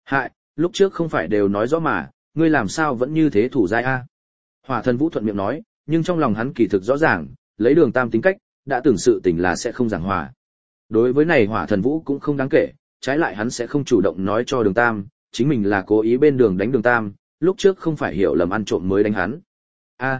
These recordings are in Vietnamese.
Hại, lúc trước không phải đều nói rõ mà, ngươi làm sao vẫn như thế thủ giai a? Hỏa Thần Vũ thuận miệng nói, nhưng trong lòng hắn kỳ thực rõ ràng, lấy Đường Tam tính cách, đã từng sự tình là sẽ không giảng hòa. Đối với này Hỏa Thần Vũ cũng không đáng kể, trái lại hắn sẽ không chủ động nói cho Đường Tam, chính mình là cố ý bên đường đánh Đường Tam, lúc trước không phải hiểu lầm ăn trộm mới đánh hắn. A,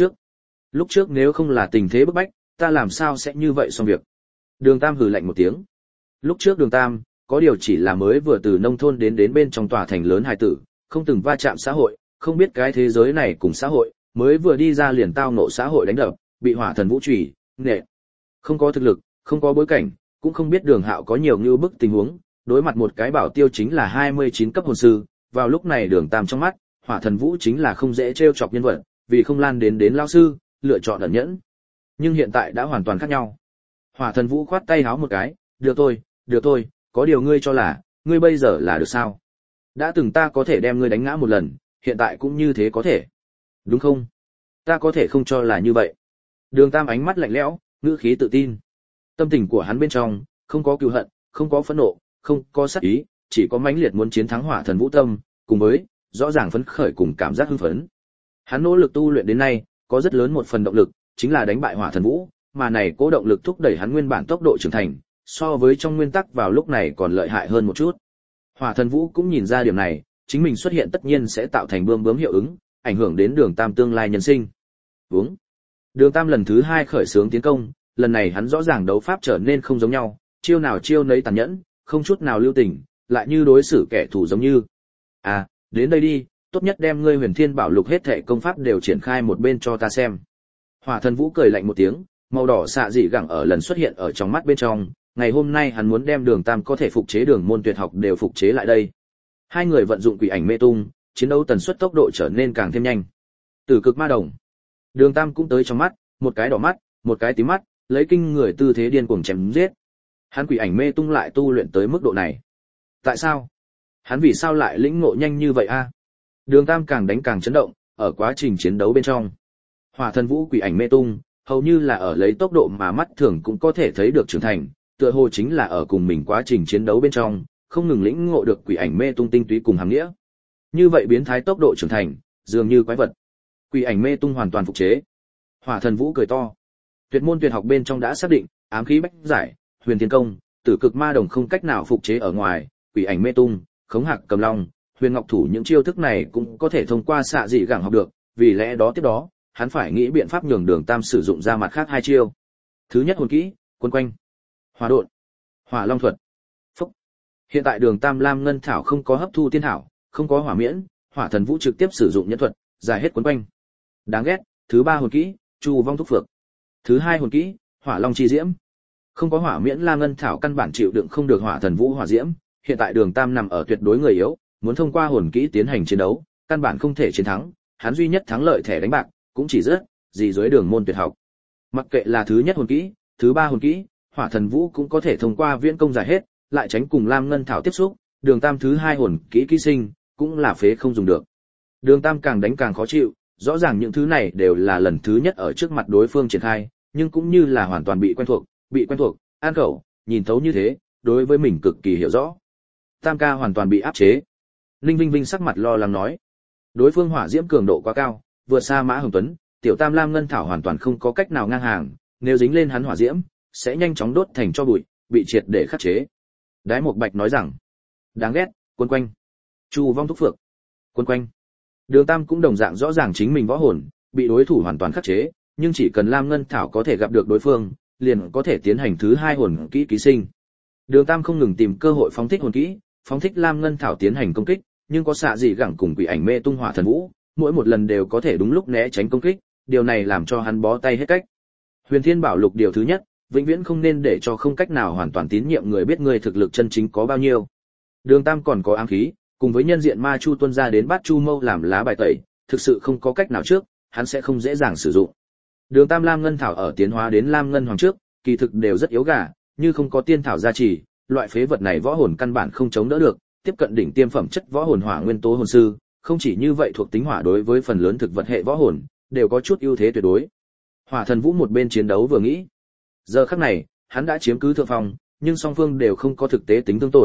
lúc trước nếu không là tình thế bức bách, ta làm sao sẽ như vậy xong việc. Đường Tam hừ lạnh một tiếng. Lúc trước Đường Tam, có điều chỉ là mới vừa từ nông thôn đến bên trong tòa thành lớn hài tử, không từng va chạm xã hội, không biết cái thế giới này cùng xã hội, mới vừa đi ra liền tao ngộ xã hội đánh đập, bị Hỏa Thần Vũ chủy, nệ. Không có thực lực, không có bối cảnh, cũng không biết Đường Hạo có nhiều như bức tình huống, đối mặt một cái bảo tiêu chính là 29 cấp hồn sư, vào lúc này Đường Tam trong mắt, Hỏa Thần Vũ chính là không dễ trêu chọc nhân vật, vì không lan đến lão sư, lựa chọn ẩn nhẫn. Nhưng hiện tại đã hoàn toàn khác nhau. Hỏa Thần Vũ khoát tay háo một cái, được thôi, có điều ngươi cho là, ngươi bây giờ là được sao? Đã từng ta có thể đem ngươi đánh ngã một lần, hiện tại cũng như thế có thể. Đúng không? Ta có thể không cho là như vậy. Đường Tam ánh mắt lạnh lẽo, ngữ khí tự tin. Tâm tình của hắn bên trong, không có cừu hận, không có phẫn nộ, không có sát ý, chỉ có mãnh liệt muốn chiến thắng Hỏa Thần Vũ tâm, cùng với rõ ràng phấn khởi cùng cảm giác hưng phấn. Hắn nỗ lực tu luyện đến nay, có rất lớn một phần động lực, chính là đánh bại Hỏa Thần Vũ, mà này cố động lực thúc đẩy hắn nguyên bản tốc độ trưởng thành, so với trong nguyên tắc vào lúc này còn lợi hại hơn một chút. Hỏa Thần Vũ cũng nhìn ra điểm này, chính mình xuất hiện tất nhiên sẽ tạo thành bươm bướm hiệu ứng, ảnh hưởng đến Đường Tam tương lai nhân sinh. Vướng. Đường Tam lần thứ 2 khởi xướng tiến công, lần này hắn rõ ràng đấu pháp trở nên không giống nhau, chiêu nào chiêu nấy tàn nhẫn, không chút nào lưu tình, lại như đối xử kẻ thù giống như. À, đến đây đi, tốt nhất đem ngươi Huyền Thiên Bảo Lục hết thảy công pháp đều triển khai một bên cho ta xem. Hỏa Thần Vũ cười lạnh một tiếng, màu đỏ xạ dị gẳng ở lần xuất hiện ở trong mắt bên trong, ngày hôm nay hắn muốn đem Đường Tam có thể phục chế đường môn tuyệt học đều phục chế lại đây. Hai người vận dụng quỷ ảnh mê tung, chiến đấu tần suất tốc độ trở nên càng thêm nhanh. Tử cực ma đồng. Đường Tam cũng tới trong mắt, một cái đỏ mắt, một cái tím mắt, lấy kinh người tư thế điên cuồng chém giết. Hắn quỷ ảnh mê tung lại tu luyện tới mức độ này. Tại sao? Hắn vì sao lại lĩnh ngộ nhanh như vậy a? Đường Tam càng đánh càng chấn động, ở quá trình chiến đấu bên trong. Hỏa Thần Vũ quỷ ảnh mê tung, hầu như là ở lấy tốc độ mà mắt thường cũng có thể thấy được trưởng thành, tựa hồ chính là ở cùng mình quá trình chiến đấu bên trong, không ngừng lĩnh ngộ được quỷ ảnh mê tung tinh túy cùng hàm nghĩa. Như vậy biến thái tốc độ trưởng thành, dường như quái vật. Quỷ ảnh mê tung hoàn toàn phục chế. Hỏa Thần Vũ cười to. Tuyệt môn tuyệt học bên trong đã xác định, ám khí bách giải, huyền thiên công, tử cực ma đồng không cách nào phục chế ở ngoài, quỷ ảnh mê tung, khống hạc cầm long, huyền ngọc thủ những chiêu thức này cũng có thể thông qua xạ dị gẳng học được, vì lẽ đó tiếp đó, hắn phải nghĩ biện pháp nhường Đường Tam sử dụng ra mặt khác hai chiêu. Thứ nhất hồn kỹ, quân quanh, hỏa độn, hỏa long thuật. Phúc. Hiện tại Đường Tam lam ngân thảo không có hấp thu tiên thảo, không có hỏa miễn, Hỏa Thần Vũ trực tiếp sử dụng nhân thuật, giải hết quân quanh. Đáng ghét. Thứ ba hồn kỹ, chu vong thúc phược. Thứ hai hồn kỹ, hỏa long chi diễm. Không có hỏa miễn lam ngân thảo căn bản chịu đựng không được Hỏa Thần Vũ hỏa diễm, hiện tại Đường Tam nằm ở tuyệt đối người yếu, muốn thông qua hồn kỹ tiến hành chiến đấu, căn bản không thể chiến thắng, hắn duy nhất thắng lợi thẻ đánh bạc, cũng chỉ rất gì dưới đường môn tuyệt học. Mặc kệ là thứ nhất hồn kỹ, thứ ba hồn kỹ, Hỏa Thần Vũ cũng có thể thông qua viễn công giải hết, lại tránh cùng lam ngân thảo tiếp xúc, Đường Tam thứ hai hồn kỹ ký sinh, cũng là phế không dùng được. Đường Tam càng đánh càng khó chịu, rõ ràng những thứ này đều là lần thứ nhất ở trước mặt đối phương triển khai, nhưng cũng như là hoàn toàn bị quen thuộc, an khẩu, nhìn thấu như thế, đối với mình cực kỳ hiểu rõ. Tam ca hoàn toàn bị áp chế. Ninh Vinh Vinh sắc mặt lo lắng nói, đối phương hỏa diễm cường độ quá cao, vượt xa Mã Hồng Tuấn, tiểu Tam lam ngân thảo hoàn toàn không có cách nào ngang hàng, nếu dính lên hắn hỏa diễm, sẽ nhanh chóng đốt thành tro bụi, bị triệt để khắc chế. Đái Mộc Bạch nói rằng, đáng ghét, quân quanh, chu vong thúc phược, quân quanh. Đường Tam cũng đồng dạng rõ ràng chính mình võ hồn bị đối thủ hoàn toàn khắc chế, nhưng chỉ cần lam ngân thảo có thể gặp được đối phương, liền có thể tiến hành thứ hai hồn kỹ ký sinh. Đường Tam không ngừng tìm cơ hội phóng thích hồn kỹ, phóng thích lam ngân thảo tiến hành công kích, nhưng có xạ dị gẳng cùng quỷ ảnh mê tung Hỏa Thần Vũ, mỗi một lần đều có thể đúng lúc né tránh công kích, điều này làm cho hắn bó tay hết cách. Huyền Thiên Bảo Lục điều thứ nhất, vĩnh viễn không nên để cho không cách nào hoàn toàn tín nhiệm người biết người thực lực chân chính có bao nhiêu. Đường Tam còn có ám khí, cùng với nhân diện ma chu tuân ra đến bát chu mâu làm lá bài tẩy, thực sự không có cách nào trước, hắn sẽ không dễ dàng sử dụng. Đường Tam lam ngân thảo ở tiến hóa đến lam ngân hoàng trước, kỳ thực đều rất yếu gà, như không có tiên thảo gia trì, loại phế vật này võ hồn căn bản không chống đỡ được, tiếp cận đỉnh tiêm phẩm chất võ hồn hỏa nguyên tố hồn sư, không chỉ như vậy thuộc tính hỏa đối với phần lớn thực vật hệ võ hồn đều có chút ưu thế tuyệt đối. Hỏa Thần Vũ một bên chiến đấu vừa nghĩ, giờ khắc này, hắn đã chiếm cứ thượng phong, nhưng song phương đều không có thực tế tính tương tổn,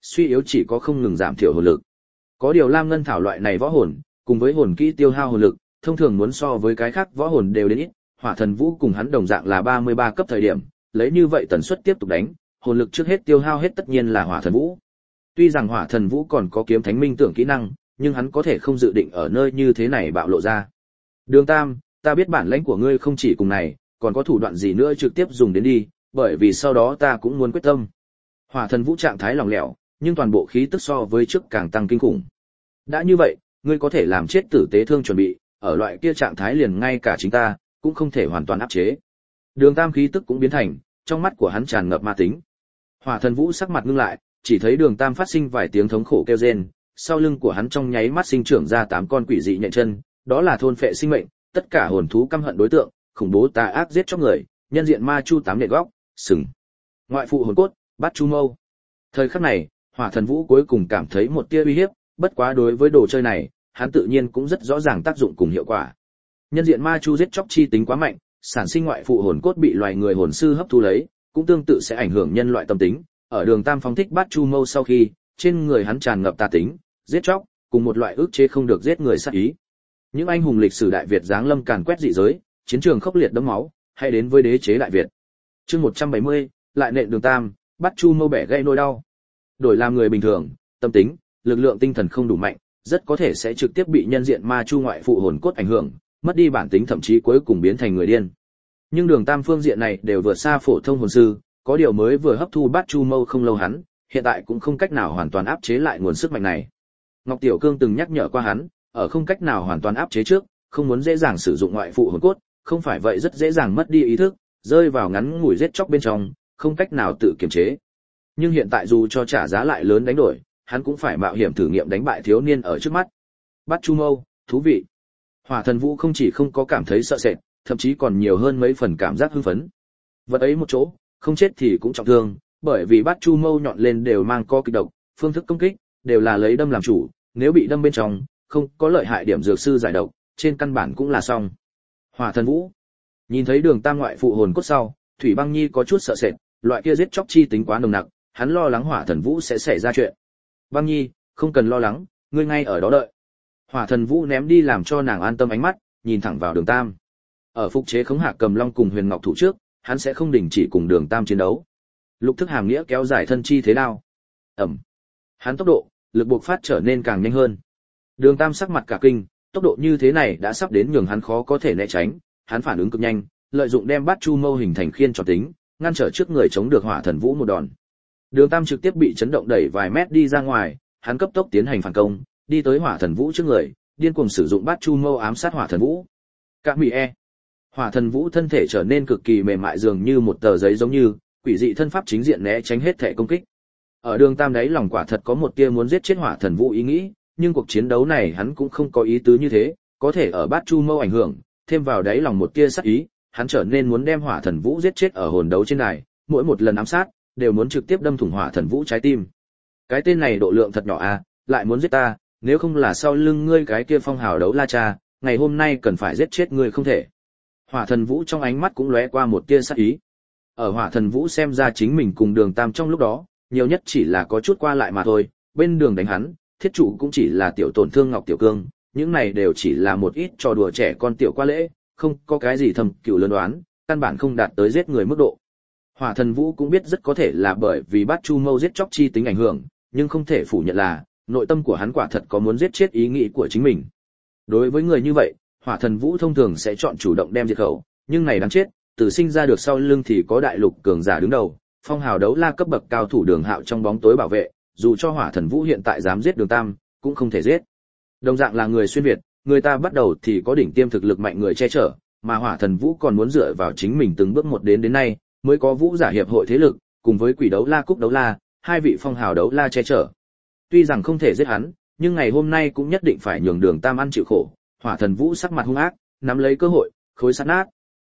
suy yếu chỉ có không ngừng giảm thiểu hồn lực. Có điều lam ngân thảo loại này võ hồn, cùng với hồn kỹ tiêu hao hồn lực, thông thường muốn so với cái khác võ hồn đều đến ít. Hỏa Thần Vũ cùng hắn đồng dạng là 33 cấp thời điểm, lấy như vậy tần suất tiếp tục đánh, hồn lực trước hết tiêu hao hết tất nhiên là Hỏa Thần Vũ. Tuy rằng Hỏa Thần Vũ còn có kiếm thánh minh tưởng kỹ năng, nhưng hắn có thể không dự định ở nơi như thế này bạo lộ ra. Đường Tam, ta biết bản lĩnh của ngươi không chỉ cùng này, còn có thủ đoạn gì nữa trực tiếp dùng đến đi, bởi vì sau đó ta cũng muốn quyết tâm. Hỏa Thần Vũ trạng thái lỏng lẻo, nhưng toàn bộ khí tức so với trước càng tăng kinh khủng. Đã như vậy, ngươi có thể làm chết tử tế thương chuẩn bị, ở loại kia trạng thái liền ngay cả chính ta cũng không thể hoàn toàn áp chế. Đường Tam khí tức cũng biến thành, trong mắt của hắn tràn ngập ma tính. Hỏa Thần Vũ sắc mặt ngưng lại, chỉ thấy Đường Tam phát sinh vài tiếng thống khổ kêu rên, sau lưng của hắn trong nháy mắt sinh trưởng ra 8 con quỷ dị nhện chân, đó là thôn phệ sinh mệnh, tất cả hồn thú căm hận đối tượng, khủng bố tà ác giết chóc người, nhân diện ma chu 8 nện góc, sừng, ngoại phụ hồn cốt, bát chu mâu. Thời khắc này, Hỏa Thần Vũ cuối cùng cảm thấy một tia uy hiếp, bất quá đối với đồ chơi này, hắn tự nhiên cũng rất rõ ràng tác dụng cùng hiệu quả. Nhân diện ma chu giết chóc chi tính quá mạnh, sản sinh ngoại phụ hồn cốt bị loài người hồn sư hấp thu lấy, cũng tương tự sẽ ảnh hưởng nhân loại tâm tính. Ở Đường Tam phóng thích bát chu mâu sau khi, trên người hắn tràn ngập tà tính, giết chóc, cùng một loại ức chế không được giết người sát ý. Những anh hùng lịch sử Đại Việt giáng lâm càn quét dị giới, chiến trường khốc liệt đẫm máu, hay đến với đế chế Đại Việt. Chương 170, lại nện Đường Tam, bát chu mâu bẻ gây nỗi đau. Đổi làm người bình thường, tâm tính, lực lượng tinh thần không đủ mạnh, rất có thể sẽ trực tiếp bị nhân diện ma chu ngoại phụ hồn cốt ảnh hưởng, mất đi bản tính, thậm chí cuối cùng biến thành người điên. Nhưng Đường Tam phương diện này đều vượt xa phổ thông hồn sư, có điều mới vừa hấp thu bát chu mâu không lâu hắn, hiện tại cũng không cách nào hoàn toàn áp chế lại nguồn sức mạnh này. Ngọc Tiểu Cương từng nhắc nhở qua hắn, ở không cách nào hoàn toàn áp chế trước, không muốn dễ dàng sử dụng ngoại phụ hồn cốt, không phải vậy rất dễ dàng mất đi ý thức, rơi vào ngắn ngủi giết chóc bên trong, không cách nào tự kiềm chế. Nhưng hiện tại dù cho trả giá lại lớn đánh đổi, hắn cũng phải mạo hiểm thử nghiệm đánh bại thiếu niên ở trước mắt. Bát chu mâu, thú vị. Hỏa Thần Vũ không chỉ không có cảm thấy sợ sệt, thậm chí còn nhiều hơn mấy phần cảm giác hưng phấn. Vật ấy một chỗ, không chết thì cũng trọng thương, bởi vì bát chu mâu nhọn lên đều mang co kịch độc, phương thức công kích đều là lấy đâm làm chủ, nếu bị đâm bên trong, không có lợi hại điểm dược sư giải độc, trên căn bản cũng là xong. Hỏa Thần Vũ nhìn thấy Đường Tam ngoại phụ hồn cốt sau, Thủy Băng Nhi có chút sợ sệt, loại kia giết chóc chi tính quá nồng nặc, hắn lo lắng Hỏa Thần Vũ sẽ xảy ra chuyện. Băng Nhi, không cần lo lắng, ngươi ngay ở đó đợi. Hỏa Thần Vũ ném đi làm cho nàng an tâm ánh mắt, nhìn thẳng vào Đường Tam. Ở phục chế khống hạ cầm long cùng Huyền Ngọc thủ trước, hắn sẽ không đình chỉ cùng Đường Tam chiến đấu. Lục thức hàm nghĩa kéo dài thân chi thế đao. Ẩm. Hắn tốc độ, lực buộc phát trở nên càng nhanh hơn. Đường Tam sắc mặt cả kinh, tốc độ như thế này đã sắp đến nhường hắn khó có thể né tránh, hắn phản ứng cực nhanh, lợi dụng đem bát chu mâu hình thành khiên tròn tính, ngăn trở trước người chống được Hỏa Thần Vũ một đòn. Đường Tam trực tiếp bị chấn động đẩy vài mét đi ra ngoài, hắn cấp tốc tiến hành phản công, đi tới Hỏa Thần Vũ trước người, điên cuồng sử dụng bát chu mâu ám sát Hỏa Thần Vũ. Các mỹ e. Hỏa Thần Vũ thân thể trở nên cực kỳ mềm mại dường như một tờ giấy giống như, quỷ dị thân pháp chính diện né tránh hết thể công kích. Ở Đường Tam đấy lòng quả thật có một tia muốn giết chết Hỏa Thần Vũ ý nghĩ, nhưng cuộc chiến đấu này hắn cũng không có ý tứ như thế, có thể ở bát chu mâu ảnh hưởng, thêm vào đấy lòng một tia sát ý, hắn trở nên muốn đem Hỏa Thần Vũ giết chết ở hồn đấu trên đài, mỗi một lần ám sát đều muốn trực tiếp đâm thủng Hỏa Thần Vũ trái tim. Cái tên này độ lượng thật nhỏ à, lại muốn giết ta, nếu không là sau lưng ngươi cái kia phong hào đấu la cha, ngày hôm nay cần phải giết chết ngươi không thể. Hỏa Thần Vũ trong ánh mắt cũng lóe qua một tia sát ý. Ở Hỏa Thần Vũ xem ra chính mình cùng Đường Tam trong lúc đó, nhiều nhất chỉ là có chút qua lại mà thôi, bên đường đánh hắn, thiết trụ cũng chỉ là tiểu tổn thương Ngọc Tiểu Cương, những này đều chỉ là một ít trò đùa trẻ con tiểu qua lễ, không có cái gì thầm cửu lớn đoán, căn bản không đạt tới giết người mức độ. Hỏa Thần Vũ cũng biết rất có thể là bởi vì bát chu mâu giết chóc chi tính ảnh hưởng, nhưng không thể phủ nhận là nội tâm của hắn quả thật có muốn giết chết ý nghĩ của chính mình. Đối với người như vậy, Hỏa Thần Vũ thông thường sẽ chọn chủ động đem diệt khẩu, nhưng này đáng chết, từ sinh ra được sau lưng thì có đại lục cường giả đứng đầu, phong hào đấu la cấp bậc cao thủ Đường Hạo trong bóng tối bảo vệ, dù cho Hỏa Thần Vũ hiện tại dám giết Đường Tam, cũng không thể giết. Đồng dạng là người xuyên việt, người ta bắt đầu thì có đỉnh tiêm thực lực mạnh người che chở, mà Hỏa Thần Vũ còn muốn dựa vào chính mình từng bước một đến nay, mới có Vũ giả hiệp hội thế lực, cùng với Quỷ đấu la, Cúc đấu la, hai vị phong hào đấu la che chở. Tuy rằng không thể giết hắn, nhưng ngày hôm nay cũng nhất định phải nhường Đường Tam ăn chịu khổ. Hỏa Thần Vũ sắc mặt hung ác, nắm lấy cơ hội, khối sắt nát.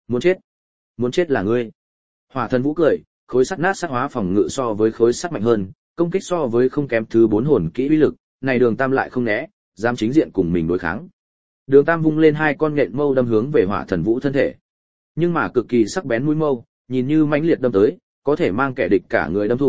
Muốn chết là ngươi. Hỏa Thần Vũ cười, khối sắt nát sát hóa phòng ngự so với khối sắt mạnh hơn, công kích so với không kém thứ 4 hồn kỹ uy lực, này Đường Tam lại không né, dám chính diện cùng mình đối kháng. Đường Tam vung lên hai con nhện mâu đâm hướng về Hỏa Thần Vũ thân thể. Nhưng mà cực kỳ sắc bén mũi mâu, nhìn như mãnh liệt đâm tới, có thể mang kẻ địch cả người đâm thủng,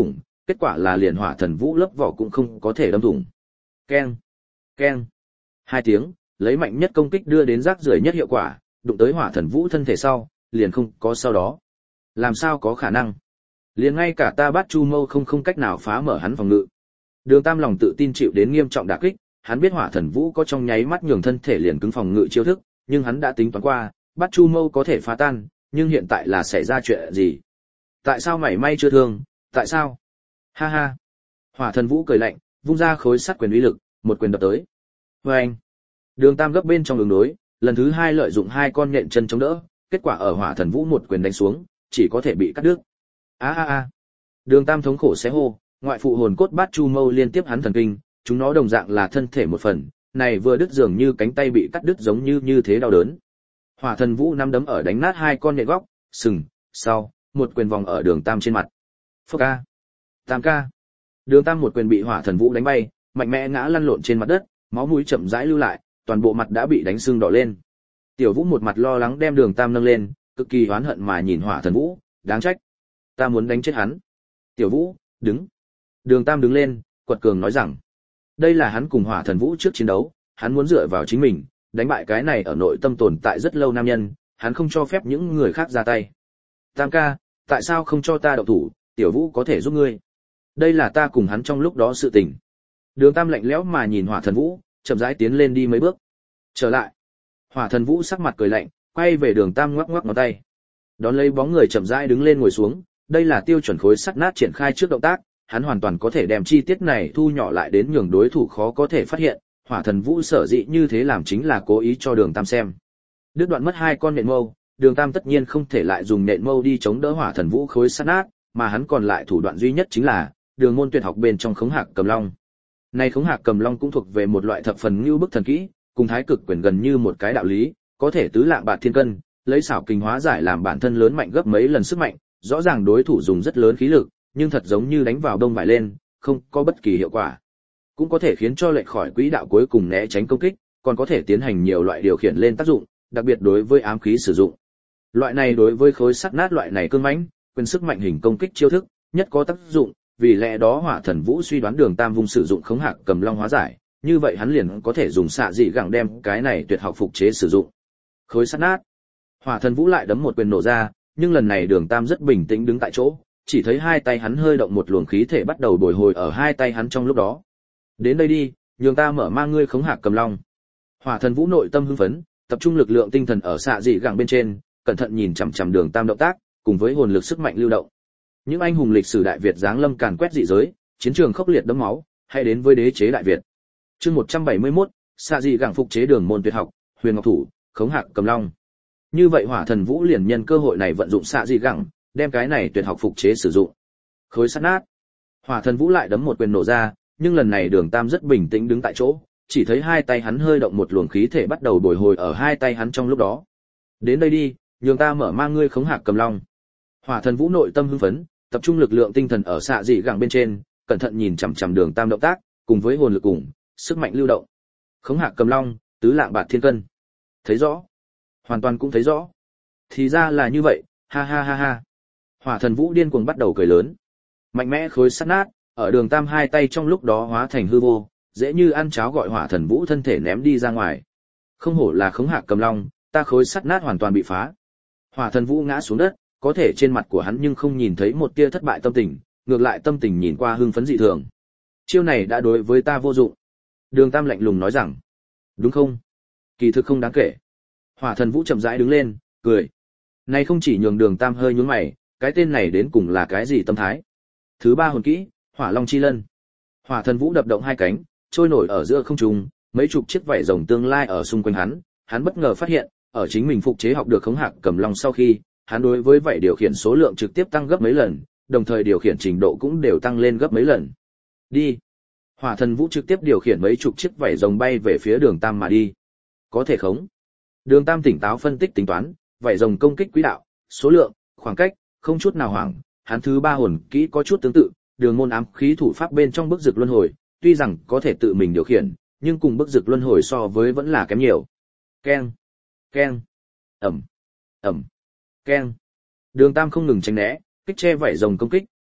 kết quả là liền hỏa thần vũ lớp vỏ cũng không có thể đâm thủng. Keng, keng. Hai tiếng, lấy mạnh nhất công kích đưa đến rác rưởi nhất hiệu quả, đụng tới hỏa thần vũ thân thể sau, liền không có sau đó. Làm sao có khả năng? Liền ngay cả ta Bát Chu Mâu không cách nào phá mở hắn phòng ngự. Đường Tam lòng tự tin chịu đến nghiêm trọng đả kích, hắn biết hỏa thần vũ có trong nháy mắt nhường thân thể liền cứng phòng ngự chiêu thức, nhưng hắn đã tính toán qua, Bát Chu Mâu có thể phá tan, nhưng hiện tại là xảy ra chuyện gì? Tại sao mảy may chưa thương? Tại sao? Ha ha. Hỏa thần vũ cười lạnh, vung ra khối sắt quyền uy lực, một quyền đập tới. Oeng. Đường Tam gấp bên trong đường đối, lần thứ hai lợi dụng hai con nhện chân chống đỡ, kết quả ở hỏa thần vũ một quyền đánh xuống, chỉ có thể bị cắt đứt. A a a. Đường Tam thống khổ xé hô, ngoại phụ hồn cốt Bát Chu Mâu liên tiếp hắn thần kinh, chúng nó đồng dạng là thân thể một phần, này vừa đứt dường như cánh tay bị cắt đứt giống như thế đau đớn. Hỏa thần vũ năm đấm ở đánh nát hai con nhện góc, sừng, sau, một quyền vòng ở Đường Tam trên mặt. Phốc ca. Tam ca. Đường Tam một quyền bị hỏa thần vũ đánh bay, mạnh mẽ ngã lăn lộn trên mặt đất, máu mũi chậm rãi lưu lại, toàn bộ mặt đã bị đánh sưng đỏ lên. Tiểu Vũ một mặt lo lắng đem Đường Tam nâng lên, cực kỳ oán hận mà nhìn hỏa thần vũ, đáng trách. Ta muốn đánh chết hắn. Tiểu Vũ, đứng. Đường Tam đứng lên, quật cường nói rằng, đây là hắn cùng hỏa thần vũ trước chiến đấu, hắn muốn dựa vào chính mình, đánh bại cái này ở nội tâm tồn tại rất lâu nam nhân, hắn không cho phép những người khác ra tay. Tam ca, tại sao không cho ta động thủ, Tiểu Vũ có thể giúp ngươi. Đây là ta cùng hắn trong lúc đó sự tình. Đường Tam lạnh lẽo mà nhìn hỏa thần vũ, chậm rãi tiến lên đi mấy bước. Trở lại. Hỏa thần vũ sắc mặt cười lạnh, quay về Đường Tam ngoắc ngoắc ngón tay. Đón lấy bóng người chậm rãi đứng lên ngồi xuống, đây là tiêu chuẩn khối sắt nát triển khai trước động tác, hắn hoàn toàn có thể đem chi tiết này thu nhỏ lại đến nhường đối thủ khó có thể phát hiện, hỏa thần vũ sở dĩ như thế làm chính là cố ý cho Đường Tam xem. Đứt đoạn mất hai con nện mâu, Đường Tam tất nhiên không thể lại dùng nện mâu đi chống đỡ hỏa thần vũ khối sắt nát, mà hắn còn lại thủ đoạn duy nhất chính là Đường môn tuyệt học bên trong khống hạc cầm long. Này khống hạc cầm long cũng thuộc về một loại thập phần ngưu bức thần kỹ, cùng thái cực quyền gần như một cái đạo lý, có thể tứ lạng bạt thiên cân, lấy xảo kình hóa giải làm bản thân lớn mạnh gấp mấy lần sức mạnh, rõ ràng đối thủ dùng rất lớn khí lực, nhưng thật giống như đánh vào đông vải lên, không có bất kỳ hiệu quả. Cũng có thể khiến cho lệch khỏi quỹ đạo cuối cùng né tránh công kích, còn có thể tiến hành nhiều loại điều khiển lên tác dụng, đặc biệt đối với ám khí sử dụng. Loại này đối với khối sắt nát loại này cương mãnh, quyền sức mạnh hình công kích chiêu thức, nhất có tác dụng, vì lẽ đó Hỏa Thần Vũ suy đoán Đường Tam Vung sử dụng khống hạc cầm long hóa giải, như vậy hắn liền có thể dùng xạ dị gẳng đem cái này tuyệt học phục chế sử dụng. Khối sắt nát. Hỏa Thần Vũ lại đấm một quyền nổ ra, nhưng lần này Đường Tam rất bình tĩnh đứng tại chỗ, chỉ thấy hai tay hắn hơi động một luồng khí thể bắt đầu bồi hồi ở hai tay hắn trong lúc đó. Đến đây đi, nhường ta mở mang ngươi khống hạc cầm long. Hỏa Thần Vũ nội tâm hưng phấn, tập trung lực lượng tinh thần ở xạ dị gẳng bên trên, cẩn thận nhìn chằm chằm Đường Tam động tác, cùng với hồn lực sức mạnh lưu động. Những anh hùng lịch sử Đại Việt giáng lâm càn quét dị giới, chiến trường khốc liệt đẫm máu, hay đến với đế chế Đại Việt. Chương 171, xạ dị gẳng phục chế đường môn tuyệt học, Huyền Ngọc Thủ, khống hạc cầm long. Như vậy Hỏa Thần Vũ liền nhân cơ hội này vận dụng xạ dị gẳng, đem cái này tuyệt học phục chế sử dụng. Khối sắt nát. Hỏa Thần Vũ lại đấm một quyền nổ ra, nhưng lần này Đường Tam rất bình tĩnh đứng tại chỗ, chỉ thấy hai tay hắn hơi động một luồng khí thể bắt đầu bồi hồi ở hai tay hắn trong lúc đó. Đến đây đi, nhường ta mở mang ngươi khống hạc cầm long. Hỏa Thần Vũ nội tâm hưng phấn, tập trung lực lượng tinh thần ở xạ dị gẳng bên trên, cẩn thận nhìn chằm chằm Đường Tam động tác, cùng với hồn lực cùng sức mạnh lưu động. Khống hạc cầm long, tứ lạng bạt thiên cân. Thấy rõ? Hoàn toàn cũng thấy rõ. Thì ra là như vậy, ha ha ha ha. Hỏa Thần Vũ điên cuồng bắt đầu cười lớn. Mạnh mẽ khối sắt nát, ở Đường Tam hai tay trong lúc đó hóa thành hư vô, dễ như ăn cháo gọi Hỏa Thần Vũ thân thể ném đi ra ngoài. Không hổ là khống hạc cầm long, ta khối sắt nát hoàn toàn bị phá. Hỏa Thần Vũ ngã xuống đất, có thể trên mặt của hắn nhưng không nhìn thấy một tia thất bại tâm tình, ngược lại tâm tình nhìn qua hưng phấn dị thường. Chiêu này đã đối với ta vô dụng. Đường Tam lạnh lùng nói rằng. Đúng không? Kỳ thực không đáng kể. Hỏa Thần Vũ chậm rãi đứng lên, cười. Này không chỉ nhường Đường Tam hơi nhướng mày, cái tên này đến cùng là cái gì tâm thái? Thứ ba hồn kỹ, Hỏa Long Chi Lân. Hỏa Thần Vũ đập động hai cánh, trôi nổi ở giữa không trung, mấy chục chiếc vảy rồng tương lai ở xung quanh hắn bất ngờ phát hiện, ở chính mình phục chế học được khống hạc cầm long sau khi, hắn đối với vảy điều khiển số lượng trực tiếp tăng gấp mấy lần, đồng thời điều khiển trình độ cũng đều tăng lên gấp mấy lần. Đi. Hỏa Thần Vũ trực tiếp điều khiển mấy chục chiếc vảy rồng bay về phía Đường Tam mà đi. Có thể khống. Đường Tam tỉnh táo phân tích tính toán, vảy rồng công kích quỹ đạo, số lượng, khoảng cách, không chút nào hoảng, hắn thứ ba hồn kỹ có chút tương tự, đường môn ám khí thủ pháp bên trong bức dực luân hồi, tuy rằng có thể tự mình điều khiển, nhưng cùng bức dực luân hồi so với vẫn là kém nhiều. Keng, keng, ầm, ầm, keng. Đường Tam không ngừng tránh né, kích che vảy rồng công kích,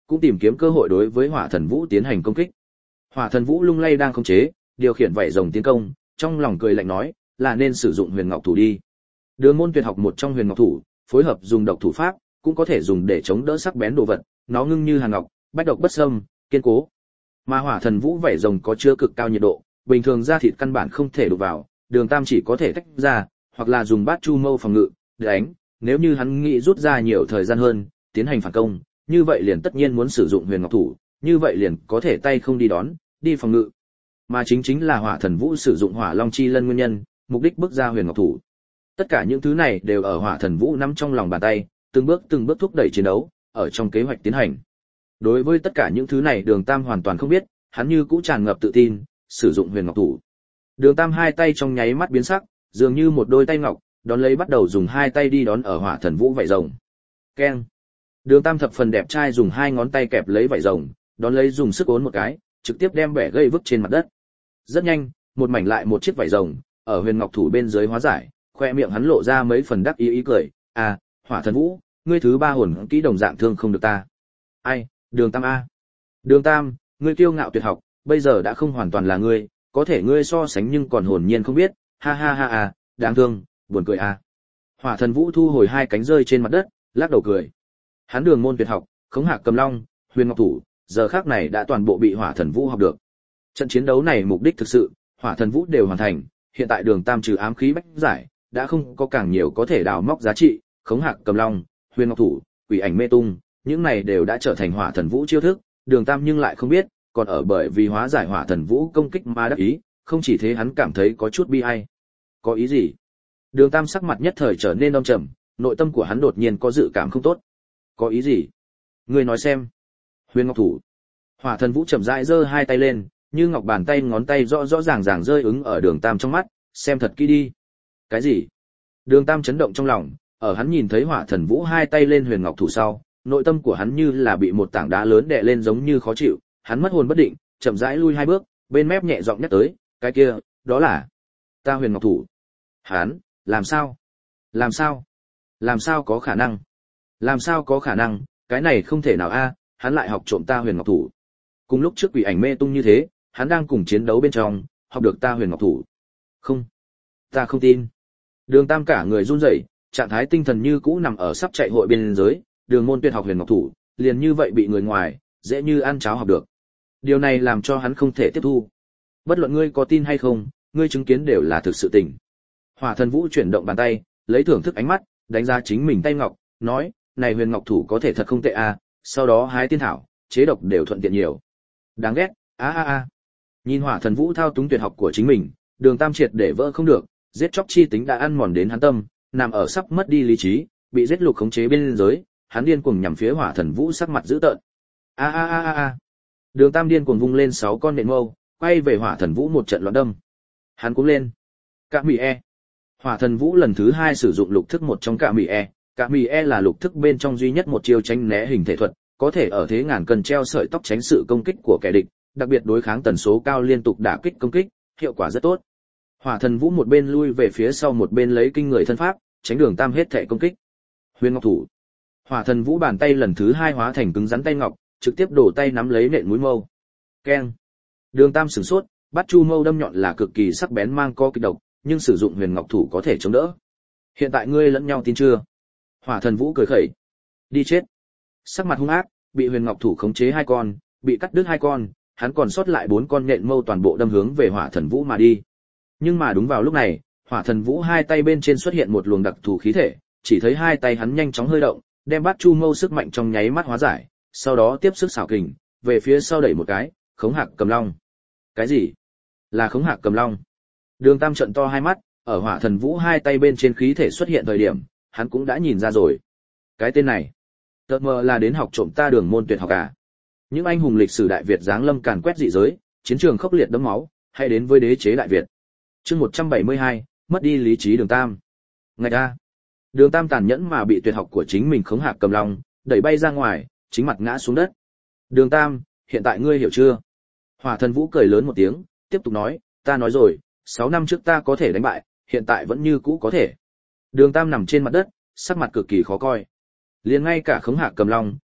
cũng tìm kiếm cơ hội đối với Hỏa Thần Vũ tiến hành công kích. Hỏa Thần Vũ lung lay đang khống chế, điều khiển vảy rồng tiến công, trong lòng cười lạnh nói, là nên sử dụng Huyền Ngọc Thủ đi. Đường môn tuyệt học một trong Huyền Ngọc Thủ, phối hợp dùng độc thủ pháp, cũng có thể dùng để chống đỡ sắc bén đồ vật, nó ngưng như hàn ngọc, bách độc bất xâm, kiên cố. Mà Hỏa Thần Vũ vảy rồng có chứa cực cao nhiệt độ, bình thường da thịt căn bản không thể đụng vào, Đường Tam chỉ có thể tách ra, hoặc là dùng bát chu mâu phòng ngự để đánh. Nếu như hắn nghĩ rút ra nhiều thời gian hơn, tiến hành phản công, như vậy liền tất nhiên muốn sử dụng Huyền Ngọc Thủ, như vậy liền có thể tay không đi đón, đi phòng ngự. Mà chính là Hỏa Thần Vũ sử dụng Hỏa Long chi lân nguyên nhân, mục đích bước ra Huyền Ngọc Thủ. Tất cả những thứ này đều ở Hỏa Thần Vũ nắm trong lòng bàn tay, từng bước thúc đẩy chiến đấu, ở trong kế hoạch tiến hành. Đối với tất cả những thứ này Đường Tam hoàn toàn không biết, hắn như cũ tràn ngập tự tin, sử dụng Huyền Ngọc Thủ. Đường Tam hai tay trong nháy mắt biến sắc, dường như một đôi tay ngọc, đón lấy bắt đầu dùng hai tay đi đón ở Hỏa Thần Vũ vảy rồng. Keng. Đường Tam thập phần đẹp trai dùng hai ngón tay kẹp lấy vảy rồng, đón lấy dùng sức ốn một cái, trực tiếp đem bẻ gây vứt trên mặt đất. Rất nhanh, một mảnh lại một chiếc vảy rồng, ở Huyền Ngọc Thủ bên dưới hóa giải, khoe miệng hắn lộ ra mấy phần đắc ý cười, "À, Hỏa Thần Vũ, ngươi thứ ba hồn kỹ đồng dạng thương không được ta." "Ai, Đường Tam a. Đường Tam, ngươi kiêu ngạo tuyệt học, bây giờ đã không hoàn toàn là ngươi, có thể ngươi so sánh nhưng còn hồn nhiên không biết, ha ha ha à, đáng thương, buồn cười a." Hỏa Thần Vũ thu hồi hai cánh rơi trên mặt đất, lắc đầu cười. Hắn Đường môn tuyệt học, Khống Hạc Cầm Long, Huyền Ngọc Thủ, giờ khắc này đã toàn bộ bị Hỏa Thần Vũ học được. Trận chiến đấu này mục đích thực sự, Hỏa Thần Vũ đều hoàn thành, hiện tại Đường Tam trừ ám khí bách giải, đã không có càng nhiều có thể đào móc giá trị, Khống Hạc Cầm Long, Huyền Ngọc Thủ, Quỷ Ảnh Mê Tung, những này đều đã trở thành Hỏa Thần Vũ chiêu thức, Đường Tam nhưng lại không biết, còn ở bởi vì hóa giải Hỏa Thần Vũ công kích mà đắc ý, không chỉ thế hắn cảm thấy có chút bi ai. Có ý gì? Đường Tam sắc mặt nhất thời trở nên âm trầm, nội tâm của hắn đột nhiên có dự cảm không tốt. Có ý gì? Ngươi nói xem. Huyền Ngọc Thủ. Hỏa Thần Vũ chậm rãi giơ hai tay lên, như ngọc bàn tay ngón tay rõ rõ ràng ràng rơi ứng ở Đường Tam trong mắt, xem thật kỹ đi. Cái gì? Đường Tam chấn động trong lòng, ở hắn nhìn thấy Hỏa Thần Vũ hai tay lên Huyền Ngọc Thủ sau, nội tâm của hắn như là bị một tảng đá lớn đè lên giống như khó chịu, hắn mất hồn bất định, chậm rãi lui hai bước, bên mép nhẹ giọng nhắc tới, cái kia, đó là ta Huyền Ngọc Thủ. Hắn, làm sao? Làm sao? Làm sao có khả năng? Làm sao có khả năng, cái này không thể nào a, hắn lại học trộm ta Huyền Ngọc Thủ. Cùng lúc trước Quỷ Ảnh Mê Tung như thế, hắn đang cùng chiến đấu bên trong, học được ta Huyền Ngọc Thủ. Không, ta không tin. Đường Tam cả người run rẩy, trạng thái tinh thần như cũ nằm ở sắp chạy hội biên giới, Đường môn tuyệt học Huyền Ngọc Thủ, liền như vậy bị người ngoài, dễ như ăn cháo học được. Điều này làm cho hắn không thể tiếp thu. Bất luận ngươi có tin hay không, ngươi chứng kiến đều là thực sự tình. Hỏa Thần Vũ chuyển động bàn tay, lấy thưởng thức ánh mắt, đánh giá chính mình tay ngọc, nói, này Huyền Ngọc Thủ có thể thật không tệ a, sau đó hái tiên thảo, chế độc đều thuận tiện nhiều. Đáng ghét, a. Nhìn Hỏa Thần Vũ thao túng tuyệt học của chính mình, Đường Tam triệt để vỡ không được, giết chóc chi tính đã ăn mòn đến hắn tâm, nằm ở sắp mất đi lý trí, bị giết lục khống chế bên giới, hắn điên cuồng nhằm phía Hỏa Thần Vũ sắc mặt dữ tợn. A. Đường Tam điên cuồng vung lên 6 con nện mâu, quay về Hỏa Thần Vũ một trận loạn đâm. Hắn cũng lên. Cạ Mị E. Hỏa Thần Vũ lần thứ 2 sử dụng lục thức một trong Cạ Mị E. Cạ Mị E là lục thức bên trong duy nhất một chiêu tránh né hình thể thuật, có thể ở thế ngàn cân treo sợi tóc tránh sự công kích của kẻ địch, đặc biệt đối kháng tần số cao liên tục đả kích công kích, hiệu quả rất tốt. Hỏa Thần Vũ một bên lui về phía sau một bên lấy kinh người thân pháp, tránh Đường Tam hết thảy công kích. Huyền Ngọc Thủ. Hỏa Thần Vũ bàn tay lần thứ 2 hóa thành cứng rắn tay ngọc, trực tiếp đổ tay nắm lấy nện mũi mâu. Keng. Đường Tam sửng sốt, bắt chu mâu đâm nhọn là cực kỳ sắc bén mang có kịch độc, nhưng sử dụng Huyền Ngọc Thủ có thể chống đỡ. Hiện tại ngươi lẫn nhau tin chưa? Hỏa Thần Vũ cười khẩy. Đi chết. Sắc mặt hung ác, bị Huyền Ngọc Thủ khống chế 2 con, bị cắt đứt 2 con, hắn còn sót lại 4 con nện mâu toàn bộ đâm hướng về Hỏa Thần Vũ mà đi. Nhưng mà đúng vào lúc này, Hỏa Thần Vũ hai tay bên trên xuất hiện một luồng đặc thù khí thể, chỉ thấy hai tay hắn nhanh chóng hơi động, đem bắt chu mâu sức mạnh trong nháy mắt hóa giải, sau đó tiếp sức xảo kình, về phía sau đẩy một cái, Khống Hạc Cầm Long. Cái gì? Là Khống Hạc Cầm Long? Đường Tam trợn to hai mắt, ở Hỏa Thần Vũ hai tay bên trên khí thể xuất hiện thời điểm, hắn cũng đã nhìn ra rồi. Cái tên này, tợt mờ là đến học trộm ta Đường môn tuyệt học à? Những anh hùng lịch sử Đại Việt giáng lâm càn quét dị giới, chiến trường khốc liệt đẫm máu, hay đến với đế chế Đại Việt. Chương 172, mất đi lý trí Đường Tam. Ngạch a. Đường Tam tàn nhẫn mà bị tuyệt học của chính mình Khống Hạc Cầm Long đẩy bay ra ngoài, chính mặt ngã xuống đất. Đường Tam, hiện tại ngươi hiểu chưa? Hỏa Thần Vũ cười lớn một tiếng, tiếp tục nói, ta nói rồi, 6 năm trước ta có thể đánh bại, hiện tại vẫn như cũ có thể. Đường Tam nằm trên mặt đất, sắc mặt cực kỳ khó coi. Liền ngay cả Khống Hạc Cầm Long,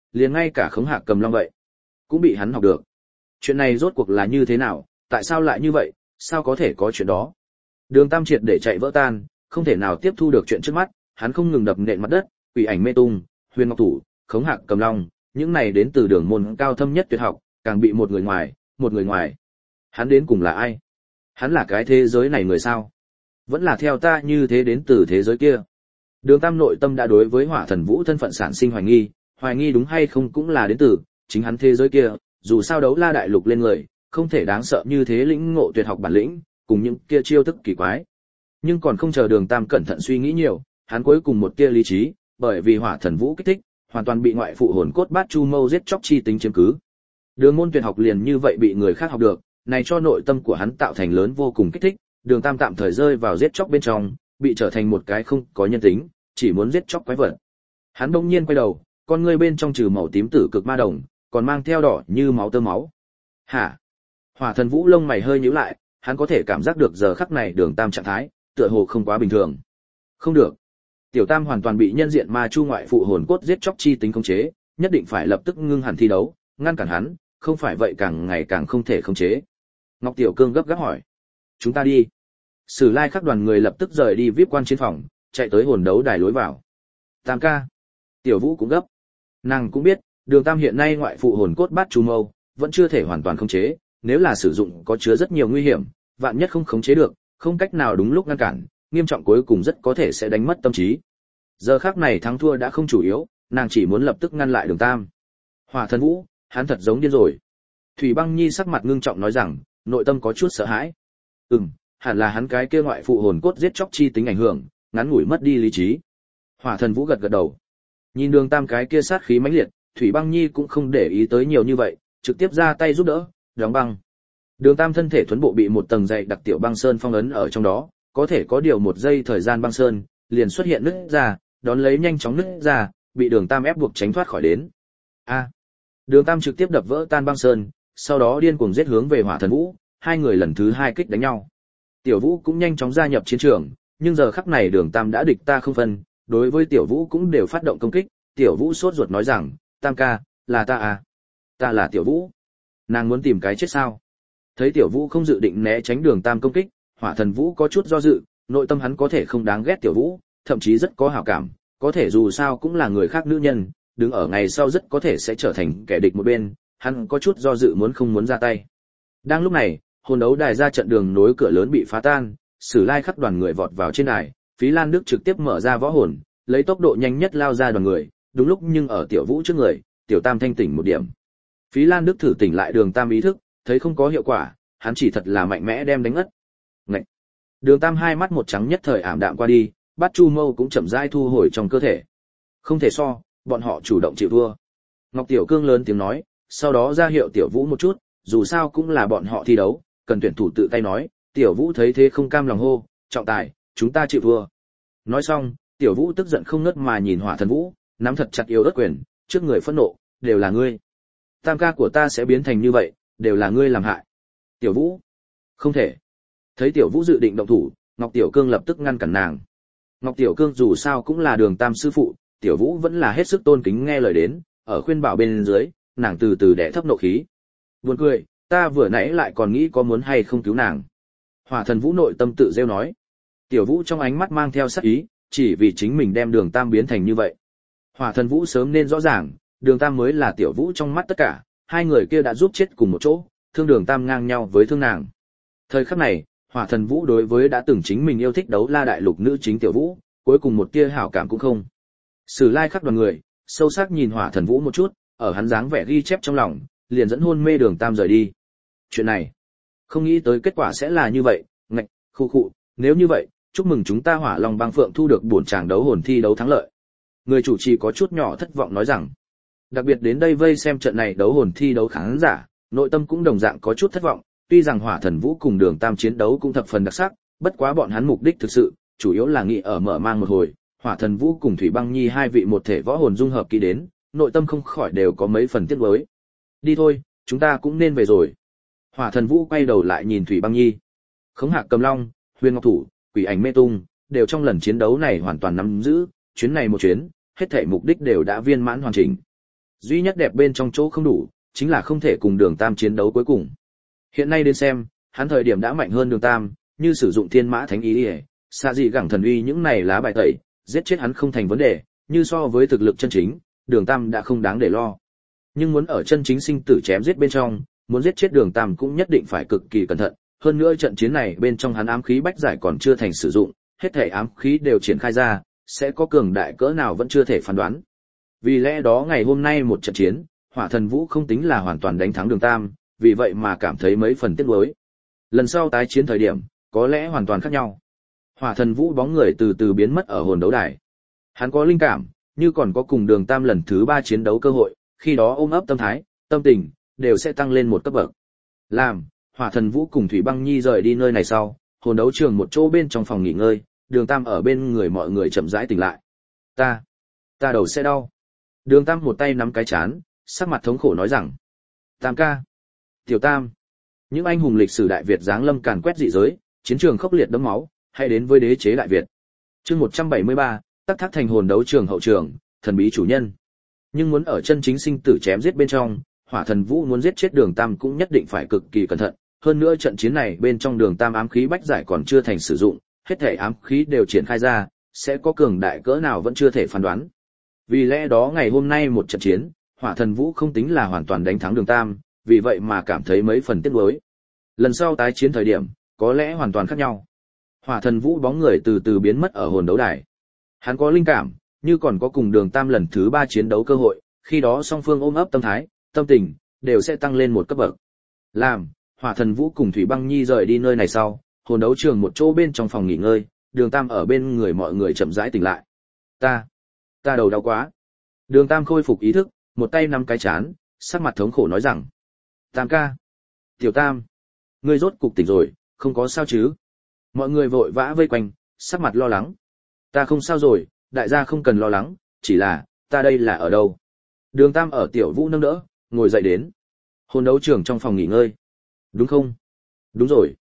liền ngay cả Khống Hạc Cầm Long vậy, cũng bị hắn học được. Chuyện này rốt cuộc là như thế nào, tại sao lại như vậy, sao có thể có chuyện đó? Đường Tam triệt để chạy vỡ tan, không thể nào tiếp thu được chuyện trước mắt, hắn không ngừng đập nện mặt đất, Quỷ Ảnh Mê Tung, Huyền Ngọc Thủ, Khống Hạc Cầm Long, những này đến từ đường môn cao thâm nhất tuyệt học, càng bị một người ngoài. Hắn đến cùng là ai? Hắn là cái thế giới này người sao? Vẫn là theo ta như thế đến từ thế giới kia. Đường Tam nội tâm đã đối với Hỏa Thần Vũ thân phận sản sinh hoài nghi đúng hay không cũng là đến từ chính hắn thế giới kia, dù sao Đấu La đại lục lên người, không thể đáng sợ như thế lĩnh ngộ tuyệt học bản lĩnh, cùng những kia chiêu thức kỳ quái. Nhưng còn không chờ Đường Tam cẩn thận suy nghĩ nhiều, hắn cuối cùng một tia lý trí, bởi vì Hỏa Thần Vũ kích thích, hoàn toàn bị ngoại phụ hồn cốt Bát Chu Mâu giết chóc chi tính chiếm cứ. Đường môn tuyệt học liền như vậy bị người khác học được, này cho nội tâm của hắn tạo thành lớn vô cùng kích thích, Đường Tam tạm thời rơi vào giết chóc bên trong, bị trở thành một cái không có nhân tính, chỉ muốn giết chóc quái vật. Hắn bỗng nhiên quay đầu, con ngươi bên trong trừ màu tím tử cực ma đồng, còn mang theo đỏ như máu tơ máu. Hả? Hỏa Thần Vũ lông mày hơi nhíu lại, hắn có thể cảm giác được giờ khắc này Đường Tam trạng thái, tựa hồ không quá bình thường. Không được. Tiểu Tam hoàn toàn bị nhân diện ma chu ngoại phụ hồn cốt giết chóc chi tính khống chế, nhất định phải lập tức ngưng hẳn thi đấu, ngăn cản hắn, không phải vậy càng ngày càng không thể khống chế. Ngọc Tiểu Cương gấp gáp hỏi: "Chúng ta đi?" Sử Lai Khắc đoàn người lập tức rời đi VIP quan chiến phòng, chạy tới hồn đấu đài lối vào. Tam ca. Tiểu Vũ cũng gấp. Nàng cũng biết, Đường Tam hiện nay ngoại phụ hồn cốt Bát Chu Mâu vẫn chưa thể hoàn toàn khống chế, nếu là sử dụng có chứa rất nhiều nguy hiểm, vạn nhất không khống chế được, không cách nào đúng lúc ngăn cản, nghiêm trọng cuối cùng rất có thể sẽ đánh mất tâm trí. Giờ khắc này thắng thua đã không chủ yếu, nàng chỉ muốn lập tức ngăn lại Đường Tam. Hỏa Thần Vũ, hắn thật giống điên rồi. Thủy Băng Nhi sắc mặt ngưng trọng nói rằng, nội tâm có chút sợ hãi. Hẳn là hắn cái kia ngoại phụ hồn cốt giết chóc chi tính ảnh hưởng, ngắn ngủi mất đi lý trí. Hỏa Thần Vũ gật gật đầu. Nhìn Đường Tam cái kia sát khí mãnh liệt, Thủy Băng Nhi cũng không để ý tới nhiều như vậy, trực tiếp ra tay giúp đỡ, đóng băng. Đường Tam thân thể thuần bộ bị một tầng dày đặc tiểu băng sơn phong ấn ở trong đó, có thể có điều một giây thời gian băng sơn liền xuất hiện nứt ra, đón lấy nhanh chóng nứt ra, bị Đường Tam ép buộc tránh thoát khỏi đến. Đường Tam trực tiếp đập vỡ tan băng sơn, sau đó điên cuồng giết hướng về Hỏa Thần Vũ, hai người lần thứ hai kích đánh nhau. Tiểu Vũ cũng nhanh chóng gia nhập chiến trường, nhưng giờ khắc này Đường Tam đã địch ta không phân, đối với Tiểu Vũ cũng đều phát động công kích. Tiểu Vũ sốt ruột nói rằng, Tam ca, là ta à? Ta là Tiểu Vũ. Nàng muốn tìm cái chết sao? Thấy Tiểu Vũ không dự định né tránh Đường Tam công kích, Hỏa Thần Vũ có chút do dự, nội tâm hắn có thể không đáng ghét Tiểu Vũ, thậm chí rất có hảo cảm, có thể dù sao cũng là người khác nữ nhân, đứng ở ngày sau rất có thể sẽ trở thành kẻ địch một bên, hắn có chút do dự không muốn ra tay. Đang lúc này, hồn đấu đài ra trận đường nối cửa lớn bị phá tan, Sử Lai Khắc đoàn người vọt vào trên đài, Phí Lan Đức trực tiếp mở ra võ hồn, lấy tốc độ nhanh nhất lao ra đoàn người, đúng lúc nhưng ở Tiểu Vũ trước người, Tiểu Tam thanh tỉnh một điểm. Phí Lan Đức thử tỉnh lại Đường Tam ý thức, thấy không có hiệu quả, hắn chỉ thật là mạnh mẽ đem đánh ngất. Ngậy. Đường Tam hai mắt một trắng nhất thời ảm đạm qua đi, Bát Chu Mâu cũng chậm rãi thu hồi trong cơ thể. Không thể so, bọn họ chủ động chịu thua. Ngọc Tiểu Cương lớn tiếng nói, sau đó ra hiệu Tiểu Vũ một chút, dù sao cũng là bọn họ thi đấu, cần tuyển thủ tự tay nói. Tiểu Vũ thấy thế không cam lòng hô, trọng tài, chúng ta chịu thua. Nói xong, Tiểu Vũ tức giận không ngớt mà nhìn Hỏa Thần Vũ, nắm thật chặt yêu đất quyền, trước người phẫn nộ, đều là ngươi. Tam ca của ta sẽ biến thành như vậy, đều là ngươi làm hại. Tiểu Vũ, không thể. Thấy Tiểu Vũ dự định động thủ, Ngọc Tiểu Cương lập tức ngăn cản nàng. Ngọc Tiểu Cương dù sao cũng là Đường Tam sư phụ, Tiểu Vũ vẫn là hết sức tôn kính nghe lời đến, ở khuyên bảo bên dưới, nàng từ từ đè thấp nộ khí. Buồn cười, ta vừa nãy lại còn nghĩ có muốn hay không cứu nàng. Hỏa Thần Vũ nội tâm tự rêu nói. Tiểu Vũ trong ánh mắt mang theo sắc ý, chỉ vì chính mình đem Đường Tam biến thành như vậy. Hỏa Thần Vũ sớm nên rõ ràng, Đường Tam mới là Tiểu Vũ trong mắt tất cả, hai người kia đã giúp chết cùng một chỗ, thương Đường Tam ngang nhau với thương nàng. Thời khắc này, Hỏa Thần Vũ đối với đã từng chính mình yêu thích Đấu La đại lục nữ chính Tiểu Vũ, cuối cùng một tia hảo cảm cũng không. Sử Lai Khắc đoàn người sâu sắc nhìn Hỏa Thần Vũ một chút, ở hắn dáng vẻ ghi chép trong lòng, liền dẫn hôn mê Đường Tam rời đi. Chuyện này, không nghĩ tới kết quả sẽ là như vậy. Ngạch, khụ, nếu như vậy, chúc mừng chúng ta Hỏa Long Bang Phượng thu được bổn tràng đấu hồn thi đấu thắng lợi. Người chủ trì có chút nhỏ thất vọng nói rằng, đặc biệt đến đây vây xem trận này đấu hồn thi đấu khán giả, nội tâm cũng đồng dạng có chút thất vọng. Tuy rằng Hỏa Thần Vũ cùng Đường Tam chiến đấu cũng thập phần đặc sắc, bất quá bọn hắn mục đích thực sự chủ yếu là nghĩ ở mở mang một hồi. Hỏa Thần Vũ cùng Thủy Băng Nhi hai vị một thể võ hồn dung hợp kỹ đến, nội tâm không khỏi đều có mấy phần tiếc nuối. Đi thôi, chúng ta cũng nên về rồi. Hỏa Thần Vũ quay đầu lại nhìn Thủy Băng Nhi. Khống Hạc Cầm Long, Huyền Ngọc Thủ, Quỷ Ảnh Mê Tung, đều trong lần chiến đấu này hoàn toàn nắm giữ, chuyến này một chuyến, hết thảy mục đích đều đã viên mãn hoàn chỉnh. Duy nhất đẹp bên trong chỗ không đủ, chính là không thể cùng Đường Tam chiến đấu cuối cùng. Hiện nay đến xem, hắn thời điểm đã mạnh hơn Đường Tam, như sử dụng Thiên Mã Thánh Ý, xạ dị gẳng thần uy những này lá bài tẩy, giết chết hắn không thành vấn đề, như so với thực lực chân chính, Đường Tam đã không đáng để lo. Nhưng muốn ở chân chính sinh tử chém giết bên trong, muốn giết chết Đường Tam cũng nhất định phải cực kỳ cẩn thận, hơn nữa trận chiến này bên trong hắn ám khí bách giải còn chưa thành sử dụng, hết thảy ám khí đều triển khai ra, sẽ có cường đại cỡ nào vẫn chưa thể phán đoán. Vì lẽ đó ngày hôm nay một trận chiến, Hỏa Thần Vũ không tính là hoàn toàn đánh thắng Đường Tam, vì vậy mà cảm thấy mấy phần tiếc nuối. Lần sau tái chiến thời điểm, có lẽ hoàn toàn khác nhau. Hỏa Thần Vũ bóng người từ từ biến mất ở hồn đấu đài. Hắn có linh cảm, như còn có cùng Đường Tam lần thứ 3 chiến đấu cơ hội, khi đó ôm ấp tâm thái, tâm tình đều sẽ tăng lên một cấp bậc. Làm Hỏa Thần Vũ cùng Thủy Băng Nhi rời đi nơi này sau, hồn đấu trường một chỗ bên trong phòng nghỉ ngơi, Đường Tam ở bên người mọi người chậm rãi tỉnh lại. Ta đầu sẽ đau. Đường Tam một tay nắm cái chán, sắc mặt thống khổ nói rằng: Tam ca, Tiểu Tam, những anh hùng lịch sử Đại Việt giáng lâm càn quét dị giới, chiến trường khốc liệt đẫm máu, hãy đến với đế chế Đại Việt. Chương 173, Tắc Thác thành hồn đấu trường hậu trường, thần bí chủ nhân. Nhưng muốn ở chân chính sinh tử chém giết bên trong, Hỏa Thần Vũ muốn giết chết Đường Tam cũng nhất định phải cực kỳ cẩn thận, hơn nữa trận chiến này bên trong Đường Tam ám khí bách giải còn chưa thành sử dụng, hết thảy ám khí đều triển khai ra, sẽ có cường đại cỡ nào vẫn chưa thể phán đoán. Vì lẽ đó ngày hôm nay một trận chiến, Hỏa Thần Vũ không tính là hoàn toàn đánh thắng Đường Tam, vì vậy mà cảm thấy mấy phần tiếc nuối. Lần sau tái chiến thời điểm, có lẽ hoàn toàn khác nhau. Hỏa Thần Vũ bóng người từ từ biến mất ở hồn đấu đài. Hắn có linh cảm, như còn có cùng Đường Tam lần thứ 3 chiến đấu cơ hội, khi đó song phương ôm ấp tâm thái, tâm tình đều sẽ tăng lên một cấp bậc. Làm Hỏa Thần Vũ cùng Thủy Băng Nhi rời đi nơi này sau, hồn đấu trường một chỗ bên trong phòng nghỉ ngơi, Đường Tam ở bên người mọi người chậm rãi tỉnh lại. Ta đầu đau quá. Đường Tam khôi phục ý thức, một tay nắm cái chán, sắc mặt thống khổ nói rằng: Tam ca, Tiểu Tam, ngươi rốt cục tỉnh rồi, không có sao chứ? Mọi người vội vã vây quanh, sắc mặt lo lắng. Ta không sao rồi, đại gia không cần lo lắng, chỉ là, ta đây là ở đâu? Đường Tam ở Tiểu Vũ nâng đỡ, ngồi dậy đến. Hồn đấu trường trong phòng nghỉ ngơi. Đúng không? Đúng rồi.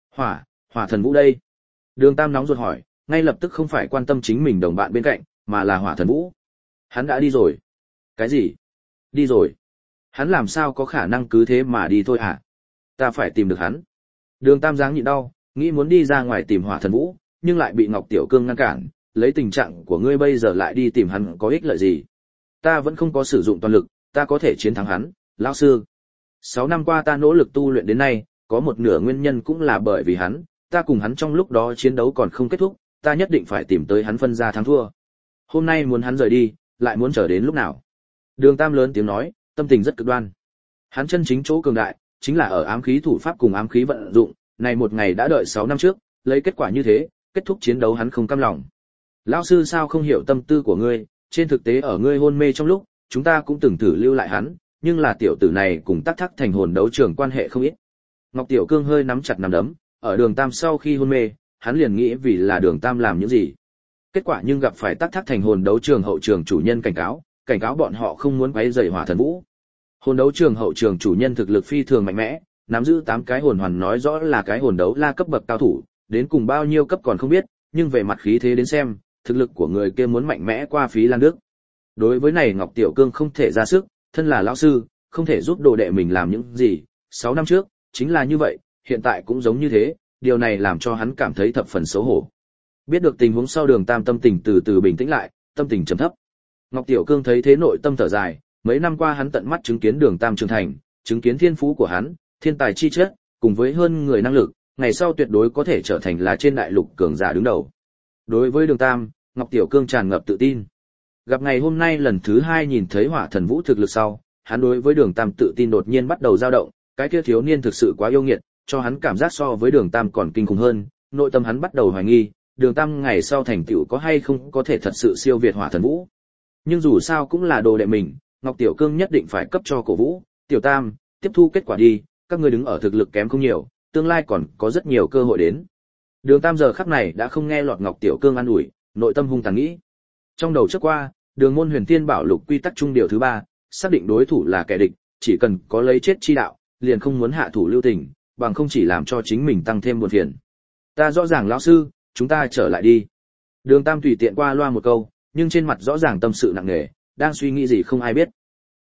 Hỏa Thần Vũ đây. Đường Tam nóng ruột hỏi, ngay lập tức không phải quan tâm chính mình đồng bạn bên cạnh, mà là Hỏa Thần Vũ. Hắn đã đi rồi. Cái gì? Đi rồi? Hắn làm sao có khả năng cứ thế mà đi thôi hả? Ta phải tìm được hắn. Đường Tam dáng nhịn đau, nghĩ muốn đi ra ngoài tìm Hỏa Thần Vũ, nhưng lại bị Ngọc Tiểu Cương ngăn cản, lấy tình trạng của ngươi bây giờ lại đi tìm hắn có ích lợi gì? Ta vẫn không có sử dụng toàn lực, ta có thể chiến thắng hắn, lão sư. 6 năm qua ta nỗ lực tu luyện đến nay, có một nửa nguyên nhân cũng là bởi vì hắn, ta cùng hắn trong lúc đó chiến đấu còn không kết thúc, ta nhất định phải tìm tới hắn phân ra thắng thua. Hôm nay muốn hắn rời đi, lại muốn chờ đến lúc nào? Đường Tam lớn tiếng nói, tâm tình rất cực đoan. Hắn chân chính chỗ cường đại, chính là ở ám khí thủ pháp cùng ám khí vận dụng, này một ngày đã đợi 6 năm trước, lấy kết quả như thế, kết thúc chiến đấu hắn không cam lòng. Lão sư sao không hiểu tâm tư của ngươi, trên thực tế ở ngươi hôn mê trong lúc, chúng ta cũng từng thử lưu lại hắn, nhưng là tiểu tử này cùng Tắc Thác thành hồn đấu trường quan hệ không ít. Ngọc Tiểu Cương hơi nắm chặt nắm đấm, ở Đường Tam sau khi hôn mê, hắn liền nghĩ vì là Đường Tam làm những gì. Kết quả nhưng gặp phải Tắc Thác thành hồn đấu trường hậu trường chủ nhân cảnh cáo bọn họ không muốn quấy rầy Hỏa Thần Vũ. Hồn đấu trường hậu trường chủ nhân thực lực phi thường mạnh mẽ, nắm giữ 8 cái hồn hoàn nói rõ là cái hồn đấu la cấp bậc cao thủ, đến cùng bao nhiêu cấp còn không biết, nhưng về mặt khí thế đến xem, thực lực của người kia muốn mạnh mẽ qua Phí Lan Đức. Đối với này Ngọc Tiểu Cương không thể ra sức, thân là lão sư, không thể giúp đồ đệ mình làm những gì, 6 năm trước, chính là như vậy, hiện tại cũng giống như thế, điều này làm cho hắn cảm thấy thập phần xấu hổ. Biết được tình huống sau Đường Tam tâm tình từ từ bình tĩnh lại, tâm tình trầm thấp. Ngọc Tiểu Cương thấy thế nội tâm thở dài, mấy năm qua hắn tận mắt chứng kiến Đường Tam trưởng thành, chứng kiến thiên phú của hắn, thiên tài chi chất, cùng với hơn người năng lực, ngày sau tuyệt đối có thể trở thành là trên đại lục cường giả đứng đầu. Đối với Đường Tam, Ngọc Tiểu Cương tràn ngập tự tin. Gặp ngày hôm nay lần thứ 2 nhìn thấy Hỏa Thần Vũ thực lực sau, hắn đối với Đường Tam tự tin đột nhiên bắt đầu dao động, cái kia thiếu niên thực sự quá yêu nghiệt, cho hắn cảm giác so với Đường Tam còn kinh khủng hơn, nội tâm hắn bắt đầu hoài nghi, Đường Tam ngày sau thành tựu có hay không có thể thật sự siêu việt Hỏa Thần Vũ. Nhưng dù sao cũng là đồ đệ mình, Ngọc Tiểu Cương nhất định phải cấp cho cổ vũ, "Tiểu Tam, tiếp thu kết quả đi, các ngươi đứng ở thực lực kém không nhiều, tương lai còn có rất nhiều cơ hội đến." Đường Tam giờ khắc này đã không nghe lọt Ngọc Tiểu Cương an ủi, nội tâm hung tàn nghĩ. Trong đầu chớp qua, Đường môn Huyền Thiên Bảo Lục quy tắc trung điều thứ 3, xác định đối thủ là kẻ địch, chỉ cần có lấy chết chi đạo, liền không muốn hạ thủ lưu tình, bằng không chỉ làm cho chính mình tăng thêm buồn phiền. "Ta rõ ràng lão sư, chúng ta trở lại đi." Đường Tam tùy tiện qua loa một câu, nhưng trên mặt rõ ràng tâm sự nặng nề, đang suy nghĩ gì không ai biết.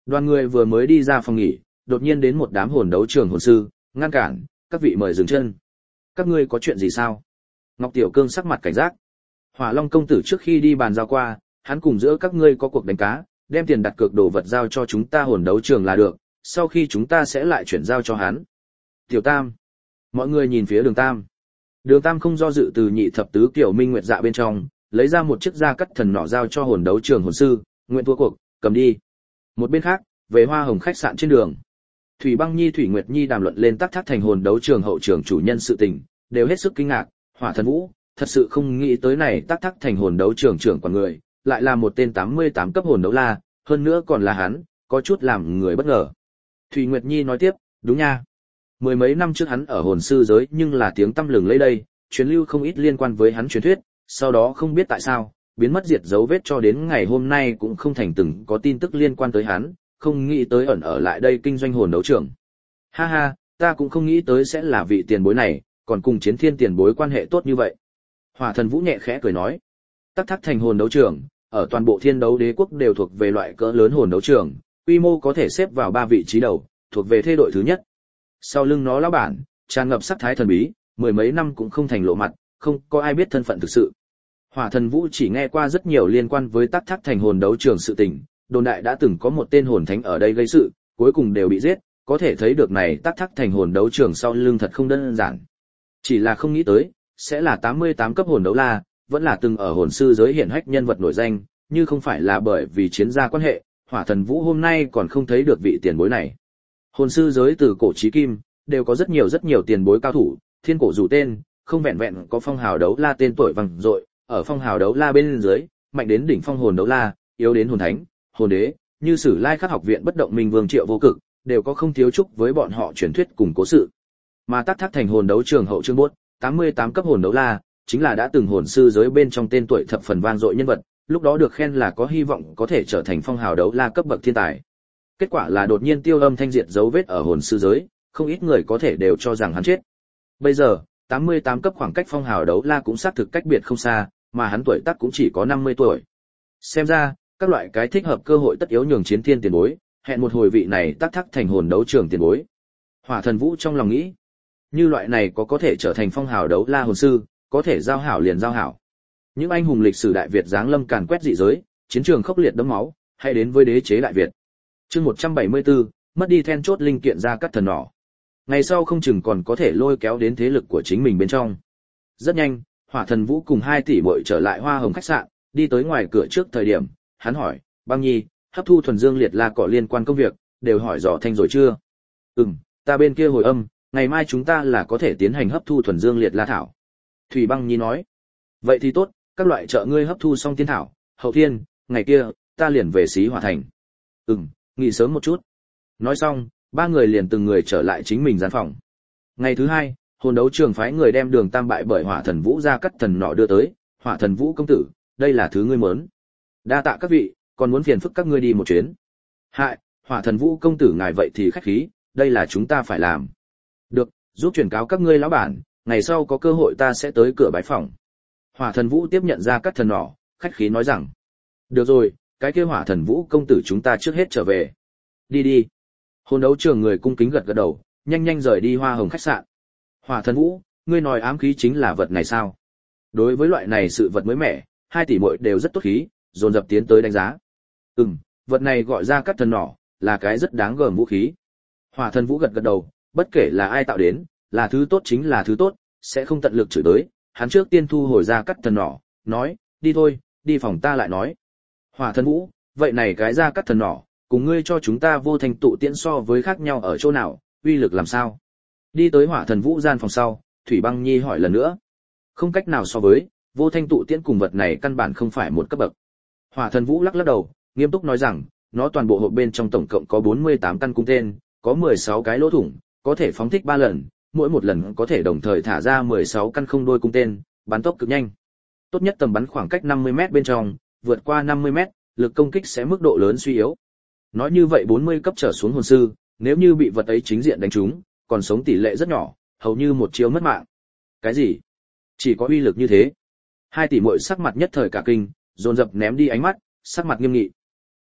Đoàn người vừa mới đi ra phòng nghỉ, đột nhiên đến một đám hồn đấu trường hồn sư, ngăn cản, các vị mời dừng chân. Các ngươi có chuyện gì sao? Ngọc Tiểu Cương sắc mặt cảnh giác. Hỏa Long công tử trước khi đi bàn giao qua, hắn cùng giữa các ngươi có cuộc đánh cá, đem tiền đặt cược đồ vật giao cho chúng ta hồn đấu trường là được, sau khi chúng ta sẽ lại chuyển giao cho hắn. Tiểu Tam. Mọi người nhìn phía Đường Tam. Đường Tam không do dự từ nhị thập tứ kiểu minh nguyệt dạ bên trong, lấy ra một chiếc da cắt thần nỏ giao cho hồn đấu trường hồn sư, nguyện thua cuộc, cầm đi. Một bên khác, về Hoa Hồng khách sạn trên đường. Thủy Băng Nhi Thủy Nguyệt Nhi đàm luận lên Tắc Thác thành hồn đấu trường hậu trường chủ nhân sự tình, đều hết sức kinh ngạc, Hỏa Thần Vũ, thật sự không nghĩ tới này Tắc Thác thành hồn đấu trường trưởng quản người, lại là một tên 88 cấp hồn đấu la, hơn nữa còn là hắn, có chút làm người bất ngờ. Thủy Nguyệt Nhi nói tiếp, đúng nha. Mười mấy năm trước hắn ở hồn sư giới nhưng là tiếng tăm lừng lẫy đây, truyền lưu không ít liên quan với hắn truyền thuyết, sau đó không biết tại sao, biến mất diệt dấu vết cho đến ngày hôm nay cũng không thành từng có tin tức liên quan tới hắn, không nghĩ tới ẩn ở lại đây kinh doanh hồn đấu trường. Ha ha, ta cũng không nghĩ tới sẽ là vị tiền bối này, còn cùng Chiến Thiên tiền bối quan hệ tốt như vậy. Hỏa Thần Vũ nhẹ khẽ cười nói, Tắc Thác thành hồn đấu trường, ở toàn bộ Thiên Đấu Đế quốc đều thuộc về loại cỡ lớn hồn đấu trường, quy mô có thể xếp vào 3 vị trí đầu, thuộc về thê đội thứ nhất. Sau lưng nó lão bản, tràn ngập sắc thái thần bí, mười mấy năm cũng không thành lộ mặt, không có ai biết thân phận thực sự. Hỏa Thần Vũ chỉ nghe qua rất nhiều liên quan với Tắc Thác thành hồn đấu trường sự tình, đồn đại đã từng có một tên hồn thánh ở đây gây sự, cuối cùng đều bị giết, có thể thấy được này Tắc Thác thành hồn đấu trường sau lưng thật không đơn giản. Chỉ là không nghĩ tới, sẽ là 88 cấp hồn đấu la, vẫn là từng ở hồn sư giới hiển hách nhân vật nổi danh, như không phải là bởi vì chiến gia quan hệ, Hỏa Thần Vũ hôm nay còn không thấy được vị tiền bối này. Hồn sư giới từ cổ chí kim, đều có rất nhiều tiền bối cao thủ, thiên cổ dù tên, không vẹn vẹn có phong hào đấu la tên tuổi vang dội, ở phong hào đấu la bên dưới, mạnh đến đỉnh phong hồn đấu la, yếu đến hồn thánh, hồn đế, như Sử Lai Khắc học viện bất động minh vương Triệu Vô Cực, đều có không thiếu chúc với bọn họ truyền thuyết cùng cố sự. Mà Tắc Thác thành hồn đấu trường hậu trương bốt, 88 cấp hồn đấu la, chính là đã từng hồn sư giới bên trong tên tuổi thập phần vang dội nhân vật, lúc đó được khen là có hy vọng có thể trở thành phong hào đấu la cấp bậc thiên tài. Kết quả là đột nhiên tiêu âm thanh diệt dấu vết ở hồn sư giới, không ít người có thể đều cho rằng hắn chết. Bây giờ, 88 cấp khoảng cách phong hào đấu la cũng xác thực cách biệt không xa, mà hắn tuổi tác cũng chỉ có 50 tuổi. Xem ra, các loại cái thích hợp cơ hội tất yếu nhường Chiến Thiên tiền bối, hẹn một hồi vị này Tắc Thác thành hồn đấu trường tiền bối. Hỏa Thần Vũ trong lòng nghĩ, như loại này có thể trở thành phong hào đấu la hồn sư, có thể giao hảo liền giao hảo. Những anh hùng lịch sử Đại Việt giáng lâm càn quét dị giới, chiến trường khốc liệt đẫm máu, hay đến với đế chế Đại Việt. Chương 174, mất đi then chốt linh kiện ra cắt thần nỏ. Ngày sau không chừng còn có thể lôi kéo đến thế lực của chính mình bên trong. Rất nhanh, Hỏa Thần Vũ cùng 2 tỷ muội trở lại Hoa Hồng khách sạn, đi tới ngoài cửa trước thời điểm, hắn hỏi, Băng Nhi, hấp thu thuần dương liệt la cỏ liên quan công việc, đều hỏi rõ thanh rồi chưa? Ta bên kia hồi âm, ngày mai chúng ta là có thể tiến hành hấp thu thuần dương liệt la thảo. Thủy Băng Nhi nói, vậy thì tốt, các loại trợ ngươi hấp thu xong tiên thảo, hậu thiên, ngày kia, ta liền về Xí Hỏa thành. Nghỉ sớm một chút. Nói xong, 3 người liền từng người trở lại chính mình gian phòng. Ngày thứ 2, hồn đấu trường phái người đem Đường Tam bại bởi Hỏa Thần Vũ ra cắt thần nỏ đưa tới. Hỏa Thần Vũ công tử, đây là thứ ngươi muốn. Đa tạ các vị, còn muốn phiền phức các ngươi đi một chuyến. Hại, Hỏa Thần Vũ công tử ngài vậy thì khách khí, đây là chúng ta phải làm. Được, giúp truyền cáo các ngươi lão bản, ngày sau có cơ hội ta sẽ tới cửa bái phỏng. Hỏa Thần Vũ tiếp nhận ra cắt thần nỏ, khách khí nói rằng, được rồi, cái kia Hỏa Thần Vũ công tử chúng ta trước hết trở về. Đi đi. Hồn đấu trường người cung kính gật gật đầu, nhanh rời đi Hoa Hồng khách sạn. Hỏa Thần Vũ, ngươi nói ám khí chính là vật này sao? Đối với loại này sự vật mới mẻ, 2 tỷ muội đều rất tốt khí, dồn dập tiến tới đánh giá. Vật này gọi ra cắt thần nỏ, là cái rất đáng gờm vũ khí. Hỏa Thần Vũ gật gật đầu, bất kể là ai tạo đến, là thứ tốt chính là thứ tốt, sẽ không tận lực chửi tới. Hắn trước tiên thu hồi ra cắt thần nỏ, nói, đi thôi, đi phòng ta lại nói. Hỏa Thần Vũ, vậy này cái ra cắt thần nỏ, cùng ngươi cho chúng ta vô thành tụ tiễn so với khác nhau ở chỗ nào, uy lực làm sao? Đi tới Hỏa Thần Vũ gian phòng sau, Thủy Băng Nhi hỏi lần nữa. Không cách nào so với, vô thanh tụ tiễn cùng vật này căn bản không phải một cấp bậc. Hỏa Thần Vũ lắc đầu, nghiêm túc nói rằng, nó toàn bộ hộp bên trong tổng cộng có 48 căn cung tên, có 16 cái lỗ thủng, có thể phóng thích 3 lần, mỗi một lần có thể đồng thời thả ra 16 căn không đôi cung tên, bắn tốc cực nhanh. Tốt nhất tầm bắn khoảng cách 50m bên trong, vượt qua 50m, lực công kích sẽ mức độ lớn suy yếu. Nói như vậy 40 cấp trở xuống hồn sư, nếu như bị vật ấy chính diện đánh trúng, còn sống tỷ lệ rất nhỏ, hầu như một chiêu mất mạng. Cái gì? Chỉ có uy lực như thế? 2 tỷ muội sắc mặt nhất thời cả kinh, dồn dập ném đi ánh mắt, sắc mặt nghiêm nghị.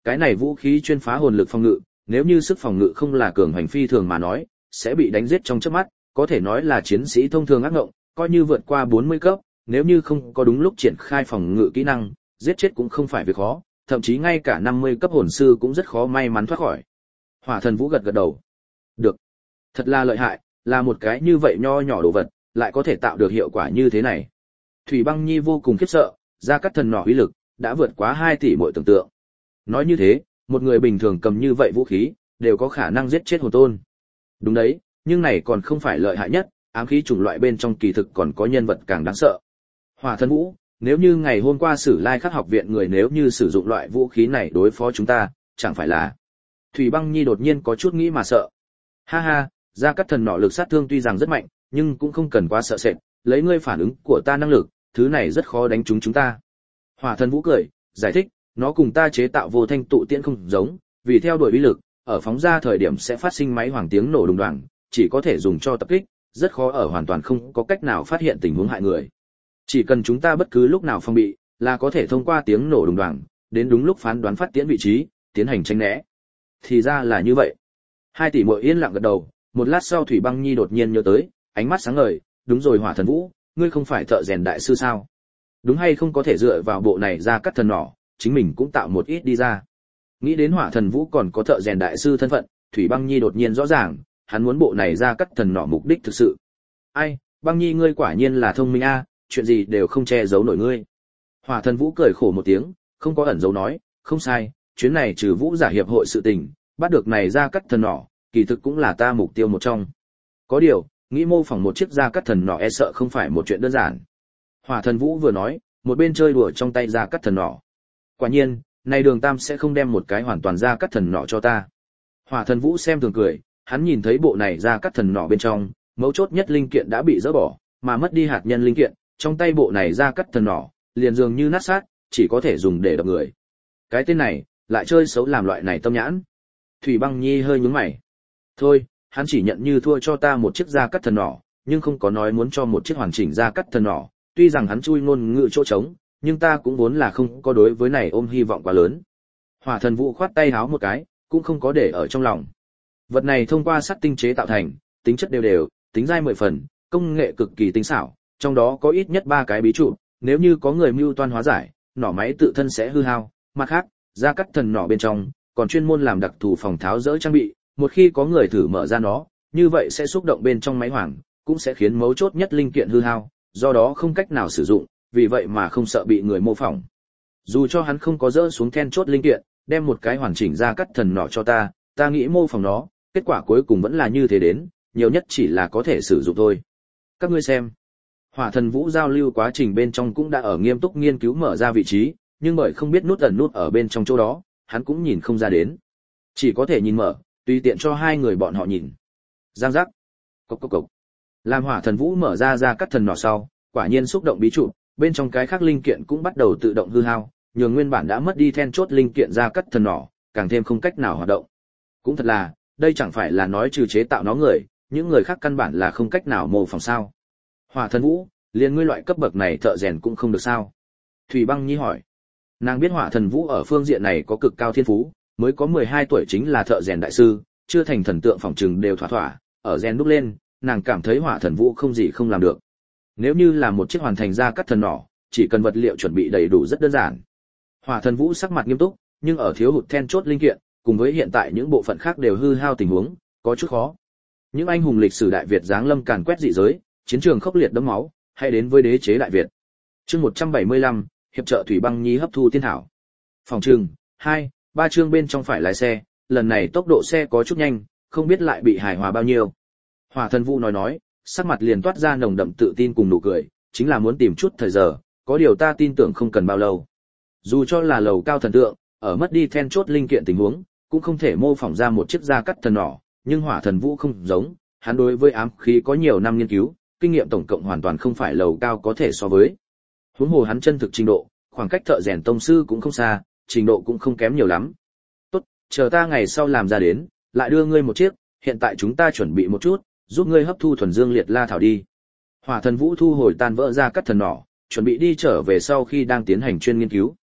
cái này vũ khí chuyên phá hồn lực phòng ngự, nếu như sức phòng ngự không là cường hành phi thường mà nói, sẽ bị đánh giết trong chớp mắt, có thể nói là chiến sĩ thông thường ác ngộng, coi như vượt qua 40 cấp, nếu như không có đúng lúc triển khai phòng ngự kỹ năng, giết chết cũng không phải việc khó, thậm chí ngay cả 50 cấp hồn sư cũng rất khó may mắn thoát khỏi. Hỏa Thần Vũ gật gật đầu. Được, thật là lợi hại, là một cái như vậy nho nhỏ đồ vật, lại có thể tạo được hiệu quả như thế này. Thủy Băng Nhi vô cùng khiếp sợ, Gia Cát Thần nỏ uy lực đã vượt quá 2 tỷ mọi tưởng tượng. Nói như thế, một người bình thường cầm như vậy vũ khí, đều có khả năng giết chết hồn tôn. Đúng đấy, nhưng này còn không phải lợi hại nhất, ám khí chủng loại bên trong kỳ thực còn có nhân vật càng đáng sợ. Hỏa Thần Vũ, nếu như ngày hôm qua Sử Lai Khắc học viện người nếu như sử dụng loại vũ khí này đối phó chúng ta, chẳng phải là... Thủy Băng Nhi đột nhiên có chút nghĩ mà sợ. Ha ha, Gia Cát Thần nỏ lực sát thương tuy rằng rất mạnh, nhưng cũng không cần quá sợ sệt, lấy ngươi phản ứng của ta năng lực, thứ này rất khó đánh trúng chúng ta. Hỏa Thần Vũ cười, giải thích, nó cùng ta chế tạo vô thanh tụ tiễn không giống, vì theo đuổi uy lực, ở phóng ra thời điểm sẽ phát sinh máy hoàng tiếng nổ đùng đoàng, chỉ có thể dùng cho tập kích, rất khó ở hoàn toàn không có cách nào phát hiện tình huống hại người. Chỉ cần chúng ta bất cứ lúc nào phòng bị, là có thể thông qua tiếng nổ đùng đoàng, đến đúng lúc phán đoán phát tiễn vị trí, tiến hành tránh né. Thì ra là như vậy. 2 tỷ muội yên lặng gật đầu, một lát sau Thủy Băng Nhi đột nhiên nhớ tới, ánh mắt sáng ngời, đúng rồi Hỏa Thần Vũ, ngươi không phải thợ rèn đại sư sao? Đúng hay không có thể dựa vào bộ này ra cắt thần nỏ, chính mình cũng tạo một ít đi ra. Nghĩ đến Hỏa Thần Vũ còn có thợ rèn đại sư thân phận, Thủy Băng Nhi đột nhiên rõ ràng, hắn muốn bộ này ra cắt thần nỏ mục đích thực sự. Ai, Băng Nhi ngươi quả nhiên là thông minh a, chuyện gì đều không che giấu nổi ngươi. Hỏa Thần Vũ cười khổ một tiếng, không có ẩn giấu nói, không sai, chuyến này trừ Vũ giả hiệp hội sự tình, bắt được này ra cắt thần nỏ, kỳ thực cũng là ta mục tiêu một trong. Có điều, nghĩ mô phỏng một chiếc ra cắt thần nỏ e sợ không phải một chuyện đơn giản. Hỏa Thần Vũ vừa nói, một bên chơi đùa trong tay ra cắt thần nỏ. Quả nhiên, này Đường Tam sẽ không đem một cái hoàn toàn ra cắt thần nỏ cho ta. Hỏa Thần Vũ xem thường cười, hắn nhìn thấy bộ này ra cắt thần nỏ bên trong, mấu chốt nhất linh kiện đã bị dỡ bỏ, mà mất đi hạt nhân linh kiện, trong tay bộ này ra cắt thần nỏ, liền dường như nát sát, chỉ có thể dùng để đập người. Cái tên này, lại chơi xấu làm loại này tâm nhãn. Thủy Băng Nhi hơi nhướng mày. Thôi, hắn chỉ nhận như thua cho ta một chiếc ra cắt thần nỏ, nhưng không có nói muốn cho một chiếc hoàn chỉnh ra cắt thần nỏ, tuy rằng hắn chui ngôn ngữ chỗ trống, nhưng ta cũng vốn là không có đối với này ôm hy vọng quá lớn. Hỏa Thần Vũ khoát tay háo một cái, cũng không có để ở trong lòng. Vật này thông qua sắt tinh chế tạo thành, tính chất đều đều, tính dai 10 phần, công nghệ cực kỳ tinh xảo, trong đó có ít nhất 3 cái bí trụ, nếu như có người mưu toan hóa giải, nỏ máy tự thân sẽ hư hao. Mặt khác, ra cắt thần nỏ bên trong, còn chuyên môn làm đặc thù phòng tháo dỡ trang bị, một khi có người thử mở ra nó, như vậy sẽ xúc động bên trong máy hoàng, cũng sẽ khiến mấu chốt nhất linh kiện hư hao, do đó không cách nào sử dụng, vì vậy mà không sợ bị người mô phỏng. Dù cho hắn không có dỡ xuống then chốt linh kiện, đem một cái hoàn chỉnh ra cắt thần nỏ cho ta, ta nghĩ mô phỏng nó, kết quả cuối cùng vẫn là như thế đến, nhiều nhất chỉ là có thể sử dụng thôi. Các ngươi xem, Hỏa Thần Vũ giao lưu quá trình bên trong cũng đã ở nghiêm túc nghiên cứu mở ra vị trí, nhưng bởi không biết nút ẩn nút ở bên trong chỗ đó, hắn cũng nhìn không ra đến. Chỉ có thể nhìn mở, tùy tiện cho hai người bọn họ nhìn. Giang giác. Cốc cốc cốc. Làm Hỏa Thần Vũ mở ra cắt thần nỏ sau, quả nhiên xúc động bí trụ, bên trong cái khác linh kiện cũng bắt đầu tự động hư hao, nhường nguyên bản đã mất đi then chốt linh kiện ra cắt thần nỏ, càng thêm không cách nào hoạt động. Cũng thật là, đây chẳng phải là nói trừ chế tạo nó người, những người khác căn bản là không cách nào mô phỏng sao? Hỏa Thần Vũ, liền ngươi loại cấp bậc này thợ rèn cũng không được sao? Thủy Băng Nhi hỏi. Nàng biết Hỏa Thần Vũ ở phương diện này có cực cao thiên phú, mới có 12 tuổi chính là thợ rèn đại sư, chưa thành thần tượng phỏng trừng đều thỏa thỏa, ở rèn đúc lên, nàng cảm thấy Hỏa Thần Vũ không gì không làm được. Nếu như là một chiếc hoàn thành ra cắt thần nỏ, chỉ cần vật liệu chuẩn bị đầy đủ rất đơn giản. Hỏa Thần Vũ sắc mặt nghiêm túc, nhưng ở thiếu hụt then chốt linh kiện, cùng với hiện tại những bộ phận khác đều hư hao tình huống, có chút khó. Những anh hùng lịch sử Đại Việt giáng lâm càn quét dị giới, chiến trường khốc liệt đẫm máu, hay đến với đế chế Đại Việt. Chương 175, hiệp trợ Thủy Băng Nhi hấp thu tiên thảo. Phòng trường 2, 3 chương bên trong phải lái xe, lần này tốc độ xe có chút nhanh, không biết lại bị hài hòa bao nhiêu. Hỏa Thần Vũ nói, sắc mặt liền toát ra nồng đậm tự tin cùng nụ cười, chính là muốn tìm chút thời giờ, có điều ta tin tưởng không cần bao lâu. Dù cho là lầu cao thần tượng, ở mất đi then chốt linh kiện tình huống, cũng không thể mô phỏng ra một chiếc da cắt thần nỏ, nhưng Hỏa Thần Vũ không giống, hắn đối với ám khí có nhiều năm nghiên cứu, kinh nghiệm tổng cộng hoàn toàn không phải lầu cao có thể so với. Huống hồ hắn chân thực trình độ, khoảng cách thợ rèn tông sư cũng không xa, trình độ cũng không kém nhiều lắm. Tốt, chờ ta ngày sau làm ra đến, lại đưa ngươi một chiếc, hiện tại chúng ta chuẩn bị một chút, giúp ngươi hấp thu thuần dương liệt la thảo đi. Hỏa Thần Vũ thu hồi tan vỡ ra cắt thần nỏ, chuẩn bị đi trở về sau khi đang tiến hành chuyên nghiên cứu.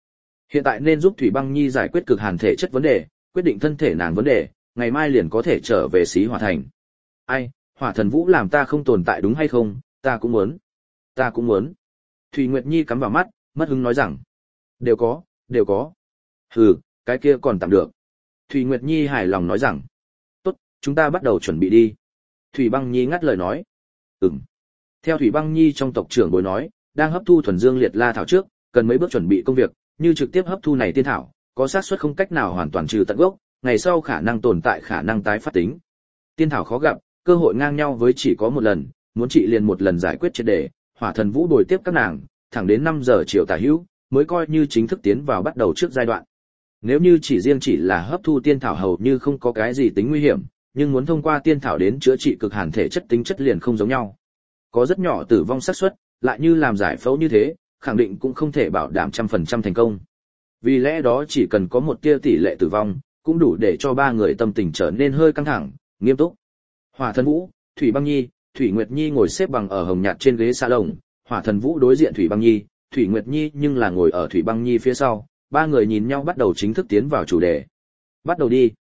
Hiện tại nên giúp Thủy Băng Nhi giải quyết cực hàn thể chất vấn đề, quyết định thân thể nàng vấn đề, ngày mai liền có thể trở về Xí Hỏa Thành. Ai, Hỏa Thần Vũ làm ta không tồn tại đúng hay không, ta cũng muốn. Ta cũng muốn. Thủy Nguyệt Nhi cắm vào mắt, mất hứng nói rằng. Đều có, đều có. Hừ, cái kia còn tạm được. Thủy Nguyệt Nhi hài lòng nói rằng. Tốt, chúng ta bắt đầu chuẩn bị đi. Thủy Băng Nhi ngắt lời nói. Theo Thủy Băng Nhi trong tộc trưởng bối nói, đang hấp thu thuần dương liệt la thảo trước, cần mấy bước chuẩn bị công việc, như trực tiếp hấp thu này tiên thảo, có xác suất không cách nào hoàn toàn trừ tận gốc, ngày sau khả năng tồn tại khả năng tái phát tính. Tiên thảo khó gặp, cơ hội ngang nhau với chỉ có một lần, muốn trị liền một lần giải quyết triệt để, Hỏa Thần Vũ bồi tiếp các nàng, thẳng đến 5 giờ chiều tả hữu, mới coi như chính thức tiến vào bắt đầu trước giai đoạn. Nếu như chỉ là hấp thu tiên thảo hầu như không có cái gì tính nguy hiểm, nhưng muốn thông qua tiên thảo đến chữa trị cực hàn thể chất tính chất liền không giống nhau. Có rất nhỏ tử vong xác suất, lại như làm giải phẫu như thế, khẳng định cũng không thể bảo đảm 100% thành công. Vì lẽ đó chỉ cần có một tia tỷ lệ tử vong, cũng đủ để cho ba người tâm tình trở nên hơi căng thẳng, nghiêm túc. Hỏa Thần Vũ, Thủy Băng Nhi, Thủy Nguyệt Nhi ngồi xếp bằng ở hồng nhạt trên ghế salon, Hỏa Thần Vũ đối diện Thủy Băng Nhi, Thủy Nguyệt Nhi nhưng là ngồi ở Thủy Băng Nhi phía sau, ba người nhìn nhau bắt đầu chính thức tiến vào chủ đề. Bắt đầu đi.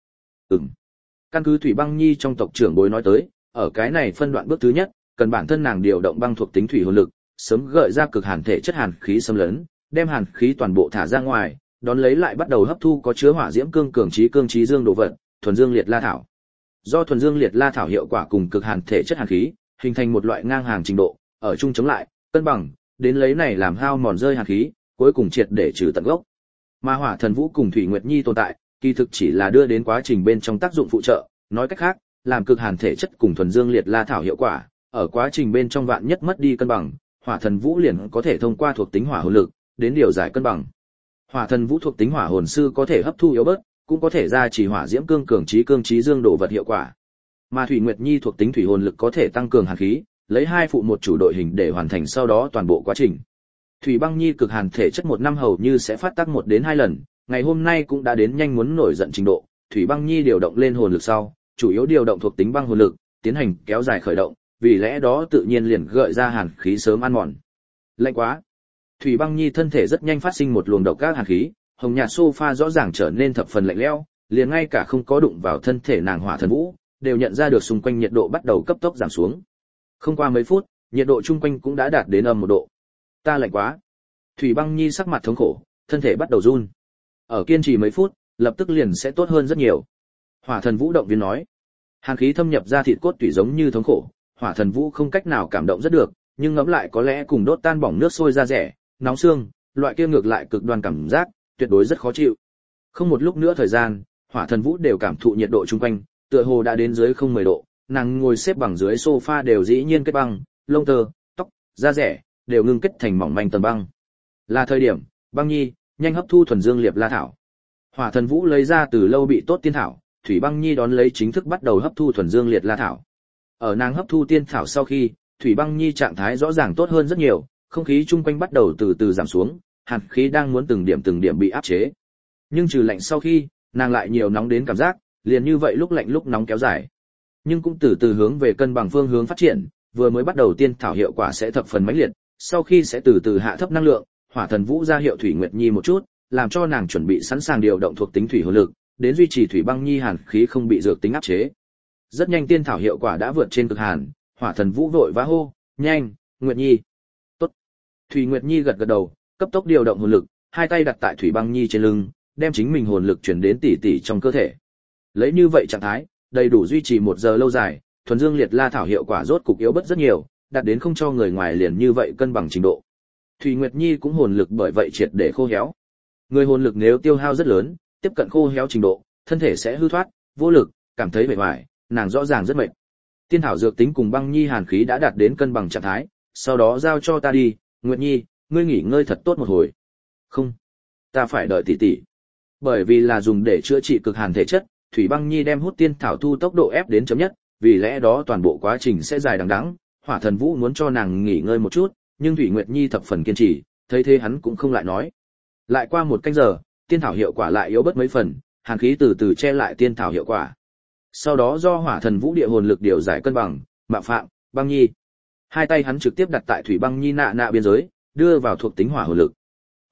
Căn cứ Thủy Băng Nhi trong tộc trưởng bối nói tới, ở cái này phân đoạn bước thứ nhất, cần bản thân nàng điều động băng thuộc tính thủy hồn lực, sớm gợi ra cực hàn thể chất hàn khí xâm lấn, đem hàn khí toàn bộ thả ra ngoài, đón lấy lại bắt đầu hấp thu có chứa hỏa diễm cương trí dương đồ vật, thuần dương liệt la thảo. Do thuần dương liệt la thảo hiệu quả cùng cực hàn thể chất hàn khí, hình thành một loại ngang hàng trình độ, ở chung chống lại, cân bằng, đến lấy này làm hao mòn rơi hàn khí, cuối cùng triệt để trừ tận gốc. Mà Hỏa Thần Vũ cùng Thủy Nguyệt Nhi tồn tại, kỳ thực chỉ là đưa đến quá trình bên trong tác dụng phụ trợ, nói cách khác, làm cực hàn thể chất cùng thuần dương liệt la thảo hiệu quả, ở quá trình bên trong vạn nhất mất đi cân bằng, Hỏa Thần Vũ liền có thể thông qua thuộc tính hỏa hồn lực đến điều giải cân bằng. Hỏa Thần Vũ thuộc tính hỏa hồn sư có thể hấp thu yếu bớt, cũng có thể gia trì hỏa diễm cương trí dương đồ vật hiệu quả. Mà Thủy Nguyệt Nhi thuộc tính thủy hồn lực có thể tăng cường hàn khí, lấy 2 phụ một chủ đội hình để hoàn thành sau đó toàn bộ quá trình. Thủy Băng Nhi cực hàn thể chất 1 năm hầu như sẽ phát tác 1 đến 2 lần, ngày hôm nay cũng đã đến nhanh muốn nổi giận trình độ. Thủy Băng Nhi điều động lên hồn lực sau, chủ yếu điều động thuộc tính băng hồn lực, tiến hành kéo dài khởi động, vì lẽ đó tự nhiên liền gợi ra hàn khí sớm ăn mòn. Lạnh quá. Thủy Băng Nhi thân thể rất nhanh phát sinh một luồng độc các hàn khí, hồng nhạt sofa rõ ràng trở nên thập phần lạnh lẽo, liền ngay cả không có đụng vào thân thể nàng Hỏa Thần Vũ, đều nhận ra được xung quanh nhiệt độ bắt đầu cấp tốc giảm xuống. Không qua mấy phút, nhiệt độ chung quanh cũng đã đạt đến âm 1 độ. Ta lạnh quá. Thủy Băng Nhi sắc mặt thống khổ, thân thể bắt đầu run. Ở kiên trì mấy phút, lập tức liền sẽ tốt hơn rất nhiều. Hỏa Thần Vũ động viên nói. Hàn khí thâm nhập ra thịt cốt tủy giống như thống khổ, Hỏa Thần Vũ không cách nào cảm động rất được, nhưng ngẫm lại có lẽ cùng đốt tan bỏng nước sôi ra rẻ, nóng xương, loại kia ngược lại cực đoan cảm giác, tuyệt đối rất khó chịu. Không một lúc nữa thời gian, Hỏa Thần Vũ đều cảm thụ nhiệt độ chung quanh, tựa hồ đã đến dưới 010 độ, nàng ngồi xếp bằng dưới sofa đều dĩ nhiên kết băng, lông tơ, tóc, da rẻ đều ngưng kết thành mỏng manh tầng băng. Là thời điểm, Băng Nhi, nhanh hấp thu thuần dương liệt la thảo. Hỏa Thần Vũ lấy ra từ lâu bị tốt tiên thảo, Thủy Băng Nhi đón lấy chính thức bắt đầu hấp thu thuần dương liệt la thảo. Ở nàng hấp thu tiên thảo sau khi, Thủy Băng Nhi trạng thái rõ ràng tốt hơn rất nhiều, không khí chung quanh bắt đầu từ từ giảm xuống, hàn khí đang muốn từng điểm bị áp chế. Nhưng trừ lạnh sau khi, nàng lại nhiều nóng đến cảm giác, liền như vậy lúc lạnh lúc nóng kéo dài. Nhưng cũng từ từ hướng về cân bằng phương hướng phát triển, vừa mới bắt đầu tiên thảo hiệu quả sẽ thập phần mãnh liệt, sau khi sẽ từ từ hạ thấp năng lượng. Hỏa Thần Vũ ra hiệu Thủy Nguyệt Nhi một chút, làm cho nàng chuẩn bị sẵn sàng điều động thuộc tính thủy hồn lực, đến duy trì Thủy Băng Nhi hàn khí không bị dược tính áp chế. Rất nhanh tiên thảo hiệu quả đã vượt trên cực hàn, Hỏa Thần Vũ vội vã hô, "Nhanh, Nguyệt Nhi." "Tốt." Thủy Nguyệt Nhi gật gật đầu, cấp tốc điều động hồn lực, hai tay đặt tại Thủy Băng Nhi trên lưng, đem chính mình hồn lực truyền đến tỉ tỉ trong cơ thể. Lấy như vậy trạng thái, đầy đủ duy trì 1 giờ lâu dài, thuần dương liệt la thảo hiệu quả rốt cục yếu bớt rất nhiều, đạt đến không cho người ngoài liền như vậy cân bằng trình độ. Thủy Nguyệt Nhi cũng hồn lực bởi vậy triệt để khô héo. Người hồn lực nếu tiêu hao rất lớn, tiếp cận khô héo trình độ, thân thể sẽ hư thoát, vô lực, cảm thấy mệt mỏi, nàng rõ ràng rất mệt. Tiên thảo dược tính cùng Băng Nhi hàn khí đã đạt đến cân bằng trạng thái, sau đó giao cho ta đi, Nguyệt Nhi, ngươi nghỉ ngơi thật tốt một hồi. Không, ta phải đợi tỷ tỷ. Bởi vì là dùng để chữa trị cực hàn thể chất, Thủy Băng Nhi đem hút tiên thảo thu tốc độ ép đến chấm nhất, vì lẽ đó toàn bộ quá trình sẽ dài đằng đẵng. Hỏa Thần Vũ muốn cho nàng nghỉ ngơi một chút, nhưng Thủy Nguyệt Nhi thập phần kiên trì, thấy thế hắn cũng không lại nói. Lại qua 1 canh giờ, tiên thảo hiệu quả lại yếu bớt mấy phần, hàn khí từ từ che lại tiên thảo hiệu quả. Sau đó do Hỏa Thần Vũ địa hồn lực điều giải cân bằng, Mạo Phạm, Băng Nhi. Hai tay hắn trực tiếp đặt tại Thủy Băng Nhi nạ biên giới, đưa vào thuộc tính hỏa hồn lực.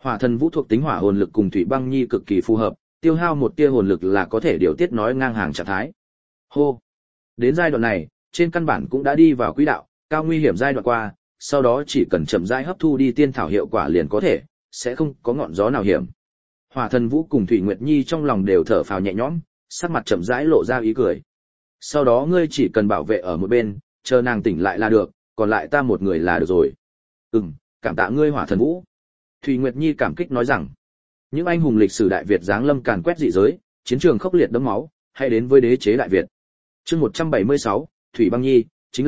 Hỏa Thần Vũ thuộc tính hỏa hồn lực cùng Thủy Băng Nhi cực kỳ phù hợp, tiêu hao một tia hồn lực là có thể điều tiết nói ngang hàng trạng thái. Hô. Đến giai đoạn này, trên căn bản cũng đã đi vào quỹ đạo, cao nguy hiểm giai đoạn qua, sau đó chỉ cần chậm rãi hấp thu đi tiên thảo hiệu quả liền có thể, sẽ không có ngọn gió nào hiểm. Hỏa Thần Vũ cùng Thủy Nguyệt Nhi trong lòng đều thở phào nhẹ nhõm, sắc mặt chậm rãi lộ ra ý cười. Sau đó ngươi chỉ cần bảo vệ ở một bên, chờ nàng tỉnh lại là được, còn lại ta một người là được rồi. Cảm tạ ngươi Hỏa Thần Vũ. Thủy Nguyệt Nhi cảm kích nói rằng, những anh hùng lịch sử Đại Việt giáng lâm càn quét dị giới, chiến trường khốc liệt đẫm máu, hãy đến với đế chế Đại Việt. Chương 176, Thủy Băng Nhi, chính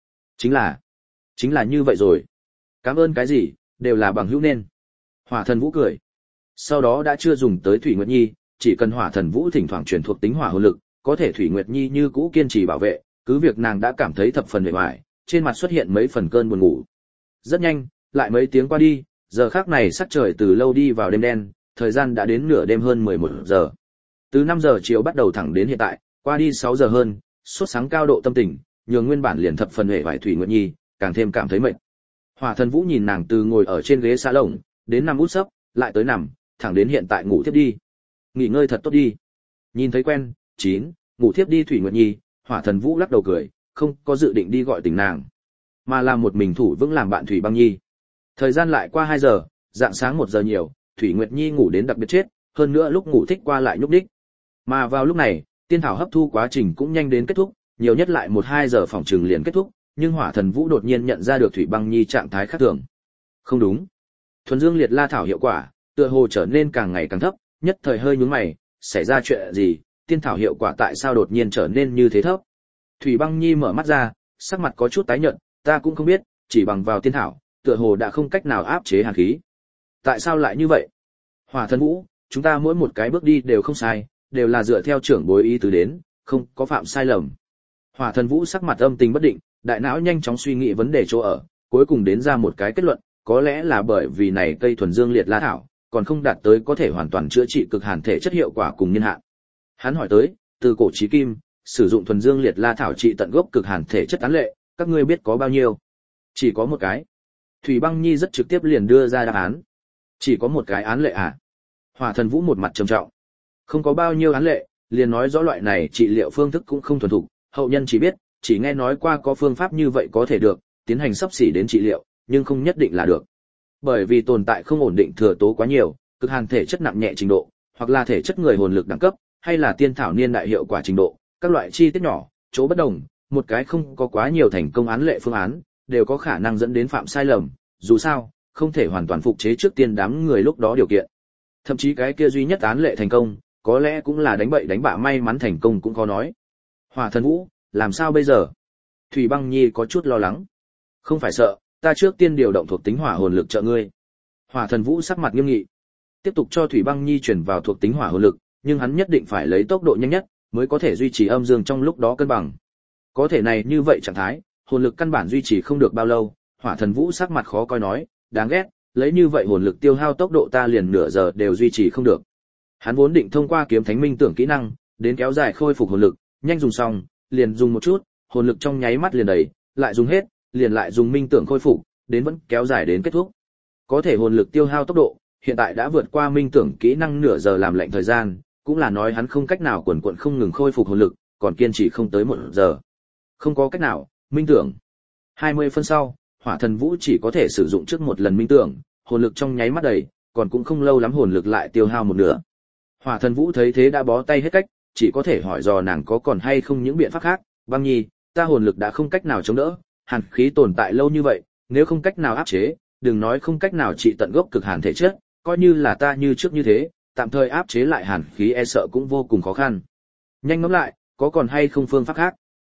là như vậy rồi. Cảm ơn cái gì, đều là bằng hữu nên. Hỏa Thần Vũ cười. Sau đó đã chưa dùng tới Thủy Nguyệt Nhi, chỉ cần Hỏa Thần Vũ thỉnh thoảng truyền thuộc tính hỏa hồn lực, có thể Thủy Nguyệt Nhi như cũ kiên trì bảo vệ, cứ việc nàng đã cảm thấy thập phần mệt mỏi, trên mặt xuất hiện mấy phần cơn buồn ngủ. Rất nhanh, lại mấy tiếng qua đi, giờ khắc này sắc trời từ lâu đi vào đêm đen, thời gian đã đến nửa đêm hơn 11 giờ. Từ 5 giờ chiều bắt đầu thẳng đến hiện tại, qua đi 6 giờ hơn, sốt sáng cao độ tâm tình, nhường nguyên bản liền thập phần hề vải Thủy Nguyệt Nhi, càng thêm cảm thấy mệt. Hỏa Thần Vũ nhìn nàng từ ngồi ở trên ghế xa lồng, đến nằm út sấp, lại tới nằm, thẳng đến hiện tại ngủ thiếp đi. Nghỉ ngơi thật tốt đi. Nhìn thấy quen, ngủ thiếp đi Thủy Nguyệt Nhi, Hỏa Thần Vũ lắc đầu cười, không có dự định đi gọi tỉnh nàng, mà làm một mình thủ vững làm bạn Thủy Băng Nhi. Thời gian lại qua 2 giờ, dạng sáng 1 giờ nhiều, Thủy Nguyệt Nhi ngủ đến đặc biệt chết, hơn nữa lúc ngủ thích qua lại nhúc đích. Mà vào lúc này, tiên thảo hấp thu quá trình cũng nhanh đến kết thúc, nhiều nhất lại 1-2 giờ phòng trường liền kết thúc, nhưng Hỏa Thần Vũ đột nhiên nhận ra được Thủy Băng Nhi trạng thái khác thường. Không đúng. Thuần Dương Liệt La thảo hiệu quả, tựa hồ trở nên càng ngày càng thấp, nhất thời hơi nhướng mày, xảy ra chuyện gì, tiên thảo hiệu quả tại sao đột nhiên trở nên như thế thấp? Thủy Băng Nhi mở mắt ra, sắc mặt có chút tái nhợt, ta cũng không biết, chỉ bằng vào tiên thảo, tựa hồ đã không cách nào áp chế hàn khí. Tại sao lại như vậy? Hỏa Thần Vũ, chúng ta mỗi một cái bước đi đều không sai, đều là dựa theo trưởng bối ý tứ đến, không có phạm sai lầm. Hỏa Thần Vũ sắc mặt âm tình bất định, đại não nhanh chóng suy nghĩ vấn đề chỗ ở, cuối cùng đến ra một cái kết luận, có lẽ là bởi vì này cây thuần dương liệt la thảo, còn không đạt tới có thể hoàn toàn chữa trị cực hàn thể chất hiệu quả cùng niên hạn. Hắn hỏi tới, từ cổ chí kim, sử dụng thuần dương liệt la thảo trị tận gốc cực hàn thể chất án lệ, các ngươi biết có bao nhiêu? Chỉ có một cái. Thủy Băng Nhi rất trực tiếp liền đưa ra đáp án. Chỉ có một cái án lệ à? Hỏa Thần Vũ một mặt trầm trọng. Không có bao nhiêu án lệ, liền nói rõ loại này trị liệu phương thức cũng không thuần thục, hậu nhân chỉ biết, chỉ nghe nói qua có phương pháp như vậy có thể được, tiến hành sắp xỉ đến trị liệu, nhưng không nhất định là được. Bởi vì tồn tại không ổn định thừa tố quá nhiều, cực hàn thể chất nặng nhẹ trình độ, hoặc là thể chất người hồn lực đẳng cấp, hay là tiên thảo niên đại hiệu quả trình độ, các loại chi tiết nhỏ, chỗ bất đồng, một cái không có quá nhiều thành công án lệ phương án, đều có khả năng dẫn đến phạm sai lầm, dù sao, không thể hoàn toàn phục chế trước tiên đám người lúc đó điều kiện. Thậm chí cái kia duy nhất án lệ thành công, có lẽ cũng là đánh bậy đánh bạ may mắn thành công cũng khó nói. Hỏa Thần Vũ, làm sao bây giờ? Thủy Băng Nhi có chút lo lắng. Không phải sợ, ta trước tiên điều động thuộc tính hỏa hồn lực trợ ngươi. Hỏa Thần Vũ sắc mặt nghiêm nghị, tiếp tục cho Thủy Băng Nhi chuyển vào thuộc tính hỏa hồn lực, nhưng hắn nhất định phải lấy tốc độ nhanh nhất, mới có thể duy trì âm dương trong lúc đó cân bằng. Có thể này như vậy trạng thái, hồn lực căn bản duy trì không được bao lâu. Hỏa Thần Vũ sắc mặt khó coi nói, đáng ghét, lấy như vậy hồn lực tiêu hao tốc độ ta liền nửa giờ đều duy trì không được. Hắn vốn định thông qua kiếm thánh minh tưởng kỹ năng, đến kéo dài khôi phục hồn lực, nhanh dùng xong, liền dùng một chút, hồn lực trong nháy mắt liền đầy, lại dùng hết, liền lại dùng minh tưởng khôi phục, đến vẫn kéo dài đến kết thúc. Có thể hồn lực tiêu hao tốc độ, hiện tại đã vượt qua minh tưởng kỹ năng nửa giờ làm lệnh thời gian, cũng là nói hắn không cách nào quần quật không ngừng khôi phục hồn lực, còn kiên trì không tới 1 giờ. Không có cách nào, minh tưởng. 20 phân sau, Hỏa Thần Vũ chỉ có thể sử dụng trước một lần minh tưởng, hồn lực trong nháy mắt đầy, còn cũng không lâu lắm hồn lực lại tiêu hao một nửa. Hỏa Thần Vũ thấy thế đã bó tay hết cách, chỉ có thể hỏi dò nàng có còn hay không những biện pháp khác. Băng Nhi, ta hồn lực đã không cách nào chống đỡ, hàn khí tồn tại lâu như vậy, nếu không cách nào áp chế, đừng nói không cách nào trị tận gốc cực hàn thể chất, coi như là ta như trước như thế, tạm thời áp chế lại hàn khí e sợ cũng vô cùng khó khăn. Nhanh ngẫm lại, có còn hay không phương pháp khác?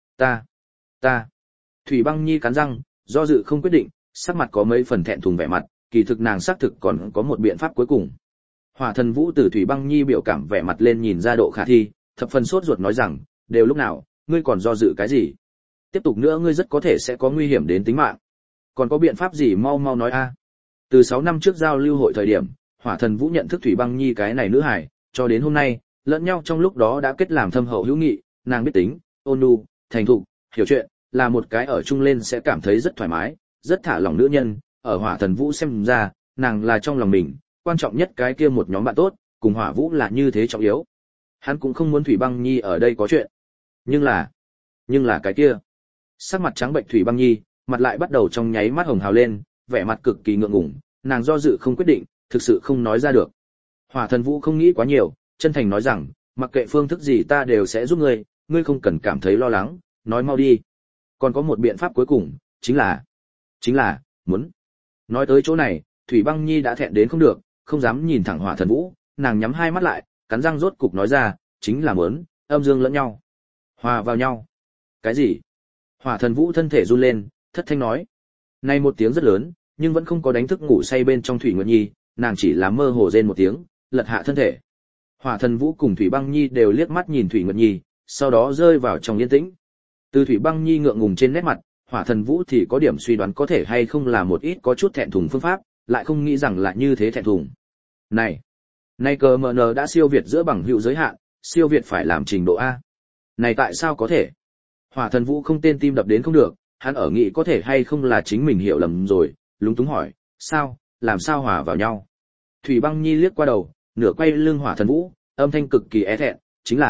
Ta. Thủy Băng Nhi cắn răng, do dự không quyết định, sắc mặt có mấy phần thẹn thùng vẻ mặt, kỳ thực nàng xác thực còn có một biện pháp cuối cùng. Hỏa Thần Vũ từ Thủy Băng Nhi biểu cảm vẻ mặt lên nhìn ra độ khả thi, thập phần sốt ruột nói rằng, đều lúc nào, ngươi còn do dự cái gì? Tiếp tục nữa ngươi rất có thể sẽ có nguy hiểm đến tính mạng. Còn có biện pháp gì mau mau nói a. Từ 6 năm trước giao lưu hội thời điểm, Hỏa Thần Vũ nhận thức Thủy Băng Nhi cái này nữ hài, cho đến hôm nay, lẫn nhau trong lúc đó đã kết làm thâm hậu hữu nghị, nàng biết tính, ôn nhu, thành thục, hiểu chuyện, là một cái ở chung lên sẽ cảm thấy rất thoải mái, rất thả lỏng nữ nhân, ở Hỏa Thần Vũ xem ra, nàng là trong lòng mình, quan trọng nhất cái kia một nhóm bạn tốt, cùng Hỏa Vũ là như thế trọng yếu. Hắn cũng không muốn Thủy Băng Nhi ở đây có chuyện. Nhưng là cái kia. Sắc mặt trắng bệnh Thủy Băng Nhi, mặt lại bắt đầu trong nháy mắt hồng hào lên, vẻ mặt cực kỳ ngượng ngùng, nàng do dự không quyết định, thực sự không nói ra được. Hỏa Thần Vũ không nghĩ quá nhiều, chân thành nói rằng, mặc kệ phương thức gì ta đều sẽ giúp ngươi, ngươi không cần cảm thấy lo lắng, nói mau đi. Còn có một biện pháp cuối cùng, chính là, muốn. Nói tới chỗ này, Thủy Băng Nhi đã thẹn đến không được, không dám nhìn thẳng Hỏa Thần Vũ, nàng nhắm hai mắt lại, cắn răng rốt cục nói ra, chính là muốn, âm dương lẫn nhau, hòa vào nhau. Cái gì? Hỏa Thần Vũ thân thể run lên, thất thanh nói. Này một tiếng rất lớn, nhưng vẫn không có đánh thức ngủ say bên trong Thủy Nguyệt Nhi, nàng chỉ là mơ hồ rên một tiếng, lật hạ thân thể. Hỏa Thần Vũ cùng Thủy Băng Nhi đều liếc mắt nhìn Thủy Nguyệt Nhi, sau đó rơi vào trong yên tĩnh. Từ Thủy Băng Nhi ngượng ngùng trên nét mặt, Hỏa Thần Vũ thì có điểm suy đoán có thể hay không là một ít có chút thẹn thùng phương pháp, lại không nghĩ rằng là như thế thẹn thùng. Này cờ MN đã siêu việt giữa bằng hữu giới hạn, siêu việt phải làm trình độ A. Này tại sao có thể? Hỏa Thần Vũ không tên tim đập đến không được, hắn ở nghĩ có thể hay không là chính mình hiểu lầm rồi, lúng túng hỏi, sao, làm sao hòa vào nhau? Thủy Băng Nhi liếc qua đầu, nửa quay lưng Hỏa Thần Vũ, âm thanh cực kỳ é thẹn,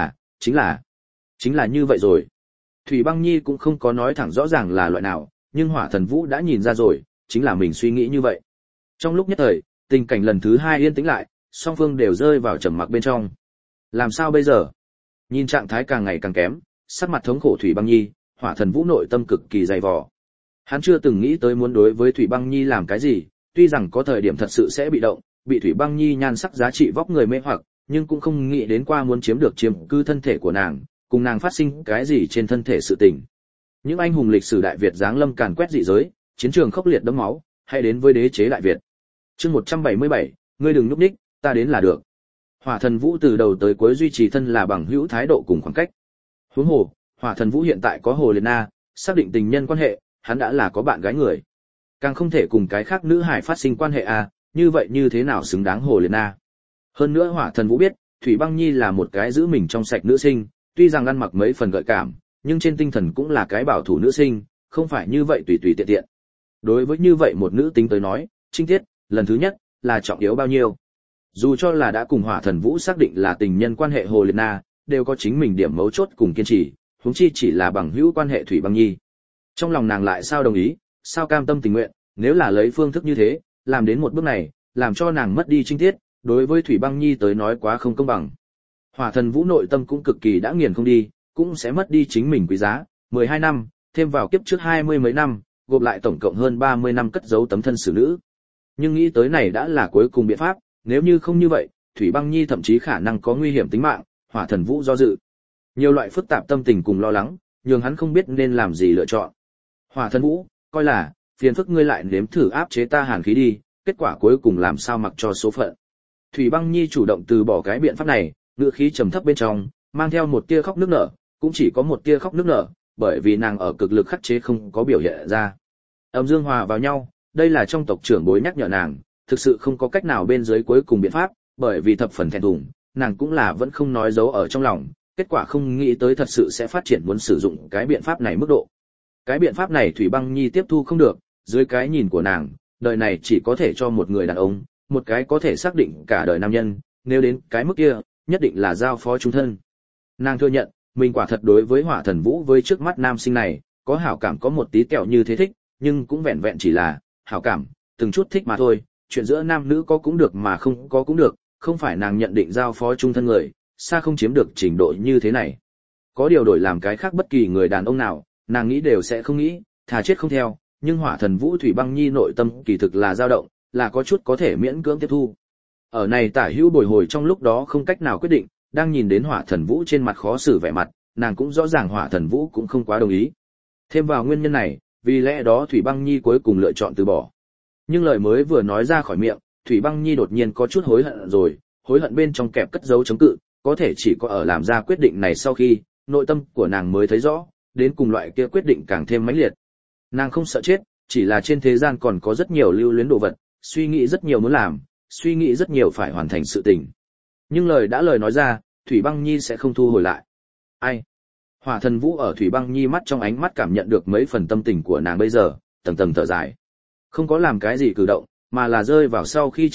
chính là như vậy rồi. Thủy Băng Nhi cũng không có nói thẳng rõ ràng là loại nào, nhưng Hỏa Thần Vũ đã nhìn ra rồi, chính là mình suy nghĩ như vậy. Trong lúc nhất thời, tình cảnh lần thứ hai yên tĩnh lại, song phương đều rơi vào trầm mặc bên trong. Làm sao bây giờ? Nhìn trạng thái càng ngày càng kém, sắc mặt thống khổ Thủy Băng Nhi, Hỏa Thần Vũ nội tâm cực kỳ dày vò. Hắn chưa từng nghĩ tới muốn đối với Thủy Băng Nhi làm cái gì, tuy rằng có thời điểm thật sự sẽ bị động, bị Thủy Băng Nhi nhan sắc giá trị vóc người mê hoặc, nhưng cũng không nghĩ đến qua muốn chiếm cứ thân thể của nàng, cùng nàng phát sinh cái gì trên thân thể sự tình. Những anh hùng lịch sử Đại Việt giáng lâm càn quét dị giới, chiến trường khốc liệt đẫm máu, hãy đến với đế chế Đại Việt. Chương 177, ngươi đừng nhúc nhích, ta đến là được. Hỏa Thần Vũ từ đầu tới cuối duy trì thân là bằng hữu thái độ cùng khoảng cách. Huống hồ, Hỏa Thần Vũ hiện tại có Hồ Liệt Na, xác định tình nhân quan hệ, hắn đã là có bạn gái người. Càng không thể cùng cái khác nữ hải phát sinh quan hệ như vậy như thế nào xứng đáng Hồ Liệt Na. Hơn nữa Hỏa Thần Vũ biết, Thủy Băng Nhi là một cái giữ mình trong sạch nữ sinh, tuy rằng ăn mặc mấy phần gợi cảm, nhưng trên tinh thần cũng là cái bảo thủ nữ sinh, không phải như vậy tùy tùy tiện tiện. Đối với như vậy một nữ tính tới nói, trinh tiết, lần thứ nhất, là trọng yếu bao nhiêu. Dù cho là đã cùng Hỏa Thần Vũ xác định là tình nhân quan hệ Hồ Liệt Na, đều có chính mình điểm mấu chốt cùng kiên trì, huống chi chỉ là bằng hữu quan hệ Thủy Băng Nhi. Trong lòng nàng lại sao đồng ý, sao cam tâm tình nguyện, nếu là lấy phương thức như thế, làm đến một bước này, làm cho nàng mất đi trinh tiết, đối với Thủy Băng Nhi tới nói quá không công bằng. Hỏa Thần Vũ nội tâm cũng cực kỳ đã nghiền không đi, cũng sẽ mất đi chính mình quý giá, 12 năm, thêm vào kiếp trước 20 mấy năm, gộp lại tổng cộng hơn 30 năm cất giấu tấm thân xử nữ. Nhưng nghĩ tới này đã là cuối cùng biện pháp, nếu như không như vậy, Thủy Băng Nhi thậm chí khả năng có nguy hiểm tính mạng. Hỏa Thần Vũ do dự, nhiều loại phức tạp tâm tình cùng lo lắng, nhường hắn không biết nên làm gì lựa chọn. Hỏa Thần Vũ, coi là phiền phức ngươi lại nếm thử áp chế ta hàn khí đi, kết quả cuối cùng làm sao mặc cho số phận. Thủy Băng Nhi chủ động từ bỏ cái biện pháp này, ngữ khí trầm thấp bên trong mang theo một tia khóc nức nở, cũng chỉ có một tia khóc nức nở, bởi vì nàng ở cực lực khắc chế không có biểu hiện ra. Âm dương hòa vào nhau, đây là trong tộc trưởng bối nhắc nhở nàng, thực sự không có cách nào bên dưới cuối cùng biện pháp, bởi vì thập phần thẹn thùng, nàng cũng là vẫn không nói giấu ở trong lòng, kết quả không nghĩ tới thật sự sẽ phát triển muốn sử dụng cái biện pháp này mức độ. Cái biện pháp này Thủy Băng Nhi tiếp thu không được, dưới cái nhìn của nàng, đời này chỉ có thể cho một người đàn ông, một cái có thể xác định cả đời nam nhân, nếu đến cái mức kia, nhất định là giao phó chung thân. Nàng thừa nhận, mình quả thật đối với Hỏa Thần Vũ với trước mắt nam sinh này, có hảo cảm có một tí kẹo như thế thích, nhưng cũng vẹn vẹn chỉ là hảo cảm, từng chút thích mà thôi, chuyện giữa nam nữ có cũng được mà không có cũng được, không phải nàng nhận định giao phó chung thân người, xa không chiếm được trình độ như thế này. Có điều đổi làm cái khác bất kỳ người đàn ông nào, nàng nghĩ đều sẽ không nghĩ, thà chết không theo, nhưng Hỏa Thần Vũ Thủy Băng Nhi nội tâm kỳ thực là dao động, là có chút có thể miễn cưỡng tiếp thu. Ở này tả hữu bồi hồi trong lúc đó không cách nào quyết định, đang nhìn đến Hỏa Thần Vũ trên mặt khó xử vẻ mặt, nàng cũng rõ ràng Hỏa Thần Vũ cũng không quá đồng ý. Thêm vào nguyên nhân này, vì lẽ đó Thủy Băng Nhi cuối cùng lựa chọn từ bỏ. Nhưng lời mới vừa nói ra khỏi miệng, Thủy Băng Nhi đột nhiên có chút hối hận rồi, hối hận bên trong kẹp cất dấu chống cự, có thể chỉ có ở làm ra quyết định này sau khi, nội tâm của nàng mới thấy rõ, đến cùng loại kia quyết định càng thêm mãnh liệt. Nàng không sợ chết, chỉ là trên thế gian còn có rất nhiều lưu luyến đồ vật, suy nghĩ rất nhiều muốn làm, suy nghĩ rất nhiều phải hoàn thành sự tình. Nhưng lời đã lời nói ra, Thủy Băng Nhi sẽ không thu hồi lại. Ai? Hỏa Thần Vũ ở Thủy Băng Nhi mắt trong ánh mắt cảm nhận được mấy phần tâm tình của nàng bây giờ, tầng tầng thở dài. Không có làm cái gì cử động, mà là rơi vào sau khi trầm mặc,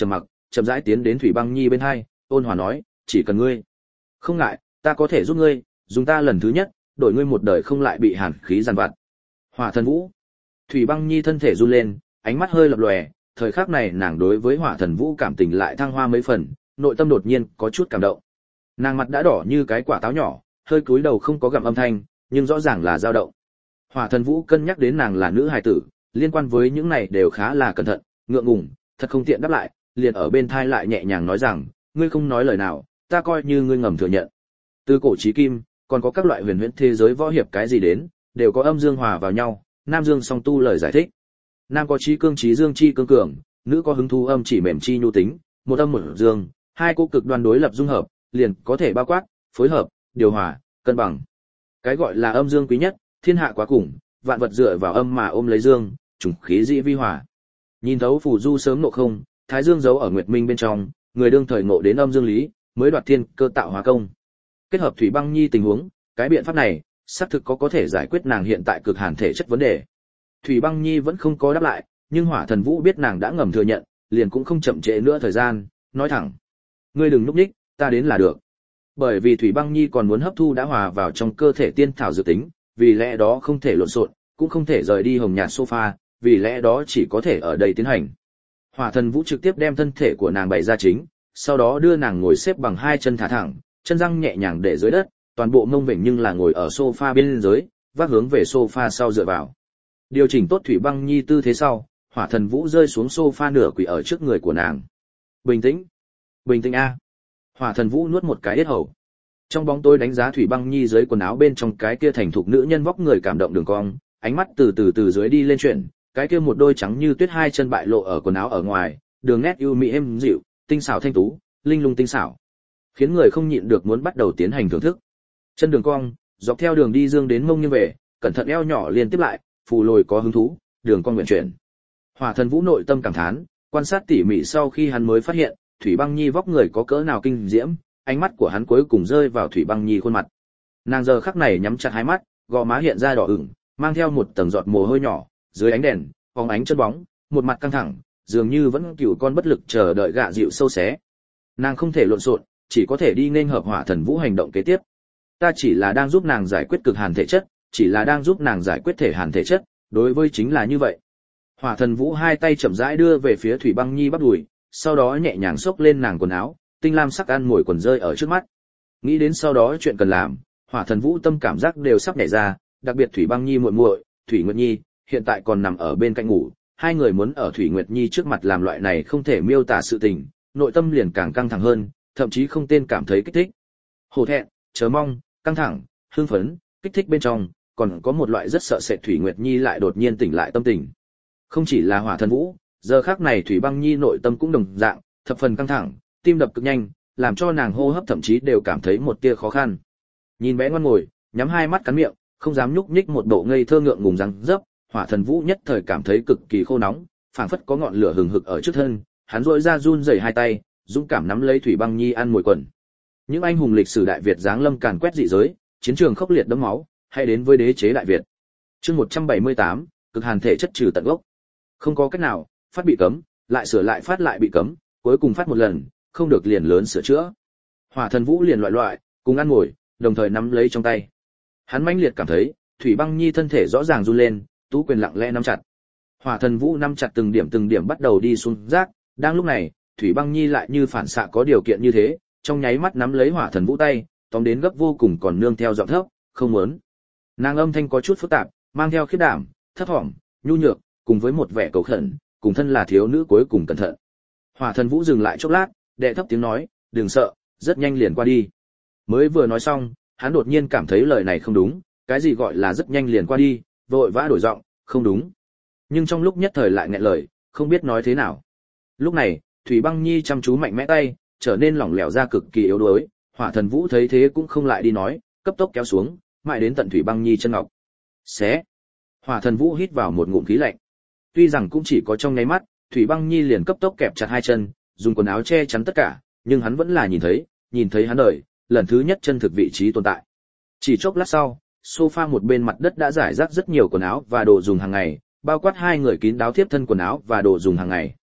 chậm rãi tiến đến Thủy Băng Nhi bên hai, ôn hòa nói, chỉ cần ngươi không ngại, ta có thể giúp ngươi, dùng ta lần thứ nhất, đổi ngươi một đời không lại bị hàn khí giàn vặt. Hỏa Thần Vũ. Thủy Băng Nhi thân thể run lên, ánh mắt hơi lập lòe, thời khắc này nàng đối với Hỏa Thần Vũ cảm tình lại thăng hoa mấy phần, nội tâm đột nhiên có chút cảm động. Nàng mặt đã đỏ như cái quả táo nhỏ, hơi cúi đầu không có gặm âm thanh, nhưng rõ ràng là dao động. Hỏa Thần Vũ cân nhắc đến nàng là nữ hài tử, liên quan với những này đều khá là cẩn thận, ngượng ngùng, thật không tiện đáp lại, liền ở bên thai lại nhẹ nhàng nói rằng, ngươi không nói lời nào, ta coi như ngươi ngầm thừa nhận. Từ cổ chí kim, còn có các loại huyền huyễn thế giới võ hiệp cái gì đến, đều có âm dương hòa vào nhau, nam dương song tu lời giải thích. Nam có chí cương chí dương chi cương cường, nữ có hứng thú âm chỉ mềm chi nhu tính, một âm một dương, hai cô cực đoan đối lập dung hợp, liền có thể bao quát, phối hợp, điều hòa, cân bằng. Cái gọi là âm dương quý nhất, thiên hạ quá cùng, vạn vật dựa vào âm mà ôm lấy dương, trùng khí dị vi hòa. Nhìn thấu phù du sớm nộ không, thái dương giấu ở nguyệt minh bên trong, người đương thời ngộ đến âm dương lý, mới đoạt thiên cơ tạo hóa công. Kết hợp Thủy Băng Nhi tình huống, cái biện pháp này xác thực có thể giải quyết nàng hiện tại cực hàn thể chất vấn đề. Thủy Băng Nhi vẫn không có đáp lại, nhưng Hỏa Thần Vũ biết nàng đã ngầm thừa nhận, liền cũng không chậm trễ nữa thời gian, nói thẳng: "Ngươi đừng núp nhích, ta đến là được." Bởi vì Thủy Băng Nhi còn muốn hấp thu đã hòa vào trong cơ thể tiên thảo dược tính, vì lẽ đó không thể lộn xộn, cũng không thể rời đi hồng nhạt sofa, vì lẽ đó chỉ có thể ở đây tiến hành. Hỏa Thần Vũ trực tiếp đem thân thể của nàng bày ra chính, sau đó đưa nàng ngồi xếp bằng hai chân thả thẳng, chân răng nhẹ nhàng để dưới đất, toàn bộ mông vểnh nhưng là ngồi ở sofa bên dưới, vác hướng về sofa sau dựa vào. Điều chỉnh tốt Thủy Băng Nhi tư thế sau, Hỏa Thần Vũ rơi xuống sofa nửa quỳ ở trước người của nàng. Bình tĩnh, bình tĩnh a. Hỏa Thần Vũ nuốt một cái yết hầu. Trong bóng tối đánh giá Thủy Băng Nhi dưới quần áo bên trong cái kia thành thục nữ nhân vóc người cảm động đường cong, ánh mắt từ từ dưới đi lên chuyển, cái kia một đôi trắng như tuyết hai chân bại lộ ở quần áo ở ngoài, đường nét ưu mỹ êm dịu, tinh xảo thanh tú, linh lung tinh xảo, khiến người không nhịn được muốn bắt đầu tiến hành thưởng thức. Chân đường cong, dọc theo đường đi dương đến mông như về, cẩn thận eo nhỏ liên tiếp lại, phù lồi có hứng thú, đường cong nguyện chuyển. Hỏa Thần Vũ nội tâm cảm thán, quan sát tỉ mỉ sau khi hắn mới phát hiện, Thủy Băng Nhi vóc người có cỡ nào kinh diễm, ánh mắt của hắn cuối cùng rơi vào Thủy Băng Nhi khuôn mặt. Nàng giờ khắc này nhắm chặt hai mắt, gò má hiện ra đỏ ửng, mang theo một tầng giọt mồ hôi nhỏ, dưới ánh đèn, phóng ánh chân bóng, một mặt căng thẳng, dường như vẫn cừu con bất lực chờ đợi gạ dịu sâu xé. Nàng không thể lộn xộn, chỉ có thể đi nên hợp Hỏa Thần Vũ hành động kế tiếp. Ta chỉ là đang giúp nàng giải quyết cực hàn thể chất, chỉ là đang giúp nàng giải quyết thể hàn thể chất, đối với chính là như vậy. Hỏa Thần Vũ hai tay chậm rãi đưa về phía Thủy Băng Nhi bắp đùi, sau đó nhẹ nhàng xốc lên nàng quần áo, tinh lam sắc ăn mồi quần rơi ở trước mắt. Nghĩ đến sau đó chuyện cần làm, Hỏa Thần Vũ tâm cảm giác đều sắp nhảy ra, đặc biệt Thủy Băng Nhi muội muội, Thủy Nguyệt Nhi, hiện tại còn nằm ở bên cạnh ngủ, hai người muốn ở Thủy Nguyệt Nhi trước mặt làm loại này không thể miêu tả sự tình, nội tâm liền càng căng thẳng hơn, thậm chí không tên cảm thấy kích thích. Hổ thẹn, chờ mong, căng thẳng, hưng phấn, kích thích bên trong, còn có một loại rất sợ sệt Thủy Nguyệt Nhi lại đột nhiên tỉnh lại tâm tình. Không chỉ là Hỏa Thần Vũ, giờ khắc này Thủy Băng Nhi nội tâm cũng đồng dạng, thập phần căng thẳng, tim đập cực nhanh, làm cho nàng hô hấp thậm chí đều cảm thấy một tia khó khăn. Nhìn bé ngoan ngồi, nhắm hai mắt cắn miệng, không dám nhúc nhích một bộ ngây thơ ngượng ngùng răng dấp, Hỏa Thần Vũ nhất thời cảm thấy cực kỳ khô nóng, phảng phất có ngọn lửa hừng hực ở trước thân, hắn rũa ra run rẩy hai tay, dũng cảm nắm lấy Thủy Băng Nhi ăn mồi quần. Những anh hùng lịch sử Đại Việt giáng lâm càn quét dị giới, chiến trường khốc liệt đẫm máu, hay đến với đế chế Đại Việt. Chương 178, cực hàn thể chất trừ tận gốc. Không có cách nào, phát bị cấm, lại sửa lại phát lại bị cấm, cuối cùng phát một lần, không được liền lớn sửa chữa. Hỏa Thần Vũ liền loại, cùng ăn ngồi, đồng thời nắm lấy trong tay. Hắn mãnh liệt cảm thấy, Thủy Băng Nhi thân thể rõ ràng run lên, tú quyền lặng lẽ nắm chặt. Hỏa Thần Vũ nắm chặt từng điểm bắt đầu đi xuống rác, đang lúc này, Thủy Băng Nhi lại như phản xạ có điều kiện như thế, trong nháy mắt nắm lấy Hỏa Thần Vũ tay, tóm đến gấp vô cùng còn nương theo giọng thấp, không muốn. Nàng âm thanh có chút phức tạp, mang theo khiếp đảm, thấp thỏm, nhu nhược, cùng với một vẻ cầu khẩn, cùng thân là thiếu nữ cuối cùng cẩn thận. Hỏa Thần Vũ dừng lại chốc lát, đệ thấp tiếng nói, đừng sợ, rất nhanh liền qua đi. Mới vừa nói xong, hắn đột nhiên cảm thấy lời này không đúng, cái gì gọi là rất nhanh liền qua đi, vội vã đổi giọng, không đúng. Nhưng trong lúc nhất thời lại nghẹn lời, không biết nói thế nào. Lúc này, Thủy Băng Nhi chăm chú mạnh mẽ tay, trở nên lỏng lẻo ra cực kỳ yếu đuối, Hỏa Thần Vũ thấy thế cũng không lại đi nói, cấp tốc kéo xuống, mãi đến tận Thủy Băng Nhi chân ngọc. Xé. Hỏa Thần Vũ hít vào một ngụm khí lạnh. Tuy rằng cũng chỉ có trong nháy mắt, Thủy Băng Nhi liền cấp tốc kẹp chặt hai chân, dùng quần áo che chắn tất cả, nhưng hắn vẫn là nhìn thấy hắn đời, lần thứ nhất chân thực vị trí tồn tại. Chỉ chốc lát sau, sofa một bên mặt đất đã rải rác rất nhiều quần áo và đồ dùng hàng ngày, bao quát hai người kín đáo tiếp thân quần áo và đồ dùng hàng ngày.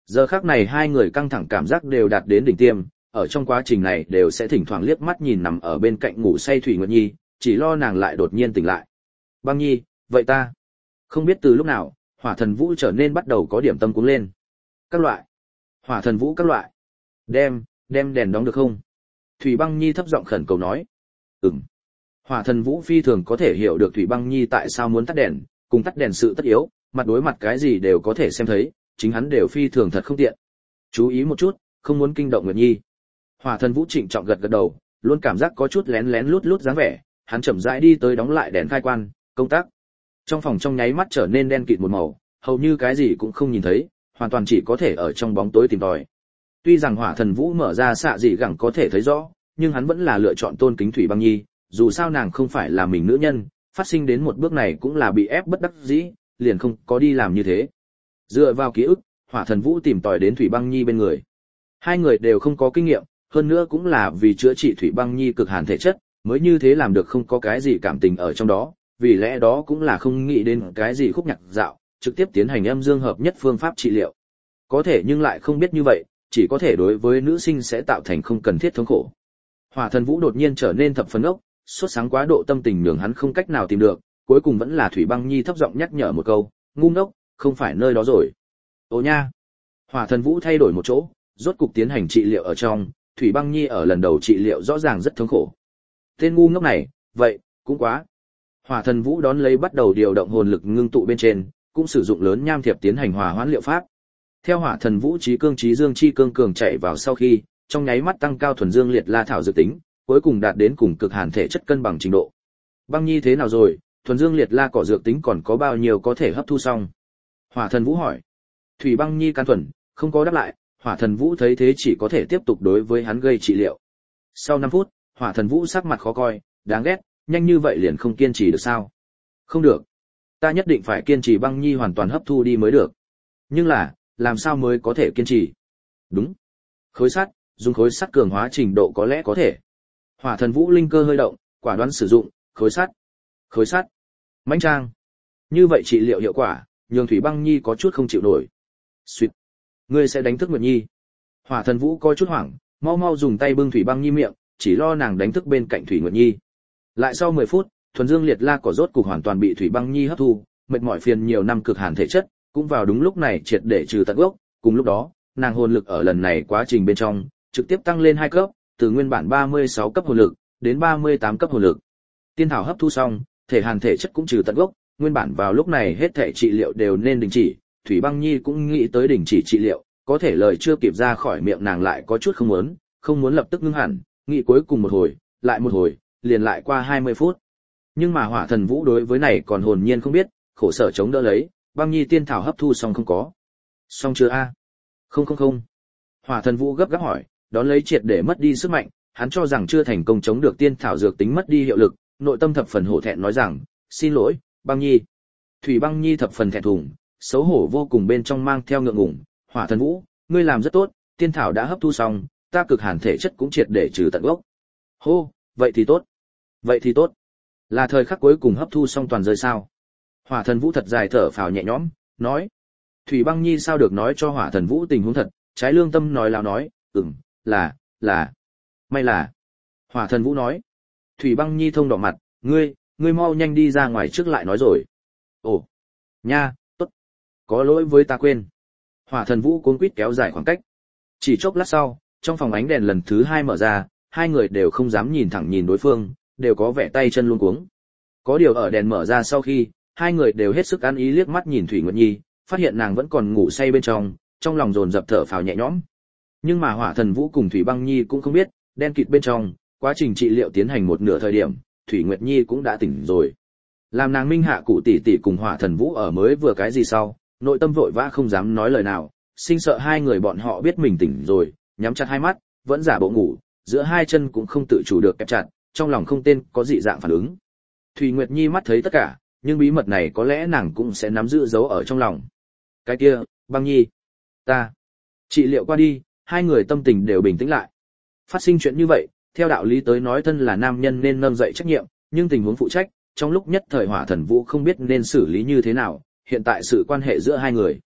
Giờ khắc này hai người căng thẳng cảm giác đều đạt đến đỉnh tiêm, ở trong quá trình này đều sẽ thỉnh thoảng liếc mắt nhìn nằm ở bên cạnh ngủ say Thủy Nguyệt Nhi, chỉ lo nàng lại đột nhiên tỉnh lại. Băng Nhi, vậy ta? Không biết từ lúc nào, Hỏa Thần Vũ trở nên bắt đầu có điểm tâm cuống lên. Các loại. Hỏa Thần Vũ các loại. Đem đèn đóng được không? Thủy Băng Nhi thấp giọng khẩn cầu nói. Hỏa Thần Vũ phi thường có thể hiểu được Thủy Băng Nhi tại sao muốn tắt đèn, cùng tắt đèn sự tất yếu, mặt đối mặt cái gì đều có thể xem thấy, chính hắn đều phi thường thật không tiện. Chú ý một chút, không muốn kinh động Nguyệt Nhi. Hỏa Thần Vũ trịnh trọng gật gật đầu, luôn cảm giác có chút lén lén lút lút dáng vẻ, hắn chậm rãi đi tới đóng lại đèn khai quan, công tác. Trong phòng trong nháy mắt trở nên đen kịt một màu, hầu như cái gì cũng không nhìn thấy, hoàn toàn chỉ có thể ở trong bóng tối tìm tòi. Tuy rằng Hỏa Thần Vũ mở ra xạ dị gẳng có thể thấy rõ, nhưng hắn vẫn là lựa chọn tôn kính Thủy Băng Nhi, dù sao nàng không phải là mình nữ nhân, phát sinh đến một bước này cũng là bị ép bất đắc dĩ, liền không có đi làm như thế. Dựa vào ký ức, Hỏa Thần Vũ tìm tòi đến Thủy Băng Nhi bên người. Hai người đều không có kinh nghiệm, hơn nữa cũng là vì chữa trị Thủy Băng Nhi cực hàn thể chất, mới như thế làm được không có cái gì cảm tình ở trong đó, vì lẽ đó cũng là không nghĩ đến cái gì khúc nhạc dạo, trực tiếp tiến hành âm dương hợp nhất phương pháp trị liệu. Có thể nhưng lại không biết như vậy, chỉ có thể đối với nữ sinh sẽ tạo thành không cần thiết thống khổ. Hỏa Thần Vũ đột nhiên trở nên thập phần ốc, sốt sáng quá độ tâm tình nhường hắn không cách nào tìm được, cuối cùng vẫn là Thủy Băng Nhi thấp giọng nhắc nhở một câu, ngu ngốc, không phải nơi đó rồi. Ô nha. Hỏa Thần Vũ thay đổi một chỗ, rốt cục tiến hành trị liệu ở trong, Thủy Băng Nhi ở lần đầu trị liệu rõ ràng rất thống khổ. Tên ngu ngốc này, vậy, cũng quá. Hỏa Thần Vũ đón lấy bắt đầu điều động hồn lực ngưng tụ bên trên, cũng sử dụng lớn nham thiệp tiến hành hòa hoãn liệu pháp. Theo Hỏa Thần Vũ trí cương trí dương chi cương cường chạy vào sau khi, trong nháy mắt tăng cao thuần dương liệt la thảo dự tính, cuối cùng đạt đến cùng cực hàn thể chất cân bằng trình độ. Băng Nhi thế nào rồi, thuần dương liệt la cỏ dược tính còn có bao nhiêu có thể hấp thu xong? Hỏa Thần Vũ hỏi. Thủy Băng Nhi can thuần, không có đáp lại, Hỏa Thần Vũ thấy thế chỉ có thể tiếp tục đối với hắn gây trị liệu. Sau 5 phút, Hỏa Thần Vũ sắc mặt khó coi, đáng ghét, nhanh như vậy liền không kiên trì được sao? Không được, ta nhất định phải kiên trì Băng Nhi hoàn toàn hấp thu đi mới được. Nhưng là, làm sao mới có thể kiên trì? Đúng, khối sắt, dùng khối sắt cường hóa trình độ có lẽ có thể. Hỏa Thần Vũ linh cơ hơi động, quả đoán sử dụng khối sắt, mãnh trang. Như vậy trị liệu hiệu quả, nhường Thủy Băng Nhi có chút không chịu nổi. Xuyệt, ngươi sẽ đánh thức Nguyệt Nhi. Hỏa Thần Vũ có chút hoảng, mau mau dùng tay bưng Thủy Băng Nhi miệng, chỉ lo nàng đánh thức bên cạnh Thủy Nguyệt Nhi. Lại sau 10 phút, thuần dương liệt la cỏ rốt cục hoàn toàn bị Thủy Băng Nhi hấp thu, mệt mỏi phiền nhiều năm cực hàn thể chất, cũng vào đúng lúc này triệt để trừ tận gốc. Cùng lúc đó, nàng hồn lực ở lần này quá trình bên trong, trực tiếp tăng lên 2 cấp, từ nguyên bản 36 cấp hồn lực đến 38 cấp hồn lực. Tiên thảo hấp thu xong, thể hàn thể chất cũng trừ tận gốc, nguyên bản vào lúc này hết thể trị liệu đều nên đình chỉ, Thủy Băng Nhi cũng nghĩ tới đình chỉ trị liệu, có thể lời chưa kịp ra khỏi miệng nàng lại có chút không muốn lập tức ngưng hẳn, nghĩ cuối cùng một hồi, lại một hồi, liền lại qua 20 phút. Nhưng mà Hỏa Thần Vũ đối với này còn hồn nhiên không biết, khổ sở chống đỡ lấy, Băng Nhi tiên thảo hấp thu xong không có? Xong chưa a? Không. Hỏa Thần Vũ gấp gáp hỏi, đón lấy triệt để mất đi sức mạnh, hắn cho rằng chưa thành công chống được tiên thảo dược tính mất đi hiệu lực, nội tâm thập phần hổ thẹn nói rằng, xin lỗi, Băng Nhi. Thủy Băng Nhi thập phần thẹn thùng, xấu hổ vô cùng bên trong mang theo ngượng ngùng, Hỏa Thần Vũ, ngươi làm rất tốt, tiên thảo đã hấp thu xong, ta cực hàn thể chất cũng triệt để trừ tận gốc. Hô, vậy thì tốt. Là thời khắc cuối cùng hấp thu xong toàn rơi sao? Hỏa Thần Vũ thật dài thở phào nhẹ nhõm, nói. Thủy Băng Nhi sao được nói cho Hỏa Thần Vũ tình huống thật, trái lương tâm nói láo nói, là, may là. Hỏa Thần Vũ nói. Thủy Băng Nhi thông đỏ mặt, ngươi mau nhanh đi ra ngoài trước lại nói rồi. Ồ, nha, tốt. Có lỗi với ta quên. Hỏa Thần Vũ cuống quýt kéo dài khoảng cách. Chỉ chốc lát sau, trong phòng ánh đèn lần thứ 2 mở ra, hai người đều không dám nhìn thẳng nhìn đối phương, đều có vẻ tay chân luống cuống. Có điều ở đèn mở ra sau khi, hai người đều hết sức ăn ý liếc mắt nhìn Thủy Nguyệt Nhi, phát hiện nàng vẫn còn ngủ say bên trong lòng dồn dập thở phào nhẹ nhõm. Nhưng mà Hỏa Thần Vũ cùng Thủy Băng Nhi cũng không biết, đen kịt bên trong, quá trình trị liệu tiến hành một nửa thời điểm, Thủy Nguyệt Nhi cũng đã tỉnh rồi. Làm nàng minh hạ cụ tỷ tỷ cùng Hỏa Thần Vũ ở mới vừa cái gì sau, nội tâm vội vã không dám nói lời nào, sinh sợ hai người bọn họ biết mình tỉnh rồi, nhắm chặt hai mắt, vẫn giả bộ ngủ, giữa hai chân cũng không tự chủ được kẹp chặt, trong lòng không tên có dị dạng phản ứng. Thủy Nguyệt Nhi mắt thấy tất cả, nhưng bí mật này có lẽ nàng cũng sẽ nắm giữ giấu ở trong lòng. Cái kia, Băng Nhi, ta trị liệu qua đi, hai người tâm tình đều bình tĩnh lại. Phát sinh chuyện như vậy, theo đạo lý tới nói thân là nam nhân nên nâng dậy trách nhiệm, nhưng tình huống phụ trách, trong lúc nhất thời Hỏa Thần Vũ không biết nên xử lý như thế nào, hiện tại sự quan hệ giữa hai người.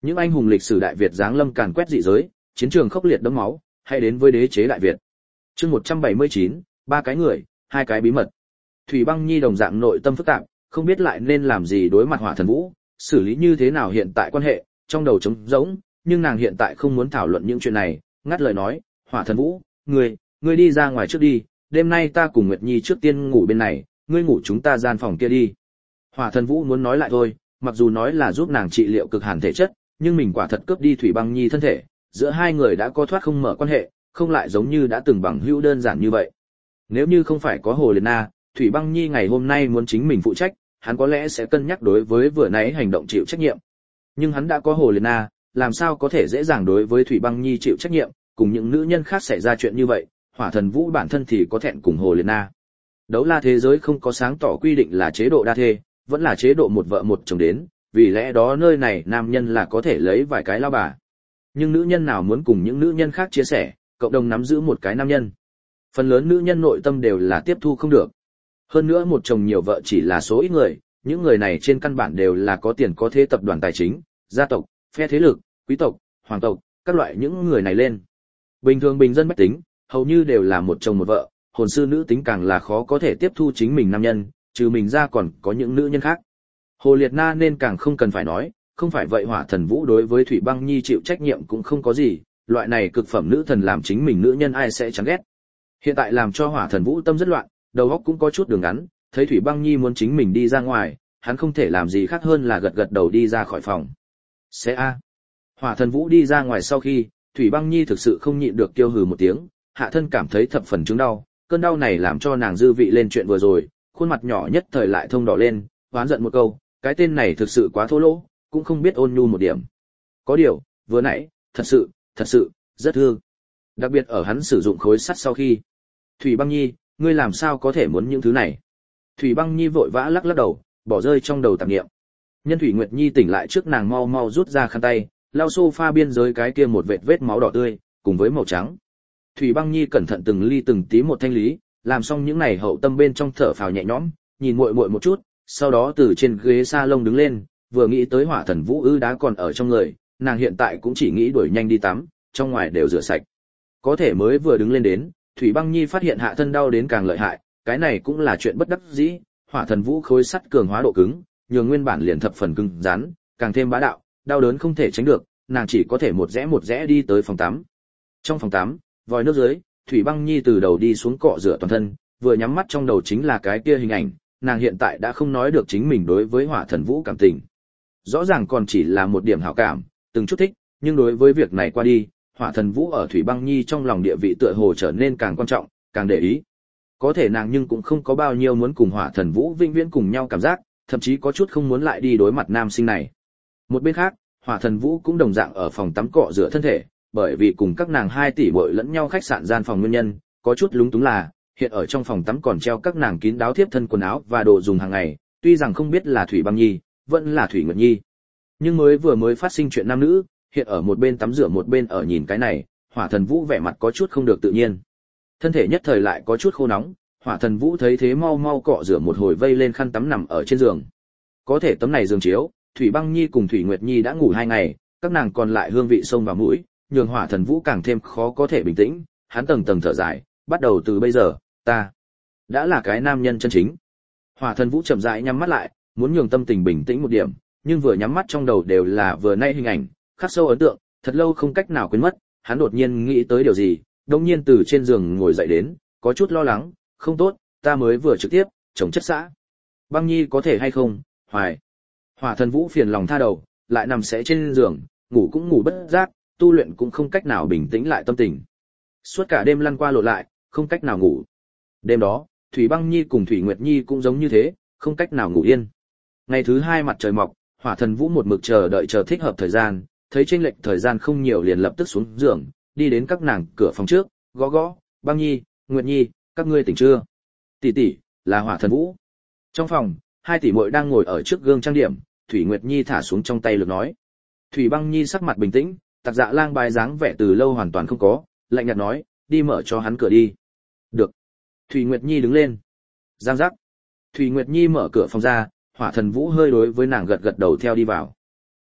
Những anh hùng lịch sử Đại Việt giáng lâm càn quét dị giới, chiến trường khốc liệt đẫm máu, hay đến với đế chế Đại Việt. Chương 179, ba cái người, hai cái bí mật. Thủy Băng Nhi đồng dạng nội tâm phức tạp, không biết lại nên làm gì đối mặt Hỏa Thần Vũ, xử lý như thế nào hiện tại quan hệ, trong đầu trống rỗng, nhưng nàng hiện tại không muốn thảo luận những chuyện này, ngắt lời nói, Hỏa Thần Vũ, ngươi đi ra ngoài trước đi, đêm nay ta cùng Nguyệt Nhi trước tiên ngủ bên này, ngươi ngủ chúng ta gian phòng kia đi. Hỏa Thần Vũ muốn nói lại thôi, mặc dù nói là giúp nàng trị liệu cực hàn thể chất, nhưng mình quả thật cướp đi Thủy Băng Nhi thân thể, giữa hai người đã có thoát không mở quan hệ, không lại giống như đã từng bằng hữu đơn giản như vậy. Nếu như không phải có Hồ Liệt Na, Thủy Băng Nhi ngày hôm nay muốn chính mình phụ trách, hắn có lẽ sẽ cân nhắc đối với vừa nãy hành động chịu trách nhiệm. Nhưng hắn đã có Hồ Liệt Na, làm sao có thể dễ dàng đối với Thủy Băng Nhi chịu trách nhiệm, cùng những nữ nhân khác xảy ra chuyện như vậy, Hỏa Thần Vũ bản thân thì có thẹn cùng Hồ Liệt Na. Đấu la thế giới không có sáng tỏ quy định là chế độ đa thê, vẫn là chế độ một vợ một chồng đến, vì lẽ đó nơi này nam nhân là có thể lấy vài cái lao bà. Nhưng nữ nhân nào muốn cùng những nữ nhân khác chia sẻ, cộng đồng nắm giữ một cái nam nhân. Phần lớn nữ nhân nội tâm đều là tiếp thu không được. Hơn nữa một chồng nhiều vợ chỉ là số ít người, những người này trên căn bản đều là có tiền có thế tập đoàn tài chính, gia tộc, phe thế lực, quý tộc, hoàng tộc, các loại những người này lên. Bình thường bình dân bách tính, hầu như đều là một chồng một vợ, hồn sư nữ tính càng là khó có thể tiếp thu chính mình nam nhân, trừ mình ra còn có những nữ nhân khác. Hồ Liệt Na nên càng không cần phải nói, không phải vậy Hỏa Thần Vũ đối với Thủy Băng Nhi chịu trách nhiệm cũng không có gì, loại này cực phẩm nữ thần làm chính mình nữ nhân ai sẽ chán ghét. Hiện tại làm cho Hỏa Thần Vũ tâm rất loạn, đầu óc cũng có chút đường ngắn, thấy Thủy Băng Nhi muốn chính mình đi ra ngoài, hắn không thể làm gì khác hơn là gật gật đầu đi ra khỏi phòng. Sẽ a. Hỏa Thần Vũ đi ra ngoài sau khi, Thủy Băng Nhi thực sự không nhịn được kêu hừ một tiếng, hạ thân cảm thấy thập phần chứng đau, cơn đau này làm cho nàng dư vị lên chuyện vừa rồi, khuôn mặt nhỏ nhất thời lại thông đỏ lên, oán giận một câu, cái tên này thực sự quá thô lỗ, cũng không biết ôn nhu một điểm. Có điều, vừa nãy, thật sự, rất thương. Đặc biệt ở hắn sử dụng khối sắt sau khi. Thủy Băng Nhi, ngươi làm sao có thể muốn những thứ này? Thủy Băng Nhi vội vã lắc đầu, bỏ rơi trong đầu tạp niệm. Nhân Thủy Nguyệt Nhi tỉnh lại trước nàng mau rút ra khăn tay, lau sofa biên giới cái kia một vết máu đỏ tươi, cùng với màu trắng. Thủy Băng Nhi cẩn thận từng ly từng tí một thanh lý, làm xong những này hậu tâm bên trong thở phào nhẹ nhõm, nhìn muội một chút, sau đó từ trên ghế salon đứng lên, vừa nghĩ tới Hỏa Thần Vũ ư đá còn ở trong người, nàng hiện tại cũng chỉ nghĩ đuổi nhanh đi tắm, trong ngoài đều rửa sạch. Có thể mới vừa đứng lên đến, Thủy Băng Nhi phát hiện hạ thân đau đến càng lợi hại, cái này cũng là chuyện bất đắc dĩ, Hỏa Thần Vũ khối sắt cường hóa độ cứng, nhường nguyên bản liền thập phần cứng rắn, càng thêm bá đạo, đau đớn không thể tránh được, nàng chỉ có thể một rẽ đi tới phòng tắm. Trong phòng tắm, vòi nước dưới, Thủy Băng Nhi từ đầu đi xuống cọ rửa toàn thân, vừa nhắm mắt trong đầu chính là cái kia hình ảnh, nàng hiện tại đã không nói được chính mình đối với Hỏa Thần Vũ cảm tình. Rõ ràng còn chỉ là một điểm hảo cảm, từng chút thích, nhưng đối với việc này qua đi, Hỏa Thần Vũ ở Thủy Băng Nhi trong lòng địa vị tựa hồ trở nên càng quan trọng, càng để ý. Có thể nàng nhưng cũng không có bao nhiêu muốn cùng Hỏa Thần Vũ vĩnh viễn cùng nhau cảm giác, thậm chí có chút không muốn lại đi đối mặt nam sinh này. Một bên khác, Hỏa Thần Vũ cũng đồng dạng ở phòng tắm cọ rửa thân thể, bởi vì cùng các nàng hai tỷ muội lẫn nhau khách sạn gian phòng nguyên nhân, có chút lúng túng là, hiện ở trong phòng tắm còn treo các nàng kín đáo tiếp thân quần áo và đồ dùng hàng ngày, tuy rằng không biết là Thủy Băng Nhi, vẫn là Thủy Nguyệt Nhi. Nhưng mới phát sinh chuyện nam nữ, hiện ở một bên tắm rửa một bên ở nhìn cái này, Hỏa Thần Vũ vẻ mặt có chút không được tự nhiên. Thân thể nhất thời lại có chút khô nóng, Hỏa Thần Vũ thấy thế mau cọ rửa một hồi vây lên khăn tắm nằm ở trên giường. Có thể tấm này giường chiếu, Thủy Băng Nhi cùng Thủy Nguyệt Nhi đã ngủ 2 ngày, các nàng còn lại hương vị xông vào mũi, nhường Hỏa Thần Vũ càng thêm khó có thể bình tĩnh, hắn tầng thở dài, bắt đầu từ bây giờ, ta đã là cái nam nhân chân chính. Hỏa Thần Vũ chậm rãi nhắm mắt lại, muốn nhường tâm tình bình tĩnh một điểm, nhưng vừa nhắm mắt trong đầu đều là vừa nay hình ảnh, khắc sâu ấn tượng, thật lâu không cách nào quên mất, hắn đột nhiên nghĩ tới điều gì, đột nhiên từ trên giường ngồi dậy đến, có chút lo lắng, không tốt, ta mới vừa trực tiếp chống chất xã. Băng Nhi có thể hay không? Hoài. Hỏa Thần Vũ phiền lòng tha đầu, lại nằm sẽ trên giường, ngủ cũng ngủ bất giác, tu luyện cũng không cách nào bình tĩnh lại tâm tình. Suốt cả đêm lăn qua lộn lại, không cách nào ngủ. Đêm đó, Thủy Băng Nhi cùng Thủy Nguyệt Nhi cũng giống như thế, không cách nào ngủ yên. Ngày thứ 2 mặt trời mọc, Hỏa Thần Vũ một mực chờ thích hợp thời gian, thấy chênh lệch thời gian không nhiều liền lập tức xuống giường, đi đến các nàng cửa phòng trước, gõ, Băng Nhi, Nguyệt Nhi, các ngươi tỉnh chưa? Tỷ, là Hỏa Thần Vũ. Trong phòng, 2 tỷ muội đang ngồi ở trước gương trang điểm, Thủy Nguyệt Nhi thả xuống trong tay lược nói. Thủy Băng Nhi sắc mặt bình tĩnh, Tặc Dạ Lang bài dáng vẻ từ lâu hoàn toàn không có, lạnh nhạt nói, đi mở cho hắn cửa đi. Được. Thủy Nguyệt Nhi đứng lên. Giang giác. Thủy Nguyệt Nhi mở cửa phòng ra, Hỏa Thần Vũ hơi đối với nàng gật đầu theo đi vào.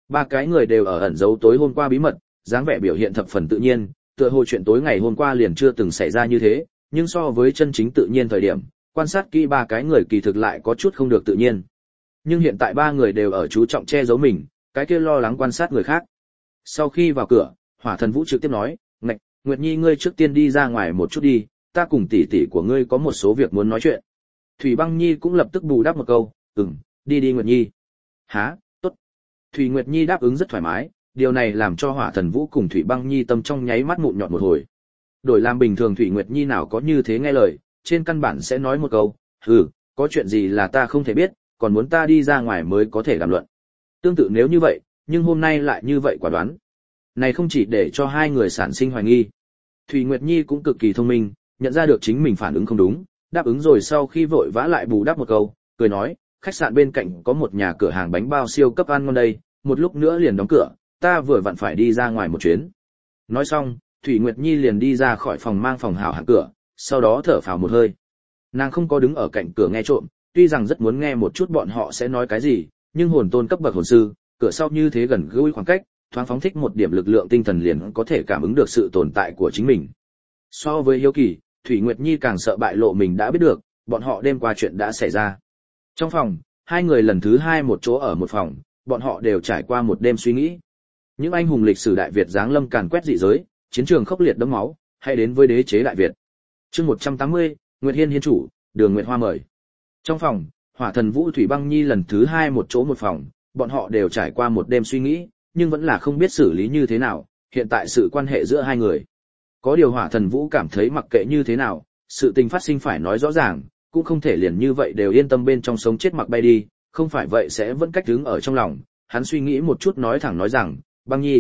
Ba cái người đều ở ẩn giấu tối hôm qua bí mật, dáng vẻ biểu hiện thập phần tự nhiên, tựa hồ chuyện tối ngày hôm qua liền chưa từng xảy ra như thế, nhưng so với chân chính tự nhiên thời điểm, quan sát kỹ ba cái người kỳ thực lại có chút không được tự nhiên. Nhưng hiện tại ba người đều ở chú trọng che giấu mình, cái kia lo lắng quan sát người khác. Sau khi vào cửa, Hỏa Thần Vũ trực tiếp nói, "Ngạch, Nguyệt Nhi ngươi trước tiên đi ra ngoài một chút đi, ta cùng tỷ tỷ của ngươi có một số việc muốn nói chuyện." Thủy Băng Nhi cũng lập tức bù đắp một câu, đi đi Nguyệt Nhi." "Hả, tốt." Thủy Nguyệt Nhi đáp ứng rất thoải mái, điều này làm cho Hỏa Thần Vũ cùng Thủy Băng Nhi tâm trong nháy mắt mụn nhọt một hồi. Đổi làm bình thường Thủy Nguyệt Nhi nào có như thế nghe lời, trên căn bản sẽ nói một câu, có chuyện gì là ta không thể biết, còn muốn ta đi ra ngoài mới có thể đàm luận. Tương tự nếu như vậy, nhưng hôm nay lại như vậy quả đoán. Này không chỉ để cho hai người sản sinh hoài nghi. Thủy Nguyệt Nhi cũng cực kỳ thông minh, nhận ra được chính mình phản ứng không đúng, đáp ứng rồi sau khi vội vã lại bù đắp một câu, cười nói, khách sạn bên cạnh có một nhà cửa hàng bánh bao siêu cấp ăn ngon đây, một lúc nữa liền đóng cửa, ta vừa vặn phải đi ra ngoài một chuyến. Nói xong, Thủy Nguyệt Nhi liền đi ra khỏi phòng mang phòng hảo hạng cửa, sau đó thở phào một hơi. Nàng không có đứng ở cạnh cửa nghe trộm, tuy rằng rất muốn nghe một chút bọn họ sẽ nói cái gì, nhưng hồn tôn cấp bậc hồn sư, cửa sau như thế gần gũi khoảng cách, thoáng phóng thích một điểm lực lượng tinh thần liền có thể cảm ứng được sự tồn tại của chính mình. So với hiếu kỳ, Thủy Nguyệt Nhi càng sợ bại lộ mình đã biết được, bọn họ đêm qua chuyện đã xảy ra. Trong phòng, hai người lần thứ hai một chỗ ở một phòng, bọn họ đều trải qua một đêm suy nghĩ. Những anh hùng lịch sử Đại Việt giáng lâm càn quét dị giới, chiến trường khốc liệt đẫm máu, hay đến với đế chế Đại Việt. Chương 180, Nguyệt Hiên hiên chủ, Đường Nguyệt Hoa mời. Trong phòng, Hỏa Thần Vũ Thủy Băng Nhi lần thứ hai một chỗ một phòng, bọn họ đều trải qua một đêm suy nghĩ, nhưng vẫn là không biết xử lý như thế nào, hiện tại sự quan hệ giữa hai người. Có điều Hỏa Thần Vũ cảm thấy mặc kệ như thế nào, sự tình phát sinh phải nói rõ ràng, cũng không thể liền như vậy đều yên tâm bên trong sống chết mặc bay đi, không phải vậy sẽ vẫn cách đứng ở trong lòng. Hắn suy nghĩ một chút nói thẳng nói rằng, Băng Nhi,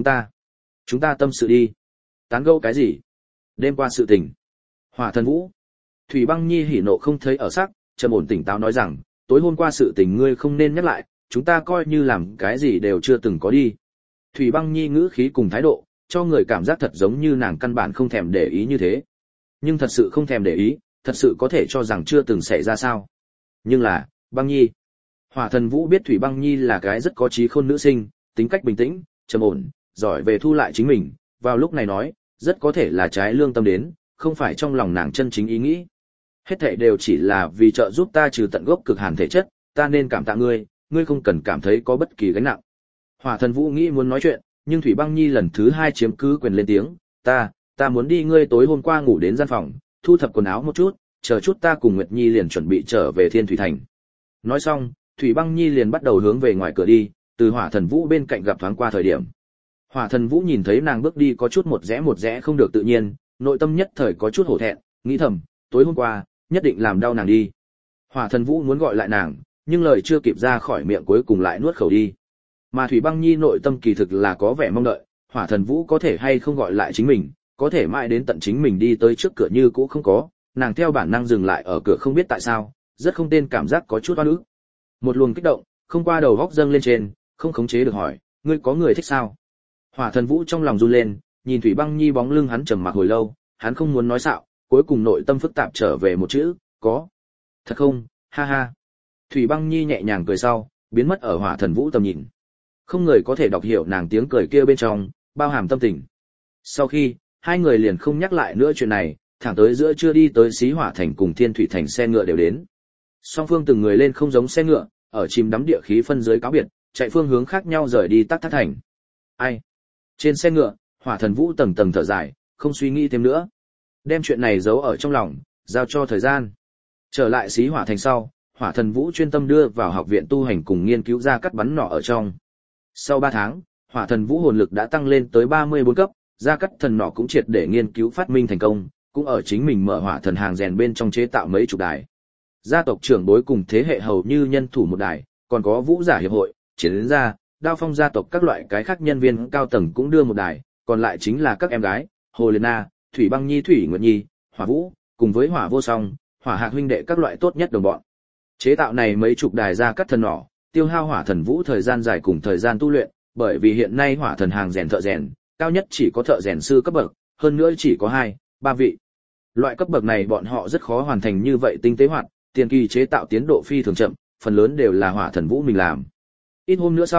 chúng ta tâm sự đi. Tán gẫu cái gì? Đêm qua sự tình. Hỏa Thần Vũ. Thủy Băng Nhi hỉ nộ không thấy ở sắc, trầm ổn tỉnh táo nói rằng, tối hôm qua sự tình ngươi không nên nhắc lại, chúng ta coi như làm cái gì đều chưa từng có đi. Thủy Băng Nhi ngữ khí cùng thái độ, cho người cảm giác thật giống như nàng căn bản không thèm để ý như thế. Nhưng thật sự không thèm để ý, thật sự có thể cho rằng chưa từng xảy ra sao. Nhưng là, Băng Nhi. Hỏa Thần Vũ biết Thủy Băng Nhi là cái rất có trí khôn nữ sinh, tính cách bình tĩnh, trầm ổn, giỏi về thu lại chính mình, vào lúc này nói, rất có thể là trái lương tâm đến, không phải trong lòng nàng chân chính ý nghĩ. Hết thảy đều chỉ là vì trợ giúp ta trừ tận gốc cực hàn thể chất, ta nên cảm tạ ngươi, ngươi không cần cảm thấy có bất kỳ gánh nặng. Hỏa Thần Vũ nghĩ muốn nói chuyện, nhưng Thủy Băng Nhi lần thứ hai chiếm cứ quyền lên tiếng, ta muốn đi, ngươi tối hôm qua ngủ đến gian phòng, thu thập quần áo một chút, chờ chút ta cùng Nguyệt Nhi liền chuẩn bị trở về Thiên Thủy Thành. Nói xong, Thủy Băng Nhi liền bắt đầu hướng về ngoài cửa đi, từ Hỏa Thần Vũ bên cạnh gặp thoáng qua thời điểm. Hỏa Thần Vũ nhìn thấy nàng bước đi có chút một rẽ không được tự nhiên, nội tâm nhất thời có chút hổ thẹn, nghĩ thầm, tối hôm qua, nhất định làm đau nàng đi. Hỏa Thần Vũ muốn gọi lại nàng, nhưng lời chưa kịp ra khỏi miệng cuối cùng lại nuốt khẩu đi. Mà Thủy Băng Nhi nội tâm kỳ thực là có vẻ mong đợi, Hỏa Thần Vũ có thể hay không gọi lại chính mình, có thể mãi đến tận chính mình đi tới trước cửa như cũ không có, nàng theo bản năng dừng lại ở cửa không biết tại sao, rất không tên cảm giác có chút oan ức. Một luồng kích động, không qua đầu góc dâng lên trên, không khống chế được hỏi, ngươi có người thích sao? Hỏa Thần Vũ trong lòng run lên, nhìn Thủy Băng Nhi bóng lưng hắn trầm mặc hồi lâu, hắn không muốn nói xạo, cuối cùng nội tâm phức tạp trở về một chữ, có. Thật không, ha ha. Thủy Băng Nhi nhẹ nhàng cười sau, biến mất ở Hỏa Thần Vũ tầm nhìn. Không người có thể đọc hiểu nàng tiếng cười kia bên trong, bao hàm tâm tình. Sau khi, hai người liền không nhắc lại nữa chuyện này, thẳng tới giữa trưa đi tới Xí Hỏa Thành cùng Thiên Thủy Thành xe ngựa đều đến. Song phương từng người lên không giống xe ngựa, ở chìm đắm địa khí phân giới cáo biệt, chạy phương hướng khác nhau rời đi Tắc Thác Thành. Ai? Trên xe ngựa, Hỏa Thần Vũ tầng tầng thở dài, không suy nghĩ thêm nữa. Đem chuyện này giấu ở trong lòng, giao cho thời gian. Trở lại Xí Hỏa Thành sau, Hỏa Thần Vũ chuyên tâm đưa vào học viện tu hành cùng nghiên cứu ra cắt bắn nỏ ở trong. Sau 3 tháng, Hỏa Thần Vũ hồn lực đã tăng lên tới 34 cấp, ra cắt thần nỏ cũng triệt để nghiên cứu phát minh thành công, cũng ở chính mình mở hỏa thần hàng rèn bên trong chế tạo mấy chục đài. Gia tộc trưởng bối cùng thế hệ hầu như nhân thủ một đài, còn có vũ giả hiệp hội, chiến gia, đao phong gia tộc các loại cái khác nhân viên cao tầng cũng đưa một đài, còn lại chính là các em gái, Hồ Liên Na, Thủy Băng Nhi, Thủy Nguyệt Nhi, Hỏa Vũ, cùng với Hỏa Vô Song, Hỏa Hạc huynh đệ các loại tốt nhất đồng bọn. Chế tạo này mấy chục đài ra cắt thần nỏ, tiêu hao Hỏa Thần Vũ thời gian dài cùng thời gian tu luyện, bởi vì hiện nay hỏa thần hàng rèn thợ rèn, cao nhất chỉ có thợ rèn sư cấp bậc, hơn nữa chỉ có 2-3 vị. Loại cấp bậc này bọn họ rất khó hoàn thành như vậy tinh tế hoạt, tiền kỳ chế tạo tiến độ phi thường chậm, phần lớn đều là Hỏa Thần Vũ mình làm. Ít hôm nữa sau,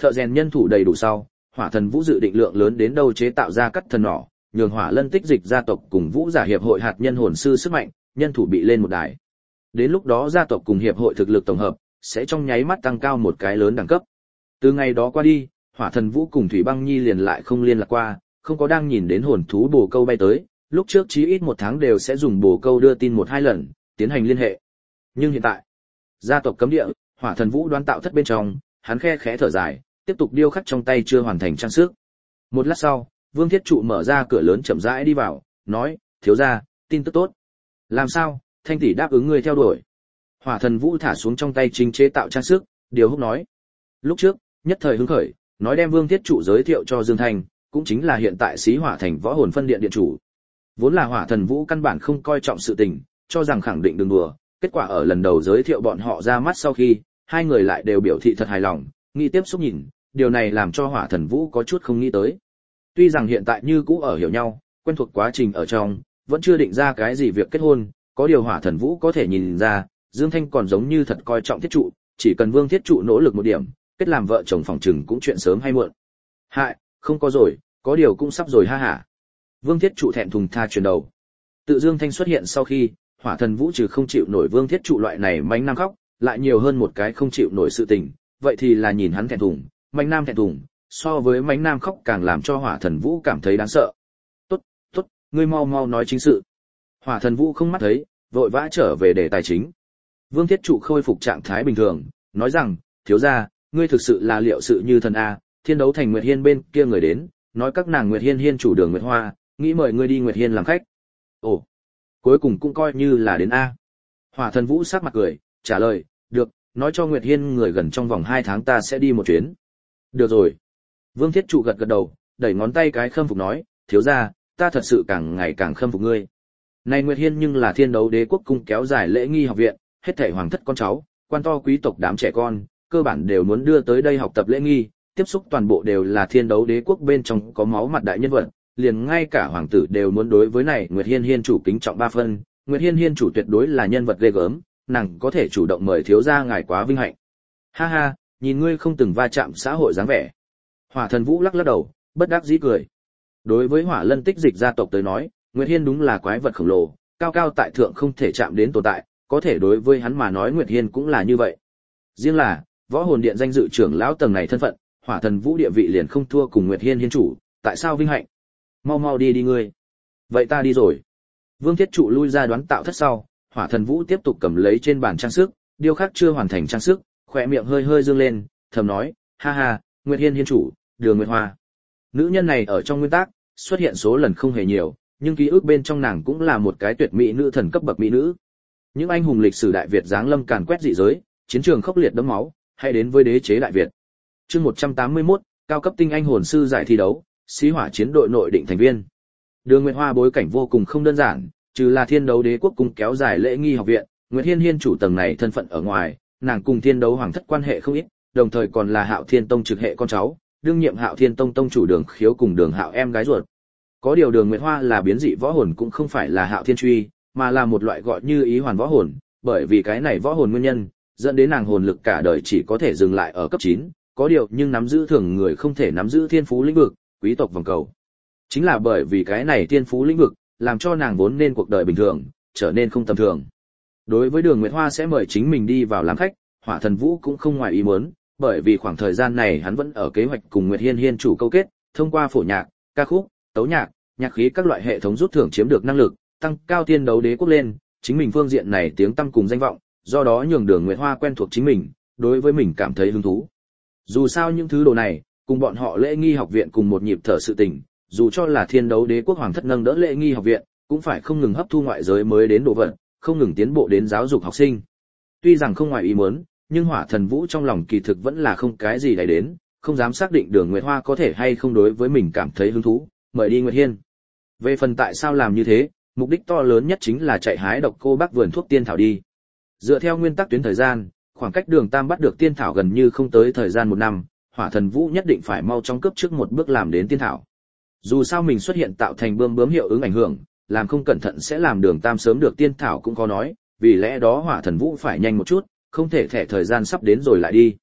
Thợ rèn nhân thủ đầy đủ sau, Hỏa Thần Vũ dự định lượng lớn đến đâu chế tạo ra cắt thần nỏ, nhường Hỏa Lân Tích Dịch gia tộc cùng Vũ Giả hiệp hội hạt nhân hồn sư sức mạnh, nhân thủ bị lên một đài. Đến lúc đó gia tộc cùng hiệp hội thực lực tổng hợp sẽ trong nháy mắt tăng cao một cái lớn đẳng cấp. Từ ngày đó qua đi, Hỏa Thần Vũ cùng Thủy Băng Nhi liền lại không liên lạc qua, không có đang nhìn đến hồn thú bồ câu bay tới, lúc trước chí ít một tháng đều sẽ dùng bồ câu đưa tin 1-2 lần, tiến hành liên hệ. Nhưng hiện tại, gia tộc cấm địa, Hỏa Thần Vũ đoán tạo thất bên trong, hắn khe khẽ thở dài, tiếp tục điêu khắc trong tay chưa hoàn thành trang sức. Một lát sau, Vương Thiết Trụ mở ra cửa lớn chậm rãi đi vào, nói: "Thiếu gia, tin tức tốt." "Làm sao?" Thanh tỷ đáp ứng người theo đuổi. Hỏa Thần Vũ thả xuống trong tay chính chế tạo trang sức, điều húc nói: "Lúc trước, nhất thời hứng khởi, nói đem Vương Thiết Trụ giới thiệu cho Dương Thanh, cũng chính là hiện tại Xí Hỏa Thành Võ Hồn phân điện điện chủ. Vốn là Hỏa Thần Vũ căn bản không coi trọng sự tình, cho rằng khẳng định đừng đùa, kết quả ở lần đầu giới thiệu bọn họ ra mắt sau khi, hai người lại đều biểu thị thật hài lòng, nghĩ tiếp xúc nhìn, điều này làm cho Hỏa Thần Vũ có chút không nghĩ tới. Tuy rằng hiện tại như cũ ở hiểu nhau, quen thuộc quá trình ở trong, vẫn chưa định ra cái gì việc kết hôn, có điều Hỏa Thần Vũ có thể nhìn ra, Dương Thanh còn giống như thật coi trọng Thiết Trụ, chỉ cần Vương Thiết Trụ nỗ lực một điểm, kết làm vợ chồng phòng trừng cũng chuyện sớm hay muộn. Hại, không có rồi, có điều cũng sắp rồi ha hả. Vương Thiết Trụ thẹn thùng tha chuyển đầu. Tự Dương Thanh xuất hiện sau khi, Hỏa Thần Vũ trừ không chịu nổi Vương Thiết Trụ loại này mánh nam khóc, lại nhiều hơn một cái không chịu nổi sự tình, vậy thì là nhìn hắn thẹn thùng, mánh nam thẹn thùng, so với mánh nam khóc càng làm cho Hỏa Thần Vũ cảm thấy đáng sợ. Tốt, tốt, ngươi mau mau nói chính sự. Hỏa Thần Vũ không mắt thấy, vội vã trở về đề tài chính. Vương Thiết Trụ khôi phục trạng thái bình thường, nói rằng: "Thiếu gia, ngươi thực sự là liệu sự như thần a, Thiên Đấu Thành Nguyệt Hiên bên kia người đến, nói các nàng Nguyệt Hiên Hiên chủ Đường Nguyệt Hoa, nghĩ mời ngươi đi Nguyệt Hiên làm khách." Ồ, cuối cùng cũng coi như là đến a. Hỏa Thần Vũ sắc mặt cười, trả lời: "Được, nói cho Nguyệt Hiên người gần trong vòng 2 tháng ta sẽ đi một chuyến." "Được rồi." Vương Thiết Trụ gật gật đầu, đẩy ngón tay cái khâm phục nói: "Thiếu gia, ta thật sự càng ngày càng khâm phục ngươi. Này Nguyệt Hiên nhưng là Thiên Đấu Đế quốc cung kéo dài lễ nghi học viện, hết thảy hoàng thất con cháu, quan to quý tộc đám trẻ con, cơ bản đều muốn đưa tới đây học tập lễ nghi, tiếp xúc toàn bộ đều là Thiên Đấu Đế quốc bên trong có máu mặt đại nhân vật, liền ngay cả hoàng tử đều muốn đối với này Nguyệt Hiên Hiên chủ kính trọng 3 phân, Nguyệt Hiên Hiên chủ tuyệt đối là nhân vật ghê gớm, nàng có thể chủ động mời thiếu gia ngài quá vinh hạnh." "Ha ha, nhìn ngươi không từng va chạm xã hội dáng vẻ." Hỏa Thần Vũ lắc lắc đầu, bất đắc dĩ cười. Đối với Hỏa Lân Tích Dịch gia tộc tới nói, Nguyệt Hiên đúng là quái vật khổng lồ, cao cao tại thượng không thể chạm đến tồn tại, có thể đối với hắn mà nói Nguyệt Hiên cũng là như vậy. Riêng là Võ Hồn Điện danh dự trưởng lão tầng này thân phận, Hỏa Thần Vũ địa vị liền không thua cùng Nguyệt Hiên Hiên chủ, tại sao vinh hạnh? Mau mau đi đi ngươi. Vậy ta đi rồi. Vương Thiết Trụ lui ra đoán tạo thất sau, Hỏa Thần Vũ tiếp tục cầm lấy trên bàn trang sức, điêu khắc chưa hoàn thành trang sức, khóe miệng hơi hơi dương lên, thầm nói: "Ha ha, Nguyệt Hiên Hiên chủ, Đường Nguyệt Hoa." Nữ nhân này ở trong nguyên tắc xuất hiện số lần không hề nhiều, nhưng ký ức bên trong nàng cũng là một cái tuyệt mỹ nữ thần cấp bậc mỹ nữ. Những anh hùng lịch sử Đại Việt giáng lâm càn quét dị giới, chiến trường khốc liệt đẫm máu, hay đến với đế chế Đại Việt. Chương 181, cao cấp tinh anh hồn sư giải thi đấu, Xí Hỏa chiến đội nội định thành viên. Đường Nguyệt Hoa bối cảnh vô cùng không đơn giản, trừ là Thiên Đấu Đế quốc cung kéo dài lễ nghi học viện, Nguyệt Hiên Hiên chủ tầng này thân phận ở ngoài, nàng cùng Thiên Đấu Hoàng thất quan hệ không ít, đồng thời còn là Hạo Thiên Tông trực hệ con cháu, đương nhiệm Hạo Thiên Tông tông chủ Đường Khiếu cùng Đường Hạo em gái ruột. Có điều Đường Nguyệt Hoa là biến dị võ hồn cũng không phải là Hạo Thiên truy, mà là một loại gọi như ý hoàn võ hồn, bởi vì cái này võ hồn nguyên nhân, dẫn đến nàng hồn lực cả đời chỉ có thể dừng lại ở cấp 9, có điều nhưng nắm giữ thường người không thể nắm giữ thiên phú lĩnh vực, quý tộc vòng cầu. Chính là bởi vì cái này thiên phú lĩnh vực, làm cho nàng vốn nên cuộc đời bình thường, trở nên không tầm thường. Đối với Đường Nguyệt Hoa sẽ mời chính mình đi vào làm khách, Hỏa Thần Vũ cũng không ngoài ý muốn, bởi vì khoảng thời gian này hắn vẫn ở kế hoạch cùng Nguyệt Hiên Hiên chủ câu kết, thông qua phổ nhạc, ca khúc, tấu nhạc, nhạc khí các loại hệ thống rút thưởng chiếm được năng lực, tăng cao Thiên Đấu Đế quốc lên, chính mình phương diện này tiếng tăm cùng danh vọng, do đó nhường Đường Nguyệt Hoa quen thuộc chính mình, đối với mình cảm thấy hứng thú. Dù sao những thứ đồ này, cùng bọn họ lễ nghi học viện cùng một nhịp thở sự tình, dù cho là Thiên Đấu Đế quốc hoàng thất nâng đỡ lễ nghi học viện, cũng phải không ngừng hấp thu ngoại giới mới đến đồ vật, không ngừng tiến bộ đến giáo dục học sinh. Tuy rằng không ngoài ý muốn, nhưng Hỏa Thần Vũ trong lòng kỳ thực vẫn là không cái gì đẩy đến, không dám xác định Đường Nguyệt Hoa có thể hay không đối với mình cảm thấy hứng thú, mời đi Nguyệt Hiên. Về phần tại sao làm như thế, mục đích to lớn nhất chính là chạy hái độc cô bác vườn thuốc tiên thảo đi. Dựa theo nguyên tắc tuyến thời gian, khoảng cách Đường Tam bắt được tiên thảo gần như không tới thời gian 1 năm, Hỏa Thần Vũ nhất định phải mau chóng cướp trước một bước làm đến tiên thảo. Dù sao mình xuất hiện tạo thành bướm hiệu ứng ảnh hưởng, làm không cẩn thận sẽ làm Đường Tam sớm được tiên thảo cũng khó nói, vì lẽ đó Hỏa Thần Vũ phải nhanh một chút, không thể thẻ thời gian sắp đến rồi lại đi.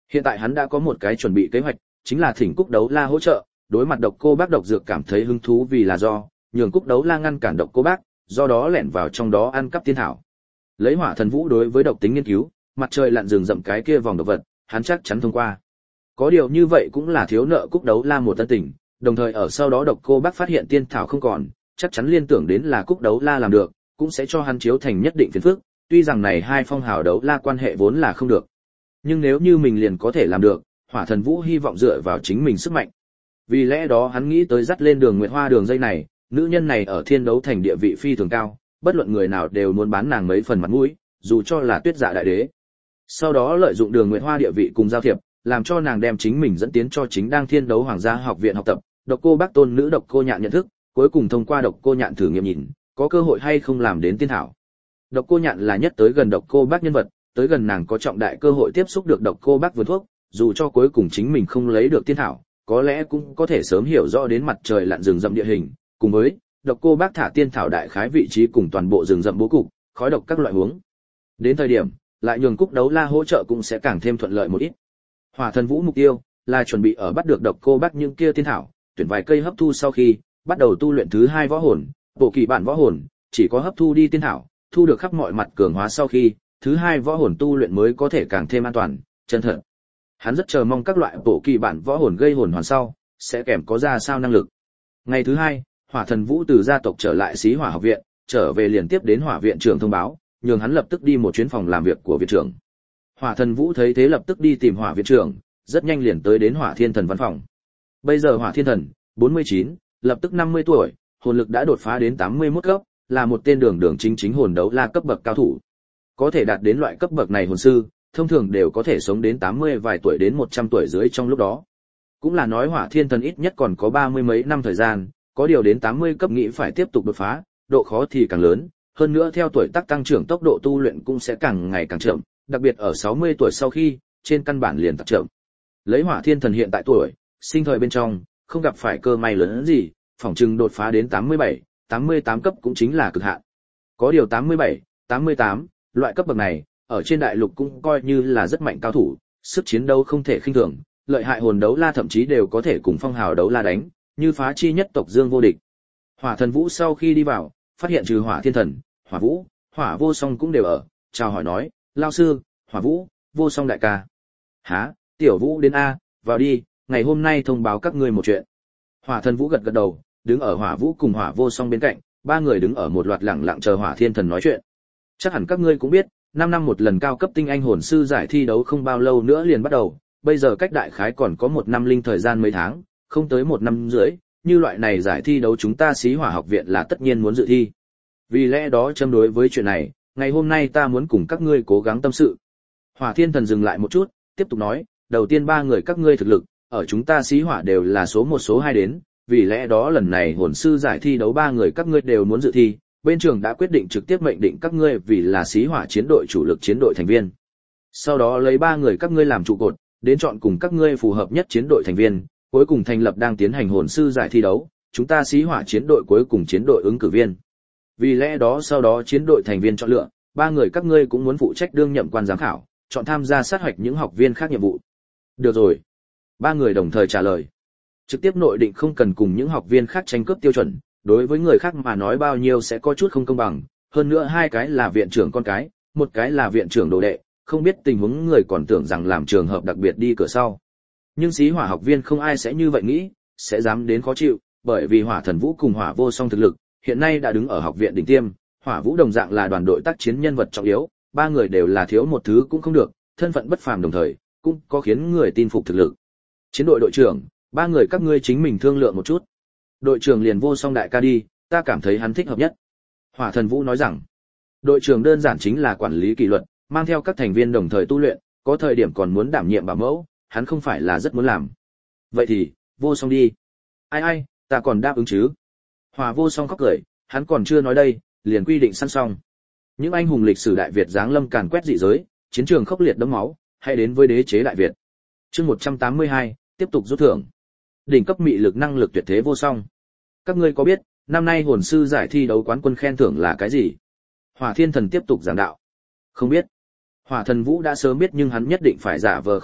Hiện tại hắn đã có một cái chuẩn bị kế hoạch, chính là thỉnh Cúc Đấu La hỗ trợ, đối mặt Độc Cô Bác độc dược cảm thấy hứng thú vì là do, nhường Cúc Đấu La ngăn cản Độc Cô Bác, do đó lẻn vào trong đó ăn cắp tiên thảo. Lấy Hỏa Thần Vũ đối với độc tính nghiên cứu, mặt trời lặn rừng rậm cái kia vòng độc vật, hắn chắc chắn thông qua. Có điều như vậy cũng là thiếu nợ Cúc Đấu La một ân tình, đồng thời ở sau đó Độc Cô Bác phát hiện tiên thảo không còn, chắc chắn liên tưởng đến là Cúc Đấu La làm được, cũng sẽ cho hắn chiếu thành nhất định phiền phức, tuy rằng này hai phong hào đấu la quan hệ vốn là không được. Nhưng nếu như mình liền có thể làm được, Hỏa Thần Vũ hy vọng dựa vào chính mình sức mạnh. Vì lẽ đó hắn nghĩ tới dắt lên Đường Nguyệt Hoa đường dây này, nữ nhân này ở Thiên Đấu Thành địa vị phi thường cao, bất luận người nào đều muốn bán nàng mấy phần mặt mũi, dù cho là Tuyết Dạ đại đế. Sau đó lợi dụng Đường Nguyệt Hoa địa vị cùng giao thiệp, làm cho nàng đem chính mình dẫn tiến cho chính đang Thiên Đấu Hoàng gia học viện học tập, Độc Cô Bác tôn nữ Độc Cô Nhạn nhận thức, cuối cùng thông qua Độc Cô Nhạn thử nghiệm nhìn, có cơ hội hay không làm đến tiên thảo. Độc Cô Nhạn là nhất tới gần Độc Cô Bác nhân vật, tới gần nàng có trọng đại cơ hội tiếp xúc được Độc Cô Bác vườn thuốc, dù cho cuối cùng chính mình không lấy được tiên thảo, có lẽ cũng có thể sớm hiểu rõ đến mặt trời lặn rừng rậm địa hình, cùng với Độc Cô Bác thả tiên thảo đại khái vị trí cùng toàn bộ rừng rậm bố cục, khói độc các loại huống. Đến thời điểm, lại nhường Cúc Đấu La hỗ trợ cũng sẽ càng thêm thuận lợi một ít. Hỏa Thần Vũ mục tiêu là chuẩn bị ở bắt được Độc Cô Bác những kia tiên thảo, tuyển vài cây hấp thu sau khi bắt đầu tu luyện thứ hai võ hồn, bộ kỳ bản võ hồn, chỉ có hấp thu đi tiên thảo, thu được khắp mọi mặt cường hóa sau khi, thứ hai võ hồn tu luyện mới có thể càng thêm an toàn, chân thật. Hắn rất chờ mong các loại bộ kỳ bản võ hồn gây hồn hoàn sau, sẽ kèm có ra sao năng lực. Ngày thứ hai, Hỏa Thần Vũ từ gia tộc trở lại Xí Hỏa học viện, trở về liền tiếp đến Hỏa viện trưởng thông báo, nhường hắn lập tức đi một chuyến phòng làm việc của viện trưởng. Hỏa Thần Vũ thấy thế lập tức đi tìm Hỏa viện trưởng, rất nhanh liền tới đến Hỏa Thiên Thần văn phòng. Bây giờ Hỏa Thiên Thần, 49, lập tức 50 tuổi, hồn lực đã đột phá đến 81 cấp, là một tên đường chính hồn đấu la cấp bậc cao thủ. Có thể đạt đến loại cấp bậc này hồn sư, thông thường đều có thể sống đến 80 vài tuổi đến 100 tuổi dưới trong lúc đó. Cũng là nói Hỏa Thiên Thần ít nhất còn có 30 mấy năm thời gian, có điều đến 80 cấp nghĩ phải tiếp tục đột phá, độ khó thì càng lớn, hơn nữa theo tuổi tác tăng trưởng tốc độ tu luyện cũng sẽ càng ngày càng chậm, đặc biệt ở 60 tuổi sau khi, trên căn bản liền tặc chậm. Lấy Hỏa Thiên Thần hiện tại tuổi, sinh thời bên trong, không gặp phải cơ may lớn gì, phỏng chừng đột phá đến 87, 88 cấp cũng chính là cực hạn. Có điều 87, 88, loại cấp bậc này, ở trên đại lục cũng coi như là rất mạnh cao thủ, sức chiến đấu không thể khinh thường, lợi hại hồn đấu la thậm chí đều có thể cùng phong hào đấu la đánh, như phá chi nhất tộc Dương vô địch. Hỏa Thần Vũ sau khi đi vào, phát hiện trừ Hỏa Thiên Thần, Hỏa Vũ, Hỏa Vô Song cũng đều ở, chào hỏi nói, lao sư, Hỏa Vũ, Vô Song đại ca. Hả, Tiểu Vũ đến A, vào đi, ngày hôm nay thông báo các ngươi một chuyện. Hỏa Thần Vũ gật gật đầu, đứng ở Hỏa Vũ cùng Hỏa Vô Song bên cạnh, ba người đứng ở một loạt lẳng lặng chờ Hỏa Thiên Thần nói chuyện. Chắc hẳn các ngươi cũng biết, 5 năm một lần cao cấp tinh anh hồn sư giải thi đấu không bao lâu nữa liền bắt đầu, bây giờ cách đại khái còn có 1 năm linh thời gian mấy tháng, không tới 1 năm rưỡi, như loại này giải thi đấu chúng ta Xí Hỏa học viện là tất nhiên muốn dự thi. Vì lẽ đó châm đối với chuyện này, ngày hôm nay ta muốn cùng các ngươi cố gắng tâm sự. Hỏa Thiên Thần dừng lại một chút, tiếp tục nói, đầu tiên 3 người các ngươi thực lực, ở chúng ta Xí Hỏa đều là số 1 số 2 đến, vì lẽ đó lần này hồn sư giải thi đấu 3 người các ngươi đều muốn dự thi, bên trường đã quyết định trực tiếp mệnh định các ngươi vì là Xí Hỏa chiến đội chủ lực chiến đội thành viên. Sau đó lấy 3 người các ngươi làm trụ cột, đến chọn cùng các ngươi phù hợp nhất chiến đội thành viên, cuối cùng thành lập đang tiến hành hồn sư giải thi đấu, chúng ta Xí Hỏa chiến đội cuối cùng chiến đội ứng cử viên. Vì lẽ đó sau đó chiến đội thành viên chọn lựa, 3 người các ngươi cũng muốn phụ trách đương nhậm quan giám khảo, chọn tham gia sát hoạch những học viên khác nhiệm vụ. Được rồi. 3 người đồng thời trả lời. Trực tiếp nội định không cần cùng những học viên khác tranh cướp tiêu chuẩn, đối với người khác mà nói bao nhiêu sẽ có chút không công bằng, hơn nữa 2 cái là viện trưởng con cái, một cái là viện trưởng đồ đệ, không biết tình huống người còn tưởng rằng làm trường hợp đặc biệt đi cửa sau. Nhưng Xí Hỏa học viên không ai sẽ như vậy nghĩ, sẽ dám đến khó chịu, bởi vì Hỏa Thần Vũ cùng Hỏa Vô Song thực lực, hiện nay đã đứng ở học viện đỉnh tiêm, Hỏa Vũ đồng dạng là đoàn đội tác chiến nhân vật trọng yếu, 3 người đều là thiếu một thứ cũng không được, thân phận bất phàm đồng thời, cũng có khiến người tin phục thực lực. Chiến đội đội trưởng, 3 người các ngươi chính mình thương lượng một chút. Đội trưởng liền Vô Song đại ca đi, ta cảm thấy hắn thích hợp nhất. Hỏa Thần Vũ nói rằng, đội trưởng đơn giản chính là quản lý kỷ luật, mang theo các thành viên đồng thời tu luyện, có thời điểm còn muốn đảm nhiệm bảo mẫu, hắn không phải là rất muốn làm. Vậy thì, Vô Song đi. Ai, ta còn đáp ứng chứ. Hỏa Vô Song khóc cười, hắn còn chưa nói đây, liền quy định sẵn xong. Những anh hùng lịch sử Đại Việt giáng lâm càn quét dị giới, chiến trường khốc liệt đẫm máu, hãy đến với đế chế Đại Việt. Chương 182, tiếp tục rút thưởng. Đỉnh cấp mị lực năng lực tuyệt thế Vô Song. Các ngươi có biết, năm nay hồn sư giải thi đấu quán quân khen thưởng là cái gì? Hỏa Thiên Thần tiếp tục giảng đạo. Không biết. Hỏa Thần Vũ đã sớm biết nhưng hắn nhất định phải giả vờ không biết,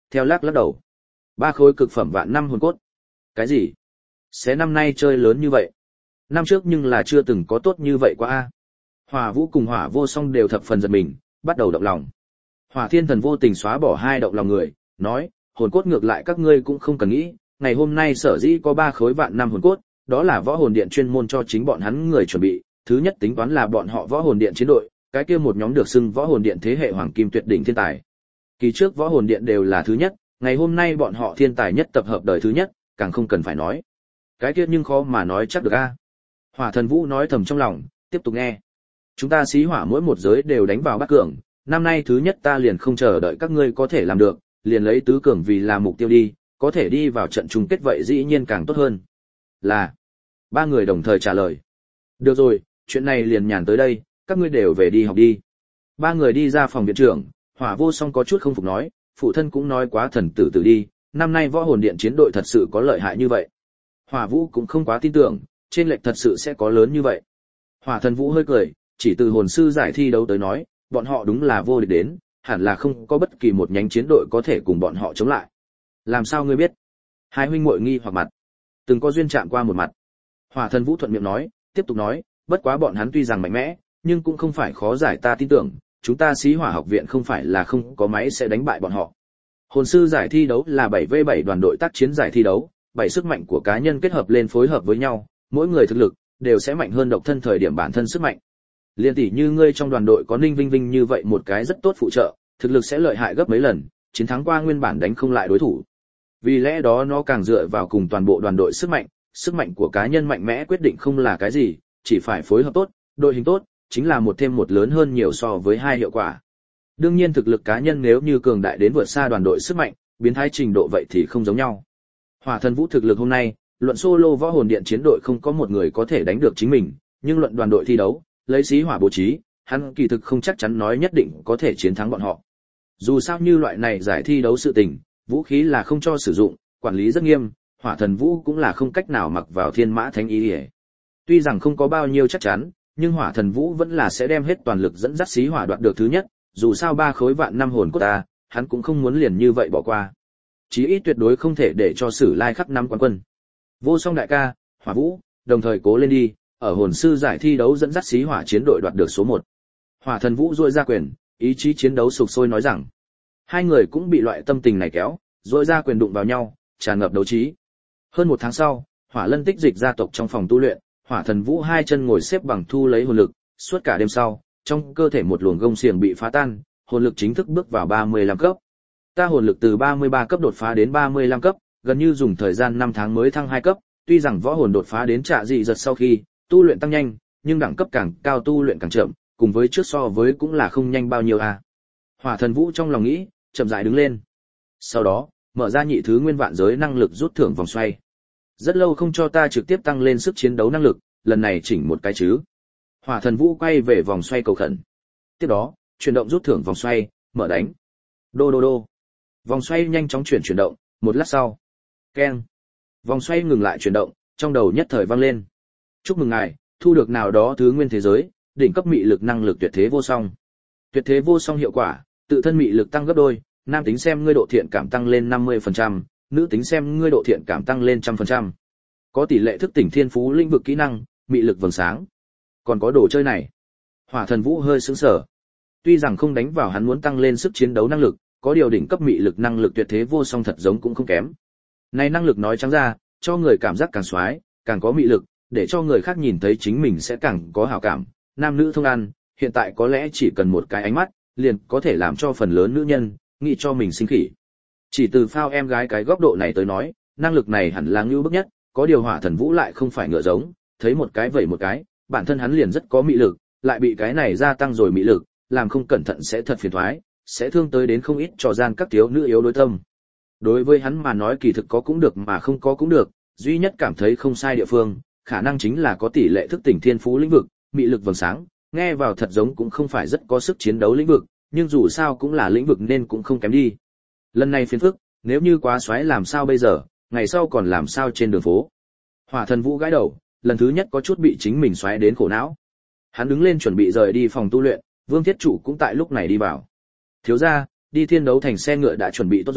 theo lắc đầu. 3 khối cực phẩm vạn năm hồn cốt. Cái gì? Xé năm nay chơi lớn như vậy. Năm trước nhưng là chưa từng có tốt như vậy qua a. Hỏa Vũ cùng Hỏa Vô Song đều thập phần giật mình, bắt đầu động lòng. Hỏa Thiên Thần vô tình xóa bỏ hai động lòng người, nói, hồn cốt ngược lại các ngươi cũng không cần nghĩ, ngày hôm nay sở dĩ có 3 khối vạn năm hồn cốt, đó là võ hồn điện chuyên môn cho chính bọn hắn người chuẩn bị, thứ nhất tính toán là bọn họ võ hồn điện chiến đội, cái kia một nhóm được xưng võ hồn điện thế hệ hoàng kim tuyệt đỉnh thiên tài. Kỳ trước võ hồn điện đều là thứ nhất, ngày hôm nay bọn họ thiên tài nhất tập hợp đời thứ nhất, càng không cần phải nói. Cái kia nhưng khó mà nói chắc được a. Hỏa Thần Vũ nói thầm trong lòng, tiếp tục nghe. Chúng ta xí hỏa mỗi một giới đều đánh vào bát cường, năm nay thứ nhất ta liền không chờ đợi các ngươi có thể làm được, liền lấy tứ cường vì là mục tiêu đi, có thể đi vào trận chung kết vậy dĩ nhiên càng tốt hơn. Là. 3 người đồng thời trả lời. Được rồi, chuyện này liền nhàn tới đây, các ngươi đều về đi học đi. 3 người đi ra phòng viện trưởng, Hỏa Vô Song có chút không phục nói, phụ thân cũng nói quá thần tử tử đi, năm nay võ hồn điện chiến đội thật sự có lợi hại như vậy. Hỏa Vũ cũng không quá tin tưởng, trên lệch thật sự sẽ có lớn như vậy. Hỏa Thần Vũ hơi cười, chỉ từ hồn sư giải thi đấu tới nói, bọn họ đúng là vô địch đến, hẳn là không có bất kỳ một nhánh chiến đội có thể cùng bọn họ chống lại. Làm sao ngươi biết? Hai huynh muội nghi hoặc mặt. Từng có duyên chạm qua một mặt. Hỏa Thần Vũ thuận miệng nói, tiếp tục nói, bất quá bọn hắn tuy rằng mạnh mẽ, nhưng cũng không phải khó giải ta tin tưởng, chúng ta Xí Hỏa học viện không phải là không có máy sẽ đánh bại bọn họ. Hồn sư giải thi đấu là 7v7 đoàn đội tác chiến giải thi đấu, 7 sức mạnh của cá nhân kết hợp lên phối hợp với nhau, mỗi người thực lực đều sẽ mạnh hơn độc thân thời điểm bản thân sức mạnh. Liên tỷ như ngươi trong đoàn đội có Ninh Vinh Vinh như vậy một cái rất tốt phụ trợ, thực lực sẽ lợi hại gấp mấy lần, chiến thắng qua nguyên bản đánh không lại đối thủ. Vì lẽ đó nó càng dựa vào cùng toàn bộ đoàn đội sức mạnh của cá nhân mạnh mẽ quyết định không là cái gì, chỉ phải phối hợp tốt, đội hình tốt, chính là một thêm một lớn hơn nhiều so với hai hiệu quả. Đương nhiên thực lực cá nhân nếu như cường đại đến vượt xa đoàn đội sức mạnh, biến thái trình độ vậy thì không giống nhau. Hỏa Thần Vũ thực lực hôm nay, luận solo võ hồn điện chiến đội không có một người có thể đánh được chính mình, nhưng luận đoàn đội thi đấu, lấy Xí Hỏa bố trí, hắn kỳ thực không chắc chắn nói nhất định có thể chiến thắng bọn họ. Dù sao như loại này giải thi đấu sự tình, vũ khí là không cho sử dụng, quản lý rất nghiêm, Hỏa Thần Vũ cũng là không cách nào mặc vào Thiên Mã Thánh Y. Tuy rằng không có bao nhiêu chắc chắn, nhưng Hỏa Thần Vũ vẫn là sẽ đem hết toàn lực dẫn dắt Xí Hỏa đoạt được thứ nhất, dù sao 3 khối vạn năm hồn cốt ta, hắn cũng không muốn liền như vậy bỏ qua. Chí ít tuyệt đối không thể để cho Sử Lai khắc năm quán quân. Vô Song đại ca, Hỏa Vũ, đồng thời cố lên đi, ở hồn sư giải thi đấu dẫn dắt Xí Hỏa chiến đội đoạt được số 1. Hỏa Thần Vũ duỗi ra quyền, ý chí chiến đấu sục sôi nói rằng. Hai người cũng bị loại tâm tình này kéo, duỗi ra quyền đụng vào nhau, tràn ngập đấu trí. Hơn 1 tháng sau, Hỏa Lân Tích Dịch gia tộc trong phòng tu luyện, Hỏa Thần Vũ hai chân ngồi xếp bằng thu lấy hồn lực, suốt cả đêm sau, trong cơ thể một luồng gông xiềng bị phá tan, hồn lực chính thức bước vào 35 cấp. Ta hồn lực từ 33 cấp đột phá đến 35 cấp, gần như dùng thời gian 5 tháng mới thăng 2 cấp, tuy rằng võ hồn đột phá đến trạ dị giật sau khi, tu luyện tăng nhanh, nhưng đẳng cấp càng cao tu luyện càng chậm, cùng với trước so với cũng là không nhanh bao nhiêu à. Hỏa Thần Vũ trong lòng nghĩ, chậm rãi đứng lên. Sau đó, mở ra nhị thứ nguyên vạn giới năng lực rút thưởng vòng xoay. Rất lâu không cho ta trực tiếp tăng lên sức chiến đấu năng lực, lần này chỉnh một cái chứ. Hỏa Thần Vũ quay về vòng xoay cầu khẩn. Tiếp đó, chuyển động rút thưởng vòng xoay, mở đánh. Đô đô đô. Vòng xoay nhanh chóng chuyển động, một lát sau. Keng. Vòng xoay ngừng lại chuyển động, trong đầu nhất thời vang lên. Chúc mừng ngài, thu được nào đó thứ nguyên thế giới, đỉnh cấp mị lực năng lực tuyệt thế vô song. Tuyệt thế vô song hiệu quả, tự thân mị lực tăng gấp đôi, nam tính xem ngươi độ thiện cảm tăng lên 50%, nữ tính xem ngươi độ thiện cảm tăng lên 100%. Có tỷ lệ thức tỉnh thiên phú lĩnh vực kỹ năng, mị lực vầng sáng. Còn có đồ chơi này. Hỏa Thần Vũ hơi sững sờ. Tuy rằng không đánh vào hắn muốn tăng lên sức chiến đấu năng lực, có điều đỉnh cấp mị lực năng lực tuyệt thế vô song thật giống cũng không kém. Này năng lực nói trắng ra, cho người cảm giác càng xoái, càng có mị lực, để cho người khác nhìn thấy chính mình sẽ càng có hảo cảm. Nam nữ thông ăn, hiện tại có lẽ chỉ cần một cái ánh mắt, liền có thể làm cho phần lớn nữ nhân nghĩ cho mình sinh khỉ. Chỉ từ phao em gái cái góc độ này tới nói, năng lực này hẳn là ngưu bức nhất, có điều Hỏa Thần Vũ lại không phải ngựa giống, thấy một cái vậy một cái, bản thân hắn liền rất có mị lực, lại bị cái này gia tăng rồi mị lực, làm không cẩn thận sẽ thật phiền toái, sẽ thương tới đến không ít trò gian các thiếu nữ yếu đối tâm. Đối với hắn mà nói kỳ thực có cũng được mà không có cũng được, duy nhất cảm thấy không sai địa phương, khả năng chính là có tỷ lệ thức tỉnh thiên phú lĩnh vực, mị lực vầng sáng, nghe vào thật giống cũng không phải rất có sức chiến đấu lĩnh vực, nhưng dù sao cũng là lĩnh vực nên cũng không kém đi. Lần này phiền phức, nếu như quá xoáy làm sao bây giờ, ngày sau còn làm sao trên đường phố. Hỏa Thần Vũ gãi đầu, lần thứ nhất có chút bị chính mình xoáy đến khổ não. Hắn đứng lên chuẩn bị rời đi phòng tu luyện, Vương Thiết Trụ cũng tại lúc này đi vào. Thiếu gia, đi Thiên Đấu Thành xe ngựa đã chuẩn bị tốt rồi,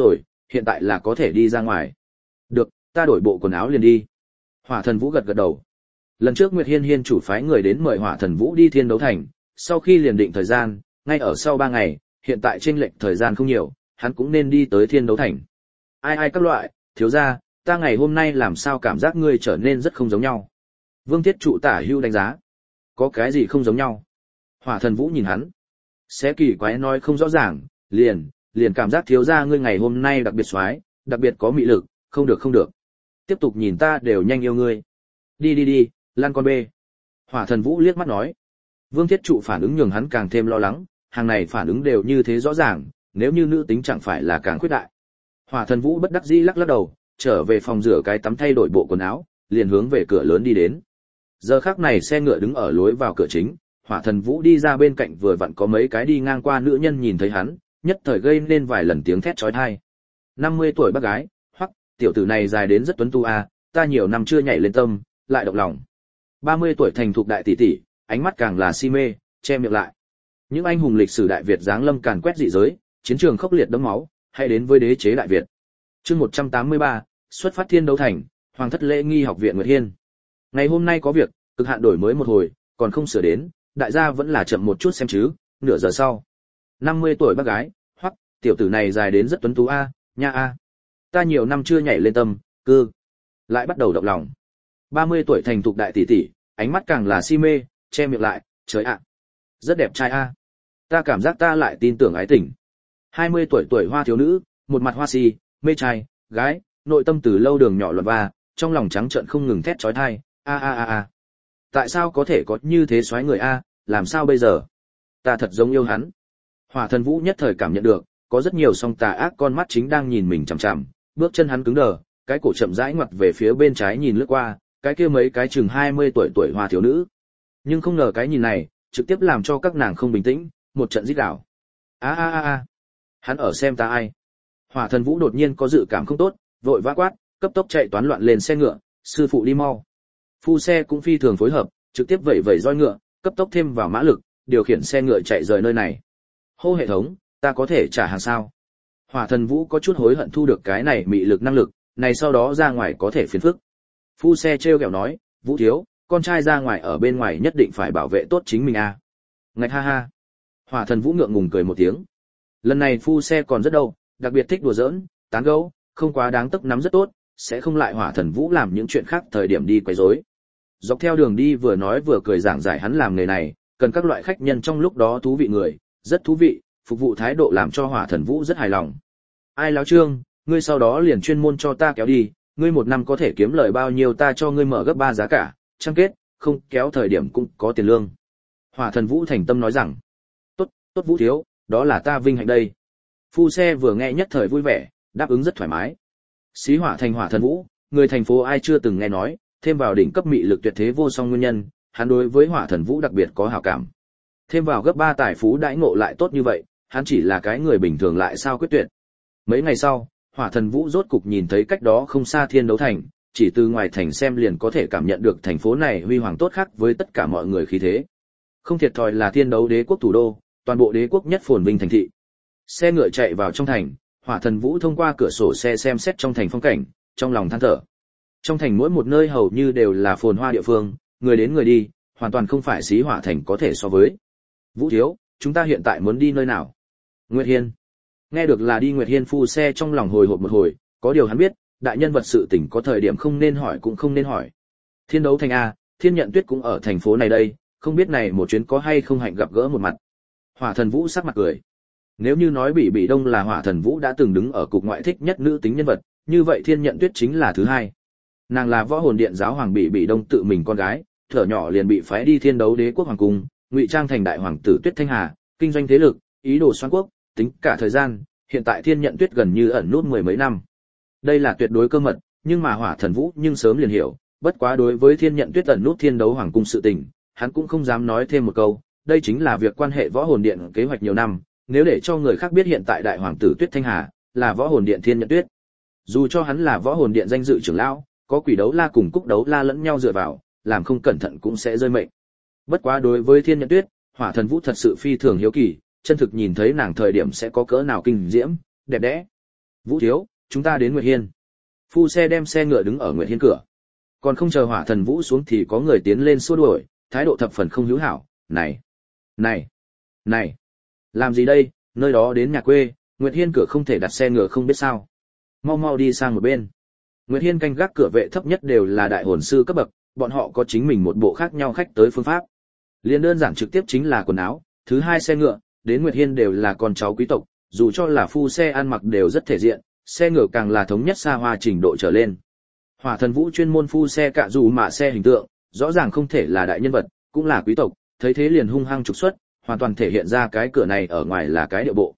hiện tại là có thể đi ra ngoài. Được, ta đổi bộ quần áo liền đi. Hỏa Thần Vũ gật gật đầu. Lần trước Nguyệt Hiên Hiên chủ phái người đến mời Hỏa Thần Vũ đi Thiên Đấu Thành, sau khi liền định thời gian, ngay ở sau 3 ngày, hiện tại chênh lệch thời gian không nhiều, hắn cũng nên đi tới Thiên Đấu Thành. Ai các loại, thiếu gia, ta ngày hôm nay làm sao cảm giác ngươi trở nên rất không giống nhau. Vương Thiết Trụ tả hưu đánh giá. Có cái gì không giống nhau? Hỏa Thần Vũ nhìn hắn. Xé kỳ quái nói không rõ ràng, liền cảm giác thiếu gia ngươi ngày hôm nay đặc biệt xoái, đặc biệt có mị lực, không được. Tiếp tục nhìn ta đều nhanh yêu ngươi. Đi, lan con bê. Hỏa Thần Vũ liếc mắt nói. Vương Thiết Trụ phản ứng nhường hắn càng thêm lo lắng, hàng này phản ứng đều như thế rõ ràng, nếu như nữ tính chẳng phải là càng khuyết đại. Hỏa Thần Vũ bất đắc dĩ lắc đầu, trở về phòng rửa cái tắm thay đổi bộ quần áo, liền hướng về cửa lớn đi đến. Giờ khắc này xe ngựa đứng ở lối vào cửa chính, Hỏa Thần Vũ đi ra bên cạnh vừa vặn có mấy cái đi ngang qua nữ nhân nhìn thấy hắn, nhất thời gây nên vài lần tiếng thét chói tai. 50 tuổi bác gái, hoặc tiểu tử này dài đến rất tuấn tu a, ta nhiều năm chưa nhảy lên tâm, lại động lòng. 30 tuổi thành thục đại tỷ tỷ, ánh mắt càng là si mê, che miệng lại. Những anh hùng lịch sử Đại Việt giáng lâm càn quét dị giới, chiến trường khốc liệt đẫm máu, hay đến với đế chế Đại Việt. Chương 183, xuất phát Thiên Đấu Thành, Hoàng thất lễ nghi học viện Nguyệt Hiên. Ngày hôm nay có việc, cực hạn đổi mới một hồi, còn không sửa đến, đại gia vẫn là chậm một chút xem chứ, nửa giờ sau. 50 tuổi bác gái, hoặc tiểu tử này dài đến rất tuấn tú a, nha a. Ta nhiều năm chưa nhảy lên tâm, lại bắt đầu động lòng. 30 tuổi thành thục đại tỷ tỷ, ánh mắt càng là si mê, che miệng lại, trời ạ. Rất đẹp trai a. Ta cảm giác ta lại tin tưởng ái tình. 20 tuổi hoa thiếu nữ, một mặt hoa si, mê trai, gái, nội tâm từ lâu đường nhỏ loạn va, trong lòng trắng trợn không ngừng thét chói tai, a. Tại sao có thể có như thế soái người a, làm sao bây giờ? Ta thật giống yêu hắn. Hỏa Thần Vũ nhất thời cảm nhận được, có rất nhiều song tà ác con mắt chính đang nhìn mình chằm chằm, bước chân hắn cứng đờ, cái cổ chậm rãi ngoặt về phía bên trái nhìn lướt qua, cái kia mấy cái chừng 20 tuổi hoa thiếu nữ. Nhưng không ngờ cái nhìn này, trực tiếp làm cho các nàng không bình tĩnh, một trận rít gào. A. Hắn ở xem ta ai? Hỏa Thần Vũ đột nhiên có dự cảm không tốt, vội vã quát, cấp tốc chạy toán loạn lên xe ngựa, sư phụ đi mau. Phu xe cũng phi thường phối hợp, trực tiếp vẩy roi ngựa, cấp tốc thêm vào mã lực, điều khiển xe ngựa chạy rời nơi này. Hô hệ thống, ta có thể trả hàng sao? Hỏa Thần Vũ có chút hối hận thu được cái này mị lực năng lực, này sau đó ra ngoài có thể phiền phức. Phu xe trêu ghẹo nói, Vũ thiếu, con trai ra ngoài ở bên ngoài nhất định phải bảo vệ tốt chính mình a. Ngạch ha. Hỏa Thần Vũ ngượng ngùng cười một tiếng. Lần này phu xe còn rất đâu, đặc biệt thích đùa giỡn, tán gẫu, không quá đáng tức nắm rất tốt, sẽ không lại Hỏa Thần Vũ làm những chuyện khác thời điểm đi quấy rối. Dọc theo đường đi vừa nói vừa cười giảng giải hắn làm nghề này, cần các loại khách nhân trong lúc đó thú vị người, rất thú vị, phục vụ thái độ làm cho Hỏa Thần Vũ rất hài lòng. Ai láo Trương, ngươi sau đó liền chuyên môn cho ta kéo đi, ngươi một năm có thể kiếm lời bao nhiêu ta cho ngươi mở gấp 3 giá cả, chăm kết, không kéo thời điểm cũng có tiền lương. Hỏa Thần Vũ thành tâm nói rằng, tốt Vũ thiếu, đó là ta vinh hạnh đây. Phu xe vừa nghe nhất thời vui vẻ, đáp ứng rất thoải mái. Xí Hỏa thành Hỏa Thần Vũ, người thành phố ai chưa từng nghe nói, thêm vào đỉnh cấp mị lực tuyệt thế vô song nguyên nhân, hắn đối với Hỏa Thần Vũ đặc biệt có hảo cảm. Thêm vào gấp 3 tài phú đãi ngộ lại tốt như vậy, hắn chỉ là cái người bình thường lại sao quyết tuyệt. Mấy ngày sau, Hỏa Thần Vũ rốt cục nhìn thấy cách đó không xa Thiên Đấu Thành, chỉ từ ngoài thành xem liền có thể cảm nhận được thành phố này huy hoàng tốt khác với tất cả mọi người khí thế. Không thiệt thòi là Thiên Đấu Đế quốc thủ đô, toàn bộ đế quốc nhất phồn vinh thành thị. Xe ngựa chạy vào trong thành, Hỏa Thần Vũ thông qua cửa sổ xe xem xét trong thành phong cảnh, trong lòng than thở. Trong thành mỗi một nơi hầu như đều là phồn hoa địa phương, người đến người đi, hoàn toàn không phải Xí Hỏa thành có thể so với. Vũ thiếu, chúng ta hiện tại muốn đi nơi nào? Nguyệt Hiên. Nghe được là đi Nguyệt Hiên, phu xe trong lòng hồi hộp một hồi, có điều hắn biết, đại nhân vật sự tình có thời điểm không nên hỏi cũng không nên hỏi. Thiên Đấu Thành a, Thiên Nhận Tuyết cũng ở thành phố này đây, không biết này một chuyến có hay không hạnh gặp gỡ một mặt. Hỏa Thần Vũ sắc mặt cười. Nếu như nói Bỉ Đông là Hỏa Thần Vũ đã từng đứng ở cục ngoại thích nhất nữ tính nhân vật, như vậy Thiên Nhận Tuyết chính là thứ hai. Nàng là Võ Hồn Điện giáo hoàng Bỉ Đông tự mình con gái, thuở nhỏ liền bị phái đi Thiên Đấu Đế quốc hoàng cung, ngụy trang thành đại hoàng tử Tuyết Thanh Hà, kinh doanh thế lực, ý đồ xoán quốc, tính cả thời gian, hiện tại Thiên Nhận Tuyết gần như ẩn nút 10 mấy năm. Đây là tuyệt đối cơ mật, nhưng mà Hỏa Thần Vũ nhưng sớm liền hiểu, bất quá đối với Thiên Nhận Tuyết ẩn nút Thiên Đấu hoàng cung sự tình, hắn cũng không dám nói thêm một câu, đây chính là việc quan hệ Võ Hồn Điện kế hoạch nhiều năm, nếu để cho người khác biết hiện tại đại hoàng tử Tuyết Thanh Hà là Võ Hồn Điện Thiên Nhận Tuyết, dù cho hắn là Võ Hồn Điện danh dự trưởng lão, có Quỷ Đấu La cùng Cúc Đấu La lẫn nhau dựa vào, làm không cẩn thận cũng sẽ rơi mệnh. Bất quá đối với Thiên Nhận Tuyết, Hỏa Thần Vũ thật sự phi thường hiếu kỳ, chân thực nhìn thấy nàng thời điểm sẽ có cỡ nào kinh diễm, đẹp đẽ. Vũ thiếu, chúng ta đến Nguyệt Hiên. Phu xe đem xe ngựa đứng ở Nguyệt Hiên cửa. Còn không chờ Hỏa Thần Vũ xuống thì có người tiến lên xua đuổi, thái độ thập phần không hữu hảo. Này, này, này, làm gì đây, nơi đó đến nhà quê, Nguyệt Hiên cửa không thể đặt xe ngựa không biết sao. Mau mau đi sang một bên. Nguyệt Hiên canh gác cửa vệ thấp nhất đều là đại hồn sư cấp bậc, bọn họ có chính mình một bộ khác nhau khách tới phương pháp. Liên đơn giản trực tiếp chính là quần áo, thứ hai xe ngựa, đến Nguyệt Hiên đều là con cháu quý tộc, dù cho là phu xe ăn mặc đều rất thể diện, xe ngựa càng là thống nhất xa hoa trình độ trở lên. Hỏa Thần Vũ chuyên môn phu xe cạ dù mà xe hình tượng, rõ ràng không thể là đại nhân vật, cũng là quý tộc, thấy thế liền hung hăng trục xuất, hoàn toàn thể hiện ra cái cửa này ở ngoài là cái điệu bộ.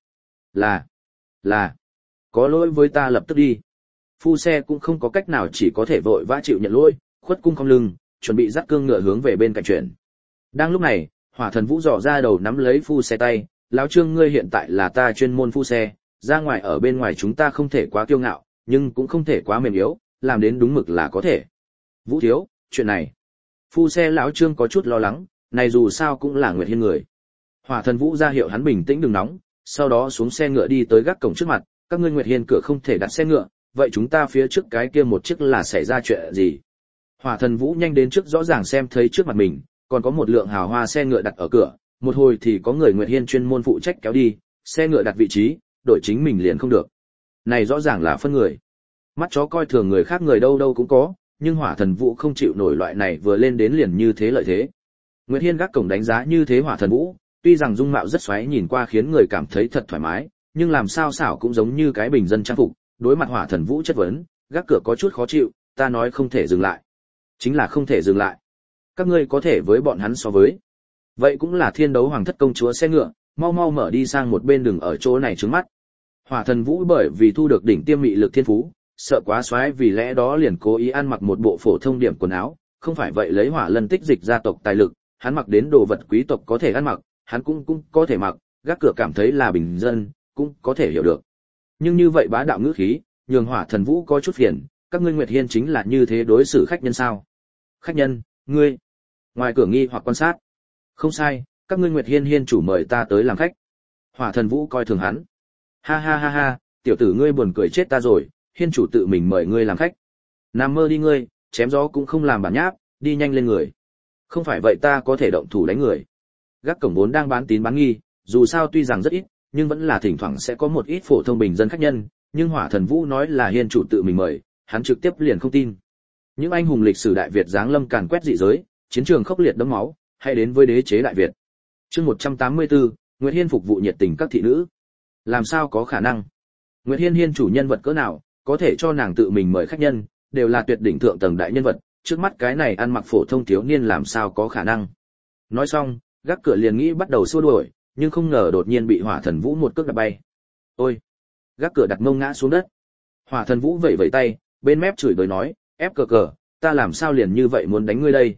Là, có lỗi với ta lập tức đi. Phu xe cũng không có cách nào chỉ có thể vội vã chịu nhận lỗi, khuất cung cong lưng, chuẩn bị dắt cương ngựa hướng về bên cạnh chuyển. Đang lúc này, Hỏa Thần Vũ dò ra đầu nắm lấy phu xe tay, lão Trương ngươi hiện tại là ta chuyên môn phu xe, ra ngoài ở bên ngoài chúng ta không thể quá kiêu ngạo, nhưng cũng không thể quá mềm yếu, làm đến đúng mực là có thể. Vũ thiếu, chuyện này. Phu xe lão Trương có chút lo lắng, này dù sao cũng là Nguyệt Hiên người. Hỏa Thần Vũ ra hiệu hắn bình tĩnh đừng nóng, sau đó xuống xe ngựa đi tới gác cổng trước mặt, các ngươi Nguyệt Hiên cửa không thể đặt xe ngựa, vậy chúng ta phía trước cái kia một chiếc là xảy ra chuyện gì? Hỏa Thần Vũ nhanh đến trước rõ ràng xem thấy trước mặt mình, còn có một lượng hào hoa xe ngựa đặt ở cửa, một hồi thì có người Nguyệt Hiên chuyên môn phụ trách kéo đi, xe ngựa đặt vị trí, đổi chính mình liền không được. Này rõ ràng là phân người. Mắt chó coi thường người khác người đâu đâu cũng có, nhưng Hỏa Thần Vũ không chịu nổi loại này vừa lên đến liền như thế lợi thế. Nguyệt Hiên gác cổng đánh giá như thế Hỏa Thần Vũ, tuy rằng dung mạo rất xoáy nhìn qua khiến người cảm thấy thật thoải mái, nhưng làm sao xảo cũng giống như cái bình dân trang phục, đối mặt Hỏa Thần Vũ chất vấn, gác cửa có chút khó chịu, ta nói không thể dừng lại. Chính là không thể dừng lại. Các ngươi có thể với bọn hắn so với. Vậy cũng là Thiên Đấu Hoàng thất công chúa xe ngựa, mau mau mở đi sang một bên đừng ở chỗ này trướng mắt. Hỏa Thần Vũ bởi vì thu được đỉnh tiêm mị lực thiên phú, sợ quá xoáy vì lẽ đó liền cố ý ăn mặc một bộ phổ thông điểm quần áo, không phải vậy lấy Hỏa Lân tích dịch gia tộc tài lực, hắn mặc đến đồ vật quý tộc có thể ăn mặc, hắn cũng có thể mặc, gác cửa cảm thấy là bình dân, cũng có thể hiểu được. Nhưng như vậy bá đạo ngữ khí, nhường Hỏa Thần Vũ có chút phiền, các ngươi Nguyệt Hiên chính là như thế đối xử khách nhân sao? Khách nhân, ngươi? Ngoài cửa nghi hoặc quan sát. Không sai, các ngươi Nguyệt Hiên hiên chủ mời ta tới làm khách. Hỏa Thần Vũ coi thường hắn. Ha ha ha ha, tiểu tử ngươi buồn cười chết ta rồi, hiên chủ tự mình mời ngươi làm khách. Nằm mơ đi ngươi, chém gió cũng không làm bản nháp, đi nhanh lên người. Không phải vậy ta có thể động thủ đánh người. Gác cổng vốn đang bán tín bán nghi, dù sao tuy rằng rất ít, nhưng vẫn là thỉnh thoảng sẽ có một ít phổ thông bình dân khách nhân, nhưng Hỏa Thần Vũ nói là hiên chủ tự mình mời, hắn trực tiếp liền không tin. Những anh hùng lịch sử Đại Việt giáng lâm càn quét dị giới, chiến trường khốc liệt đẫm máu, hay đến với đế chế Đại Việt. Chương 184, Nguyệt Hiên phục vụ nhiệt tình các thị nữ. Làm sao có khả năng? Nguyệt Hiên hiên chủ nhân vật cỡ nào, có thể cho nàng tự mình mời khách nhân, đều là tuyệt đỉnh thượng tầng đại nhân vật, trước mắt cái này ăn mặc phổ thông thiếu niên làm sao có khả năng? Nói xong, gác cửa liền nghĩ bắt đầu xua đuổi, nhưng không ngờ đột nhiên bị Hỏa Thần Vũ một cước đạp bay. Ôi! Gác cửa đặt mông ngã xuống đất. Hỏa Thần Vũ vẩy vẩy tay, bên mép chửi bới nói, ép cờ cờ, ta làm sao liền như vậy muốn đánh ngươi đây?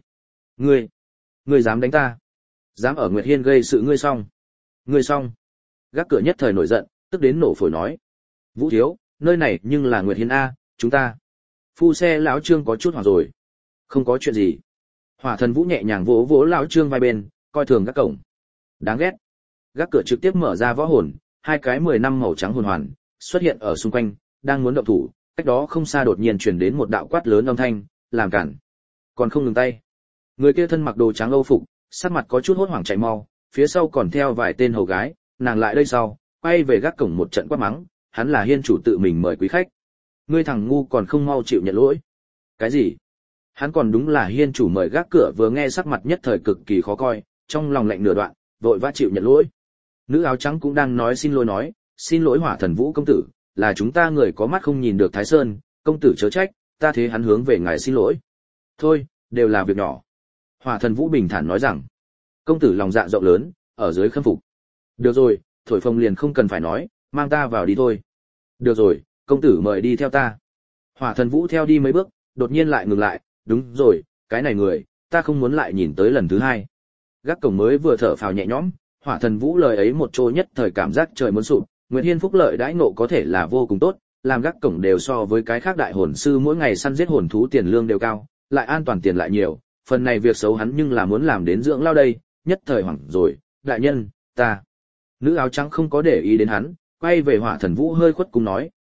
Ngươi dám đánh ta? Dám ở Nguyệt Hiên gây sự ngươi xong? Ngươi xong? Gác cửa nhất thời nổi giận, tức đến nổ phổi nói. Vũ thiếu, nơi này nhưng là Nguyệt Hiên a, chúng ta. Phu xe lão Trương có chút hoảng rồi. Không có chuyện gì. Hỏa Thần Vũ nhẹ nhàng vỗ vỗ lão Trương vai bên, coi thường gác cổng. Đáng ghét. Gác cửa trực tiếp mở ra võ hồn, hai cái 10 năm màu trắng hồn hoàn xuất hiện ở xung quanh, đang muốn động thủ, cách đó không xa đột nhiên truyền đến một đạo quát lớn âm thanh, làm cản. Còn không ngừng tay. Người kia thân mặc đồ trắng âu phục, sắc mặt có chút hốt hoảng chạy mau, phía sau còn theo vài tên hầu gái, nàng lại đây sau, quay về gác cổng một trận quát mắng, hắn là hiên chủ tự mình mời quý khách. Ngươi thằng ngu còn không mau chịu nhận lỗi. Cái gì? Hắn còn đúng là hiên chủ mời gác cửa vừa nghe sắc mặt nhất thời cực kỳ khó coi, trong lòng lạnh nửa đoạn, vội vã chịu nhận lỗi. Nữ áo trắng cũng đang nói, xin lỗi Hỏa Thần Vũ công tử, là chúng ta người có mắt không nhìn được Thái Sơn, công tử chớ trách, ta thế hắn hướng về ngài xin lỗi. Thôi, đều là việc nhỏ. Hỏa Thần Vũ bình thản nói rằng, công tử lòng dạ rộng lớn, ở dưới khâm phục. Được rồi, thổi phồng liền không cần phải nói, mang ta vào đi thôi. Được rồi, công tử mời đi theo ta. Hỏa Thần Vũ theo đi mấy bước, đột nhiên lại ngừng lại, đúng rồi, cái này người, ta không muốn lại nhìn tới lần thứ hai. Gác cổng mới vừa thở phào nhẹ nhõm, Hỏa Thần Vũ lời ấy một trôi nhất thời cảm giác trời muốn sụp, Nguyệt Hiên phúc lợi đãi ngộ có thể là vô cùng tốt, làm gác cổng đều so với cái khác đại hồn sư mỗi ngày săn giết hồn thú tiền lương đều cao, lại an toàn tiền lại nhiều, phần này việc xấu hắn nhưng là muốn làm đến dưỡng lao đây, nhất thời hoảng rồi, đại nhân, ta. Nữ áo trắng không có để ý đến hắn, quay về Hỏa Thần Vũ hơi khuất cung nói,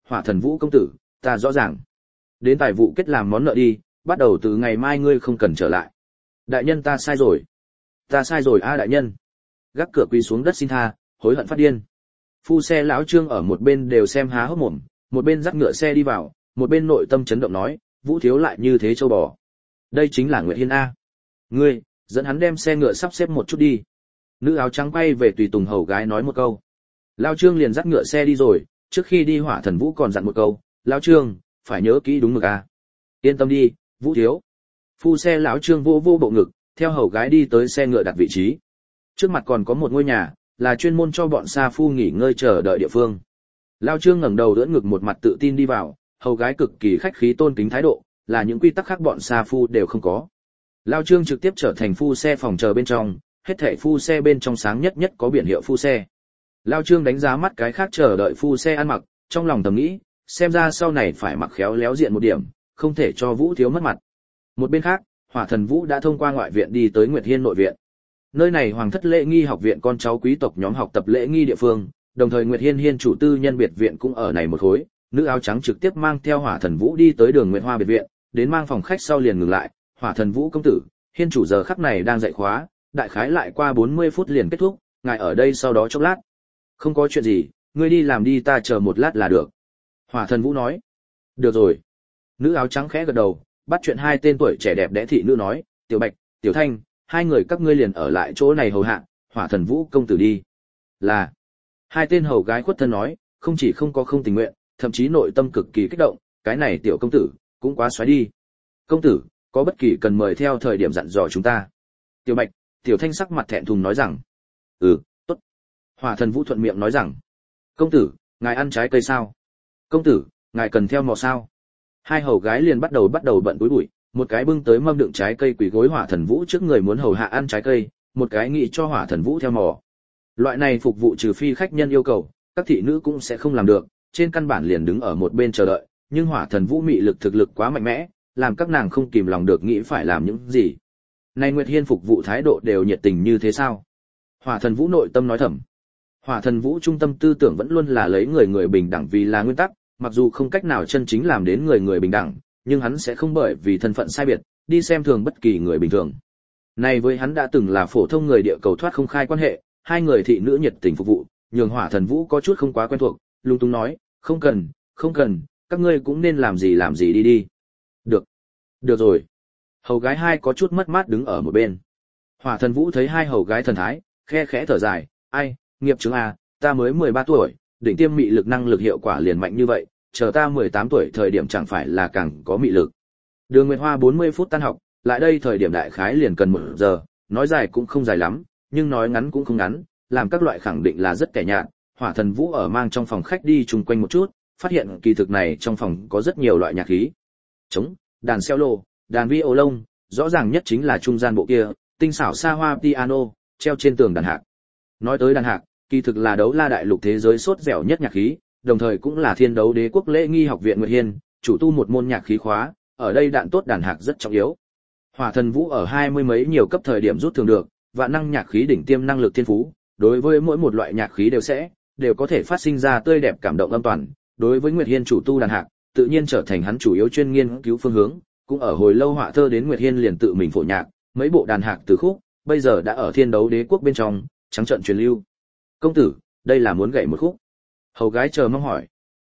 Hỏa Thần Vũ công tử, ta rõ ràng. Đến tài vụ kết làm món nợ đi, bắt đầu từ ngày mai ngươi không cần trở lại. Đại nhân ta sai rồi. Ta sai rồi a đại nhân. Gác cửa quỳ xuống đất xin tha, hối hận phát điên. Phu xe lão Trương ở một bên đều xem há hốc mồm, một bên dắt ngựa xe đi vào, một bên nội tâm chấn động nói, Vũ thiếu lại như thế châu bò. Đây chính là Nguyệt Hiên a. Ngươi, dẫn hắn đem xe ngựa sắp xếp một chút đi. Nữ áo trắng quay về tùy tùng hầu gái nói một câu. Lão Trương liền dắt ngựa xe đi rồi, trước khi đi Hỏa Thần Vũ còn dặn một câu, lão Trương, phải nhớ kỹ đúng mực a. Yên tâm đi, Vũ thiếu. Phu xe lão Trương vô vô bộ ngực, theo hầu gái đi tới xe ngựa đặt vị trí. Trước mặt còn có một ngôi nhà, là chuyên môn cho bọn sa phu nghỉ ngơi chờ đợi địa phương. Lão Trương ngẩng đầu ưỡn ngực một mặt tự tin đi vào, hầu gái cực kỳ khách khí tôn kính thái độ, là những quy tắc khác bọn sa phu đều không có. Lão Trương trực tiếp trở thành phu xe phòng chờ bên trong, hết thảy phu xe bên trong sáng nhất nhất có biển hiệu phu xe. Lão Trương đánh giá mắt cái khác chờ đợi phu xe ăn mặc, trong lòng thầm nghĩ, xem ra sau này phải mặc khéo léo diện một điểm, không thể cho Vũ thiếu mất mặt. Một bên khác, Hỏa Thần Vũ đã thông qua ngoại viện đi tới Nguyệt Hiên nội viện. Nơi này Hoàng thất lễ nghi học viện con cháu quý tộc nhóm học tập lễ nghi địa phương, đồng thời Nguyệt Hiên Hiên chủ tư nhân biệt viện cũng ở này một khối. Nữ áo trắng trực tiếp mang theo Hỏa Thần Vũ đi tới đường Nguyệt Hoa biệt viện, đến mang phòng khách sau liền ngừng lại, Hỏa Thần Vũ công tử, Hiên chủ giờ khắc này đang dạy khóa, đại khái lại qua 40 phút liền kết thúc, ngài ở đây sau đó chốc lát. Không có chuyện gì, ngươi đi làm đi, ta chờ một lát là được. Hỏa Thần Vũ nói. Được rồi. Nữ áo trắng khẽ gật đầu, bắt chuyện hai tên tuổi trẻ đẹp đẽ thị nữ nói, Tiểu Bạch, Tiểu Thanh, hai người các ngươi liền ở lại chỗ này hầu hạ, Hỏa Thần Vũ công tử đi. Là. Hai tên hầu gái khuất thân nói, không chỉ không có không tình nguyện, thậm chí nội tâm cực kỳ kích động, cái này tiểu công tử, cũng quá xoáy đi. Công tử, có bất kỳ cần mời theo thời điểm dặn dò chúng ta. Tiểu Bạch, Tiểu Thanh sắc mặt thẹn thùng nói rằng. Tốt. Hỏa Thần Vũ thuận miệng nói rằng. Công tử, ngài ăn trái cây sao? Công tử, ngài cần theo mò sao? Hai hầu gái liền bắt đầu bận túi bụi, một cái bưng tới mâm đựng trái cây quỳ gối Hỏa Thần Vũ trước người muốn hầu hạ ăn trái cây, một cái nghĩ cho Hỏa Thần Vũ theo mò. Loại này phục vụ trừ phi khách nhân yêu cầu, các thị nữ cũng sẽ không làm được, trên căn bản liền đứng ở một bên chờ đợi, nhưng Hỏa Thần Vũ mị lực thực lực quá mạnh mẽ, làm các nàng không kìm lòng được nghĩ phải làm những gì. Này Nguyệt Hiên phục vụ thái độ đều nhiệt tình như thế sao? Hỏa Thần Vũ nội tâm nói thầm. Hỏa Thần Vũ trung tâm tư tưởng vẫn luôn là lấy người bình đẳng vì là nguyên tắc, mặc dù không cách nào chân chính làm đến người bình đẳng, nhưng hắn sẽ không bởi vì thân phận sai biệt, đi xem thường bất kỳ người bình thường. Này với hắn đã từng là phổ thông người địa cầu thoát không khai quan hệ, hai người thị nữ nhiệt tình phục vụ, nhường Hỏa Thần Vũ có chút không quá quen thuộc, lung tung nói, không cần, các ngươi cũng nên làm gì đi. Được rồi. Hầu gái hai có chút mất mát đứng ở một bên. Hỏa Thần Vũ thấy hai hầu gái thần thái, khe khẽ thở dài, ai, nghiệp chứng à, ta mới 13 tuổi, đỉnh tiêm mị lực năng lực hiệu quả liền mạnh như vậy, chờ ta 18 tuổi thời điểm chẳng phải là càng có mị lực. Đường Nguyệt Hoa 40 phút tan học, lại đây thời điểm đại khái liền cần 1 giờ, nói dài cũng không dài lắm, nhưng nói ngắn cũng không ngắn, làm các loại khẳng định là rất kẻ nhạt. Hỏa Thần Vũ ở mang trong phòng khách đi chung quanh một chút, phát hiện kỳ thực này trong phòng có rất nhiều loại nhạc khí. Trống, đàn cello, đàn violon, rõ ràng nhất chính là trung gian bộ kia, tinh xảo xa hoa piano, treo trên tường đàn hạc. Nói tới đàn hạc, kỳ thực là đấu la đại lục thế giới sốt dẻo nhất nhạc khí, đồng thời cũng là Thiên Đấu Đế quốc lễ nghi học viện Nguyệt Hiên, chủ tu một môn nhạc khí khóa, ở đây đạn tốt đàn hạc rất trọng yếu. Hỏa Thần Vũ ở 20 mấy nhiều cấp thời điểm rút thường được, vạn năng nhạc khí đỉnh tiêm năng lực thiên phú, đối với mỗi một loại nhạc khí đều có thể phát sinh ra tươi đẹp cảm động âm toàn, đối với Nguyệt Hiên chủ tu đàn hạc, tự nhiên trở thành hắn chủ yếu chuyên nghiên cứu phương hướng, cũng ở hồi lâu họa thơ đến Nguyệt Hiên liền tự mình phổ nhạc, mấy bộ đàn hạc từ khúc, bây giờ đã ở Thiên Đấu Đế quốc bên trong, trắng trợn truyền lưu. Công tử, đây là muốn gảy một khúc. Hầu gái chờ mong hỏi.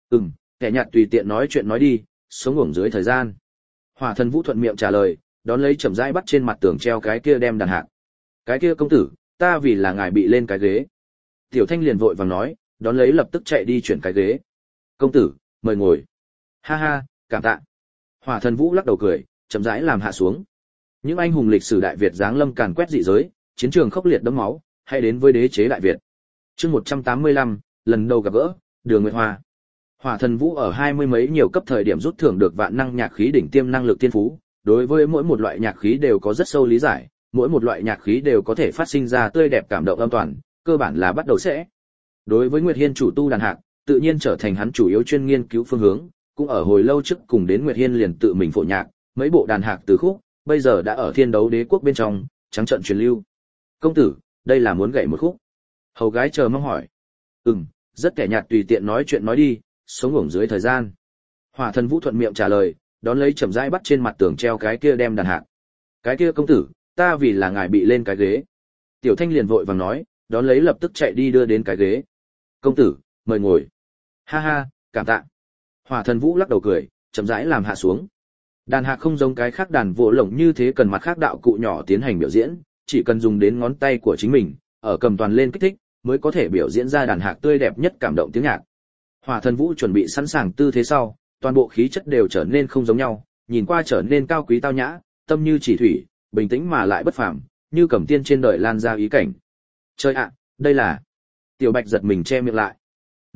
Kẻ nhạt tùy tiện nói chuyện nói đi, sống ngủng dưới thời gian. Hỏa Thần Vũ thuận miệng trả lời, đón lấy chậm rãi bắt trên mặt tường treo cái kia đem đàn hạc. Cái kia công tử, ta vì là ngài bị lên cái ghế. Tiểu Thanh liền vội vàng nói, đón lấy lập tức chạy đi chuyển cái ghế. Công tử, mời ngồi. Ha ha, cảm tạ. Hỏa Thần Vũ lắc đầu cười, chậm rãi làm hạ xuống. Những anh hùng lịch sử Đại Việt giáng lâm càn quét dị giới, chiến trường khốc liệt đẫm máu, hay đến với đế chế Đại Việt. Chương 185, lần đầu gặp gỡ, Đường Nguyệt Hoa. Hỏa Thần Vũ ở 20 mấy nhiều cấp thời điểm rút thưởng được vạn năng nhạc khí đỉnh tiêm năng lực thiên phú, đối với mỗi một loại nhạc khí đều có rất sâu lý giải, mỗi một loại nhạc khí đều có thể phát sinh ra tươi đẹp cảm động âm toàn, cơ bản là bắt đầu sẽ. Đối với Nguyệt Hiên chủ tu đàn hạc, tự nhiên trở thành hắn chủ yếu chuyên nghiên cứu phương hướng, cũng ở hồi lâu trước cùng đến Nguyệt Hiên liền tự mình phổ nhạc, mấy bộ đàn hạc từ khúc, bây giờ đã ở Thiên Đấu Đế quốc bên trong, trắng trợn truyền lưu. Công tử, đây là muốn gảy một khúc. Hầu gái chờ mong hỏi. Rất kẻ nhạt tùy tiện nói chuyện nói đi, sống ổng dưới thời gian. Hỏa Thần Vũ thuận miệng trả lời, đón lấy chậm rãi bắt trên mặt tường treo cái kia đem đàn hạc. Cái kia công tử, ta vì là ngài bị lên cái ghế. Tiểu Thanh liền vội vàng nói, đón lấy lập tức chạy đi đưa đến cái ghế. Công tử, mời ngồi. Ha ha, cảm tạ. Hỏa Thần Vũ lắc đầu cười, chậm rãi làm hạ xuống. Đàn hạc không giống cái khác đàn vỗ lồng như thế cần mặt khác đạo cụ nhỏ tiến hành biểu diễn, chỉ cần dùng đến ngón tay của chính mình, ở cầm toàn lên kích thích, mới có thể biểu diễn ra đàn hạc tươi đẹp nhất cảm động tiếng nhạc. Hỏa Thần Vũ chuẩn bị sẵn sàng tư thế sau, toàn bộ khí chất đều trở nên không giống nhau, nhìn qua trở nên cao quý tao nhã, tâm như chỉ thủy, bình tĩnh mà lại bất phàm, như cầm tiên trên đời lan ra ý cảnh. Trời ạ, đây là... Tiểu Bạch giật mình che miệng lại.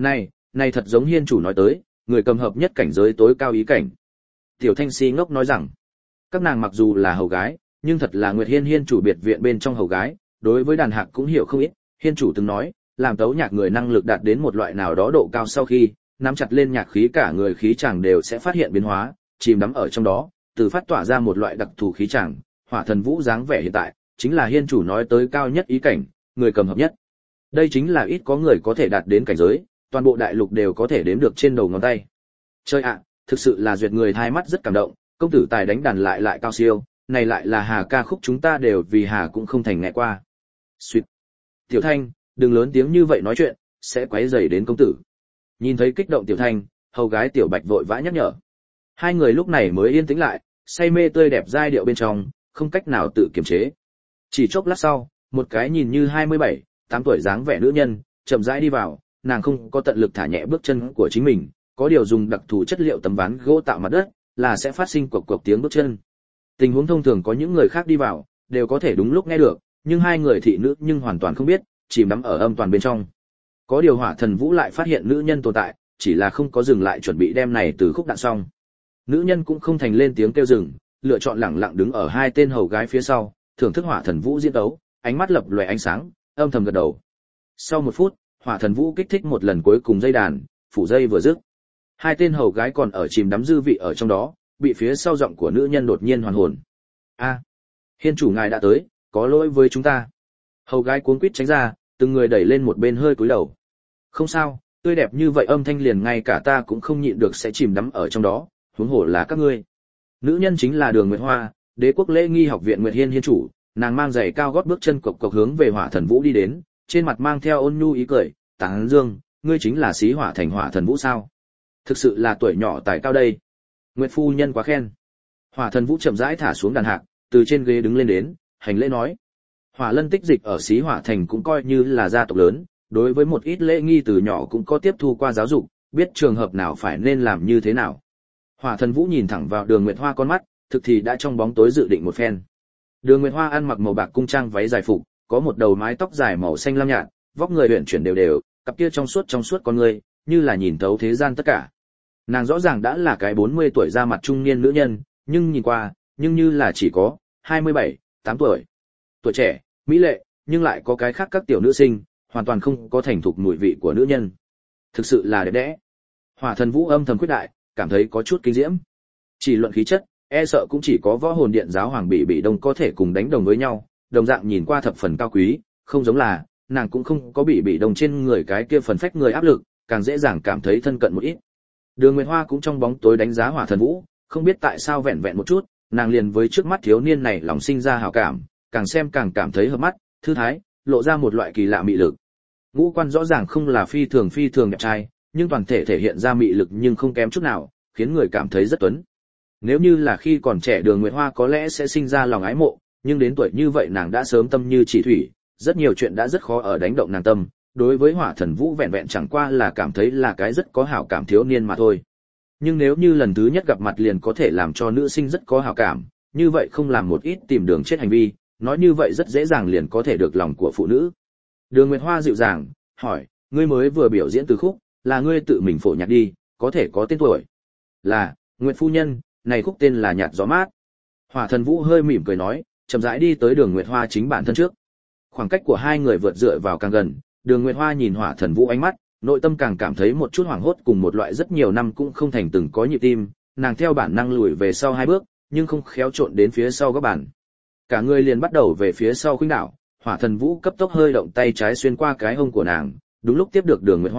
Này thật giống hiên chủ nói tới, người cầm hợp nhất cảnh giới tối cao ý cảnh. Tiểu Thanh si ngốc nói rằng, các nàng mặc dù là hầu gái, nhưng thật là Nguyệt Hiên chủ biệt viện bên trong hầu gái, đối với đàn hạc cũng hiểu không ít. Hiên chủ từng nói, làm tấu nhạc người năng lực đạt đến một loại nào đó độ cao sau khi nắm chặt lên nhạc khí, cả người khí chàng đều sẽ phát hiện biến hóa, chìm đắm ở trong đó, từ phát tỏa ra một loại đặc thù khí chàng. Hỏa Thần Vũ dáng vẻ hiện tại, chính là hiên chủ nói tới cao nhất ý cảnh, người cầm hợp nhất. Đây chính là ít có người có thể đạt đến cảnh giới, toàn bộ đại lục đều có thể đếm được trên đầu ngón tay. Chơi ạ, thực sự là duyệt người hai mắt rất cảm động, công tử tài đánh đàn lại cao siêu, này lại là Hà ca khúc chúng ta đều vì Hà cũng không thành nghe qua. Xuyệt. Tiểu Thanh, đừng lớn tiếng như vậy nói chuyện, sẽ quấy rầy đến công tử. Nhìn thấy kích động Tiểu Thanh, hầu gái Tiểu Bạch vội vã nhắc nhở. Hai người lúc này mới yên tĩnh lại, say mê tươi đẹp giai điệu bên trong, không cách nào tự kiềm chế. Chỉ chốc lát sau, một cái nhìn như 27, 8 tuổi dáng vẻ nữ nhân, chậm rãi đi vào, nàng không có tận lực thả nhẹ bước chân của chính mình, có điều dùng đặc thù chất liệu tấm ván gỗ tạo mặt đất, là sẽ phát sinh cộc cộc tiếng bước chân. Tình huống thông thường có những người khác đi vào, đều có thể đúng lúc nghe được, nhưng hai người thị nữ nhưng hoàn toàn không biết, chìm đắm ở âm toàn bên trong. Có điều Hỏa Thần Vũ lại phát hiện nữ nhân tồn tại, chỉ là không có dừng lại chuẩn bị đem này từ khúc đạn xong. Nữ nhân cũng không thành lên tiếng kêu dừng, lựa chọn lẳng lặng đứng ở hai tên hầu gái phía sau, thưởng thức Hỏa Thần Vũ diễn tấu, ánh mắt lập lòe ánh sáng, âm thầm gật đầu. Sau 1 phút, Hỏa Thần Vũ kích thích một lần cuối cùng dây đàn, phủ dây vừa dứt. Hai tên hầu gái còn ở chìm đắm dư vị ở trong đó, bị phía sau giọng của nữ nhân đột nhiên hoàn hồn. A, hiên chủ ngài đã tới, có lỗi với chúng ta. Hầu gái cuống quýt tránh ra, từng người đẩy lên một bên hơi cúi đầu. Không sao, tươi đẹp như vậy âm thanh liền ngay cả ta cũng không nhịn được sẽ chìm đắm ở trong đó, huống hồ là các ngươi. Nữ nhân chính là Đường Nguyệt Hoa, Đế quốc lễ nghi học viện Nguyệt Hiên hiên chủ, nàng mang giày cao gót bước chân cộc cộc hướng về Hỏa Thần Vũ đi đến, trên mặt mang theo ôn nhu ý cười, "Táng Dương, ngươi chính là Xí Hỏa Thành Hỏa Thần Vũ sao? Thực sự là tuổi nhỏ tài cao đây." Nguyệt phu nhân quá khen. Hỏa Thần Vũ chậm rãi thả xuống đàn hạc, từ trên ghế đứng lên đến, hành lễ nói: Hỏa Lân Tích Dịch ở Xí Hỏa Thành cũng coi như là gia tộc lớn, đối với một ít lễ nghi từ nhỏ cũng có tiếp thu qua giáo dục, biết trường hợp nào phải nên làm như thế nào. Hỏa Thần Vũ nhìn thẳng vào Đường Nguyệt Hoa con mắt, thực thì đã trong bóng tối dự định một phen. Đường Nguyệt Hoa ăn mặc màu bạc cung trang váy dài phục, có một đầu mái tóc dài màu xanh lam nhạt, vóc người uyển chuyển đều đều, cặp kia trong suốt con người, như là nhìn thấu thế gian tất cả. Nàng rõ ràng đã là cái 40 tuổi ra mặt trung niên nữ nhân, nhưng nhìn qua, nhưng như là chỉ có 27, 8 tuổi. Tuổi trẻ, mỹ lệ, nhưng lại có cái khác các tiểu nữ sinh, hoàn toàn không có thành thục mùi vị của nữ nhân. Thực sự là đẹp đẽ. Hỏa Thần Vũ âm thầm quyết đại, cảm thấy có chút kinh diễm. Chỉ luận khí chất, e sợ cũng chỉ có Võ Hồn Điện giáo hoàng Bị Đông có thể cùng đánh đồng với nhau, đồng dạng nhìn qua thập phần cao quý, không giống là, nàng cũng không có Bị Đông trên người cái kia phần phách người áp lực, càng dễ dàng cảm thấy thân cận một ít. Đường Nguyệt Hoa cũng trong bóng tối đánh giá Hỏa Thần Vũ, không biết tại sao vẹn vẹn một chút, nàng liền với trước mắt thiếu niên này lòng sinh ra hảo cảm, càng xem càng cảm thấy hợp mắt, thư thái, lộ ra một loại kỳ lạ mị lực. Ngũ quan rõ ràng không là phi thường đẹp trai, nhưng toàn thể thể hiện ra mị lực nhưng không kém chút nào, khiến người cảm thấy rất tuấn. Nếu như là khi còn trẻ Đường Nguyệt Hoa có lẽ sẽ sinh ra lòng ái mộ, nhưng đến tuổi như vậy nàng đã sớm tâm như chỉ thủy, rất nhiều chuyện đã rất khó ở đánh động nàng tâm. Đối với Hỏa Thần Vũ vẹn vẹn chẳng qua là cảm thấy là cái rất có hảo cảm thiếu niên mà thôi. Nhưng nếu như lần thứ nhất gặp mặt liền có thể làm cho nữ sinh rất có hảo cảm, như vậy không làm một ít tìm đường chết hành vi, nói như vậy rất dễ dàng liền có thể được lòng của phụ nữ. Đường Nguyệt Hoa dịu dàng, hỏi, ngươi mới vừa biểu diễn từ khúc, là ngươi tự mình phổ nhạc đi, có thể có tên tuổi. Là, Nguyệt phu nhân, này khúc tên là Nhạt Gió Mát. Hỏa Thần Vũ hơi mỉm cười nói, chậm rãi đi tới Đường Nguyệt Hoa chính bản thân trước. Khoảng cách của hai người vượt dựa vào càng gần, Đường Nguyệt Hoa nhìn Hỏa Thần Vũ ánh mắt, nội tâm càng cảm thấy một chút hoảng hốt cùng một loại rất nhiều năm cũng không thành từng có nhịp tim, nàng theo bản năng lùi về sau 2 bước, nhưng không khéo trộn đến phía sau các bạn. Cả người liền bắt đầu về phía sau khuynh đảo, Hỏa Thần Vũ cấp tốc hơi động tay trái xuyên qua cái hông của nàng, đúng lúc tiếp được Đường Nguyệt Hoa,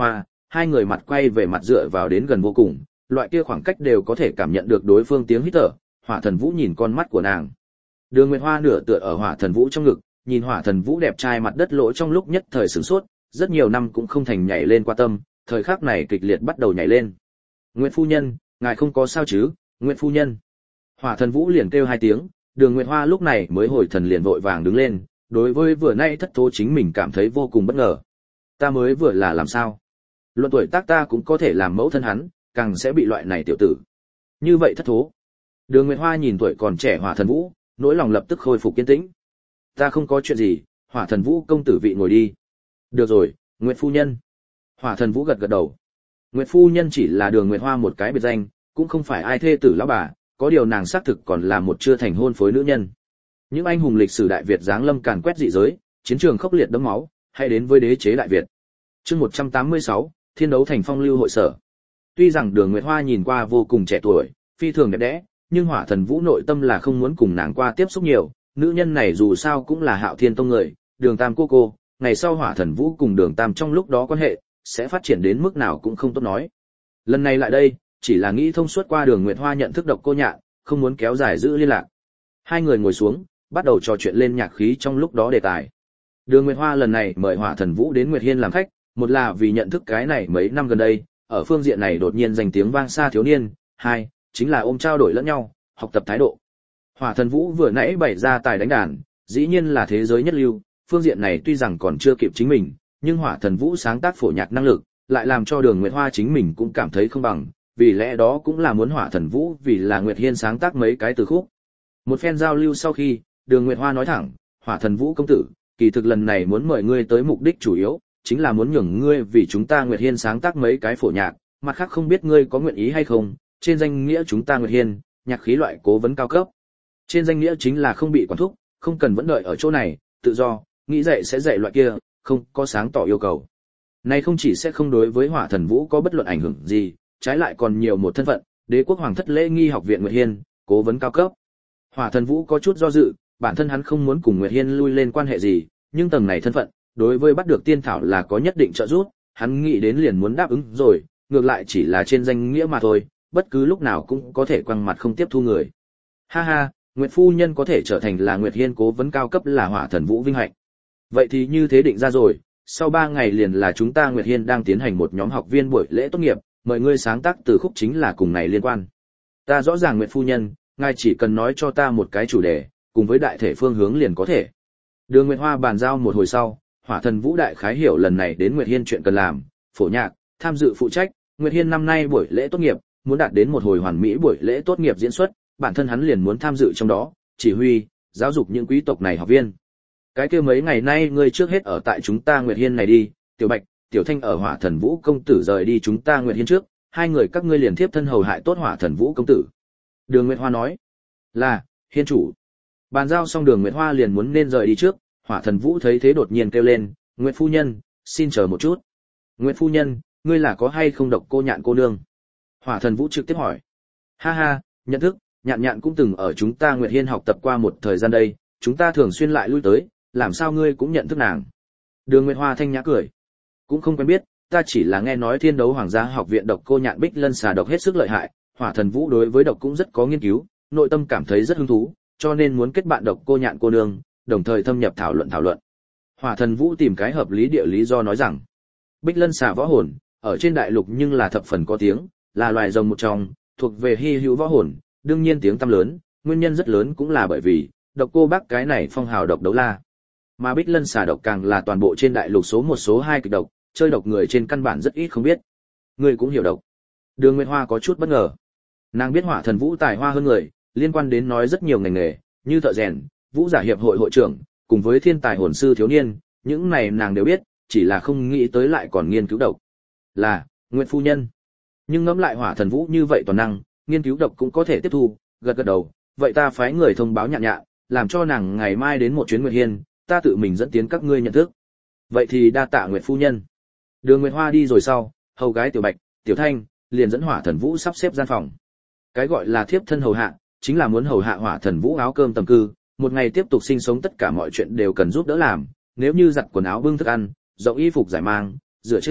hai người mặt quay về mặt dựa vào đến gần vô cùng, loại kia khoảng cách đều có thể cảm nhận được đối phương tiếng hít thở. Hỏa Thần Vũ nhìn con mắt của nàng. Đường Nguyệt Hoa nửa tựa ở Hỏa Thần Vũ trong ngực, nhìn Hỏa Thần Vũ đẹp trai mặt đất lỗ trong lúc nhất thời sửng sốt, rất nhiều năm cũng không thành nhảy lên qua tâm, thời khắc này kịch liệt bắt đầu nhảy lên. Nguyệt phu nhân, ngài không có sao chứ? Nguyệt phu nhân. Hỏa Thần Vũ liền kêu hai tiếng, Đường Nguyệt Hoa lúc này mới hồi thần liền vội vàng đứng lên, đối với vừa nãy thất thố chính mình cảm thấy vô cùng bất ngờ. Ta mới vừa là làm sao? Luận tuổi tác ta cũng có thể làm mẫu thân hắn, càng sẽ bị loại này tiểu tử. Như vậy thất thố. Đường Nguyệt Hoa nhìn tuổi còn trẻ Hỏa Thần Vũ, nỗi lòng lập tức khôi phục kiên tĩnh. Ta không có chuyện gì, Hỏa Thần Vũ công tử vị ngồi đi. Được rồi, Nguyệt phu nhân. Hỏa Thần Vũ gật gật đầu. Nguyệt phu nhân chỉ là Đường Nguyệt Hoa một cái biệt danh, cũng không phải ai thê tử lão bà, có điều nàng xác thực còn là một chưa thành hôn phối nữ nhân. Những anh hùng lịch sử Đại Việt giáng lâm càn quét dị giới, chiến trường khốc liệt đẫm máu, hay đến với đế chế Đại Việt. Chương 186, Thiên đấu thành phong lưu hội sở. Tuy rằng Đường Nguyệt Hoa nhìn qua vô cùng trẻ tuổi, phi thường đẹp đẽ, nhưng Hỏa Thần Vũ nội tâm là không muốn cùng nàng qua tiếp xúc nhiều, nữ nhân này dù sao cũng là Hạo Thiên tông người, Đường Tam cô, ngày sau Hỏa Thần Vũ cùng Đường Tam trong lúc đó quan hệ sẽ phát triển đến mức nào cũng không tốt nói. Lần này lại đây, chỉ là nghĩ thông suốt qua Đường Nguyệt Hoa nhận thức Độc Cô Nhạn, không muốn kéo dài giữ liên lạc. Hai người ngồi xuống, bắt đầu trò chuyện lên nhạc khí trong lúc đó đề tài. Đường Nguyệt Hoa lần này mời Hỏa Thần Vũ đến Nguyệt Hiên làm khách, một là vì nhận thức cái này mấy năm gần đây, ở phương diện này đột nhiên danh tiếng vang xa thiếu niên, hai, chính là ôm trao đổi lẫn nhau, học tập thái độ. Hỏa Thần Vũ vừa nãy bày ra tài đánh đàn, dĩ nhiên là thế giới nhất lưu, phương diện này tuy rằng còn chưa kịp chính mình, nhưng Hỏa Thần Vũ sáng tác phổ nhạc năng lực, lại làm cho Đường Nguyệt Hoa chính mình cũng cảm thấy không bằng, vì lẽ đó cũng là muốn Hỏa Thần Vũ vì là Nguyệt Hiên sáng tác mấy cái từ khúc. Một phen giao lưu sau khi, Đường Nguyệt Hoa nói thẳng, Hỏa Thần Vũ công tử, kỳ thực lần này muốn mời ngươi tới mục đích chủ yếu, chính là muốn nhường ngươi vì chúng ta Nguyệt Hiên sáng tác mấy cái phổ nhạc, mặt khác không biết ngươi có nguyện ý hay không, trên danh nghĩa chúng ta Nguyệt Hiên, nhạc khí loại cố vấn cao cấp. Trên danh nghĩa chính là không bị quản thúc, không cần vẫn đợi ở chỗ này, tự do, nghĩ dạy sẽ dạy loại kia, không có sáng tỏ yêu cầu. Này không chỉ sẽ không đối với Hỏa Thần Vũ có bất luận ảnh hưởng gì, trái lại còn nhiều một thân phận, Đế quốc Hoàng thất lễ nghi học viện Nguyệt Hiên, cố vấn cao cấp. Hỏa Thần Vũ có chút do dự, bản thân hắn không muốn cùng Nguyệt Hiên lui lên quan hệ gì, nhưng tầng này thân phận, đối với bắt được tiên thảo là có nhất định trợ giúp, hắn nghĩ đến liền muốn đáp ứng rồi, ngược lại chỉ là trên danh nghĩa mà thôi, bất cứ lúc nào cũng có thể quăng mặt không tiếp thu người. Ha ha, Nguyệt phu nhân có thể trở thành là Nguyệt Hiên cố vấn cao cấp là Hỏa Thần Vũ vinh hạnh. Vậy thì như thế định ra rồi, sau 3 ngày liền là chúng ta Nguyệt Hiên đang tiến hành một nhóm học viên buổi lễ tốt nghiệp, mời ngươi sáng tác từ khúc chính là cùng này liên quan. Ta rõ ràng Nguyệt phu nhân, ngài chỉ cần nói cho ta một cái chủ đề, cùng với đại thể phương hướng liền có thể. Đường Nguyệt Hoa bàn giao một hồi sau, Hỏa Thần Vũ đại khái hiểu lần này đến Nguyệt Hiên chuyện cần làm, phổ nhạc, tham dự phụ trách, Nguyệt Hiên năm nay buổi lễ tốt nghiệp, muốn đạt đến một hồi hoàn mỹ buổi lễ tốt nghiệp diễn xuất, bản thân hắn liền muốn tham dự trong đó, chỉ huy, giáo dục những quý tộc này học viên. Cái kia mấy ngày nay ngươi trước hết ở tại chúng ta Nguyệt Hiên này đi, Tiểu Bạch, Tiểu Thanh ở Hỏa Thần Vũ công tử rời đi chúng ta Nguyệt Hiên trước, hai người các ngươi liền tiếp thân hầu hại tốt Hỏa Thần Vũ công tử. Đường Nguyệt Hoa nói, là, Hiên chủ. Bàn giao xong Đường Nguyệt Hoa liền muốn nên rời đi trước, Hỏa Thần Vũ thấy thế đột nhiên kêu lên, Nguyệt phu nhân, xin chờ một chút. Nguyệt phu nhân, ngươi là có hay không Độc Cô Nhạn cô nương? Hỏa Thần Vũ trực tiếp hỏi. Ha ha, nhận thức, Nhạn Nhạn cũng từng ở chúng ta Nguyệt Hiên học tập qua một thời gian đây, chúng ta thường xuyên lại lui tới, làm sao ngươi cũng nhận thức nàng? Đường Nguyệt Hoa thanh nhã cười. Cũng không quen biết, ta chỉ là nghe nói Thiên đấu hoàng gia học viện Độc Cô Nhạn Bích Lân xà độc hết sức lợi hại, Hỏa Thần Vũ đối với độc cũng rất có nghiên cứu, nội tâm cảm thấy rất hứng thú, cho nên muốn kết bạn Độc Cô Nhạn cô nương, đồng thời thâm nhập thảo luận. Hỏa Thần Vũ tìm cái hợp lý địa lý do nói rằng, Bích Lân xà võ hồn, ở trên đại lục nhưng là thập phần có tiếng, là loài rồng một trong, thuộc về hy hữu võ hồn, đương nhiên tiếng tăm lớn, nguyên nhân rất lớn cũng là bởi vì Độc Cô Bác cái này phong hào độc đấu la. Mà Bích Lân xà độc càng là toàn bộ trên đại lục số 1 số 2 kịch độc, chơi độc người trên căn bản rất ít không biết. Người cũng hiểu độc. Đường Nguyệt Hoa có chút bất ngờ. Nàng biết Hỏa Thần Vũ tài hoa hơn người, liên quan đến nói rất nhiều ngành nghề, như thợ rèn, vũ giả hiệp hội hội trưởng, cùng với thiên tài hồn sư thiếu niên, những này nàng đều biết, chỉ là không nghĩ tới lại còn nghiên cứu độc. Là, Nguyệt phu nhân. Nhưng ngẫm lại Hỏa Thần Vũ như vậy toàn năng, nghiên cứu độc cũng có thể tiếp thu, gật gật đầu, vậy ta phái người thông báo Nhạn Nhạn, làm cho nàng ngày mai đến một chuyến Nguyệt Hiên, ta tự mình dẫn tiến các ngươi nhận thức. Vậy thì đa tạ Nguyệt phu nhân. Đường Nguyệt Hoa đi rồi sau, hầu gái Tiểu Bạch, Tiểu Thanh liền dẫn Hỏa Thần Vũ sắp xếp gian phòng. Cái gọi là thiếp thân hầu hạ, chính là muốn hầu hạ Hỏa Thần Vũ áo cơm tầm cư, một ngày tiếp tục sinh sống tất cả mọi chuyện đều cần giúp đỡ làm, nếu như giặt quần áo bưng thức ăn, rộng y phục giải mang, rửa chân,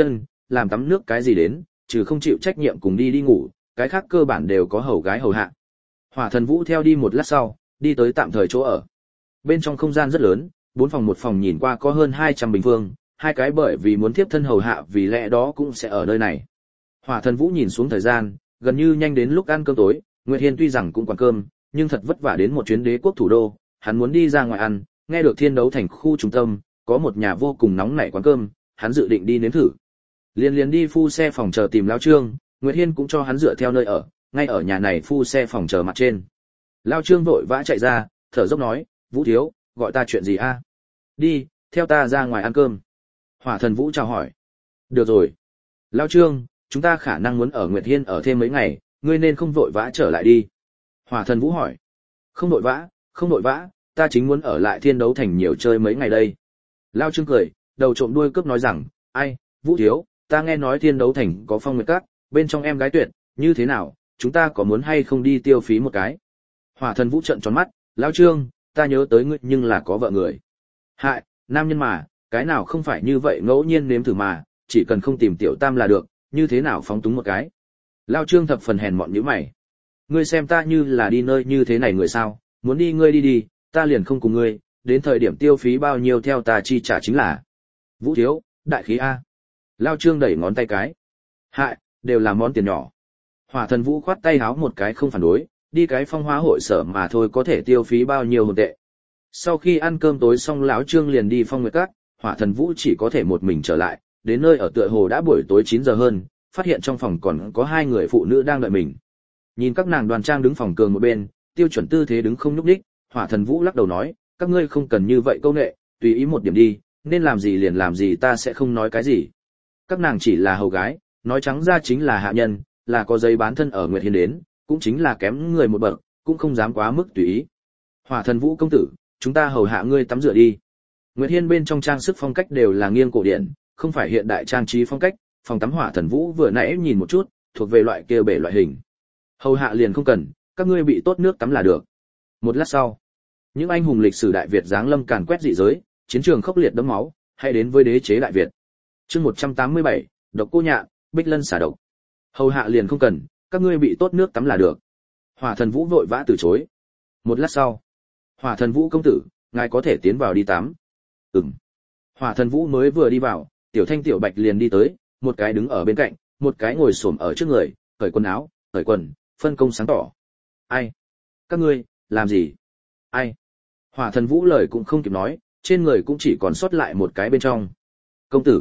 làm tắm nước cái gì đến, trừ không chịu trách nhiệm cùng đi ngủ, cái khác cơ bản đều có hầu gái hầu hạ. Hỏa Thần Vũ theo đi một lát sau, đi tới tạm thời chỗ ở. Bên trong không gian rất lớn, 4 phòng một phòng nhìn qua có hơn 200 bình phương, hai cái bởi vì muốn tiếp thân hầu hạ vì lẽ đó cũng sẽ ở nơi này. Hỏa Thần Vũ nhìn xuống thời gian, gần như nhanh đến lúc ăn cơm tối, Nguyệt Hiên tuy rằng cũng quản cơm, nhưng thật vất vả đến một chuyến đế quốc thủ đô, hắn muốn đi ra ngoài ăn, nghe được Thiên Đấu Thành khu trung tâm có một nhà vô cùng nóng nảy quán cơm, hắn dự định đi nếm thử. Liền đi phu xe phòng chờ tìm Lão Trương, Nguyệt Hiên cũng cho hắn dựa theo nơi ở, ngay ở nhà này phu xe phòng chờ mặt trên. Lão Trương vội vã chạy ra, thở dốc nói, Vũ thiếu, gọi ta chuyện gì a? Đi, theo ta ra ngoài ăn cơm. Hỏa Thần Vũ chào hỏi. Được rồi. Lão Trương, chúng ta khả năng muốn ở Nguyệt Hiên ở thêm mấy ngày, ngươi nên không vội vã trở lại đi. Hỏa Thần Vũ hỏi. Không vội vã, ta chính muốn ở lại Thiên Đấu Thành nhiều chơi mấy ngày đây. Lão Trương cười, đầu trộm đuôi cướp nói rằng, ai, Vũ thiếu, ta nghe nói Thiên Đấu Thành có Phong Nguyệt Các, bên trong em gái tuyệt, như thế nào, chúng ta có muốn hay không đi tiêu phí một cái? Hỏa Thần Vũ trợn tròn mắt, Lão Trương, ta nhớ tới ngươi nhưng là có vợ người. Hại, nam nhân mà, cái nào không phải như vậy ngẫu nhiên nếm thử mà, chỉ cần không tìm tiểu tam là được, như thế nào phóng túng một cái. Lão Trương thập phần hèn mọn nhíu mày. Ngươi xem ta như là đi nơi như thế này người sao, muốn đi ngươi đi, ta liền không cùng ngươi, đến thời điểm tiêu phí bao nhiêu theo ta chi trả chính là. Vũ thiếu, đại khí a. Lão Trương đẩy ngón tay cái. Hại, đều là món tiền nhỏ. Hỏa Thần Vũ khoát tay háo một cái không phản đối, đi cái Phong Hóa hội sở mà thôi có thể tiêu phí bao nhiêu hồn tệ. Sau khi ăn cơm tối xong lão Trương liền đi Phong Nguyệt Các, Hỏa Thần Vũ chỉ có thể một mình trở lại, đến nơi ở tựa hồ đã buổi tối 9 giờ hơn, phát hiện trong phòng còn có 2 người phụ nữ đang đợi mình. Nhìn các nàng đoan trang đứng phòng cường một bên, tiêu chuẩn tư thế đứng không nhúc nhích, Hỏa Thần Vũ lắc đầu nói, các ngươi không cần như vậy câu nệ, tùy ý một điểm đi, nên làm gì liền làm gì, ta sẽ không nói cái gì. Các nàng chỉ là hầu gái, nói trắng ra chính là hạ nhân, là có giấy bán thân ở Nguyệt Hiên đến, cũng chính là kém người một bậc, cũng không dám quá mức tùy ý. Hỏa Thần Vũ công tử, chúng ta hầu hạ ngươi tắm rửa đi. Nguyệt Hiên bên trong trang sức phong cách đều là nghiêng cổ điển, không phải hiện đại trang trí phong cách, phòng tắm Hỏa Thần Vũ vừa nãy nhìn một chút, thuộc về loại kia bể loại hình. Hầu hạ liền không cần, các ngươi bị tốt nước tắm là được. Một lát sau, những anh hùng lịch sử Đại Việt giáng lâm càn quét dị giới, chiến trường khốc liệt đẫm máu, hay đến với đế chế Đại Việt. Chương 187, Độc Cô Nhạn, Bích Lân xả độc. Hầu hạ liền không cần, các ngươi bị tốt nước tắm là được. Hỏa Thần Vũ vội vã từ chối. Một lát sau, Hỏa Thần Vũ công tử, ngài có thể tiến vào đi tắm. Ừm. Hỏa Thần Vũ mới vừa đi vào, Tiểu Thanh Tiểu Bạch liền đi tới, một cái đứng ở bên cạnh, một cái ngồi xổm ở trước người, cởi quần áo, cởi quần, phân công sáng tỏ. Ai? Các ngươi, làm gì? Ai? Hỏa Thần Vũ lời cũng không kịp nói, trên người cũng chỉ còn sót lại một cái bên trong. Công tử,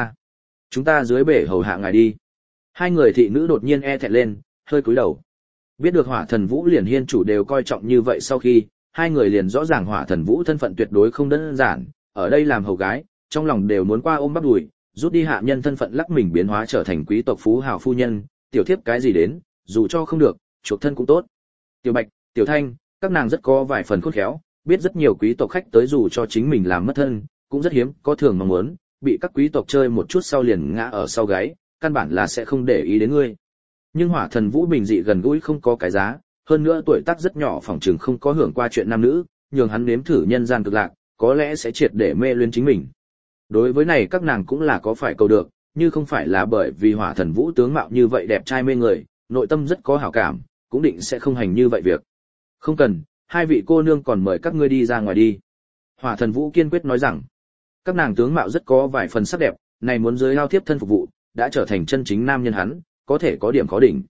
chúng ta dưới bể hầu hạ ngài đi. Hai người thị nữ đột nhiên e thẹn lên, hơi cúi đầu. Biết được Hỏa Thần Vũ liền hiên chủ đều coi trọng như vậy, sau khi hai người liền rõ ràng Hỏa Thần Vũ thân phận tuyệt đối không đơn giản, ở đây làm hầu gái, trong lòng đều muốn qua ôm bắp đùi, rút đi hạ nhân thân phận lắc mình biến hóa trở thành quý tộc phú hào phu nhân, tiểu thiếp cái gì đến, dù cho không được, chuộc thân cũng tốt. Tiểu Bạch, Tiểu Thanh, các nàng rất có vài phần khôn khéo, biết rất nhiều quý tộc khách tới dù cho chính mình làm mất thân, cũng rất hiếm có thường mong muốn, bị các quý tộc chơi một chút sau liền ngã ở sau gáy, căn bản là sẽ không để ý đến ngươi. Nhưng Hỏa Thần Vũ bình dị gần gũi không có cái giá, hơn nữa tuổi tác rất nhỏ, phỏng chừng không có hưởng qua chuyện nam nữ, nhường hắn nếm thử nhân gian cực lạc, có lẽ sẽ triệt để mê luyến chính mình. Đối với này các nàng cũng là có phải cầu được, như không phải là bởi vì Hỏa Thần Vũ tướng mạo như vậy đẹp trai mê người, nội tâm rất có hảo cảm, cũng định sẽ không hành như vậy việc. Không cần, hai vị cô nương còn mời các ngươi đi ra ngoài đi. Hỏa Thần Vũ kiên quyết nói rằng, các nàng tướng mạo rất có vài phần sắc đẹp, này muốn dưới lao thiếp thân phục vụ, đã trở thành chân chính nam nhân hắn, có thể có điểm khó đỉnh.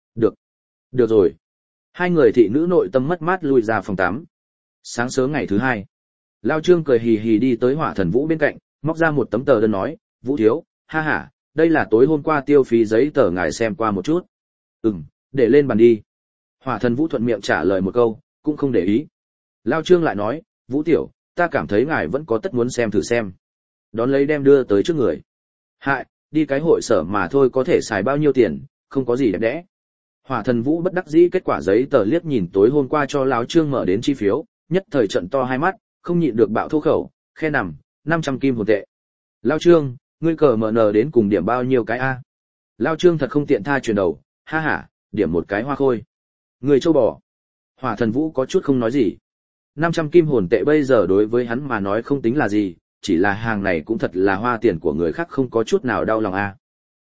Được rồi. Hai người thị nữ nội tâm mất mát lui ra phòng tắm. Sáng sớm ngày thứ hai, Lao Trương cười hì hì đi tới Hỏa Thần Vũ bên cạnh, móc ra một tấm tờ đơn nói, Vũ thiếu, ha ha, đây là tối hôm qua tiêu phí giấy tờ ngài xem qua một chút. Để lên bàn đi. Hỏa Thần Vũ thuận miệng trả lời một câu, cũng không để ý. Lao Trương lại nói, Vũ tiểu, ta cảm thấy ngài vẫn có tất muốn xem thử xem. Đón lấy đem đưa tới trước người. Hại, đi cái hội sở mà thôi có thể xài bao nhiêu tiền, không có gì đẹp đẽ. Hỏa Thần Vũ bất đắc dĩ kết quả giấy tờ liếc nhìn tối hôm qua cho Lão Trương mở đến chi phiếu, nhất thời trận to hai mắt, không nhịn được bạo thô khẩu, khe nằm, 500 kim hồn tệ. Lão Trương, ngươi cờ mở nờ đến cùng điểm bao nhiêu cái a? Lão Trương thật không tiện tha chuyển đầu, ha ha, điểm một cái hoa khôi. Người châu bò. Hỏa Thần Vũ có chút không nói gì. 500 kim hồn tệ bây giờ đối với hắn mà nói không tính là gì, chỉ là hàng này cũng thật là hoa tiền của người khác không có chút nào đau lòng a.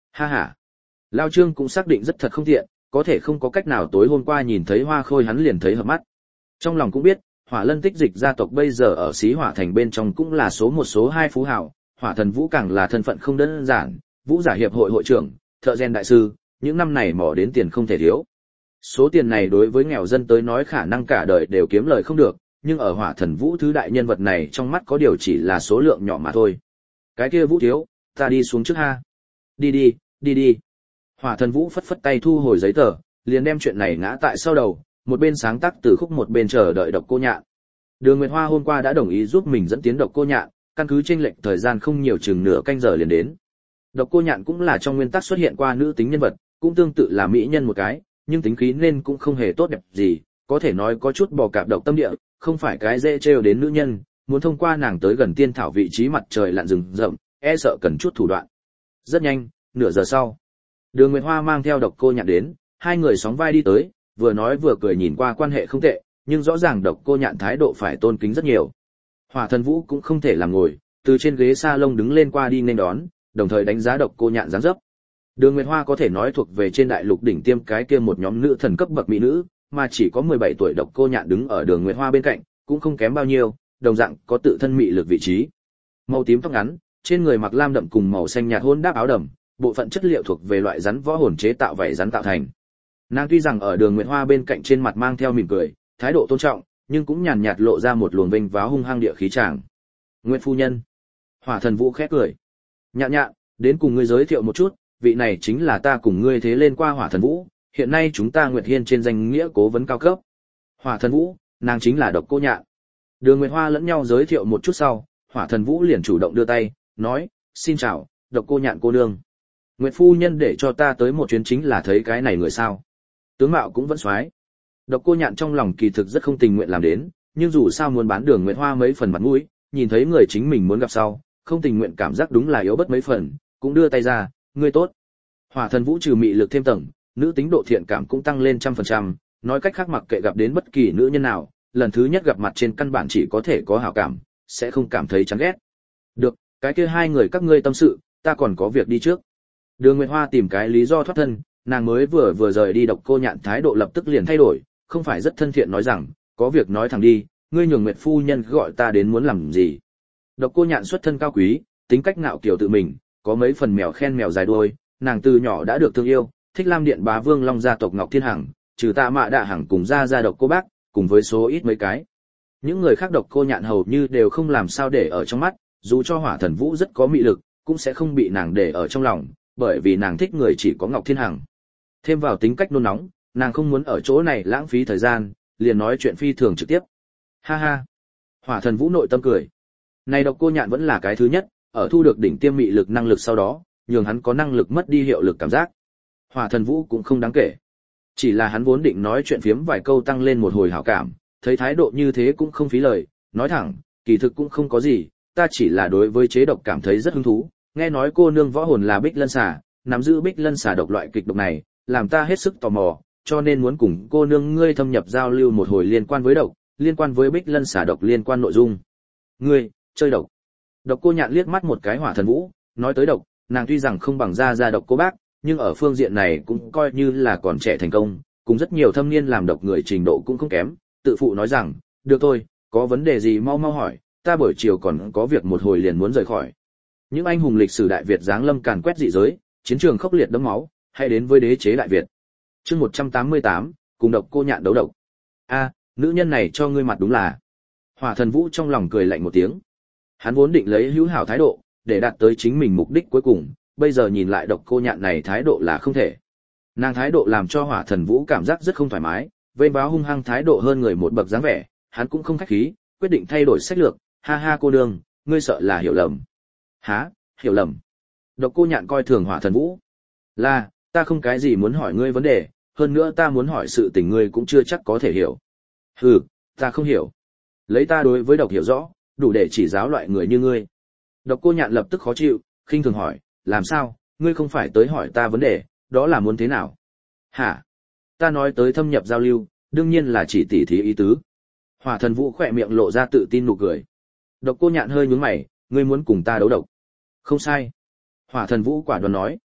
Ha ha. Lao Trương cũng xác định rất thật không tiện, có thể không có cách nào tối hôm qua nhìn thấy Hoa Khôi hắn liền thấy hợp mắt. Trong lòng cũng biết, Hỏa Lân Tích Dịch gia tộc bây giờ ở Xí Hỏa Thành bên trong cũng là số một số hai phú hào, Hỏa Thần Vũ càng là thân phận không đơn giản, Vũ giả hiệp hội hội trưởng, thợ rèn đại sư, những năm này mỏ đến tiền không thể thiếu. Số tiền này đối với nghèo dân tới nói khả năng cả đời đều kiếm lời không được, nhưng ở Hỏa Thần Vũ thứ đại nhân vật này trong mắt có điều chỉ là số lượng nhỏ mà thôi. Cái kia Vũ thiếu, ta đi xuống trước ha. Đi đi. Hỏa Thần Vũ phất phất tay thu hồi giấy tờ, liền đem chuyện này ngã tại sau đầu, một bên sáng tác từ khúc một bên chờ đợi Độc Cô Nhạn. Đường Nguyệt Hoa hôm qua đã đồng ý giúp mình dẫn tiến Độc Cô Nhạn, căn cứ chênh lệch thời gian không nhiều chừng nửa canh giờ liền đến. Độc Cô Nhạn cũng là trong nguyên tắc xuất hiện qua nữ tính nhân vật, cũng tương tự là mỹ nhân một cái, nhưng tính khí nên cũng không hề tốt đẹp gì, có thể nói có chút bò cạp độc tâm địa, không phải cái dễ trêu đến nữ nhân, muốn thông qua nàng tới gần tiên thảo vị trí mặt trời lặn rừng rậm, e sợ cần chút thủ đoạn. Rất nhanh, nửa giờ sau, Đường Nguyệt Hoa mang theo Độc Cô Nhạn đến, hai người sóng vai đi tới, vừa nói vừa cười, nhìn qua quan hệ không tệ, nhưng rõ ràng Độc Cô Nhạn thái độ phải tôn kính rất nhiều. Hỏa Thần Vũ cũng không thể làm ngồi, từ trên ghế salon đứng lên qua đi nên đón, đồng thời đánh giá Độc Cô Nhạn dáng dấp. Đường Nguyệt Hoa có thể nói thuộc về trên đại lục đỉnh tiêm cái kia một nhóm nữ thần cấp bậc mỹ nữ, mà chỉ có 17 tuổi Độc Cô Nhạn đứng ở Đường Nguyệt Hoa bên cạnh, cũng không kém bao nhiêu, đồng dạng có tự thân mị lực vị trí. Màu tím tóc ngắn, trên người mặc lam đậm cùng màu xanh nhạt hỗn đáp áo đầm, bộ phận chất liệu thuộc về loại rắn võ hồn chế tạo vảy rắn tạo thành. Nàng tuy rằng ở Đường Nguyệt Hoa bên cạnh trên mặt mang theo mỉm cười, thái độ tôn trọng, nhưng cũng nhàn nhạt lộ ra một luồng vinh váo hung hăng địa khí tràng. Nguyệt phu nhân. Hỏa Thần Vũ khẽ cười. Nhạn nhạn, đến cùng ngươi giới thiệu một chút, vị này chính là ta cùng ngươi thế lên qua Hỏa Thần Vũ, hiện nay chúng ta Nguyệt Hiên trên danh nghĩa cố vấn cao cấp. Hỏa Thần Vũ, nàng chính là Độc Cô Nhạn. Đường Nguyệt Hoa lẫn nhau giới thiệu một chút sau, Hỏa Thần Vũ liền chủ động đưa tay, nói, xin chào, Độc Cô Nhạn cô nương. Nguyệt phu nhân để cho ta tới một chuyến chính là thấy cái này người sao. Tướng mạo cũng vẫn xoái. Độc Cô Nhạn trong lòng kỳ thực rất không tình nguyện làm đến, nhưng dù sao muốn bán Đường Nguyệt Hoa mấy phần mặt mũi, nhìn thấy người chính mình muốn gặp sau, không tình nguyện cảm giác đúng là yếu bất mấy phần, cũng đưa tay ra, ngươi tốt. Hỏa Thần Vũ trừ mị lực thêm tầng, nữ tính độ thiện cảm cũng tăng lên 100%, nói cách khác mặc kệ gặp đến bất kỳ nữ nhân nào, lần thứ nhất gặp mặt trên căn bản chỉ có thể có hảo cảm, sẽ không cảm thấy chán ghét. Được, cái kia hai người các ngươi tâm sự, ta còn có việc đi trước. Đường Nguyệt Hoa tìm cái lý do thoát thân, nàng mới vừa rời đi. Độc Cô Nhạn thái độ lập tức liền thay đổi, không phải rất thân thiện nói rằng, có việc nói thẳng đi, ngươi nhường Nguyệt phu nhân gọi ta đến muốn làm gì. Độc Cô Nhạn xuất thân cao quý, tính cách ngạo kiều tự mình, có mấy phần mèo khen mèo dài đuôi, nàng từ nhỏ đã được thương yêu, thích Lam Điện Bá Vương Long gia tộc Ngọc Thiên Hằng, trừ Tạ Mạ Đạ Hằng cùng gia Độc Cô Bác, cùng với số ít mấy cái. Những người khác Độc Cô Nhạn hầu như đều không làm sao để ở trong mắt, dù cho Hỏa Thần Vũ rất có mị lực, cũng sẽ không bị nàng để ở trong lòng, bởi vì nàng thích người chỉ có Ngọc Thiên Hằng. Thêm vào tính cách nôn nóng, nàng không muốn ở chỗ này lãng phí thời gian, liền nói chuyện phi thường trực tiếp. Ha ha. Hỏa Thần Vũ nội tâm cười. Này Độc Cô Nhạn vẫn là cái thứ nhất, ở thu được đỉnh tiêm mị lực năng lực sau đó, nhường hắn có năng lực mất đi hiệu lực cảm giác. Hỏa Thần Vũ cũng không đáng kể. Chỉ là hắn vốn định nói chuyện phiếm vài câu tăng lên một hồi hảo cảm, thấy thái độ như thế cũng không phí lời, nói thẳng, kỳ thực cũng không có gì, ta chỉ là đối với chế độc cảm thấy rất hứng thú, nghe nói cô nương võ hồn là Bích Lân xà, nắm giữ Bích Lân xà độc loại kịch độc này, làm ta hết sức tò mò, cho nên muốn cùng cô nương ngươi thâm nhập giao lưu một hồi liên quan với độc, liên quan với Bích Lân xà độc liên quan nội dung. Ngươi, chơi độc. Độc Cô Nhạn liếc mắt một cái Hỏa Thần Vũ, nói tới độc, nàng tuy rằng không bằng gia Độc Cô Bác, nhưng ở phương diện này cũng coi như là còn trẻ thành công, cùng rất nhiều thâm niên làm độc người trình độ cũng không kém, tự phụ nói rằng, được thôi, có vấn đề gì mau mau hỏi, ta buổi chiều còn có việc một hồi liền muốn rời khỏi. Những anh hùng lịch sử Đại Việt giáng lâm càn quét dị giới, chiến trường khốc liệt đẫm máu, hãy đến với đế chế Đại Việt. Chương 188, cùng Độc Cô Nhạn đấu độc. A, nữ nhân này cho ngươi mặt đúng là. Hỏa Thần Vũ trong lòng cười lạnh một tiếng. Hắn vốn định lấy hữu hảo thái độ, để đạt tới chính mình mục đích cuối cùng, bây giờ nhìn lại Độc Cô Nhạn này thái độ là không thể. Nàng thái độ làm cho Hỏa Thần Vũ cảm giác rất không thoải mái, vênh váo hung hăng thái độ hơn người một bậc dáng vẻ, hắn cũng không khách khí, quyết định thay đổi sách lược, ha ha cô nương, ngươi sợ là hiểu lầm. Hả, hiểu lầm? Độc Cô Nhạn coi thường Hỏa Thần Vũ. Là, ta không cái gì muốn hỏi ngươi vấn đề, hơn nữa ta muốn hỏi sự tình ngươi cũng chưa chắc có thể hiểu. Hừ, ta không hiểu. Lấy ta đối với độc hiểu rõ, đủ để chỉ giáo loại người như ngươi. Độc Cô Nhạn lập tức khó chịu, khinh thường hỏi, làm sao, ngươi không phải tới hỏi ta vấn đề, đó là muốn thế nào? Hả? Ta nói tới thâm nhập giao lưu, đương nhiên là chỉ tỉ thí ý tứ. Hỏa Thần Vũ khỏe miệng lộ ra tự tin nụ cười. Độc Cô Nhạn hơi nhướng mày, ngươi muốn cùng ta đấu độc? Không sai. Hỏa Thần Vũ quả đoán nói.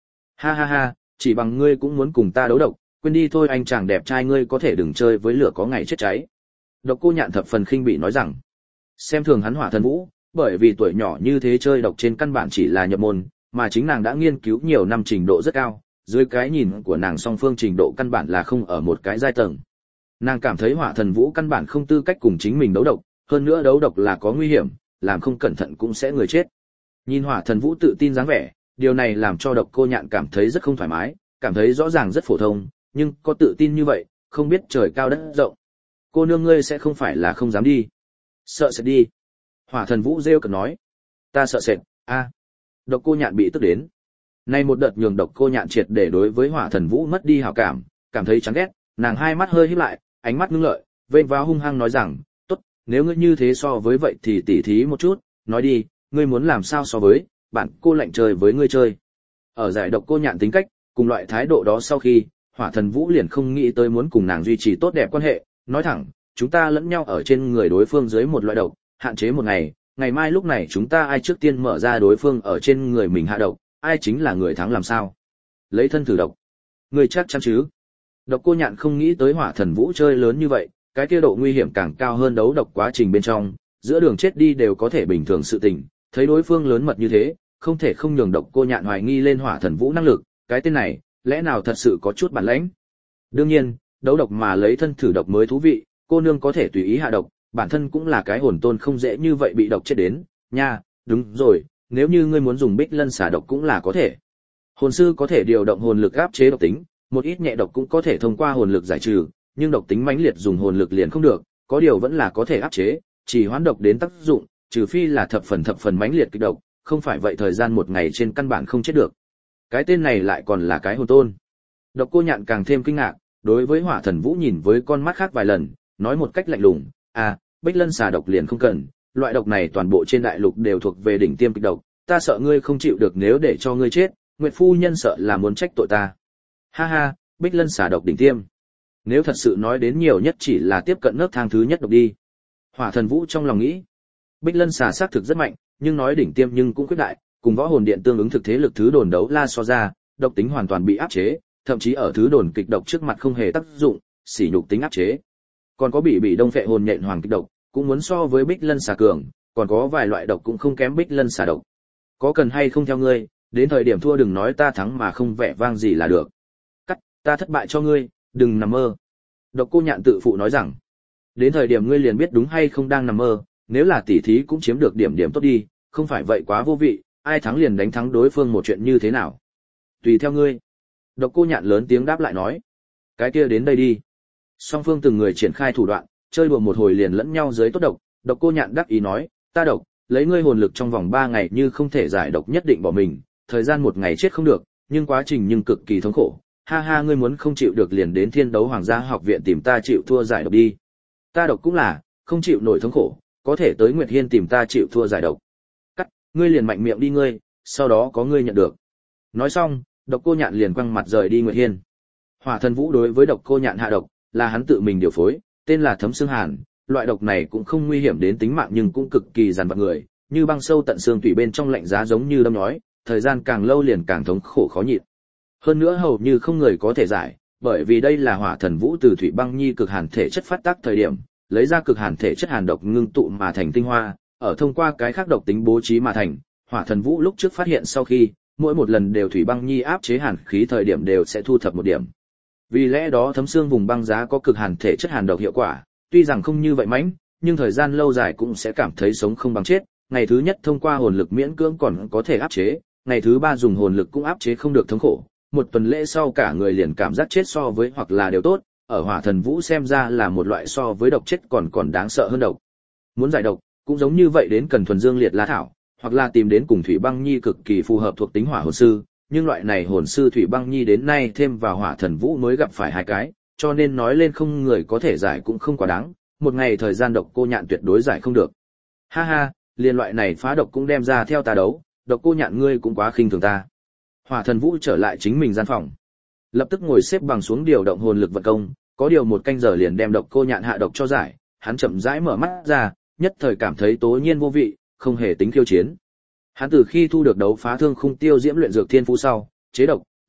Ha ha ha, chỉ bằng ngươi cũng muốn cùng ta đấu độc, quên đi thôi anh chàng đẹp trai, ngươi có thể đừng chơi với lửa có ngày chết cháy. Độc Cô Nhạn thập phần khinh bỉ nói rằng, xem thường hắn Hỏa Thần Vũ, bởi vì tuổi nhỏ như thế chơi độc trên căn bản chỉ là nhập môn, mà chính nàng đã nghiên cứu nhiều năm, trình độ rất cao, dưới cái nhìn của nàng song phương trình độ căn bản là không ở một cái giai tầng. Nàng cảm thấy Hỏa Thần Vũ căn bản không tư cách cùng chính mình đấu độc, hơn nữa đấu độc là có nguy hiểm, làm không cẩn thận cũng sẽ người chết. Nhìn Hỏa Thần Vũ tự tin dáng vẻ, điều này làm cho Độc Cô Nhạn cảm thấy rất không thoải mái, cảm thấy rõ ràng rất phổ thông, nhưng có tự tin như vậy, không biết trời cao đất rộng. Cô nương ngươi sẽ không phải là không dám đi? Sợ sẽ đi. Hỏa Thần Vũ rêu cợt nói. Ta sợ sệt, a. Độc Cô Nhạn bị tức đến. Nay một đợt nhường Độc Cô Nhạn triệt để đối với Hỏa Thần Vũ mất đi hảo cảm, cảm thấy chán ghét, nàng hai mắt hơi híp lại, ánh mắt ngưng lợi, vênh váo hung hăng nói rằng, tốt, nếu ngươi như thế so với vậy thì tỉ thí một chút, nói đi, ngươi muốn làm sao so với, bạn cô lạnh chơi với ngươi chơi. Ở giải Độc Cô Nhạn tính cách, cùng loại thái độ đó sau khi, Hỏa Thần Vũ liền không nghĩ tới muốn cùng nàng duy trì tốt đẹp quan hệ, nói thẳng, chúng ta lẫn nhau ở trên người đối phương dưới một loại độc, hạn chế một ngày, ngày mai lúc này chúng ta ai trước tiên mở ra đối phương ở trên người mình hạ độc, ai chính là người thắng làm sao? Lấy thân thử độc. Ngươi chắc chắn chứ? Độc Cô Nhạn không nghĩ tới Hỏa Thần Vũ chơi lớn như vậy, cái kia độ nguy hiểm càng cao hơn đấu độc quá trình bên trong, giữa đường chết đi đều có thể bình thường sự tình, thấy đối phương lớn mật như thế, không thể không nhường Độc Cô Nhạn hoài nghi lên Hỏa Thần Vũ năng lực, cái tên này, lẽ nào thật sự có chút bản lĩnh? Đương nhiên, đấu độc mà lấy thân thử độc mới thú vị, cô nương có thể tùy ý hạ độc, bản thân cũng là cái hồn tôn không dễ như vậy bị độc chết đến, nha, đúng rồi, nếu như ngươi muốn dùng Bích Lân xả độc cũng là có thể. Hồn sư có thể điều động hồn lực áp chế độc tính, một ít nhẹ độc cũng có thể thông qua hồn lực giải trừ, nhưng độc tính mãnh liệt dùng hồn lực liền không được, có điều vẫn là có thể áp chế, chỉ hoãn độc đến tác dụng, trừ phi là thập phần mãnh liệt kịch độc, không phải vậy thời gian một ngày trên căn bản không chết được. Cái tên này lại còn là cái hồn tôn. Độc Cô Nhạn càng thêm kinh ngạc, đối với Hỏa Thần Vũ nhìn với con mắt khác vài lần, nói một cách lạnh lùng, Bích Lân xà độc liền không cần, loại độc này toàn bộ trên đại lục đều thuộc về đỉnh tiêm kịch độc, ta sợ ngươi không chịu được, nếu để cho ngươi chết, Nguyệt phu nhân sợ là muốn trách tội ta. Ha ha, Bích Lân xà độc đỉnh tiêm. Nếu thật sự nói đến nhiều nhất chỉ là tiếp cận nấc thang thứ nhất độc đi. Hỏa Thần Vũ trong lòng nghĩ, Bích Lân xà xác thực rất mạnh, nhưng nói đỉnh tiêm nhưng cũng khuyết đại, cùng Võ Hồn Điện tương ứng thực thế lực thứ đồn đấu la so ra, độc tính hoàn toàn bị áp chế, thậm chí ở thứ đồn kịch độc trước mặt không hề tác dụng, sỉ nhục tính áp chế. Còn có bị đông phệ hồn nhện hoàng kịch độc, cũng muốn so với Bích Lân xà cường, còn có vài loại độc cũng không kém Bích Lân xà độc. Có cần hay không theo ngươi, đến thời điểm thua đừng nói ta thắng mà không vẻ vang gì là được. Cắt, ta thất bại cho ngươi, đừng nằm mơ. Độc Cô Nhạn tự phụ nói rằng, đến thời điểm ngươi liền biết đúng hay không đang nằm mơ, nếu là tỉ thí cũng chiếm được điểm tốt đi, không phải vậy quá vô vị, ai thắng liền đánh thắng đối phương một chuyện như thế nào. Tùy theo ngươi. Độc Cô Nhạn lớn tiếng đáp lại nói, cái kia đến đây đi. Song phương từng người triển khai thủ đoạn, chơi đùa một hồi liền lẫn nhau dưới tốt độc. Độc Cô Nhạn đắc ý nói, ta độc, lấy ngươi hồn lực trong vòng 3 ngày như không thể giải độc nhất định bỏ mình, thời gian một ngày chết không được, nhưng quá trình nhưng cực kỳ thống khổ. Ha ha, ngươi muốn không chịu được liền đến Thiên Đấu Hoàng gia học viện tìm ta chịu thua giải độc đi. Ta độc cũng là, không chịu nổi thống khổ, có thể tới Nguyệt Hiên tìm ta chịu thua giải độc. Cắt, ngươi liền mạnh miệng đi ngươi, sau đó có ngươi nhận được. Nói xong, Độc Cô Nhạn liền quăng mặt rời đi Nguyệt Hiên. Hỏa Thần Vũ đối với Độc Cô Nhạn hạ độc, là hắn tự mình điều phối, tên là Thấm Xương Hàn, loại độc này cũng không nguy hiểm đến tính mạng nhưng cũng cực kỳ dằn vặt người, như băng sâu tận xương tủy bên trong lạnh giá giống như đâm nhói, thời gian càng lâu liền càng thống khổ khó nhịn. Hơn nữa hầu như không người có thể giải, bởi vì đây là Hỏa Thần Vũ từ thủy băng nhi cực hàn thể chất phát tác thời điểm, lấy ra cực hàn thể chất hàn độc ngưng tụ mà thành tinh hoa, ở thông qua cái khác độc tính bố trí mà thành. Hỏa Thần Vũ lúc trước phát hiện sau khi, mỗi một lần đều thủy băng nhi áp chế hàn khí thời điểm đều sẽ thu thập một điểm. Vì lẽ đó thấm xương vùng băng giá có cực hàn thể chất hàn độc hiệu quả, tuy rằng không như vậy mãnh, nhưng thời gian lâu dài cũng sẽ cảm thấy sống không bằng chết. Ngày thứ nhất thông qua hồn lực miễn cưỡng còn có thể áp chế, ngày thứ ba dùng hồn lực cũng áp chế không được thống khổ. Một tuần lễ sau cả người liền cảm giác chết so với hoặc là đều tốt, ở Hỏa Thần Vũ xem ra là một loại so với độc chết còn đáng sợ hơn độc. Muốn giải độc, cũng giống như vậy đến cần thuần dương liệt la thảo, hoặc là tìm đến cùng thủy băng nhi cực kỳ phù hợp thuộc tính hỏa hồn sư, nhưng loại này hồn sư thủy băng nhi đến nay thêm vào Hỏa Thần Vũ mới gặp phải 2 cái, cho nên nói lên không người có thể giải cũng không quá đáng, một ngày thời gian Độc Cô Nhạn tuyệt đối giải không được. Ha ha, liên loại này phá độc cũng đem ra theo ta đấu, Độc Cô Nhạn ngươi cũng quá khinh thường ta. Hỏa Thần Vũ trở lại chính mình gian phòng, lập tức ngồi xếp bằng xuống điều động hồn lực vận công, có điều 1 canh giờ liền đem Độc Cô Nhạn hạ độc cho giải, hắn chậm rãi mở mắt ra, nhất thời cảm thấy tố nhiên vô vị, không hề tính khiêu chiến. Hắn từ khi thu được đấu phá thương khung tiêu diễm luyện dược thiên phú sau, chế độc,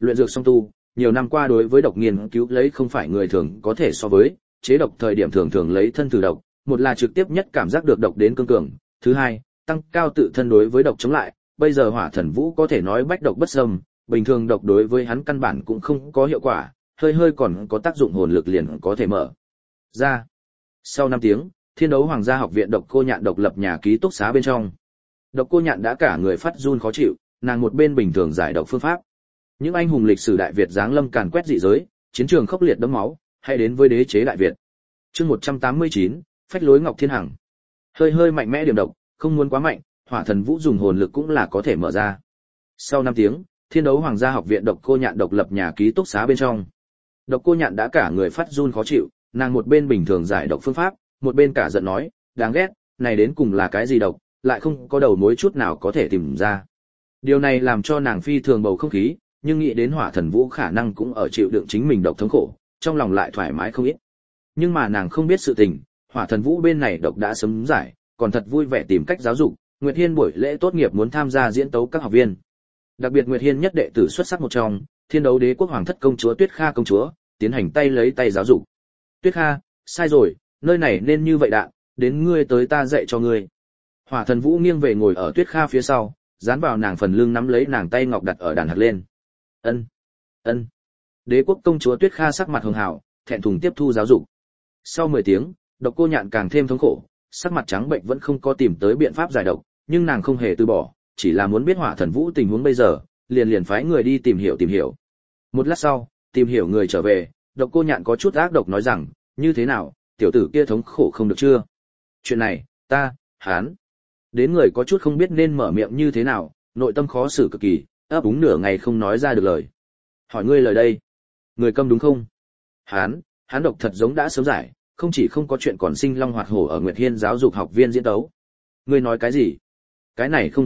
luyện dược song tu, nhiều năm qua đối với độc nghiên cứu lấy không phải người thường có thể so với, chế độc thời điểm thường thường lấy thân thử độc, một là trực tiếp nhất cảm giác được độc đến cương cường, thứ hai, tăng cao tự thân đối với độc chống lại, bây giờ Hỏa Thần Vũ có thể nói bách độc bất xâm, bình thường độc đối với hắn căn bản cũng không có hiệu quả, hơi hơi còn có tác dụng hồn lực liền có thể mở ra. Sau 5 tiếng, Thiên Đấu Hoàng gia học viện Độc Cô Nhạn độc lập nhà ký túc xá bên trong. Độc Cô Nhạn đã cả người phát run khó chịu, nàng một bên bình thường giải độc phương pháp. Những anh hùng lịch sử Đại Việt giáng lâm càn quét dị giới, chiến trường khốc liệt đẫm máu, hay đến với đế chế Đại Việt. Chương 189, phách lối Ngọc Thiên Hằng. Hơi hơi mạnh mẽ điểm độc, không muốn quá mạnh, Hỏa Thần Vũ dùng hồn lực cũng là có thể mở ra. Sau 5 tiếng, Thiên Đấu Hoàng gia học viện Độc Cô Nhạn độc lập nhà ký túc xá bên trong. Độc Cô Nhạn đã cả người phát run khó chịu, nàng một bên bình thường giải độc phương pháp, một bên cả giận nói, đáng ghét, này đến cùng là cái gì độc, lại không có đầu mối chút nào có thể tìm ra. Điều này làm cho nàng phi thường bầu không khí, nhưng nghĩ đến Hỏa Thần Vũ khả năng cũng ở chịu đựng chính mình độc thống khổ, trong lòng lại thoải mái không ít. Nhưng mà nàng không biết sự tình, Hỏa Thần Vũ bên này độc đã sớm giải, còn thật vui vẻ tìm cách giáo dục, Nguyệt Hiên buổi lễ tốt nghiệp muốn tham gia diễn tấu các học viên. Đặc biệt Nguyệt Hiên nhất đệ tử xuất sắc một trong, Thiên Đấu Đế quốc hoàng thất công chúa Tuyết Kha công chúa, tiến hành tay lấy tay giáo dục. Tuyết Kha, sai rồi, nơi này nên như vậy đạn, đến ngươi tới ta dạy cho ngươi. Hỏa Thần Vũ nghiêng về ngồi ở Tuyết Kha phía sau, dán vào nàng phần lưng nắm lấy nàng tay ngọc đặt ở đàn hạt lên. Ân, ân. Đế quốc công chúa Tuyết Kha sắc mặt hường hào, thẹn thùng tiếp thu giáo dục. Sau 10 tiếng, Độc Cô Nhạn càng thêm thống khổ, sắc mặt trắng bệnh vẫn không có tìm tới biện pháp giải độc, nhưng nàng không hề từ bỏ, chỉ là muốn biết Hỏa Thần Vũ tình huống bây giờ, liền phái người đi tìm hiểu. Một lát sau, tìm hiểu người trở về, Độc Cô Nhạn có chút ác độc nói rằng, như thế nào, tiểu tử kia thống khổ không được chưa? Chuyện này, hắn. Đến người có chút không biết nên mở miệng như thế nào, nội tâm khó xử cực kỳ, ấp úng nửa ngày không nói ra được lời. Hỏi ngươi lời đây, người câm đúng không? Hắn độc thật giống đã sớm giải, không chỉ không có chuyện còn sinh long hoạt hổ ở Nguyệt Hiên giáo dục học viên diễn tấu. Ngươi nói cái gì? Cái này không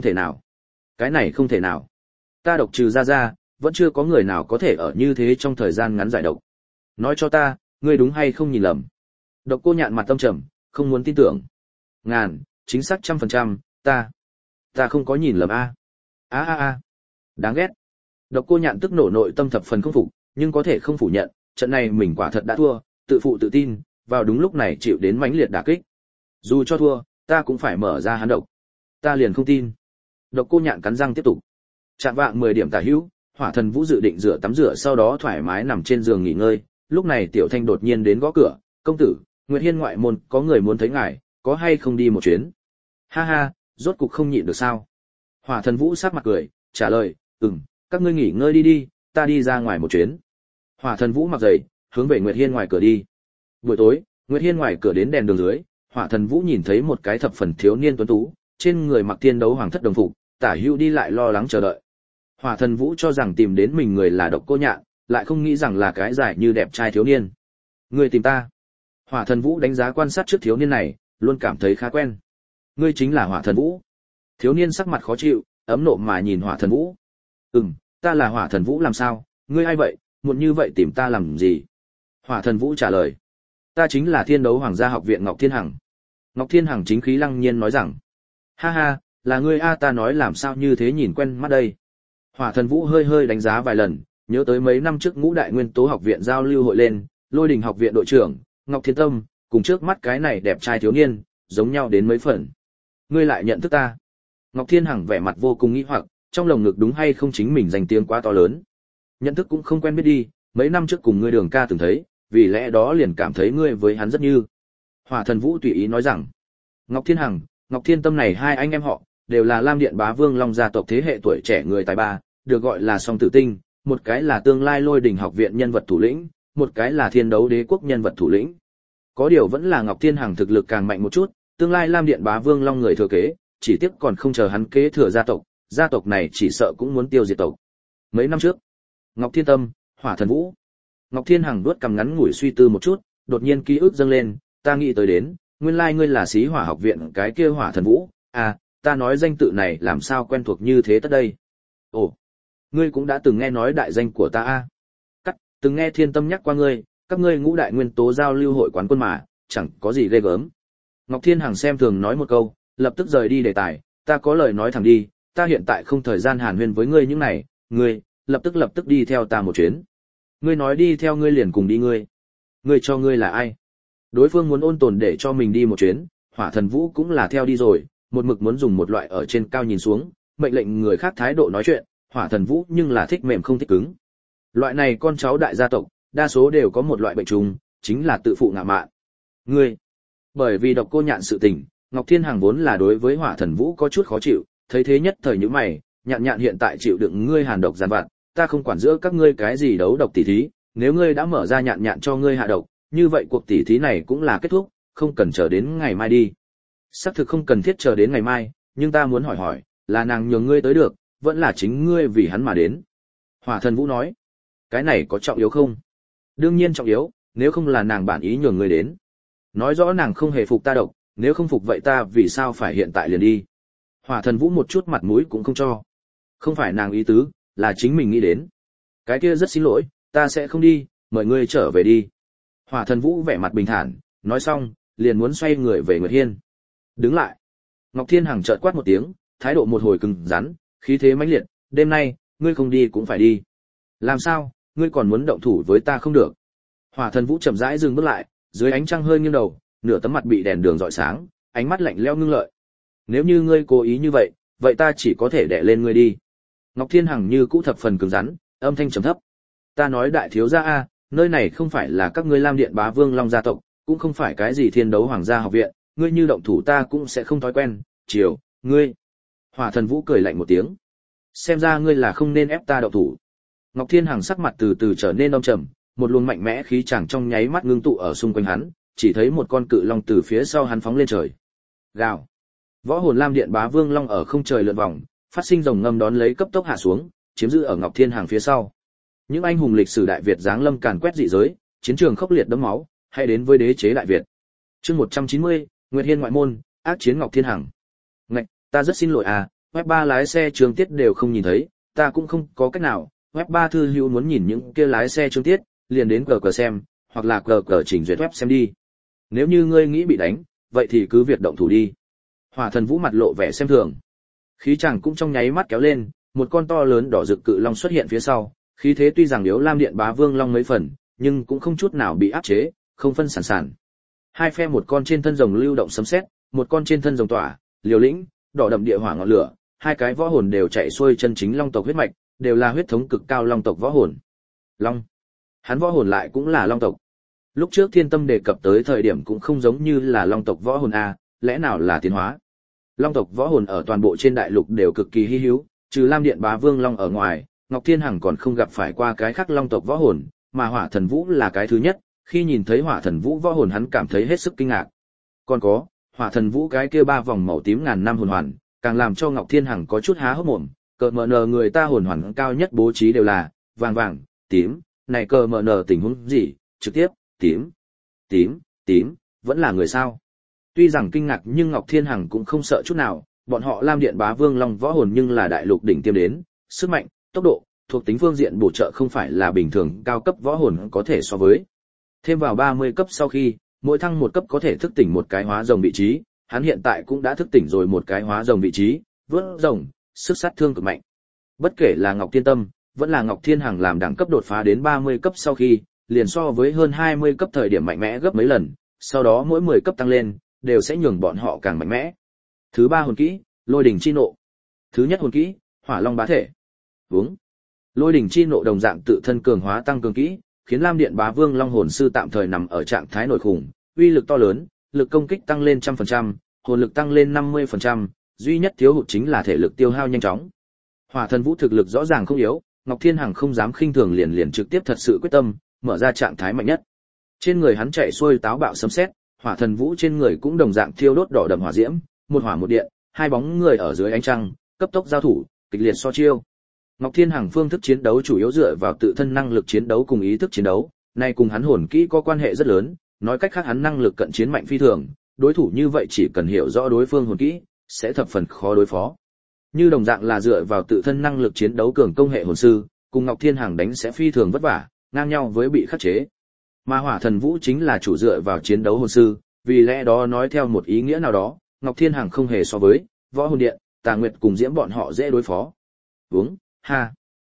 thể nào. Ta độc trừ ra, vẫn chưa có người nào có thể ở như thế trong thời gian ngắn giải độc. Nói cho ta, ngươi đúng hay không nhìn lầm? Độc Cô Nhạn mặt tâm trầm, không muốn tin tưởng. Chính xác 100%, ta không có nhìn lầm a. Đáng ghét. Độc Cô Nhạn tức nổ nội tâm thập phần không phục, nhưng có thể không phủ nhận, trận này mình quả thật đã thua, tự phụ tự tin, vào đúng lúc này chịu đến mãnh liệt đả kích. Dù cho thua, ta cũng phải mở ra hắn độc. Ta liền không tin. Độc Cô Nhạn cắn răng tiếp tục. Chạm vạng 10 điểm tả hữu, Hỏa Thần Vũ dự định tắm rửa sau đó thoải mái nằm trên giường nghỉ ngơi, lúc này Tiểu Thanh đột nhiên đến gõ cửa, "Công tử, Nguyệt Hiên ngoại môn có người muốn thấy ngài, có hay không đi một chuyến?" Ha ha, rốt cục không nhịn được sao? Hỏa Thần Vũ sắc mặt cười, trả lời, các ngươi nghỉ ngơi đi, ta đi ra ngoài một chuyến. Hỏa Thần Vũ mặc giày, hướng về Nguyệt Hiên ngoài cửa đi. Buổi tối, Nguyệt Hiên ngoài cửa đến đèn đường dưới, Hỏa Thần Vũ nhìn thấy một cái thập phần thiếu niên tuấn tú, trên người mặc Thiên Đấu Hoàng thất đồng phục, tả hữu đi lại lo lắng chờ đợi. Hỏa Thần Vũ cho rằng tìm đến mình người là Độc Cô Nhạn, lại không nghĩ rằng là cái giải như đẹp trai thiếu niên. Ngươi tìm ta? Hỏa Thần Vũ đánh giá quan sát trước thiếu niên này, luôn cảm thấy khá quen. Ngươi chính là Hỏa Thần Vũ? Thiếu niên sắc mặt khó chịu, ấm nộ mà nhìn Hỏa Thần Vũ. Ta là Hỏa Thần Vũ làm sao, ngươi ai vậy, muộn như vậy tìm ta làm gì? Hỏa Thần Vũ trả lời. Ta chính là Thiên Đấu Hoàng gia học viện Ngọc Thiên Hằng. Ngọc Thiên Hằng chính khí lăng nhiên nói rằng. Ha ha, là ngươi a, ta nói làm sao như thế nhìn quen mắt đây. Hỏa Thần Vũ hơi hơi đánh giá vài lần, nhớ tới mấy năm trước Ngũ Đại Nguyên Tố học viện giao lưu hội lên, Lôi Đình học viện đội trưởng Ngọc Thiên Tâm, cùng trước mắt cái này đẹp trai thiếu niên, giống nhau đến mấy phần. Ngươi lại nhận thức ta? Ngọc Thiên Hằng vẻ mặt vô cùng nghi hoặc, trong lồng ngực đúng hay không chính mình danh tiếng quá to lớn. Nhận thức cũng không quen biết đi, mấy năm trước cùng ngươi Đường ca từng thấy, vì lẽ đó liền cảm thấy ngươi với hắn rất như. Hỏa Thần Vũ tùy ý nói rằng. Ngọc Thiên Hằng, Ngọc Thiên Tâm này hai anh em họ, đều là Lam Điện Bá Vương Long gia tộc thế hệ tuổi trẻ người tài ba, được gọi là song tử tinh, một cái là tương lai Lôi Đình học viện nhân vật thủ lĩnh, một cái là Thiên Đấu Đế quốc nhân vật thủ lĩnh. Có điều vẫn là Ngọc Thiên Hằng thực lực càng mạnh một chút, tương lai Lam Điện Bá Vương Long người thừa kế, chỉ tiếc còn không chờ hắn kế thừa gia tộc này chỉ sợ cũng muốn tiêu diệt tộc. Mấy năm trước, Ngọc Thiên Tâm, Hỏa Thần Vũ. Ngọc Thiên Hằng đuốt cằm ngắn ngủi suy tư một chút, đột nhiên ký ức dâng lên, ta nghĩ tới đến, nguyên lai ngươi là Xí Hỏa học viện cái kia Hỏa Thần Vũ, ta nói danh tự này làm sao quen thuộc như thế tất đây. Ồ, ngươi cũng đã từng nghe nói đại danh của ta a? Từng nghe Thiên Tâm nhắc qua ngươi, các ngươi Ngũ Đại Nguyên Tố giao lưu hội quán quân mà, chẳng có gì ghê gớm. Ngọc Thiên Hằng xem thường nói một câu, lập tức rời đi đề tài, ta có lời nói thẳng đi, ta hiện tại không thời gian hàn huyên với ngươi những này, ngươi lập tức đi theo ta một chuyến. Ngươi nói đi theo ngươi liền cùng đi ngươi. Ngươi cho ngươi là ai? Đối phương muốn ôn tồn để cho mình đi một chuyến, Hỏa Thần Vũ cũng là theo đi rồi, một mực muốn dùng một loại ở trên cao nhìn xuống, mệnh lệnh người khác thái độ nói chuyện, Hỏa Thần Vũ nhưng là thích mềm không thích cứng. Loại này con cháu đại gia tộc, đa số đều có một loại bệnh trùng, chính là tự phụ ngạo mạn. Ngươi, bởi vì Độc Cô Nhạn sự tình, Ngọc Thiên Hằng vốn là đối với Hỏa Thần Vũ có chút khó chịu, thấy thế nhất thời nhíu mày, Nhạn Nhạn hiện tại chịu đựng ngươi hàn độc gian vặt, ta không quản giữa các ngươi cái gì đấu độc tỉ thí, nếu ngươi đã mở ra Nhạn Nhạn cho ngươi hạ độc, như vậy cuộc tỉ thí này cũng là kết thúc, không cần chờ đến ngày mai đi. Xác thực không cần thiết chờ đến ngày mai, nhưng ta muốn hỏi, là nàng nhường ngươi tới được, vẫn là chính ngươi vì hắn mà đến. Hỏa Thần Vũ nói, cái này có trọng yếu không? Đương nhiên trọng yếu, nếu không là nàng bản ý nhường ngươi đến. Nói rõ nàng không hề phục ta độc, nếu không phục vậy ta vì sao phải hiện tại liền đi? Hỏa Thần Vũ một chút mặt mũi cũng không cho. Không phải nàng ý tứ, là chính mình nghĩ đến. Cái kia rất xin lỗi, ta sẽ không đi, mời ngươi trở về đi. Hỏa Thần Vũ vẻ mặt bình thản, nói xong, liền muốn xoay người về Nguyệt Hiên. Đứng lại. Ngọc Thiên Hằng chợt quát một tiếng, thái độ một hồi cứng rắn, khí thế mãnh liệt, đêm nay, ngươi không đi cũng phải đi. Làm sao, ngươi còn muốn động thủ với ta không được? Hỏa Thần Vũ chậm rãi dừng bước lại, dưới ánh trăng hơi nghiêng đầu, nửa tấm mặt bị đèn đường rọi sáng, ánh mắt lạnh lẽo ngưng lợi. Nếu như ngươi cố ý như vậy, vậy ta chỉ có thể đè lên ngươi đi. Ngọc Thiên Hằng như cũ thập phần cứng rắn, âm thanh trầm thấp. Ta nói đại thiếu gia a, nơi này không phải là các ngươi Lam Điện Bá Vương Long gia tộc, cũng không phải cái gì Thiên Đấu Hoàng gia học viện, ngươi như động thủ ta cũng sẽ không thói quen. Chiều, ngươi. Hỏa Thần Vũ cười lạnh một tiếng. Xem ra ngươi là không nên ép ta động thủ. Ngọc Thiên Hằng sắc mặt từ từ trở nên âm trầm, một luồng mạnh mẽ khí chàng trong nháy mắt ngưng tụ ở xung quanh hắn, chỉ thấy một con cự long từ phía sau hắn phóng lên trời. Gào. Võ hồn Lam Điện Bá Vương Long ở không trời lượn vòng, phát sinh rồng ngâm đón lấy cấp tốc hạ xuống, chiếm giữ ở Ngọc Thiên Hằng phía sau. Những anh hùng lịch sử Đại Việt giáng lâm càn quét dị giới, chiến trường khốc liệt đẫm máu, hay đến với đế chế Đại Việt. Chương 190, Nguyệt Hiên ngoại môn, ác chiến Ngọc Thiên Hằng. Ngạch, ta rất xin lỗi à, web 3 lái xe trường tiết đều không nhìn thấy, ta cũng không có cách nào, web 3 thư hữu muốn nhìn những kia lái xe trường tiết, liền đến cờ xem, hoặc là cờ chỉnh duyệt web xem đi. Nếu như ngươi nghĩ bị đánh, vậy thì cứ việc động thủ đi. Hỏa Thần Vũ mặt lộ vẻ xem thường. Khí chàng cũng trong nháy mắt kéo lên, một con to lớn đỏ rực cự long xuất hiện phía sau, khí thế tuy rằng yếu Lam Điện Bá Vương Long mấy phần, nhưng cũng không chút nào bị áp chế, không phân sản sản. Hai phe một con trên thân rồng lưu động sấm sét, một con trên thân rồng tỏa, liều lĩnh, đỏ đậm địa hỏa ngọn lửa, hai cái võ hồn đều chạy xuôi chân chính long tộc huyết mạch, đều là huyết thống cực cao long tộc võ hồn. Long, hắn võ hồn lại cũng là long tộc. Lúc trước Thiên Tâm đề cập tới thời điểm cũng không giống như là long tộc võ hồn a, lẽ nào là tiến hóa? Long tộc võ hồn ở toàn bộ trên đại lục đều cực kỳ hi hữu, trừ Lam Điện Bá Vương Long ở ngoài, Ngọc Thiên Hằng còn không gặp phải qua cái khác long tộc võ hồn, mà Hỏa Thần Vũ là cái thứ nhất, khi nhìn thấy Hỏa Thần Vũ võ hồn hắn cảm thấy hết sức kinh ngạc. Còn có, Hỏa Thần Vũ cái kia ba vòng màu tím ngàn năm hồn hoàn, càng làm cho Ngọc Thiên Hằng có chút há hốc mồm, cờ mờ nờ người ta hồn hoàn cao nhất bố trí đều là vàng vàng, tím, này cờ mờ nờ tình huống gì, trực tiếp, tím, vẫn là người sao? Tuy rằng kinh ngạc nhưng Ngọc Thiên Hằng cũng không sợ chút nào, bọn họ Lam Điện Bá Vương Long võ hồn nhưng là đại lục đỉnh tiêm đến, sức mạnh, tốc độ, thuộc tính phương diện bổ trợ không phải là bình thường cao cấp võ hồn có thể so với. Thêm vào 30 cấp sau khi, mỗi thăng một cấp có thể thức tỉnh một cái hóa rồng vị trí, hắn hiện tại cũng đã thức tỉnh rồi một cái hóa rồng vị trí, vớt rồng, sức sát thương cực mạnh. Bất kể là Ngọc Thiên Tâm, vẫn là Ngọc Thiên Hằng làm đẳng cấp đột phá đến 30 cấp sau khi, liền so với hơn 20 cấp thời điểm mạnh mẽ gấp mấy lần, sau đó mỗi 10 cấp tăng lên, đều sẽ nhường bọn họ càng mạnh mẽ. Thứ ba hồn kỹ, Lôi đỉnh chi nộ. Thứ nhất hồn kỹ, Hỏa Long bá thể. Vướng. Lôi đỉnh chi nộ đồng dạng tự thân cường hóa tăng cường kỹ, khiến Lam Điện Bá Vương Long hồn sư tạm thời nằm ở trạng thái nổi khủng, uy lực to lớn, lực công kích tăng lên 100%, hồn lực tăng lên 50%, duy nhất thiếu hụt chính là thể lực tiêu hao nhanh chóng. Hỏa Thần Vũ thực lực rõ ràng không yếu, Ngọc Thiên Hằng không dám khinh thường liền trực tiếp thật sự quyết tâm, mở ra trạng thái mạnh nhất. Trên người hắn chạy xuôi táo bạo sấm sét, Hỏa Thần Vũ trên người cũng đồng dạng thiêu đốt đỏ đậm hỏa diễm, một hỏa một điện, hai bóng người ở dưới ánh trăng, cấp tốc giao thủ, kịch liệt so chiêu. Ngọc Thiên Hằng phương thức chiến đấu chủ yếu dựa vào tự thân năng lực chiến đấu cùng ý thức chiến đấu, này cùng hắn hồn kỹ có quan hệ rất lớn, nói cách khác hắn năng lực cận chiến mạnh phi thường, đối thủ như vậy chỉ cần hiểu rõ đối phương hồn kỹ, sẽ thập phần khó đối phó. Như đồng dạng là dựa vào tự thân năng lực chiến đấu cường công hệ hồn sư, cùng Ngọc Thiên Hằng đánh sẽ phi thường vất vả, ngang nhau với bị khắc chế. Mà Hỏa Thần Vũ chính là chủ dựa vào chiến đấu hồn sư, vì lẽ đó nói theo một ý nghĩa nào đó, Ngọc Thiên Hằng không hề so với Võ Hồn Điện, Tà Nguyệt cùng Diễm bọn họ dễ đối phó. Ha.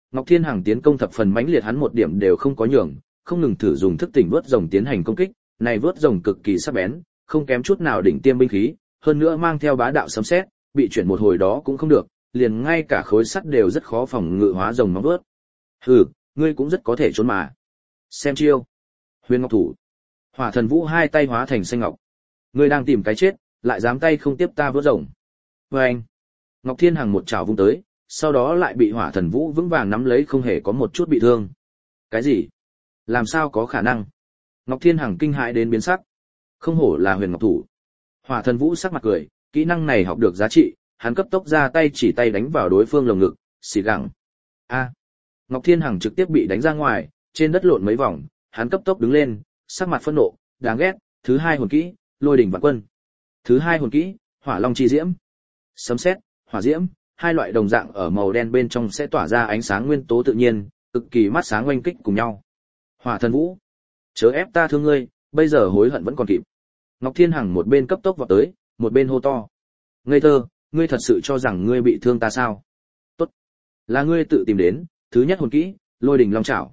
Ngọc Thiên Hằng tiến công thập phần mãnh liệt, hắn một điểm đều không có nhường, không ngừng thử dùng thức tỉnh vớt rồng tiến hành công kích, này vớt rồng cực kỳ sắc bén, không kém chút nào đỉnh tiêm binh khí, hơn nữa mang theo bá đạo sấm sét, bị chuyển một hồi đó cũng không được, liền ngay cả khối sắt đều rất khó phòng ngự hóa rồng móng vớt. Hừ, ngươi cũng rất có thể trốn mà. Xem chiêu. Huyền Ngọc Thủ. Hỏa Thần Vũ hai tay hóa thành xanh ngọc. Ngươi đang tìm cái chết, lại dám tay không tiếp ta vớt rồng. Oeng. Ngọc Thiên Hằng một chảo vung tới, sau đó lại bị Hỏa Thần Vũ vững vàng nắm lấy, không hề có một chút bị thương. Cái gì? Làm sao có khả năng? Ngọc Thiên Hằng kinh hãi đến biến sắc. Không hổ là Huyền Ngọc Thủ. Hỏa Thần Vũ sắc mặt cười, kỹ năng này học được giá trị, hắn cấp tốc ra tay chỉ tay đánh vào đối phương lồng ngực, xì gẳng. A. Ngọc Thiên Hằng trực tiếp bị đánh ra ngoài, trên đất lộn mấy vòng, hắn cấp tốc đứng lên, sắc mặt phẫn nộ, đáng ghét, thứ hai hồn kỹ, Lôi đỉnh vạn quân. Thứ hai hồn kỹ, Hỏa Long chi diễm. Sấm sét, hỏa diễm, hai loại đồng dạng ở màu đen bên trong sẽ tỏa ra ánh sáng nguyên tố tự nhiên, cực kỳ mắt sáng oanh kích cùng nhau. Hỏa Thần Vũ, chớ ép ta thương ngươi, bây giờ hối hận vẫn còn kịp. Ngọc Thiên Hằng một bên cấp tốc vọt tới, một bên hô to. Ngây thơ, ngươi thật sự cho rằng ngươi bị thương ta sao? Tốt, là ngươi tự tìm đến, thứ nhất hồn kỹ, Lôi đỉnh long chảo.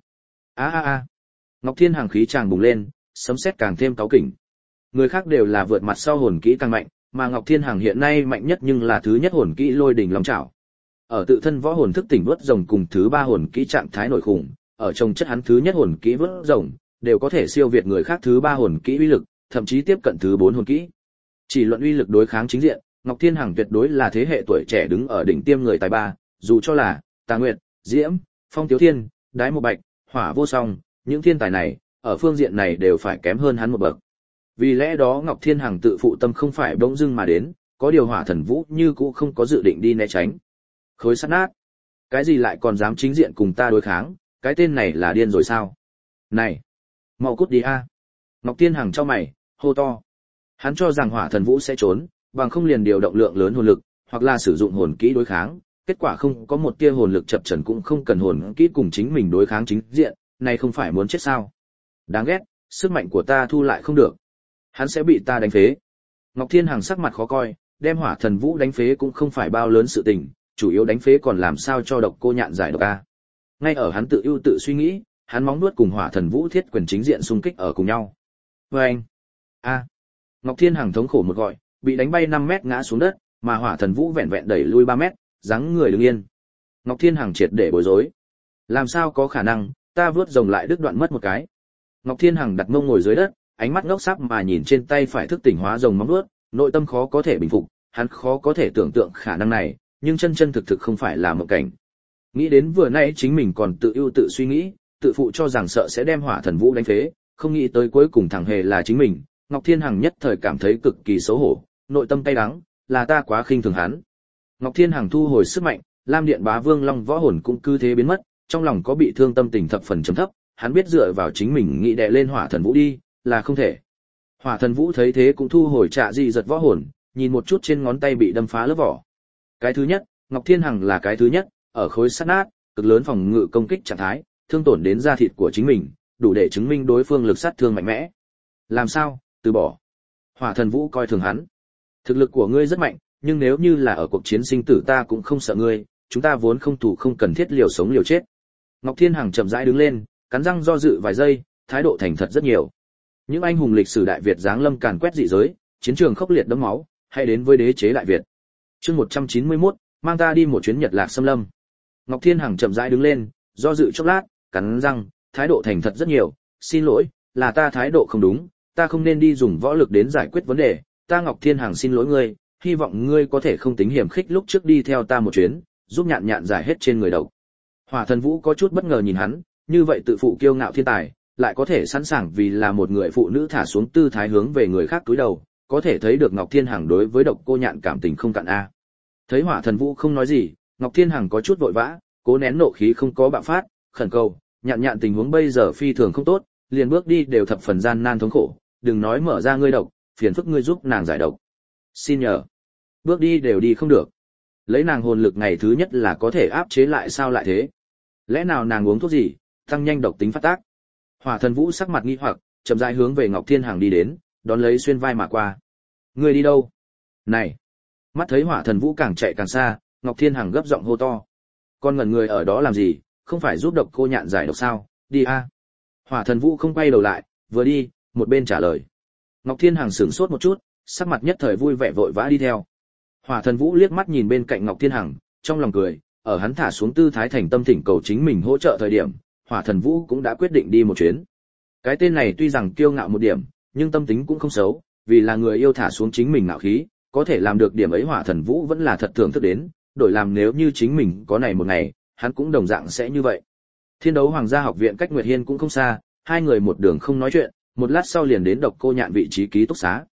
A. Ngọc Thiên Hằng khí tràng bùng lên, sấm sét càng thêm cáu kỉnh. Người khác đều là vượt mặt sau hồn kỹ càng mạnh, mà Ngọc Thiên Hằng hiện nay mạnh nhất nhưng là thứ nhất hồn kỹ Lôi đỉnh long chảo. Ở tự thân võ hồn thức tỉnh vớt rồng cùng thứ ba hồn kỹ trạng thái nổi khủng, ở trong chất hắn thứ nhất hồn kỹ vớt rồng đều có thể siêu việt người khác thứ ba hồn kỹ uy lực, thậm chí tiếp cận thứ bốn hồn kỹ. Chỉ luận uy lực đối kháng chính diện, Ngọc Thiên Hằng tuyệt đối là thế hệ tuổi trẻ đứng ở đỉnh tiêm người tài ba, dù cho là Tà Nguyệt, Diễm, Phong Tiếu Thiên, Đái Một Bạch, Hỏa Vô Song, những thiên tài này, ở phương diện này đều phải kém hơn hắn một bậc. Vì lẽ đó Ngọc Thiên Hằng tự phụ tâm không phải bỗng dưng mà đến, có điều Hỏa Thần Vũ như cũ không có dự định đi né tránh. Khối sắt nát, cái gì lại còn dám chính diện cùng ta đối kháng, cái tên này là điên rồi sao? Này, mau cút đi a! Ngọc Thiên Hằng chau mày, hô to. Hắn cho rằng Hỏa Thần Vũ sẽ trốn, bằng không liền điều động lượng lớn hồn lực, hoặc là sử dụng hồn kỹ đối kháng, kết quả không có một tia hồn lực chập chờn cũng không cần hồn kỹ cùng chính mình đối kháng chính diện, này không phải muốn chết sao? Đáng ghét, sức mạnh của ta thu lại không được. Hắn sẽ bị ta đánh phế. Ngọc Thiên Hằng sắc mặt khó coi, đem Hỏa Thần Vũ đánh phế cũng không phải bao lớn sự tình, chủ yếu đánh phế còn làm sao cho độc cô nhạn giải độc a. Ngay ở hắn tự ưu tự suy nghĩ, hắn móng nuốt cùng Hỏa Thần Vũ thiết quyền chính diện xung kích ở cùng nhau. Oeng! A! Ngọc Thiên Hằng thống khổ một gọi, bị đánh bay 5 mét ngã xuống đất, mà Hỏa Thần Vũ vẹn vẹn đẩy lui 3 mét, giáng người đứng yên. Ngọc Thiên Hằng triệt để bối rối. Làm sao có khả năng, ta vớt rồng lại đứt đoạn mất một cái. Ngọc Thiên Hằng đặt mông ngồi dưới đất, ánh mắt ngốc sáp mà nhìn trên tay phải thức tỉnh hóa rồng móng vuốt, nội tâm khó có thể bình phục, hắn khó có thể tưởng tượng khả năng này, nhưng chân thực không phải là mộng cảnh. Nghĩ đến vừa nãy chính mình còn tự ưu tự suy nghĩ, tự phụ cho rằng sợ sẽ đem Hỏa Thần Vũ đánh phế, không nghĩ tới cuối cùng thẳng hề là chính mình, Ngọc Thiên Hằng nhất thời cảm thấy cực kỳ xấu hổ, nội tâm cay đắng, là ta quá khinh thường hắn. Ngọc Thiên Hằng thu hồi sức mạnh, Lam Điện Bá Vương Long võ hồn cũng cứ thế biến mất, trong lòng có bị thương tâm tình thập phần trầm thấp, hắn biết dựa vào chính mình nghĩ đè lên Hỏa Thần Vũ đi, là không thể. Hỏa Thần Vũ thấy thế cũng thu hồi trạ dị giật võ hồn, nhìn một chút trên ngón tay bị đâm phá lớp vỏ. Cái thứ nhất, Ngọc Thiên Hằng là cái thứ nhất, ở khối sắt nát, cực lớn phòng ngự công kích trạng thái, thương tổn đến da thịt của chính mình, đủ để chứng minh đối phương lực sát thương mạnh mẽ. Làm sao, từ bỏ? Hỏa Thần Vũ coi thường hắn. Thực lực của ngươi rất mạnh, nhưng nếu như là ở cuộc chiến sinh tử ta cũng không sợ ngươi, chúng ta vốn không thủ không cần thiết liều sống liều chết. Ngọc Thiên Hằng chậm rãi đứng lên, cắn răng do dự vài giây, thái độ thành thật rất nhiều. Những anh hùng lịch sử Đại Việt giáng lâm càn quét dị giới, chiến trường khốc liệt đẫm máu, hãy đến với đế chế Đại Việt. Chương 191, mang ta đi một chuyến Nhật Lạc xâm lâm. Ngọc Thiên Hằng chậm rãi đứng lên, do dự chốc lát, cắn răng, thái độ thành thật rất nhiều, xin lỗi, là ta thái độ không đúng, ta không nên đi dùng võ lực đến giải quyết vấn đề, ta Ngọc Thiên Hằng xin lỗi ngươi, hy vọng ngươi có thể không tính hiểm khích lúc trước đi theo ta một chuyến, giúp nhạn nhạn giải hết trên người độc. Hỏa Thần Vũ có chút bất ngờ nhìn hắn, như vậy tự phụ kiêu ngạo thiên tài, lại có thể sẵn sàng vì là một người phụ nữ thả xuống tư thái hướng về người khác cúi đầu, có thể thấy được Ngọc Thiên Hằng đối với độc cô nhạn cảm tình không cạn a. Thấy Hỏa Thần Vũ không nói gì, Ngọc Thiên Hằng có chút vội vã, cố nén nộ khí không có bạo phát, khẩn cầu, nhạn nhạn tình huống bây giờ phi thường không tốt, liền bước đi đều thập phần gian nan thống khổ, đừng nói mở ra ngươi độc, phiền phức ngươi giúp nàng giải độc. Xin nhờ. Bước đi đều đi không được. Lấy nàng hồn lực ngày thứ nhất là có thể áp chế lại sao lại thế? Lẽ nào nàng uống thuốc gì, tăng nhanh độc tính phát tác? Hỏa Thần Vũ sắc mặt nghi hoặc, chậm rãi hướng về Ngọc Thiên Hằng đi đến, đón lấy xuyên vai mà qua. Ngươi đi đâu? Này! Mắt thấy Hỏa Thần Vũ càng chạy càng xa, Ngọc Thiên Hằng gấp giọng hô to. Con ngẩn người ở đó làm gì, không phải giúp độc cô nhạn giải độc sao, đi a. Hỏa Thần Vũ không quay đầu lại, vừa đi, một bên trả lời. Ngọc Thiên Hằng sửng sốt một chút, sắc mặt nhất thời vui vẻ vội vã đi theo. Hỏa Thần Vũ liếc mắt nhìn bên cạnh Ngọc Thiên Hằng, trong lòng cười, ở hắn thả xuống tư thái thành tâm thỉnh cầu chính mình hỗ trợ thời điểm, Hỏa Thần Vũ cũng đã quyết định đi một chuyến. Cái tên này tuy rằng kiêu ngạo một điểm, nhưng tâm tính cũng không xấu, vì là người yêu thả xuống chính mình ngạo khí, có thể làm được điểm ấy Hỏa Thần Vũ vẫn là thật thưởng thức đến, đổi làm nếu như chính mình có này một ngày, hắn cũng đồng dạng sẽ như vậy. Thiên Đấu Hoàng gia học viện cách Nguyệt Hiên cũng không xa, hai người một đường không nói chuyện, một lát sau liền đến Độc Cô Nhạn vị trí ký túc xá.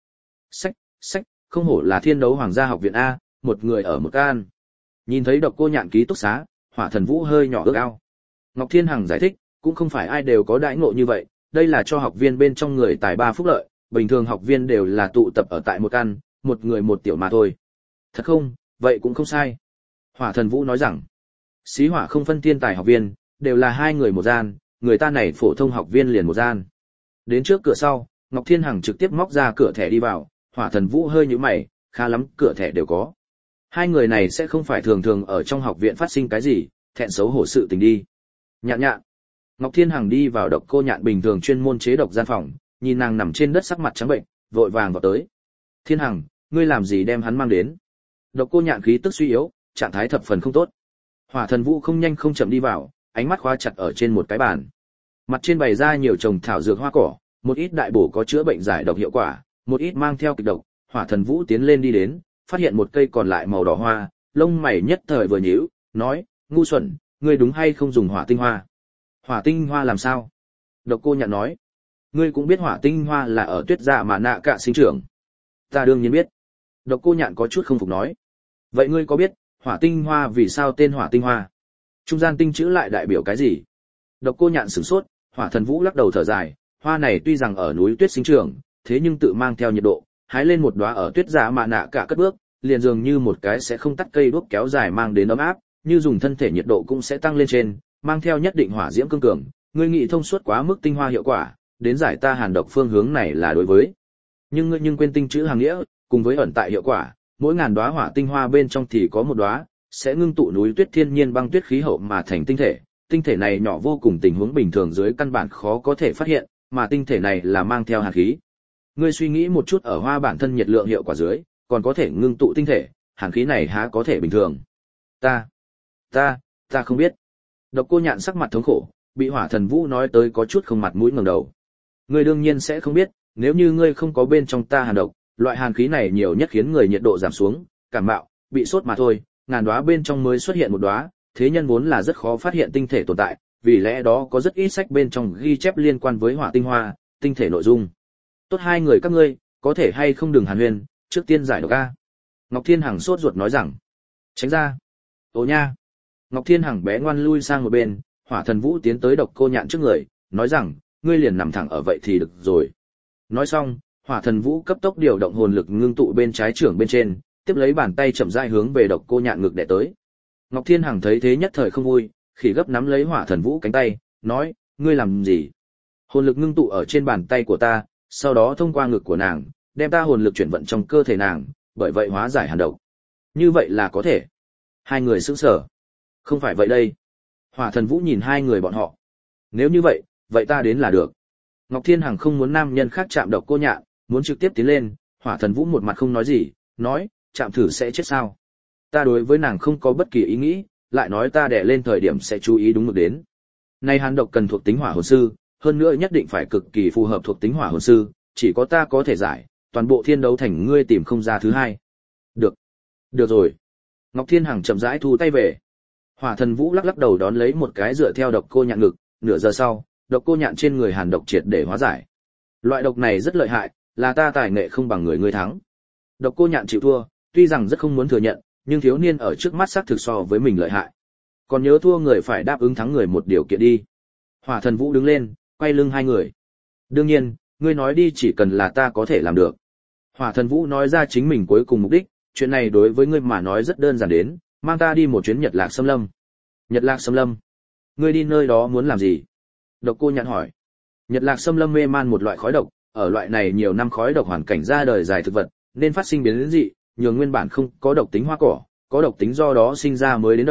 Sách, không hổ là Thiên Đấu Hoàng gia học viện a, một người ở một can. Nhìn thấy Độc Cô Nhạn ký túc xá, Hỏa Thần Vũ hơi nhỏ ước ao. Ngọc Thiên Hằng giải thích, cũng không phải ai đều có đãi ngộ như vậy, đây là cho học viên bên trong người tài ba phúc lợi, bình thường học viên đều là tụ tập ở tại một căn, một người một tiểu mà thôi. Thật không, vậy cũng không sai. Hỏa Thần Vũ nói rằng, xí hỏa không phân thiên tài học viên, đều là hai người một gian, người ta này phổ thông học viên liền một gian. Đến trước cửa sau, Ngọc Thiên Hằng trực tiếp móc ra cửa thẻ đi vào, Hỏa Thần Vũ hơi nhíu mày, khá lắm, cửa thẻ đều có. Hai người này sẽ không phải thường thường ở trong học viện phát sinh cái gì, thẹn xấu hổ sự tình đi. Nhạn nhạn. Ngọc Thiên Hằng đi vào Độc Cô Nhạn bình thường chuyên môn chế độc gian phòng, nhìn nàng nằm trên đất sắc mặt trắng bệnh, vội vàng vào tới. Thiên Hằng, ngươi làm gì đem hắn mang đến? Độc Cô Nhạn khí tức suy yếu, trạng thái thập phần không tốt. Hỏa Thần Vũ không nhanh không chậm đi vào, ánh mắt khóa chặt ở trên một cái bàn. Mặt trên bày ra nhiều trồng thảo dược hoa cỏ, một ít đại bổ có chữa bệnh giải độc hiệu quả, một ít mang theo kịch độc. Hỏa Thần Vũ tiến lên đi đến, phát hiện một cây còn lại màu đỏ hoa, lông mày nhất thời vừa nhíu, nói, ngu xuẩn, ngươi đúng hay không dùng hỏa tinh hoa? Hỏa tinh hoa làm sao? Độc Cô Nhạn nói, ngươi cũng biết hỏa tinh hoa là ở Tuyết Dạ mà nạ cả sinh trưởng. Ta đương nhiên biết. Độc Cô Nhạn có chút không phục nói, vậy ngươi có biết hỏa tinh hoa vì sao tên hỏa tinh hoa? Trung gian tinh chữ lại đại biểu cái gì? Độc Cô Nhạn sửng sốt, Hỏa Thần Vũ lắc đầu thở dài, hoa này tuy rằng ở núi tuyết sinh trưởng, thế nhưng tự mang theo nhiệt độ, hái lên một đóa ở Tuyết Dạ mà nạ cả cất bước, liền dường như một cái sẽ không tắt cây đuốc kéo dài mang đến ấm áp, như dùng thân thể nhiệt độ cũng sẽ tăng lên trên, mang theo nhất định hỏa diễm cương cường, ngươi nghĩ thông suốt quá mức tinh hoa hiệu quả, đến giải ta hàn độc phương hướng này là đối với. Nhưng ngươi quên tinh chữ hàng nghĩa, cùng với ẩn tại hiệu quả, mỗi ngàn đóa hỏa tinh hoa bên trong thì có một đóa sẽ ngưng tụ núi tuyết thiên nhiên băng tuyết khí hậu mà thành tinh thể này nhỏ vô cùng, tình huống bình thường dưới căn bản khó có thể phát hiện, mà tinh thể này là mang theo hàn khí. Ngươi suy nghĩ một chút, ở hoa bản thân nhiệt lượng hiệu quả dưới, còn có thể ngưng tụ tinh thể, hàn khí này há có thể bình thường? Ta không biết. Độc Cô Nhạn sắc mặt thống khổ, bị Hỏa Thần Vũ nói tới có chút không mặt mũi ngẩng đầu. Ngươi đương nhiên sẽ không biết, nếu như ngươi không có bên trong ta hàn độc, loại hàn khí này nhiều nhất khiến người nhiệt độ giảm xuống, cảm mạo, bị sốt mà thôi, ngàn đóa bên trong mới xuất hiện một đóa, thế nhân vốn là rất khó phát hiện tinh thể tồn tại, vì lẽ đó có rất ít sách bên trong ghi chép liên quan với hỏa tinh hoa, tinh thể nội dung. Tốt, hai người các ngươi, có thể hay không đừng hàn huyên, trước tiên giải độc a. Ngọc Thiên Hằng sốt ruột nói rằng. Tránh ra. Ô nha. Ngọc Thiên Hằng bé ngoan lui sang một bên, Hỏa Thần Vũ tiến tới Độc Cô Nhạn trước người, nói rằng, ngươi liền nằm thẳng ở vậy thì được rồi. Nói xong, Hỏa Thần Vũ cấp tốc điều động hồn lực ngưng tụ bên trái trưởng bên trên, tiếp lấy bàn tay chậm rãi hướng về Độc Cô Nhạn ngực đè tới. Ngọc Thiên Hằng thấy thế nhất thời không vui, khỉ gấp nắm lấy Hỏa Thần Vũ cánh tay, nói, ngươi làm gì? Hồn lực ngưng tụ ở trên bàn tay của ta, sau đó thông qua ngực của nàng, đem ta hồn lực chuyển vận trong cơ thể nàng, bởi vậy hóa giải hàn độc. Như vậy là có thể. Hai người sững sờ. Không phải vậy đây. Hỏa Thần Vũ nhìn hai người bọn họ. Nếu như vậy, vậy ta đến là được. Ngọc Thiên Hằng không muốn nam nhân khác chạm Độc Cô Nhạn, muốn trực tiếp tiến lên. Hỏa Thần Vũ một mặt không nói gì, nói, chạm thử sẽ chết sao? Ta đối với nàng không có bất kỳ ý nghĩ, lại nói ta đè lên thời điểm sẽ chú ý đúng mực đến. Này hàn độc cần thuộc tính hỏa hồn sư, hơn nữa nhất định phải cực kỳ phù hợp thuộc tính hỏa hồn sư, chỉ có ta có thể giải, toàn bộ thiên đấu thành ngươi tìm không ra thứ hai. Được rồi. Ngọc Thiên Hằng chậm rãi thu tay về. Hỏa Thần Vũ lắc lắc đầu đón lấy một cái dựa theo Độc Cô Nhạn ngực, nửa giờ sau, Độc Cô Nhạn trên người hàn độc triệt để hóa giải. Loại độc này rất lợi hại, là ta tài nghệ không bằng người ngươi thắng. Độc Cô Nhạn chịu thua, tuy rằng rất không muốn thừa nhận, nhưng thiếu niên ở trước mắt xác thực so với mình lợi hại. Còn nhớ thua người phải đáp ứng thắng người một điều kiện đi. Hỏa Thần Vũ đứng lên, quay lưng hai người. Đương nhiên, ngươi nói đi, chỉ cần là ta có thể làm được. Hỏa Thần Vũ nói ra chính mình cuối cùng mục đích, chuyện này đối với ngươi mà nói rất đơn giản, đến, mang ta đi một chuyến Nhật Lạc Xâm Lâm. Nhật Lạc Xâm Lâm? Ngươi đi nơi đó muốn làm gì? Độc Cô Nhạn hỏi. Nhật Lạc Xâm Lâm mê man một loại khói độc, ở loại này nhiều năm khói độc hoàn cảnh ra đời dài thực vật, nên phát sinh biến dị, nhường nguyên bản không có độc tính hoa cỏ, có độc tính do đó sinh ra mới đến độc,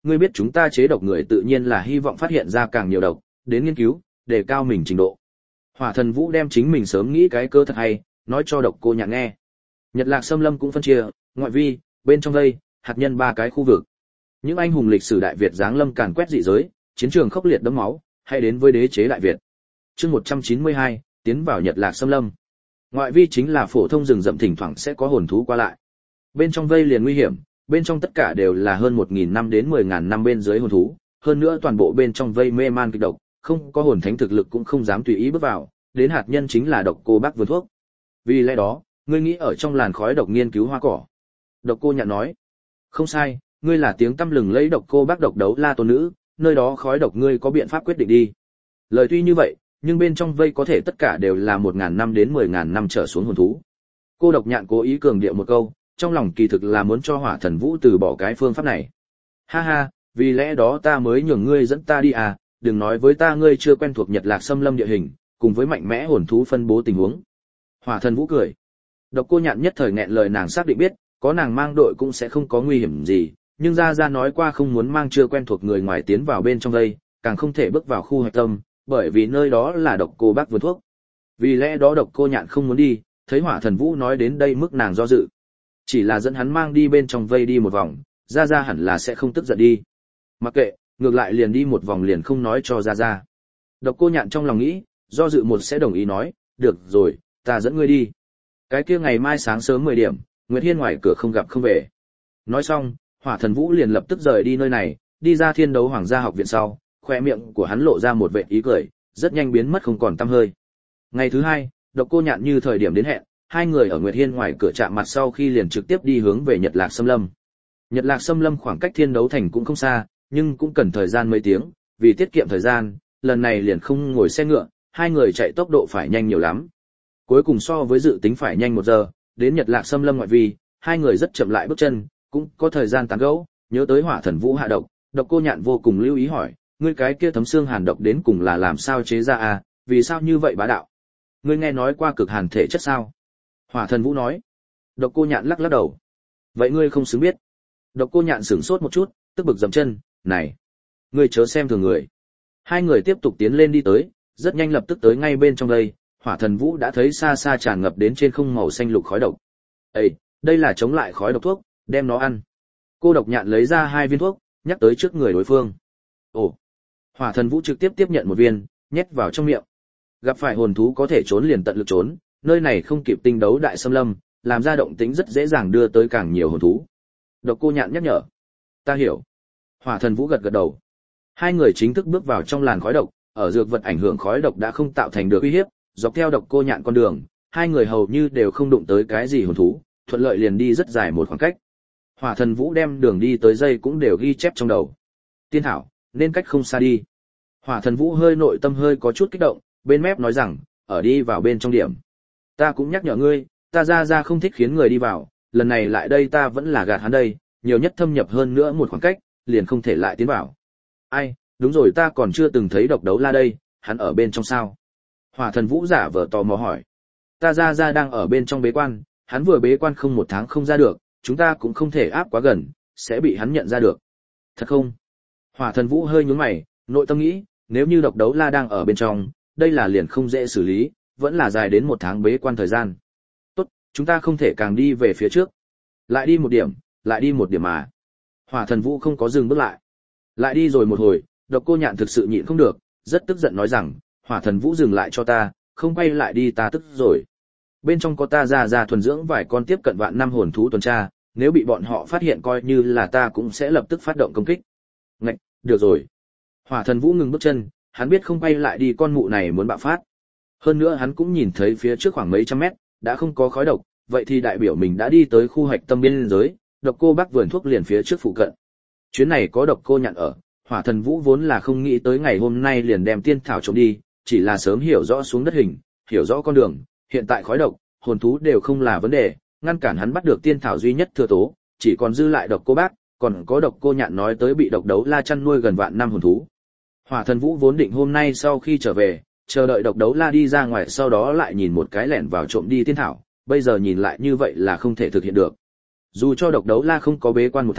ngươi biết chúng ta chế độc người tự nhiên là hy vọng phát hiện ra càng nhiều độc, đến nghiên cứu, để cao mình trình độ. Hỏa Thần Vũ đem chính mình sớm nghĩ cái cơ thật hay, nói cho Độc Cô Nhạn nghe. Nhật Lạc Xâm Lâm cũng phân chia, ngoại vi, bên trong vây, hạt nhân 3 cái khu vực. Những anh hùng lịch sử Đại Việt giáng lâm càn quét dị giới, chiến trường khốc liệt đẫm máu, hay đến với đế chế Đại Việt. Chương 192, tiến vào Nhật Lạc Xâm Lâm. Ngoại vi chính là phổ thông rừng rậm, thỉnh thoảng sẽ có hồn thú qua lại. Bên trong vây liền nguy hiểm, bên trong tất cả đều là hơn 1000 năm đến 10000 năm bên dưới hồn thú, hơn nữa toàn bộ bên trong vây mê man kịch độc, không có hồn thánh thực lực cũng không dám tùy ý bước vào, đến hạt nhân chính là Độc Cô Bác vườn thuốc. Vì lẽ đó, ngươi nghĩ ở trong làn khói độc nghiên cứu hoa cỏ. Độc Cô Nhạn nói, không sai, ngươi là tiếng tăm lừng lấy Độc Cô Bác Độc Đấu La tôn nữ, nơi đó khói độc ngươi có biện pháp quyết định đi. Lời tuy như vậy, nhưng bên trong vây có thể tất cả đều là 1000 năm đến 10000 năm trở xuống hồn thú. Cô Độc Nhạn cố ý cường điệu một câu, trong lòng kỳ thực là muốn cho Hỏa Thần Vũ từ bỏ cái phương pháp này. Ha ha, vì lẽ đó ta mới nhường ngươi dẫn ta đi à, đừng nói với ta ngươi chưa quen thuộc Nhật Lạc Xâm Lâm địa hình, cùng với mạnh mẽ hồn thú phân bố tình huống. Hỏa Thần Vũ cười. Độc Cô Nhạn nhất thời nghẹn lời, nàng xác định biết, có nàng mang đội cũng sẽ không có nguy hiểm gì, nhưng ra nói qua không muốn mang chưa quen thuộc người ngoài tiến vào bên trong đây, càng không thể bước vào khu hạch tâm, bởi vì nơi đó là Độc Cô Bác vườn thuốc. Vì lẽ đó Độc Cô Nhạn không muốn đi, thấy Hỏa Thần Vũ nói đến đây mức nàng do dự. Chỉ là dẫn hắn mang đi bên trong vây đi một vòng, ra hẳn là sẽ không tức giận đi. Mặc kệ, ngược lại liền đi một vòng liền không nói cho ra. Độc Cô Nhạn trong lòng nghĩ, do dự một sẽ đồng ý nói, được rồi, ta dẫn ngươi đi. Cái kia ngày mai sáng sớm 10 điểm, Nguyệt Hiên ngoài cửa không gặp không về. Nói xong, Hỏa Thần Vũ liền lập tức rời đi nơi này, đi ra Thiên Đấu Hoàng gia học viện sau, khoe miệng của hắn lộ ra một vệt ý cười, rất nhanh biến mất không còn tăm hơi. Ngày thứ hai, Độc Cô Nhạn như thời điểm đến hẹn, hai người ở Nguyệt Hiên ngoài cửa chạm mặt sau khi liền trực tiếp đi hướng về Nhật Lạc Xâm Lâm. Nhật Lạc Xâm Lâm khoảng cách Thiên Đấu Thành cũng không xa, nhưng cũng cần thời gian mấy tiếng, vì tiết kiệm thời gian, lần này liền không ngồi xe ngựa, hai người chạy tốc độ phải nhanh nhiều lắm. Cuối cùng so với dự tính phải nhanh 1 giờ, đến Nhật Lạc Xâm Lâm ngoại vi, hai người rất chậm lại bước chân, cũng có thời gian tán gẫu, nhớ tới Hỏa Thần Vũ hạ độc, Độc Cô Nhạn vô cùng lưu ý hỏi, ngươi cái kia thấm xương hàn độc đến cùng là làm sao chế ra à, vì sao như vậy bá đạo? Ngươi nghe nói qua cực hàn thể chất sao? Hỏa Thần Vũ nói. Độc Cô Nhạn lắc đầu. Vậy ngươi không xứng biết. Độc Cô Nhạn sửng sốt một chút, tức bực dậm chân, này, ngươi chớ xem thường người. Hai người tiếp tục tiến lên đi tới, rất nhanh lập tức tới ngay bên trong đây, Hỏa Thần Vũ đã thấy xa xa tràn ngập đến trên không màu xanh lục khói độc. Ê, đây là chống lại khói độc thuốc, đem nó ăn. Cô Độc Nhạn lấy ra 2 viên thuốc, nhắc tới trước người đối phương. Ồ. Hỏa Thần Vũ trực tiếp tiếp nhận 1 viên, nhét vào trong miệng. Gặp phải hồn thú có thể trốn liền tận lực trốn, nơi này không kịp tinh đấu đại xâm lâm, làm ra động tĩnh rất dễ dàng đưa tới càng nhiều hồn thú. Độc Cô Nhạn nhắc nhở. Ta hiểu. Hỏa Thần Vũ gật đầu. Hai người chính thức bước vào trong làn khói độc, ở dược vật ảnh hưởng khói độc đã không tạo thành được uy hiếp, dọc theo Độc Cô Nhạn con đường, hai người hầu như đều không đụng tới cái gì hồn thú, thuận lợi liền đi rất dài một khoảng cách. Hỏa Thần Vũ đem đường đi tới dây cũng đều ghi chép trong đầu. Tiên thảo, nên cách không xa đi. Hỏa Thần Vũ hơi nội tâm hơi có chút kích động, bên mép nói rằng, ở đi vào bên trong điểm. Ta cũng nhắc nhở ngươi, ta ra không thích khiến người đi vào, lần này lại đây ta vẫn là gạt hắn đây, nhiều nhất thâm nhập hơn nữa một khoảng cách, liền không thể lại tiến vào. Ai, đúng rồi, ta còn chưa từng thấy Độc Đấu La đây, hắn ở bên trong sao? Hỏa Thần Vũ giả vờ tò mò hỏi. Ta ra đang ở bên trong bế quan, hắn vừa bế quan không 1 tháng không ra được, chúng ta cũng không thể áp quá gần, sẽ bị hắn nhận ra được. Thật không? Hỏa Thần Vũ hơi nhướng mày, nội tâm nghĩ, nếu như Độc Đấu La đang ở bên trong, đây là liền không dễ xử lý, vẫn là dài đến 1 tháng bế quan thời gian. Tốt, chúng ta không thể càng đi về phía trước. Lại đi một điểm mà. Hỏa Thần Vũ không có dừng bước lại. Lại đi rồi một hồi, Độc Cô Nhạn thực sự nhịn không được, rất tức giận nói rằng, Hỏa Thần Vũ dừng lại cho ta, không quay lại đi ta tức rồi. Bên trong có ta ra thuần dưỡng vài con tiếp cận vạn năm hồn thú tuần tra, nếu bị bọn họ phát hiện coi như là ta cũng sẽ lập tức phát động công kích. Ngạch, được rồi. Hỏa Thần Vũ ngừng bước chân, hắn biết không quay lại đi con mụ này muốn bạo phát. Hơn nữa hắn cũng nhìn thấy phía trước khoảng mấy trăm mét, đã không có khói độc, vậy thì đại biểu mình đã đi tới khu hạch tâm biên giới, Độc Cô Bác vườn thuốc liền phía trước phụ cận. Chuyến này có Độc Cô Nhạn ở, Hỏa Thần Vũ vốn là không nghĩ tới ngày hôm nay liền đem tiên thảo trộm đi, chỉ là sớm hiểu rõ xuống đất hình, hiểu rõ con đường, hiện tại khói độc, hồn thú đều không là vấn đề, ngăn cản hắn bắt được tiên thảo duy nhất thừa tố, chỉ còn dư lại Độc Cô Bác, còn có Độc Cô Nhạn nói tới bị Độc Đấu La chăn nuôi gần vạn năm hồn thú. Hỏa Thần Vũ vốn định hôm nay sau khi trở về, chờ đợi Độc Đấu La đi ra ngoài sau đó lại nhìn một cái lẻn vào trộm đi tiên thảo, bây giờ nhìn lại như vậy là không thể thực hiện được. Dù cho Độc Đấu La không có bế quan 1 tháng,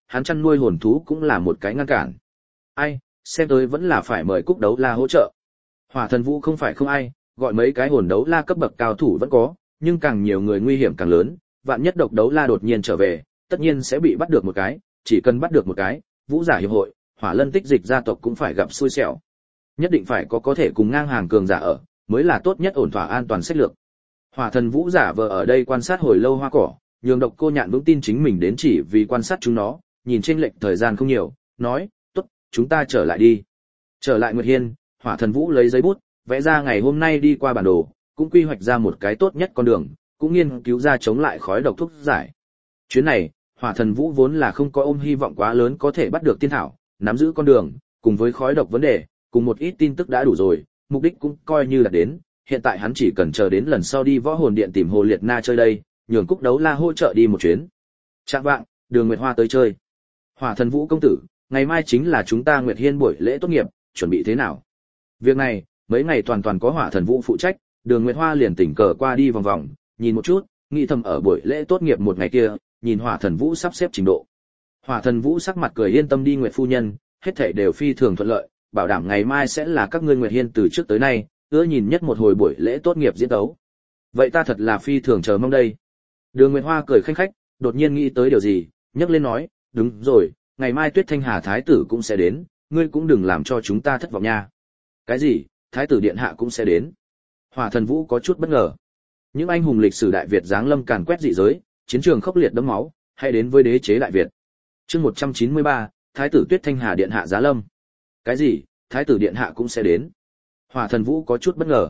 hắn chăn nuôi hồn thú cũng là một cái ngăn cản. Ai, xem tới vẫn là phải mời Cúc Đấu La hỗ trợ. Hỏa Thần Vũ không phải không ai, gọi mấy cái hồn đấu la cấp bậc cao thủ vẫn có, nhưng càng nhiều người nguy hiểm càng lớn, vạn nhất độc đấu la đột nhiên trở về, tất nhiên sẽ bị bắt được một cái, chỉ cần bắt được một cái, Vũ giả hiệp hội, Hỏa Lân Tích Dịch gia tộc cũng phải gặp xui xẻo. Nhất định phải có thể cùng ngang hàng cường giả ở, mới là tốt nhất ổn thỏa an toàn sách lược. Hỏa Thần Vũ giả vờ ở đây quan sát hồi lâu hoa cỏ, nhường Độc Cô Nhạn vững tin chính mình đến chỉ vì quan sát chúng nó, nhìn trên lệch thời gian không nhiều, nói, "Tốt, chúng ta trở lại đi." Trở lại Nguyệt Hiên, Hỏa Thần Vũ lấy giấy bút, vẽ ra ngày hôm nay đi qua bản đồ, cũng quy hoạch ra một cái tốt nhất con đường, cũng nghiên cứu ra chống lại khói độc thuốc giải. Chuyến này, Hỏa Thần Vũ vốn là không có ôm hy vọng quá lớn có thể bắt được tiên thảo, nắm giữ con đường, cùng với khói độc vấn đề, cùng một ít tin tức đã đủ rồi, mục đích cũng coi như là đến, hiện tại hắn chỉ cần chờ đến lần sau đi Võ Hồn Điện tìm Hồ Liệt Na chơi đây, nhường Cúc Đấu La hỗ trợ đi một chuyến. Trạng vạng, Đường Nguyệt Hoa tới chơi. Hỏa Thần Vũ công tử, ngày mai chính là chúng ta Nguyệt Hiên buổi lễ tốt nghiệp, chuẩn bị thế nào? Việc này, mấy ngày toàn có Hỏa Thần Vũ phụ trách, Đường Nguyệt Hoa liền tỉnh cờ qua đi vòng vòng, nhìn một chút, nghĩ thầm ở buổi lễ tốt nghiệp một ngày kia, nhìn Hỏa Thần Vũ sắp xếp trình độ. Hỏa Thần Vũ sắc mặt cười yên tâm đi Nguyệt phu nhân, hết thảy đều phi thường thuận lợi, bảo đảm ngày mai sẽ là các ngươi Nguyệt Hiên từ trước tới nay, ưa nhìn nhất một hồi buổi lễ tốt nghiệp diễn tấu. Vậy ta thật là phi thường chờ mong đây. Đường Nguyệt Hoa cười khanh khách, đột nhiên nghĩ tới điều gì, nhấc lên nói, đúng rồi, ngày mai Tuyết Thanh Hà thái tử cũng sẽ đến, ngươi cũng đừng làm cho chúng ta thất vọng nha. Cái gì, thái tử điện hạ cũng sẽ đến? Hỏa Thần Vũ có chút bất ngờ. Những anh hùng lịch sử Đại Việt giáng lâm càn quét dị giới, chiến trường khốc liệt đẫm máu, hãy đến với đế chế Đại Việt. Chương 193, thái tử Tuyết Thanh Hà điện hạ giá lâm. Cái gì, thái tử điện hạ cũng sẽ đến? Hỏa Thần Vũ có chút bất ngờ.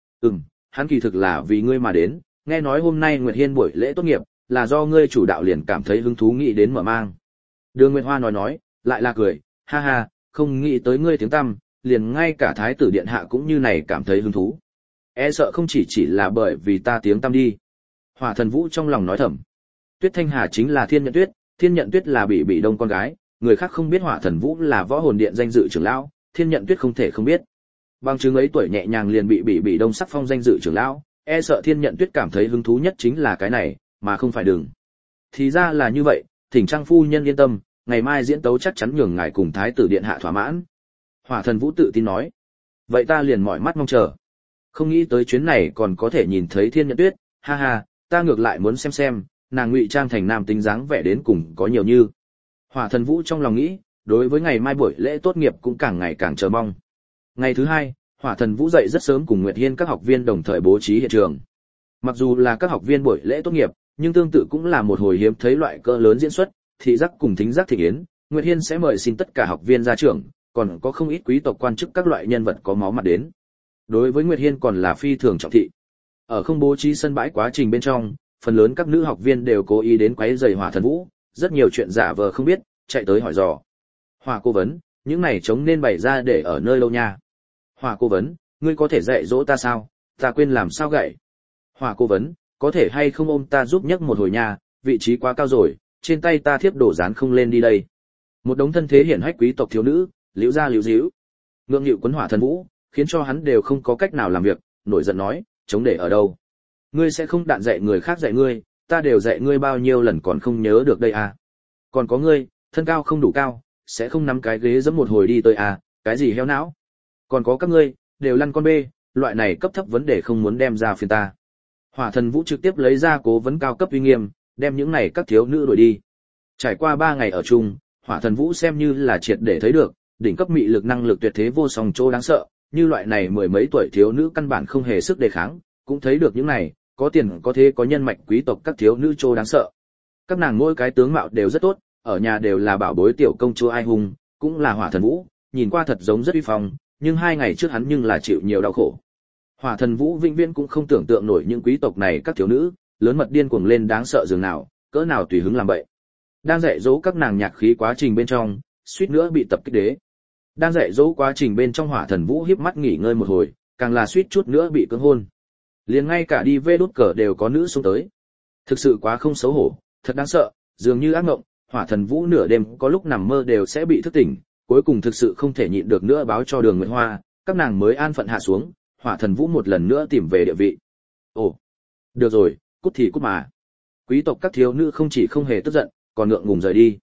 Hắn kỳ thực là vì ngươi mà đến, nghe nói hôm nay Nguyệt Hiên buổi lễ tốt nghiệp, là do ngươi chủ đạo liền cảm thấy hứng thú nghĩ đến mở mang. Đường Nguyệt Hoa nói, lại là cười, ha ha, không nghĩ tới ngươi tiếng tăm, liền ngay cả thái tử điện hạ cũng như này cảm thấy hứng thú. E sợ không chỉ là bởi vì ta tiếng tăm đi. Hỏa Thần Vũ trong lòng nói thầm. Tuyết Thanh Hà chính là Thiên Nhận Tuyết là bị đông con gái, người khác không biết Hỏa Thần Vũ là Võ Hồn Điện danh dự trưởng lão, Thiên Nhận Tuyết không thể không biết. Bằng chứng ấy tuổi nhẹ nhàng liền bị đông sắc phong danh dự trưởng lão, e sợ Thiên Nhận Tuyết cảm thấy hứng thú nhất chính là cái này, mà không phải đừng. Thì ra là như vậy, thỉnh Trang phu nhân yên tâm, ngày mai diễn tấu chắc chắn nhường ngài cùng thái tử điện hạ thỏa mãn. Hỏa Thần Vũ tự tin nói. Vậy ta liền mỏi mắt mong chờ. Không nghĩ tới chuyến này còn có thể nhìn thấy Thiên Nhận Tuyết, ha ha, ta ngược lại muốn xem, nàng ngụy trang thành nam tính dáng vẻ đến cùng có nhiều như. Hỏa Thần Vũ trong lòng nghĩ, đối với ngày mai buổi lễ tốt nghiệp cũng càng ngày càng chờ mong. Ngày thứ hai, Hỏa Thần Vũ dậy rất sớm cùng Nguyệt Hiên các học viên đồng thời bố trí hiện trường. Mặc dù là các học viên buổi lễ tốt nghiệp, nhưng tương tự cũng là một hồi hiếm thấy loại cỡ lớn diễn xuất, thị giác cùng thính giác thị yến, Nguyệt Hiên sẽ mời xin tất cả học viên ra trường, còn có không ít quý tộc quan chức các loại nhân vật có máu mặt đến. Đối với Nguyệt Hiên còn là phi thường trọng thị. Ở không bố trí sân bãi quá trình bên trong, phần lớn các nữ học viên đều cố ý đến quấy rầy Hỏa Thần Vũ, rất nhiều chuyện giả vờ không biết, chạy tới hỏi dò. Hỏa cô vấn, những này trống nên bày ra để ở nơi lâu nha. Hỏa cô vấn, ngươi có thể dạy dỗ ta sao, ta quên làm sao gậy. Hỏa cô vấn, có thể hay không ôm ta giúp nhấc một hồi nha, vị trí quá cao rồi, trên tay ta thiếp đổ dán không lên đi đây. Một đống thân thế hiển hách quý tộc thiếu nữ, liễu ra liễu díu. Ngượng nghịu quấn Hỏa Thần Vũ, khiến cho hắn đều không có cách nào làm việc, nổi giận nói, chống để ở đâu? Ngươi sẽ không đạn dạy người khác dạy ngươi, ta đều dạy ngươi bao nhiêu lần còn không nhớ được đây à? Còn có ngươi, thân cao không đủ cao, sẽ không nắm cái ghế giẫm một hồi đi tới à, cái gì heo não? Còn có các ngươi, đều lăn con bê, loại này cấp thấp vấn đề không muốn đem ra phiền ta. Hỏa Thần Vũ trực tiếp lấy ra cố vấn cao cấp uy nghiêm, đem những này các thiếu nữ đuổi đi. Trải qua 3 ngày ở chung, Hỏa Thần Vũ xem như là triệt để thấy được, đỉnh cấp mị lực năng lực tuyệt thế vô song chỗ đáng sợ, như loại này mười mấy tuổi thiếu nữ căn bản không hề sức đề kháng, cũng thấy được những này, có tiền có thế có nhân mạch quý tộc các thiếu nữ chỗ đáng sợ. Các nàng mỗi cái tướng mạo đều rất tốt, ở nhà đều là bảo bối tiểu công chúa ai hùng, cũng là Hỏa Thần Vũ, nhìn qua thật giống rất uy phong, nhưng 2 ngày trước hắn nhưng là chịu nhiều đau khổ. Hỏa Thần Vũ vĩnh viễn cũng không tưởng tượng nổi những quý tộc này các thiếu nữ, lớn mật điên cuồng lên đáng sợ dường nào, cỡ nào tùy hứng làm bậy. Đang dạy dỗ các nàng nhạc khí quá trình bên trong, suýt nữa bị tập kích đế. Đang dạy dỗ quá trình bên trong Hỏa Thần Vũ híp mắt nghỉ ngơi một hồi, càng là suýt chút nữa bị cưỡng hôn. Liền ngay cả đi vê đút cờ đều có nữ xuống tới. Thực sự quá không xấu hổ, thật đáng sợ, dường như ác mộng, Hỏa Thần Vũ nửa đêm có lúc nằm mơ đều sẽ bị thức tỉnh, cuối cùng thực sự không thể nhịn được nữa báo cho Đường Nguyệt Hoa, các nàng mới an phận hạ xuống, Hỏa Thần Vũ một lần nữa tìm về địa vị. Ồ, được rồi, cút thì cút mà. Quý tộc các thiếu nữ không chỉ không hề tức giận, còn ngượng ngùng rời đi.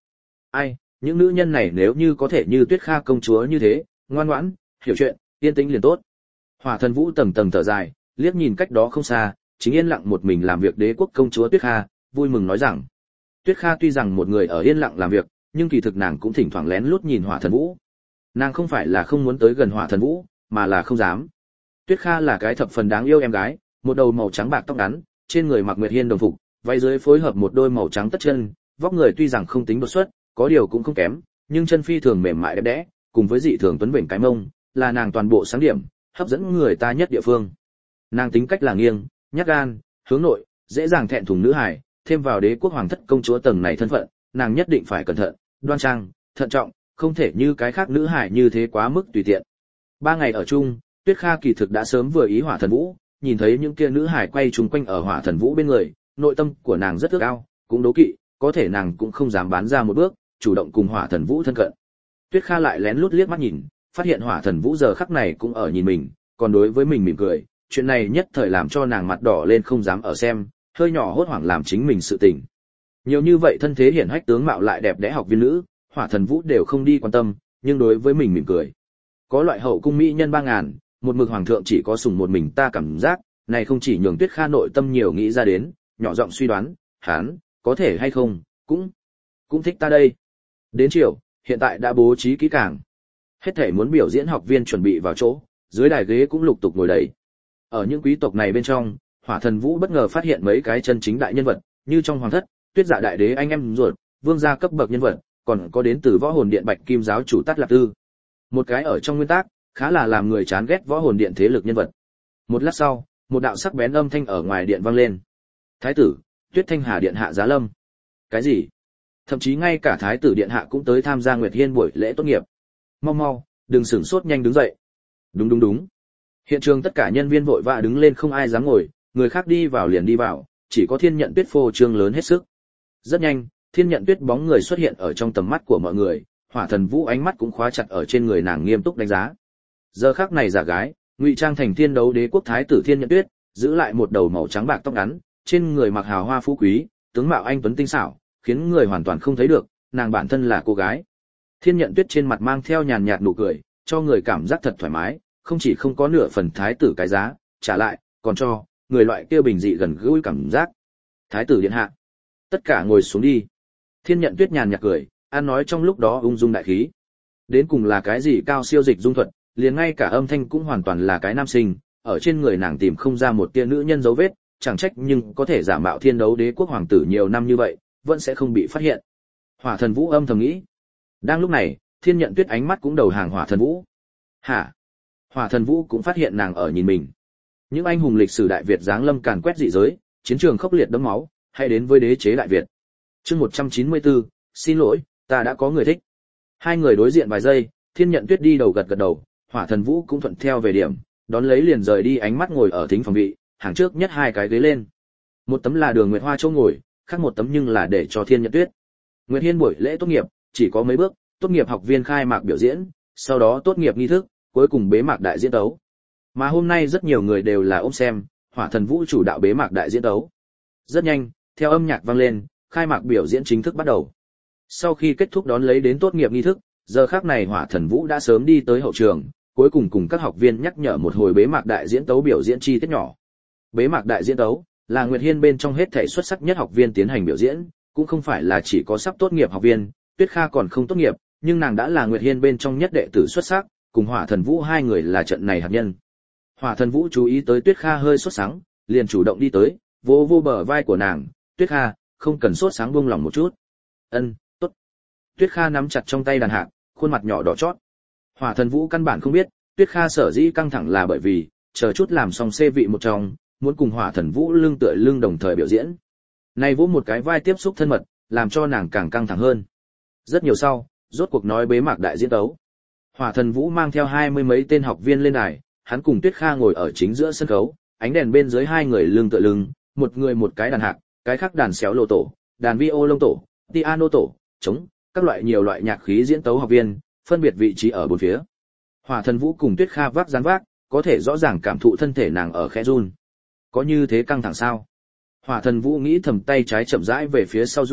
Ai, những nữ nhân này nếu như có thể như Tuyết Kha công chúa như thế, ngoan ngoãn, hiểu chuyện, yên tĩnh liền tốt. Hỏa Thần Vũ tầng tầng thở dài, liếc nhìn cách đó không xa, chính yên lặng một mình làm việc đế quốc công chúa Tuyết Kha, vui mừng nói rằng: Tuyết Kha tuy rằng một người ở yên lặng làm việc, nhưng kỳ thực nàng cũng thỉnh thoảng lén lút nhìn Hỏa Thần Vũ. Nàng không phải là không muốn tới gần Hỏa Thần Vũ, mà là không dám. Tuyết Kha là cái thập phần đáng yêu em gái, một đầu màu trắng bạc tóc ngắn, trên người mặc Nguyệt Hiên đồng phục, váy dưới phối hợp một đôi màu trắng tất chân, vóc người tuy rằng không tính đột xuất, có điều cũng không kém, nhưng chân phi thường mềm mại đẹp đẽ, cùng với dị thường tuấn vểnh cái mông, là nàng toàn bộ sáng điểm, hấp dẫn người ta nhất địa phương. Nàng tính cách là nghiêng, nhát gan, hướng nội, dễ dàng thẹn thùng nữ hài, thêm vào đế quốc hoàng thất công chúa tầng này thân phận, nàng nhất định phải cẩn thận, đoan trang, thận trọng, không thể như cái khác nữ hài như thế quá mức tùy tiện. 3 ngày ở chung, Tuyết Kha kỳ thực đã sớm vừa ý Hỏa Thần Vũ, nhìn thấy những kia nữ hài quay chung quanh ở Hỏa Thần Vũ bên người, nội tâm của nàng rất ước ao, cũng đố kỵ, có thể nàng cũng không dám bán ra một bước, chủ động cùng Hỏa Thần Vũ thân cận. Tuyết Kha lại lén lút liếc mắt nhìn, phát hiện Hỏa Thần Vũ giờ khắc này cũng ở nhìn mình, còn đối với mình mỉm cười, chuyện này nhất thời làm cho nàng mặt đỏ lên không dám ở xem, hơi nhỏ hốt hoảng làm chính mình sự tình. Nhiều như vậy thân thế hiển hách tướng mạo lại đẹp đẽ học viên nữ, Hỏa Thần Vũ đều không đi quan tâm, nhưng đối với mình mỉm cười. Có loại hậu cung mỹ nhân 3000, một mực hoàng thượng chỉ có sủng một mình ta cảm giác, này không chỉ nhường Tuyết Kha nội tâm nhiều nghĩ ra đến, nhỏ giọng suy đoán, hắn có thể hay không, cũng thích ta đây. Đến chiều, hiện tại đã bố trí kỹ càng. Hết thảy muốn biểu diễn học viên chuẩn bị vào chỗ, dưới đài ghế cũng lục tục ngồi đầy. Ở những quý tộc này bên trong, Hỏa Thần Vũ bất ngờ phát hiện mấy cái chân chính đại nhân vật, như trong hoàng thất, Tuyết Dạ đại đế anh em ruột, vương gia cấp bậc nhân vật, còn có đến từ Võ Hồn Điện Bạch Kim giáo chủ Tát Lạp Tư. Một cái ở trong nguyên tắc, khá là làm người chán ghét Võ Hồn Điện thế lực nhân vật. Một lát sau, một đạo sắc bén âm thanh ở ngoài điện vang lên. Thái tử, Tuyết Thanh Hà điện hạ giá lâm. Cái gì? Thậm chí ngay cả thái tử điện hạ cũng tới tham gia Nguyệt Hiên buổi lễ tốt nghiệp. Mau mau, đừng sửng sốt, nhanh đứng dậy. Đúng. Hiện trường tất cả nhân viên vội vã đứng lên, không ai dám ngồi, người khác đi vào liền đi vào, chỉ có Thiên Nhận Tuyết phô trương lớn hết sức. Rất nhanh, Thiên Nhận Tuyết bóng người xuất hiện ở trong tầm mắt của mọi người, Hỏa Thần Vũ ánh mắt cũng khóa chặt ở trên người nàng, nghiêm túc đánh giá. Giờ khắc này giả gái, ngụy trang thành Thiên Đấu Đế quốc thái tử Thiên Nhận Tuyết, giữ lại một đầu màu trắng bạc tóc ngắn, trên người mặc hào hoa phú quý, tướng mạo anh tuấn tinh xảo, khiến người hoàn toàn không thấy được nàng bản thân là cô gái. Thiên Nhận Tuyết trên mặt mang theo nhàn nhạt nụ cười, cho người cảm giác thật thoải mái, không chỉ không có nửa phần thái tử cái giá, trả lại còn cho người loại kia bình dị gần gũi cảm giác. Thái tử điện hạ, tất cả ngồi xuống đi. Thiên Nhận Tuyết nhàn nhạt cười, ăn nói trong lúc đó ung dung đại khí. Đến cùng là cái gì cao siêu dịch dung thuật, liền ngay cả âm thanh cũng hoàn toàn là cái nam sinh, ở trên người nàng tìm không ra một tia nữ nhân dấu vết, chẳng trách nhưng có thể giả mạo Thiên Đấu Đế quốc hoàng tử nhiều năm như vậy, vẫn sẽ không bị phát hiện. Hỏa Thần Vũ âm thầm nghĩ. Đang lúc này, Thiên Nhận Tuyết ánh mắt cũng đầu hàng Hỏa Thần Vũ. Hả? Hỏa Thần Vũ cũng phát hiện nàng ở nhìn mình. Những anh hùng lịch sử Đại Việt giáng lâm càn quét dị giới, chiến trường khốc liệt đẫm máu, hãy đến với đế chế Đại Việt. Chương 194, xin lỗi, ta đã có người thích. Hai người đối diện vài giây, Thiên Nhận Tuyết đi đầu gật gật đầu, Hỏa Thần Vũ cũng thuận theo về điểm, đón lấy liền rời đi, ánh mắt ngồi ở thính phòng vị, hàng trước nhất hai cái ghế lên. Một tấm là Đường Nguyệt Hoa chỗ ngồi, khác một tấm nhưng là để cho Thiên Nhận Tuyết. Nguyệt Hiên buổi lễ tốt nghiệp chỉ có mấy bước, tốt nghiệp học viên khai mạc biểu diễn, sau đó tốt nghiệp nghi thức, cuối cùng bế mạc đại diễn tấu. Mà hôm nay rất nhiều người đều là ôm xem, Hỏa Thần Vũ chủ đạo bế mạc đại diễn tấu. Rất nhanh, theo âm nhạc vang lên, khai mạc biểu diễn chính thức bắt đầu. Sau khi kết thúc đón lấy đến tốt nghiệp nghi thức, giờ khắc này Hỏa Thần Vũ đã sớm đi tới hậu trường, cuối cùng cùng các học viên nhắc nhở một hồi bế mạc đại diễn tấu biểu diễn chi tiết nhỏ. Bế mạc đại diễn tấu là Nguyệt Hiên bên trong hết thảy xuất sắc nhất học viên tiến hành biểu diễn, cũng không phải là chỉ có sắp tốt nghiệp học viên, Tuyết Kha còn không tốt nghiệp, nhưng nàng đã là Nguyệt Hiên bên trong nhất đệ tử xuất sắc, cùng Hỏa Thần Vũ hai người là trận này hạt nhân. Hỏa Thần Vũ chú ý tới Tuyết Kha hơi sốt sắng, liền chủ động đi tới, vỗ vô bờ vai của nàng, "Tuyết Kha, không cần sốt sáng, buông lòng một chút." "Ân, tốt." Tuyết Kha nắm chặt trong tay đàn hạc, khuôn mặt nhỏ đỏ chót. Hỏa Thần Vũ căn bản không biết, Tuyết Kha sở dĩ căng thẳng là bởi vì chờ chút làm xong xê vị một trong, muốn cùng Hỏa Thần Vũ lưng tựa lưng đồng thời biểu diễn. Này vỗ một cái vai tiếp xúc thân mật, làm cho nàng càng căng thẳng hơn. Rất nhiều sau, rốt cuộc nói bế mạc đại diễn tấu. Hỏa Thần Vũ mang theo 20 mấy tên học viên lên đài, hắn cùng Tuyết Kha ngồi ở chính giữa sân khấu, ánh đèn bên dưới hai người lưng tựa lưng, một người một cái đàn hạc, cái khác đàn xéo lộ tổ, đàn violon tổ, piano tổ, trống, các loại nhiều loại nhạc khí diễn tấu học viên, phân biệt vị trí ở bốn phía. Hỏa Thần Vũ cùng Tuyết Kha vác dán vác, có thể rõ ràng cảm thụ thân thể nàng ở khẽ run. Có như thế căng thẳng sao? Hỏa Thần Vũ nghĩ thầm, tay trái chậm rãi về phía sau duỗi,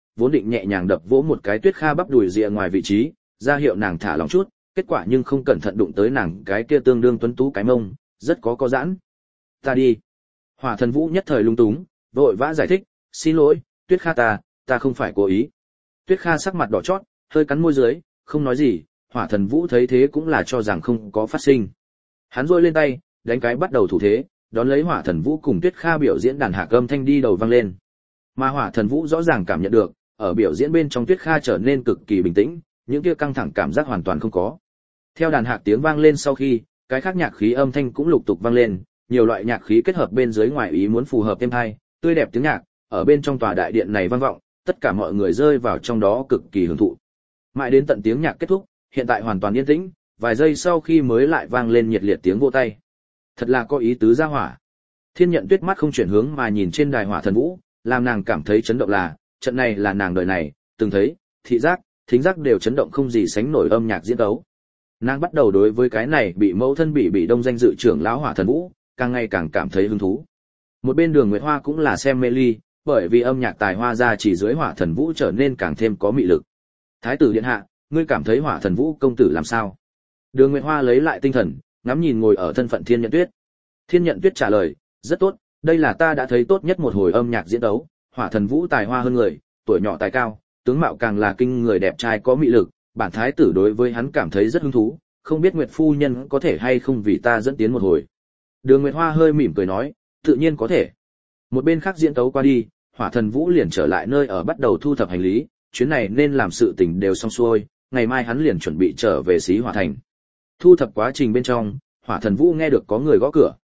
vốn định nhẹ nhàng đập vỗ một cái Tuyết Kha bắp đùi rìa ngoài vị trí, ra hiệu nàng thả lỏng chút, kết quả nhưng không cẩn thận đụng tới nàng cái kia tương đương tuấn tú cái mông, rất có giãn. Ta đi. Hỏa Thần Vũ nhất thời lung túng, vội vã giải thích, xin lỗi, Tuyết Kha ta không phải cố ý. Tuyết Kha sắc mặt đỏ chót, hơi cắn môi dưới, không nói gì, Hỏa Thần Vũ thấy thế cũng là cho rằng không có phát sinh. Hắn rôi lên tay, đánh cái bắt đầu thủ thế, đón lấy Hỏa Thần Vũ cùng Tuyết Kha biểu diễn đàn hạc âm thanh đi đầu vang lên. Mà Hỏa Thần Vũ rõ ràng cảm nhận được, ở biểu diễn bên trong Tuyết Kha trở nên cực kỳ bình tĩnh, những kia căng thẳng cảm giác hoàn toàn không có. Theo đàn hạc tiếng vang lên sau khi, cái khác nhạc khí âm thanh cũng lục tục vang lên, nhiều loại nhạc khí kết hợp bên dưới ngoài ý muốn phù hợp êm hay, tươi đẹp tiếng nhạc, ở bên trong tòa đại điện này vang vọng, tất cả mọi người rơi vào trong đó cực kỳ hưởng thụ. Mãi đến tận tiếng nhạc kết thúc, hiện tại hoàn toàn yên tĩnh, vài giây sau khi mới lại vang lên nhiệt liệt tiếng vỗ tay. Thật là có ý tứ ra hỏa. Thiên Nhận Tuyết mắt không chuyển hướng mà nhìn trên đài Hỏa Thần Vũ, làm nàng cảm thấy chấn động là, trận này là nàng đời này từng thấy, thị giác, thính giác đều chấn động không gì sánh nổi âm nhạc diễn tấu. Nàng bắt đầu đối với cái này bị mẫu thân bị đông danh dự trưởng lão Hỏa Thần Vũ, càng ngày càng cảm thấy hứng thú. Một bên Đường Nguyệt Hoa cũng là xem mê ly, bởi vì âm nhạc tài hoa ra chỉ dưới Hỏa Thần Vũ trở nên càng thêm có mị lực. Thái tử điện hạ, ngươi cảm thấy Hỏa Thần Vũ công tử làm sao? Đường Nguyệt Hoa lấy lại tinh thần, ngắm nhìn ngồi ở thân phận Thiên Nhận Tuyết. Thiên Nhận Tuyết trả lời, rất tốt, đây là ta đã thấy tốt nhất một hồi âm nhạc diễn đấu, Hỏa Thần Vũ tài hoa hơn người, tuổi nhỏ tài cao, tướng mạo càng là kinh người đẹp trai có mị lực, bản thái tử đối với hắn cảm thấy rất hứng thú, không biết Nguyệt phu nhân có thể hay không vì ta dẫn tiến một hồi. Đường Nguyệt Hoa hơi mỉm cười nói, tự nhiên có thể. Một bên khác diễn tấu qua đi, Hỏa Thần Vũ liền trở lại nơi ở bắt đầu thu thập hành lý, chuyến này nên làm sự tình đều xong xuôi, ngày mai hắn liền chuẩn bị trở về Xí Hỏa Thành. Thu thập quá trình bên trong, Hỏa Thần Vũ nghe được có người gõ cửa.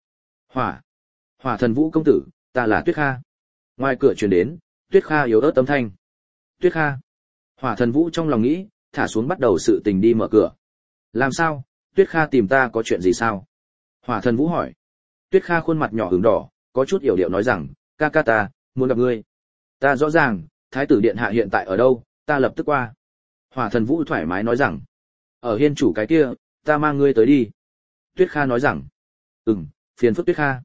Hỏa Thần Vũ công tử, ta là Tuyết Kha. Ngoài cửa truyền đến, Tuyết Kha yếu ớt âm thanh. Tuyết Kha. Hỏa Thần Vũ trong lòng nghĩ, thả xuống bắt đầu sự tình đi mở cửa. Làm sao, Tuyết Kha tìm ta có chuyện gì sao? Hỏa Thần Vũ hỏi. Tuyết Kha khuôn mặt nhỏ ửng đỏ, có chút yểu điệu nói rằng, ca ca ta, muốn gặp ngươi. Ta rõ ràng, Thái tử điện hạ hiện tại ở đâu, ta lập tức qua. Hỏa Thần Vũ thoải mái nói rằng, ở hiên chủ cái kia, ta mang ngươi tới đi. Tuyết Kha nói rằng, phiền phức Tuyết Kha.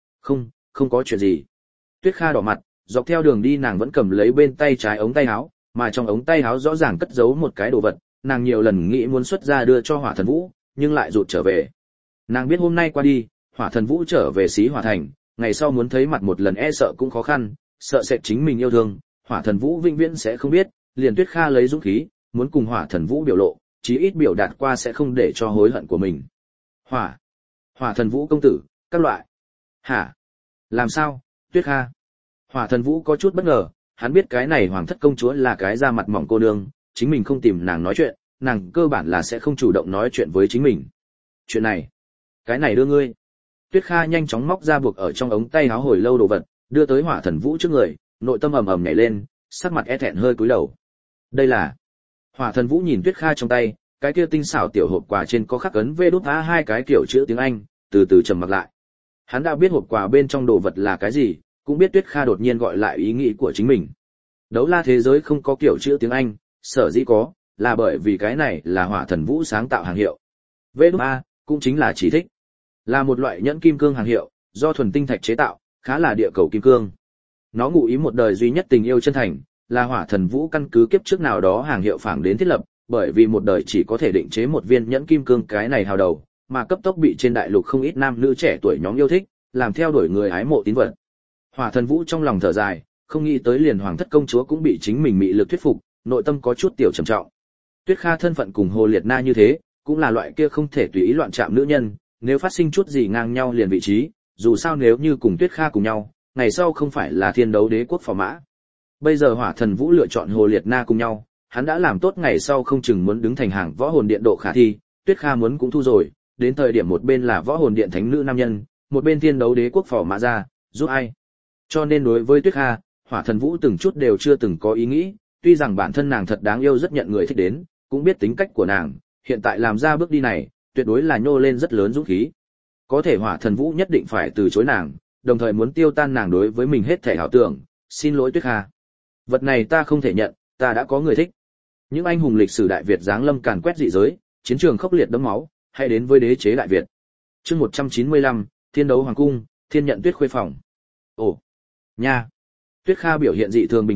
Không có chuyện gì. Tuyết Kha đỏ mặt, dọc theo đường đi nàng vẫn cầm lấy bên tay trái ống tay áo, mà trong ống tay áo rõ ràng cất giấu một cái đồ vật, nàng nhiều lần nghĩ muốn xuất ra đưa cho Hỏa Thần Vũ, nhưng lại rụt trở về. Nàng biết hôm nay qua đi, Hỏa Thần Vũ trở về Xí Hỏa Thành, ngày sau muốn thấy mặt một lần e sợ cũng khó khăn, sợ sẽ chính mình yêu thương, Hỏa Thần Vũ vĩnh viễn sẽ không biết, liền Tuyết Kha lấy dũng khí, muốn cùng Hỏa Thần Vũ biểu lộ, chí ít biểu đạt qua sẽ không để cho hối hận của mình. Hỏa Thần Vũ công tử, các loại. Hả? Làm sao, Tuyết Kha? Hỏa Thần Vũ có chút bất ngờ, hắn biết cái này Hoàng thất công chúa là cái da mặt mỏng cô nương, chính mình không tìm nàng nói chuyện, nàng cơ bản là sẽ không chủ động nói chuyện với chính mình. Chuyện này, cái này đưa ngươi. Tuyết Kha nhanh chóng móc ra buộc ở trong ống tay áo hồi lâu đồ vật, đưa tới Hỏa Thần Vũ trước người, nội tâm ầm ầm nhảy lên, sắc mặt e thẹn hơi cúi đầu. Đây là. Hỏa Thần Vũ nhìn Tuyết Kha trong tay, cái kia tinh xảo tiểu hộp quà trên có khắc ấn V.A hai cái kiểu chữ tiếng Anh, từ từ trầm mặc lại. Hắn đã biết hộp quà bên trong đồ vật là cái gì, cũng biết Tuyết Kha đột nhiên gọi lại ý nghĩ của chính mình. Đấu la thế giới không có kiểu chữ tiếng Anh, sở dĩ có, là bởi vì cái này là Hỏa Thần Vũ sáng tạo hàng hiệu. V.A cũng chính là chỉ thích, là một loại nhẫn kim cương hàng hiệu, do thuần tinh thạch chế tạo, khá là địa cầu kim cương. Nó ngụ ý một đời duy nhất tình yêu chân thành, là Hỏa Thần Vũ căn cứ kiếp trước nào đó hàng hiệu phảng đến thiết lập, bởi vì một đời chỉ có thể định chế một viên nhẫn kim cương cái này hào đầu, mà cấp tốc bị trên đại lục không ít nam nữ trẻ tuổi nhóm yêu thích, làm theo đuổi người ái mộ tín vật. Hỏa Thần Vũ trong lòng thở dài, không nghĩ tới liền Hoàng thất công chúa cũng bị chính mình mị lực thuyết phục, nội tâm có chút tiểu trầm trọng. Tuyết Kha thân phận cùng Hồ Liệt Na như thế, cũng là loại kia không thể tùy ý loạn chạm nữ nhân, nếu phát sinh chút gì ngang nhau liền vị trí, dù sao nếu như cùng Tuyết Kha cùng nhau, ngày sau không phải là thiên đấu đế quốc phò mã. Bây giờ Hỏa Thần Vũ lựa chọn Hồ Liệt Na cùng nhau, hắn đã làm tốt ngày sau không chừng muốn đứng thành hàng võ hồn điện độ khả thi, Tuyết Kha muốn cũng thu rồi, đến thời điểm một bên là võ hồn điện thánh nữ nam nhân, một bên thiên đấu đế quốc phò mã ra, giúp ai. Cho nên đối với Tuyết Kha, Hỏa Thần Vũ từng chút đều chưa từng có ý nghĩ, tuy rằng bản thân nàng thật đáng yêu rất nhận người thích đến, cũng biết tính cách của nàng, hiện tại làm ra bước đi này, tuyệt đối là nhô lên rất lớn dũng khí. Có thể Hỏa Thần Vũ nhất định phải từ chối nàng, đồng thời muốn tiêu tan nàng đối với mình hết thể ảo tưởng, xin lỗi Tuyết Kha. Vật này ta không thể nhận, ta đã có người thích. Những anh hùng lịch sử Đại Việt giáng lâm càn quét dị giới, chiến trường khốc liệt đẫm máu, hãy đến với đế chế Đại Việt. Chương 195, Thiên đấu hoàng cung, Thiên Nhận Tuyết khuê phòng. Ồ, nha. Tuyết Kha biểu hiện dị thường bình tĩnh,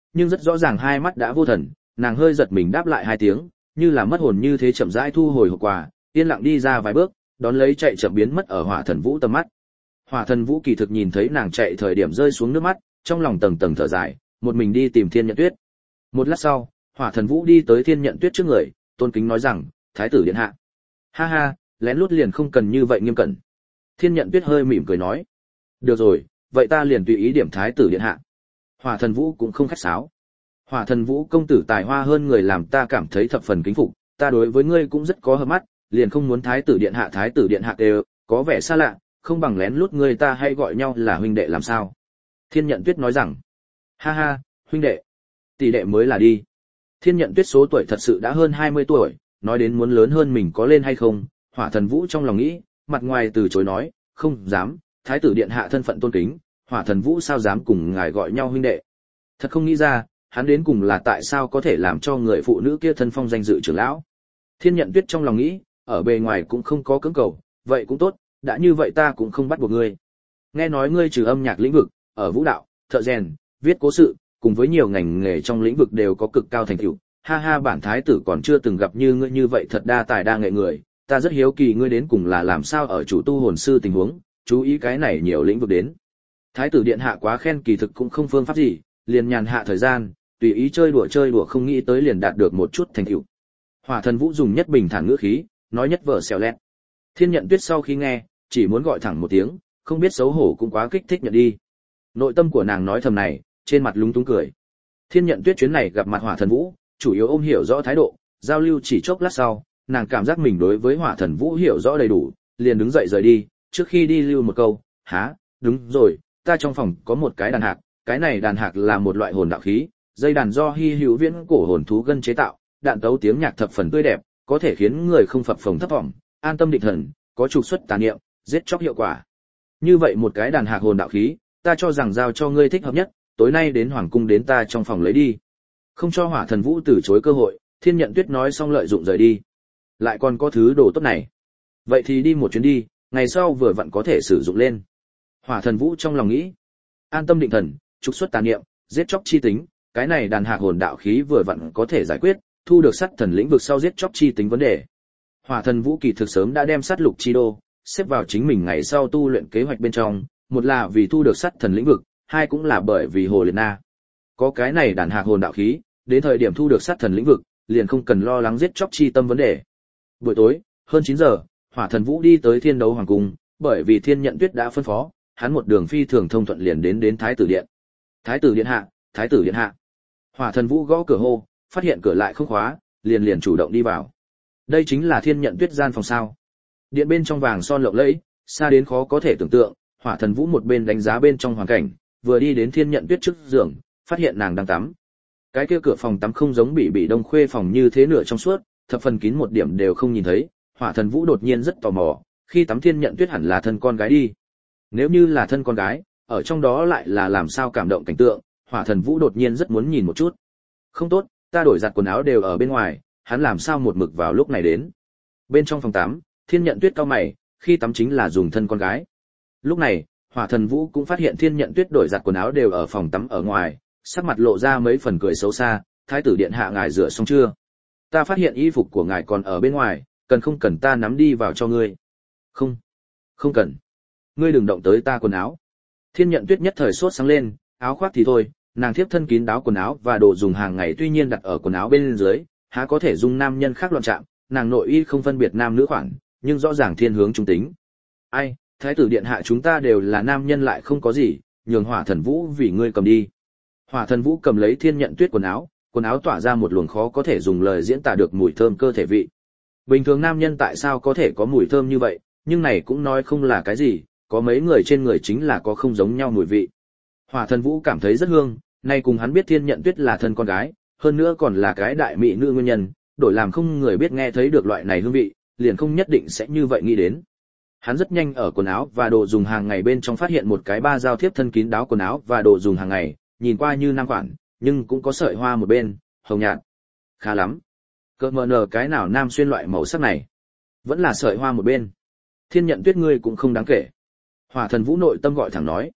nhưng rất rõ ràng hai mắt đã vô thần, nàng hơi giật mình đáp lại hai tiếng, như là mất hồn như thế chậm rãi thu hồi hộp quà, yên lặng đi ra vài bước, đón lấy chạy chậm biến mất ở Hỏa Thần Vũ tầm mắt. Hỏa Thần Vũ kỳ thực nhìn thấy nàng chạy thời điểm rơi xuống nước mắt, trong lòng tầng tầng thở dài, một mình đi tìm Thiên Nhận Tuyết. Một lát sau, Hỏa Thần Vũ đi tới Thiên Nhận Tuyết trước người, tôn kính nói rằng, thái tử điện hạ. Ha ha, lén lút liền không cần như vậy nghiêm cẩn. Thiên Nhận Tuyết hơi mỉm cười nói, được rồi, vậy ta liền tùy ý điểm thái tử điện hạ. Hỏa Thần Vũ cũng không khách sáo. Hỏa Thần Vũ công tử tài hoa hơn người làm ta cảm thấy thập phần kính phục, ta đối với ngươi cũng rất có hợp mắt, liền không muốn thái tử điện hạ đều có vẻ xa lạ, không bằng lén lút ngươi ta hay gọi nhau là huynh đệ làm sao? Thiên Nhận Tuyết nói rằng, ha ha, huynh đệ, tỷ đệ mới là đi. Thiên Nhận Tuyết số tuổi thật sự đã hơn 20 tuổi, nói đến muốn lớn hơn mình có lên hay không, Hỏa Thần Vũ trong lòng nghĩ, mặt ngoài từ chối nói, không dám, thái tử điện hạ thân phận tôn kính, Hỏa Thần Vũ sao dám cùng ngài gọi nhau huynh đệ. Thật không nghĩ ra, hắn đến cùng là tại sao có thể làm cho người phụ nữ kia thân phong danh dự trưởng lão. Thiên Nhận Tuyết trong lòng nghĩ, ở bề ngoài cũng không có cưỡng cầu, vậy cũng tốt, đã như vậy ta cũng không bắt buộc ngươi. Nghe nói ngươi trừ âm nhạc lĩnh vực, ở vũ đạo, thợ rèn, viết cố sự, cùng với nhiều ngành nghề trong lĩnh vực đều có cực cao thành tựu. Ha ha, bản thái tử còn chưa từng gặp như ngươi như vậy thật đa tài đa nghệ người, ta rất hiếu kỳ ngươi đến cùng là làm sao ở chủ tu hồn sư tình huống, chú ý cái này nhiều lĩnh vực đến. Thái tử điện hạ quá khen kỳ thực cũng không phương pháp gì, liền nhàn hạ thời gian, tùy ý chơi đùa không nghĩ tới liền đạt được một chút thành tựu. Hỏa Thần Vũ dùng nhất bình thản ngữ khí, nói nhất vở xèo lẹt. Thiên Nhận Tuyết sau khi nghe, chỉ muốn gọi thẳng một tiếng, không biết xấu hổ cũng quá kích thích nhận đi. Nội tâm của nàng nói thầm này, trên mặt lúng túng cười. Thiên Nhận Tuyết chuyến này gặp mặt Hỏa Thần Vũ, chủ yếu ôm hiểu rõ thái độ, giao lưu chỉ chốc lát sau, nàng cảm giác mình đối với Hỏa Thần Vũ hiểu rõ đầy đủ, liền đứng dậy rời đi, trước khi đi lưu một câu, há, đúng rồi, ta trong phòng có một cái đàn hạc, cái này đàn hạc là một loại hồn đạo khí, dây đàn do hy hữu viễn cổ hồn thú gân chế tạo, đạn tấu tiếng nhạc thập phần tươi đẹp, có thể khiến người không phập phồng thấp vọng, an tâm định thần, có trục xuất tà niệm, giết chóc hiệu quả. Như vậy một cái đàn hạc hồn đạo khí, ta cho rằng giao cho ngươi thích hợp nhất, tối nay đến hoàng cung đến ta trong phòng lấy đi. Không cho Hỏa Thần Vũ từ chối cơ hội, Thiên Nhận Tuyết nói xong lợi dụng rời đi. Lại còn có thứ đồ tốt này. Vậy thì đi một chuyến đi, ngày sau vừa vặn có thể sử dụng lên. Hỏa Thần Vũ trong lòng nghĩ, an tâm định thần, trục xuất tà niệm, giết chóc chi tính, cái này đàn hạc hồn đạo khí vừa vặn có thể giải quyết, thu được sát thần lĩnh vực sau giết chóc chi tính vấn đề. Hỏa Thần Vũ kỳ thực sớm đã đem sát lục chi đô xếp vào chính mình ngày sau tu luyện kế hoạch bên trong, một là vì thu được sát thần lĩnh vực, hai cũng là bởi vì Hồ Liệt Na. Có cái này đàn hạc hồn đạo khí, đến thời điểm thu được sát thần lĩnh vực, liền không cần lo lắng giết chóc chi tâm vấn đề. Buổi tối, hơn 9 giờ, Hỏa Thần Vũ đi tới Thiên Đấu Hoàng cung, bởi vì Thiên Nhận Tuyết đã phân phó, hắn một đường phi thường thông thuận liền đến Thái tử điện. Thái tử điện hạ, Thái tử điện hạ. Hỏa Thần Vũ gõ cửa hô, phát hiện cửa lại không khóa, liền chủ động đi vào. Đây chính là Thiên Nhận Tuyết gian phòng sao? Điện bên trong vàng son lộng lẫy, xa đến khó có thể tưởng tượng. Hỏa Thần Vũ một bên đánh giá bên trong hoàn cảnh, vừa đi đến Thiên Nhận Tuyết trước giường, phát hiện nàng đang tắm. Cái kia cửa phòng tắm không giống bị Đông Khuê phòng như thế nửa trong suốt, thập phần kín một điểm đều không nhìn thấy. Hỏa Thần Vũ đột nhiên rất tò mò, khi tắm Thiên Nhận Tuyết hẳn là thân con gái đi. Nếu như là thân con gái, ở trong đó lại là làm sao cảm động cảnh tượng, Hỏa Thần Vũ đột nhiên rất muốn nhìn một chút. Không tốt, ta đổi giặt quần áo đều ở bên ngoài, hắn làm sao một mực vào lúc này đến. Bên trong phòng tắm, Thiên Nhận Tuyết cau mày, khi tắm chính là dùng thân con gái. Lúc này, Hỏa Thần Vũ cũng phát hiện Thiên Nhận Tuyết đổi giặt quần áo đều ở phòng tắm ở ngoài, sắc mặt lộ ra mấy phần cười xấu xa, thái tử điện hạ ngài rửa xong chưa? Ta phát hiện y phục của ngài còn ở bên ngoài, không cần ta nắm đi vào cho ngươi? Không, không cần. Ngươi đừng động tới ta quần áo. Thiên Nhận Tuyết nhất thời sốt sáng lên, áo khoác thì thôi, nàng thiếp thân kín đáo quần áo và đồ dùng hàng ngày tuy nhiên đặt ở quần áo bên dưới, há có thể dung nam nhân khác loạn chạm, nàng nội y không phân biệt nam nữ khoản, nhưng rõ ràng thiên hướng trung tính. Ai, thái tử điện hạ chúng ta đều là nam nhân lại không có gì, nhường Hỏa Thần Vũ vì ngươi cầm đi. Hỏa Thần Vũ cầm lấy Thiên Nhận Tuyết quần áo tỏa ra một luồng khó có thể dùng lời diễn tả được mùi thơm cơ thể vị. Bình thường nam nhân tại sao có thể có mùi thơm như vậy, nhưng này cũng nói không là cái gì, có mấy người trên người chính là có không giống nhau mùi vị. Hỏa Thần Vũ cảm thấy rất hương, nay cùng hắn biết Thiên Nhận Tuyết là thân con gái, hơn nữa còn là cái đại mỹ nữ nguyên nhân, đổi làm không người biết nghe thấy được loại này hương vị, liền không nhất định sẽ như vậy nghĩ đến. Hắn rất nhanh ở quần áo và đồ dùng hàng ngày bên trong phát hiện một cái ba giao thiếp thân kín đáo quần áo và đồ dùng hàng ngày, nhìn qua như nam khoản, nhưng cũng có sợi hoa một bên, hồng nhạt. Khá lắm. Cơ mờ nờ cái nào nam xuyên loại màu sắc này? Vẫn là sợi hoa một bên. Thiên Nhận Tuyết ngươi cũng không đáng kể. Hỏa Thần Vũ nội tâm gọi thẳng nói.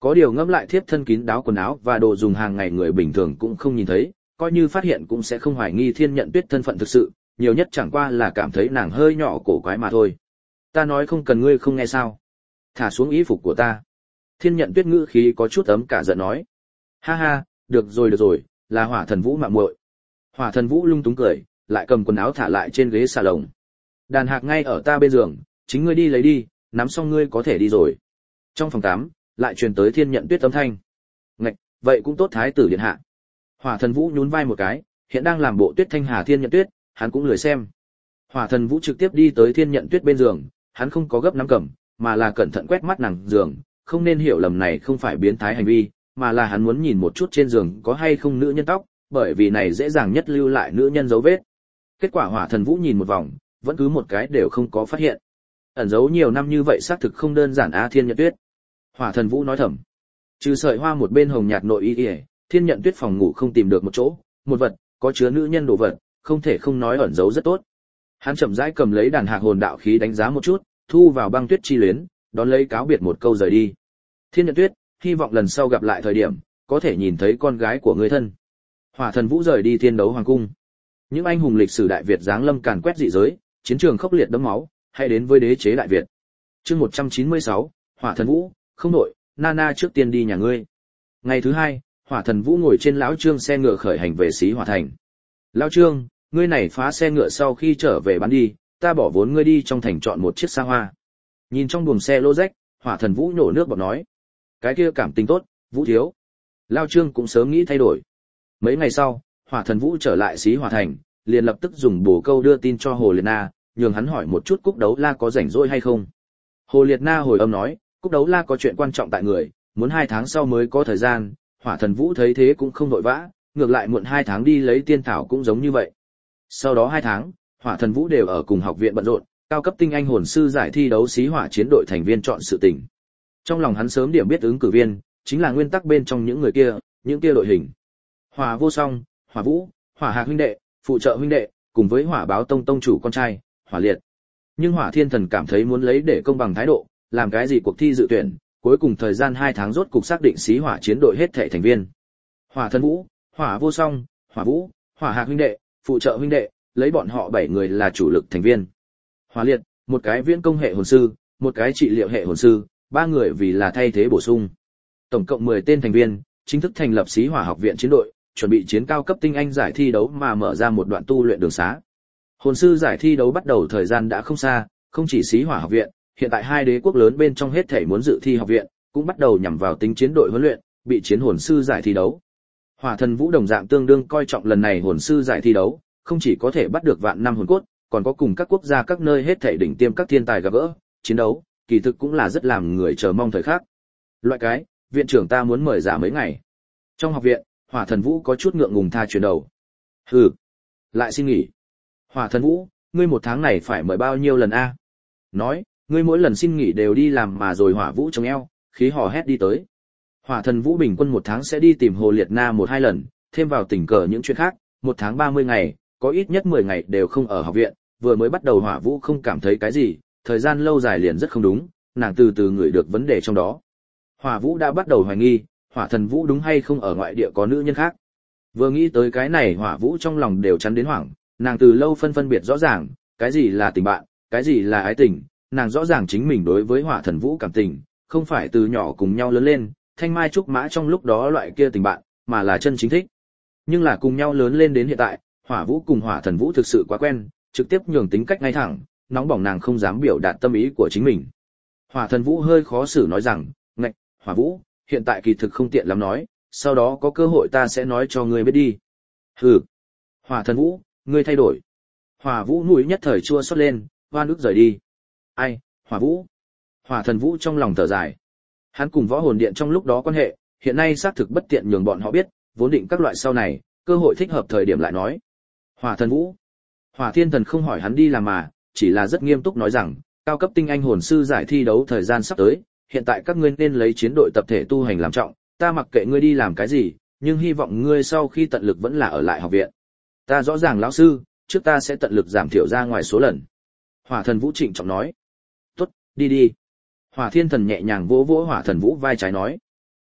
Có điều ngẫm lại thiếp thân kín đáo quần áo và đồ dùng hàng ngày người bình thường cũng không nhìn thấy, coi như phát hiện cũng sẽ không hoài nghi Thiên Nhận Tuyết thân phận thực sự, nhiều nhất chẳng qua là cảm thấy nàng hơi nhỏ cổ quái mà thôi. Ta nói không cần ngươi không nghe sao? Thả xuống y phục của ta. Thiên Nhận Tuyết ngữ khí có chút ấm cả giận nói. Ha ha, được rồi, là Hỏa Thần Vũ mạo muội. Hỏa Thần Vũ lung túng cười, lại cầm quần áo thả lại trên ghế xà lồng. Đàn hạc ngay ở ta bên giường, chính ngươi đi lấy đi, nắm xong ngươi có thể đi rồi. Trong phòng tắm, lại truyền tới Thiên Nhận Tuyết âm thanh. Ngạch, vậy cũng tốt thái tử điện hạ. Hỏa Thần Vũ nhún vai một cái, hiện đang làm bộ Tuyết Thanh Hà Thiên Nhận Tuyết, hắn cũng lười xem. Hỏa Thần Vũ trực tiếp đi tới Thiên Nhận Tuyết bên giường, hắn không có gấp nắm cầm, mà là cẩn thận quét mắt nàng giường, không nên hiểu lầm này không phải biến thái hành vi, mà là hắn muốn nhìn một chút trên giường có hay không nữ nhân tóc, bởi vì này dễ dàng nhất lưu lại nữ nhân dấu vết. Kết quả Hỏa Thần Vũ nhìn một vòng, vẫn cứ một cái đều không có phát hiện. Ẩn giấu nhiều năm như vậy xác thực không đơn giản a Thiên Nhận Tuyết. Hỏa Thần Vũ nói thầm. Trừ sợi hoa một bên hồng nhạt nội y, Thiên Nhận Tuyết phòng ngủ không tìm được một chỗ, một vật có chứa nữ nhân đồ vật, không thể không nói ẩn giấu rất tốt. Hắn chậm rãi cầm lấy đàn hạc hồn đạo khí đánh giá một chút, thu vào băng tuyết chi luyến, đón lấy cáo biệt một câu rời đi. Thiên Nhận Tuyết, hy vọng lần sau gặp lại thời điểm, có thể nhìn thấy con gái của người thân. Hỏa Thần Vũ rời đi Thiên Đấu Hoàng cung. Những anh hùng lịch sử Đại Việt giáng lâm càn quét dị giới, chiến trường khốc liệt đẫm máu, hãy đến với đế chế Đại Việt. Chương 196, Hỏa Thần Vũ, không nội, Nana trước tiên đi nhà ngươi. Ngày thứ hai, Hỏa Thần Vũ ngồi trên lão Trương xe ngựa khởi hành về Xí Hỏa thành. Lão Trương, ngươi này phá xe ngựa sau khi trở về bán đi, ta bỏ vốn ngươi đi trong thành chọn một chiếc xa hoa. Nhìn trong buồng xe lô rách, Hỏa Thần Vũ nhổ nước bọt nói. Cái kia cảm tình tốt, Vũ thiếu. Lão Trương cũng sớm nghĩ thay đổi. Mấy ngày sau, Hỏa Thần Vũ trở lại Xí Hỏa thành, liền lập tức dùng bổ câu đưa tin cho Hồ Liệt Na, nhường hắn hỏi một chút Cúc Đấu La có rảnh rỗi hay không. Hồ Liệt Na hồi âm nói, Cúc Đấu La có chuyện quan trọng tại người, muốn 2 tháng sau mới có thời gian. Hỏa Thần Vũ thấy thế cũng không vội vã, ngược lại muộn 2 tháng đi lấy tiên thảo cũng giống như vậy. Sau đó 2 tháng, Hỏa Thần Vũ đều ở cùng học viện bận rộn, cao cấp tinh anh hồn sư giải thi đấu xí hỏa chiến đội thành viên chọn sự tình. Trong lòng hắn sớm điểm biết ứng cử viên, chính là nguyên tắc bên trong những người kia, những kia đội hình. Hỏa Vô Song, Hỏa Vũ, Hỏa Hạc huynh đệ, phụ trợ huynh đệ, cùng với Hỏa Báo Tông tông chủ con trai, Hỏa Liệt. Nhưng Hỏa Thiên Thần cảm thấy muốn lấy để công bằng thái độ, làm cái gì cuộc thi dự tuyển, cuối cùng thời gian 2 tháng rốt cục xác định xí hỏa chiến đội hết thảy thành viên. Hỏa Thần Vũ, Hỏa Vô Song, Hỏa Vũ, Hỏa Hạc huynh đệ, phụ trợ huynh đệ, lấy bọn họ 7 người là chủ lực thành viên. Hỏa Liệt, một cái viễn công hệ hồn sư, một cái trị liệu hệ hồn sư, 3 người vì là thay thế bổ sung. Tổng cộng 10 tên thành viên, chính thức thành lập xí hỏa học viện chiến đội, chuẩn bị chiến cao cấp tinh anh giải thi đấu mà mở ra một đoạn tu luyện đường xá. Hồn sư giải thi đấu bắt đầu thời gian đã không xa, không chỉ xí hỏa học viện, hiện tại 2 đế quốc lớn bên trong hết thảy muốn dự thi học viện, cũng bắt đầu nhằm vào tính chiến đội huấn luyện, bị chiến hồn sư giải thi đấu. Hỏa Thần Vũ đồng dạng tương đương coi trọng lần này hồn sư giải thi đấu, không chỉ có thể bắt được vạn năm hồn cốt, còn có cùng các quốc gia các nơi hết thảy đỉnh tiêm các thiên tài gặp gỡ, chiến đấu, kỳ thực cũng là rất làm người chờ mong thời khắc. Loại cái, viện trưởng ta muốn mời giả mấy ngày. Trong học viện, Hỏa Thần Vũ có chút ngượng ngùng tha chuyển đầu. Hừ, lại xin nghỉ. Hỏa Thần Vũ, ngươi 1 tháng này phải mời bao nhiêu lần a? Nói, ngươi mỗi lần xin nghỉ đều đi làm mà rồi Hỏa Vũ chống eo, khí hò hét đi tới. Hỏa Thần Vũ bình quân 1 tháng sẽ đi tìm Hồ Liệt Na 1-2 lần, thêm vào tình cờ những chuyện khác, 1 tháng 30 ngày, có ít nhất 10 ngày đều không ở học viện, vừa mới bắt đầu Hỏa Vũ không cảm thấy cái gì, thời gian lâu dài liền rất không đúng, nàng từ từ ngửi được vấn đề trong đó. Hỏa Vũ đã bắt đầu hoài nghi, Hỏa Thần Vũ đúng hay không ở ngoại địa có nữ nhân khác. Vừa nghĩ tới cái này Hỏa Vũ trong lòng đều chắn đến hoảng, nàng từ lâu phân biệt rõ ràng, cái gì là tình bạn, cái gì là ái tình, nàng rõ ràng chính mình đối với Hỏa Thần Vũ cảm tình, không phải từ nhỏ cùng nhau lớn lên, thanh mai trúc mã trong lúc đó loại kia tình bạn, mà là chân chính thích. Nhưng là cùng nhau lớn lên đến hiện tại, Hỏa Vũ cùng Hỏa Thần Vũ thực sự quá quen, trực tiếp nhường tính cách ngay thẳng, nóng bỏng nàng không dám biểu đạt tâm ý của chính mình. Hỏa Thần Vũ hơi khó xử nói rằng, ngạch, Hỏa Vũ, hiện tại kỳ thực không tiện lắm nói, sau đó có cơ hội ta sẽ nói cho ngươi biết đi. Hừ. Hỏa Thần Vũ, ngươi thay đổi. Hỏa Vũ mũi nhất thời chua xót lên, oan ức rời đi. Ai, Hỏa Vũ. Hỏa Thần Vũ trong lòng thở dài. Hắn cùng Võ Hồn Điện trong lúc đó quan hệ, hiện nay xác thực bất tiện nhường bọn họ biết, vốn định các loại sau này, cơ hội thích hợp thời điểm lại nói. Hỏa Thần Vũ. Hỏa Thiên Thần không hỏi hắn đi làm mà, chỉ là rất nghiêm túc nói rằng, cao cấp tinh anh hồn sư giải thi đấu thời gian sắp tới, hiện tại các ngươi nên lấy chiến đội tập thể tu hành làm trọng, ta mặc kệ ngươi đi làm cái gì, nhưng hy vọng ngươi sau khi tận lực vẫn là ở lại học viện. Ta rõ ràng lão sư, trước ta sẽ tận lực giảm thiểu ra ngoài số lần. Hỏa Thần Vũ trịnh trọng nói. Tốt, đi đi. Hỏa Thiên Thần nhẹ nhàng vỗ vỗ Hỏa Thần Vũ vai trái nói.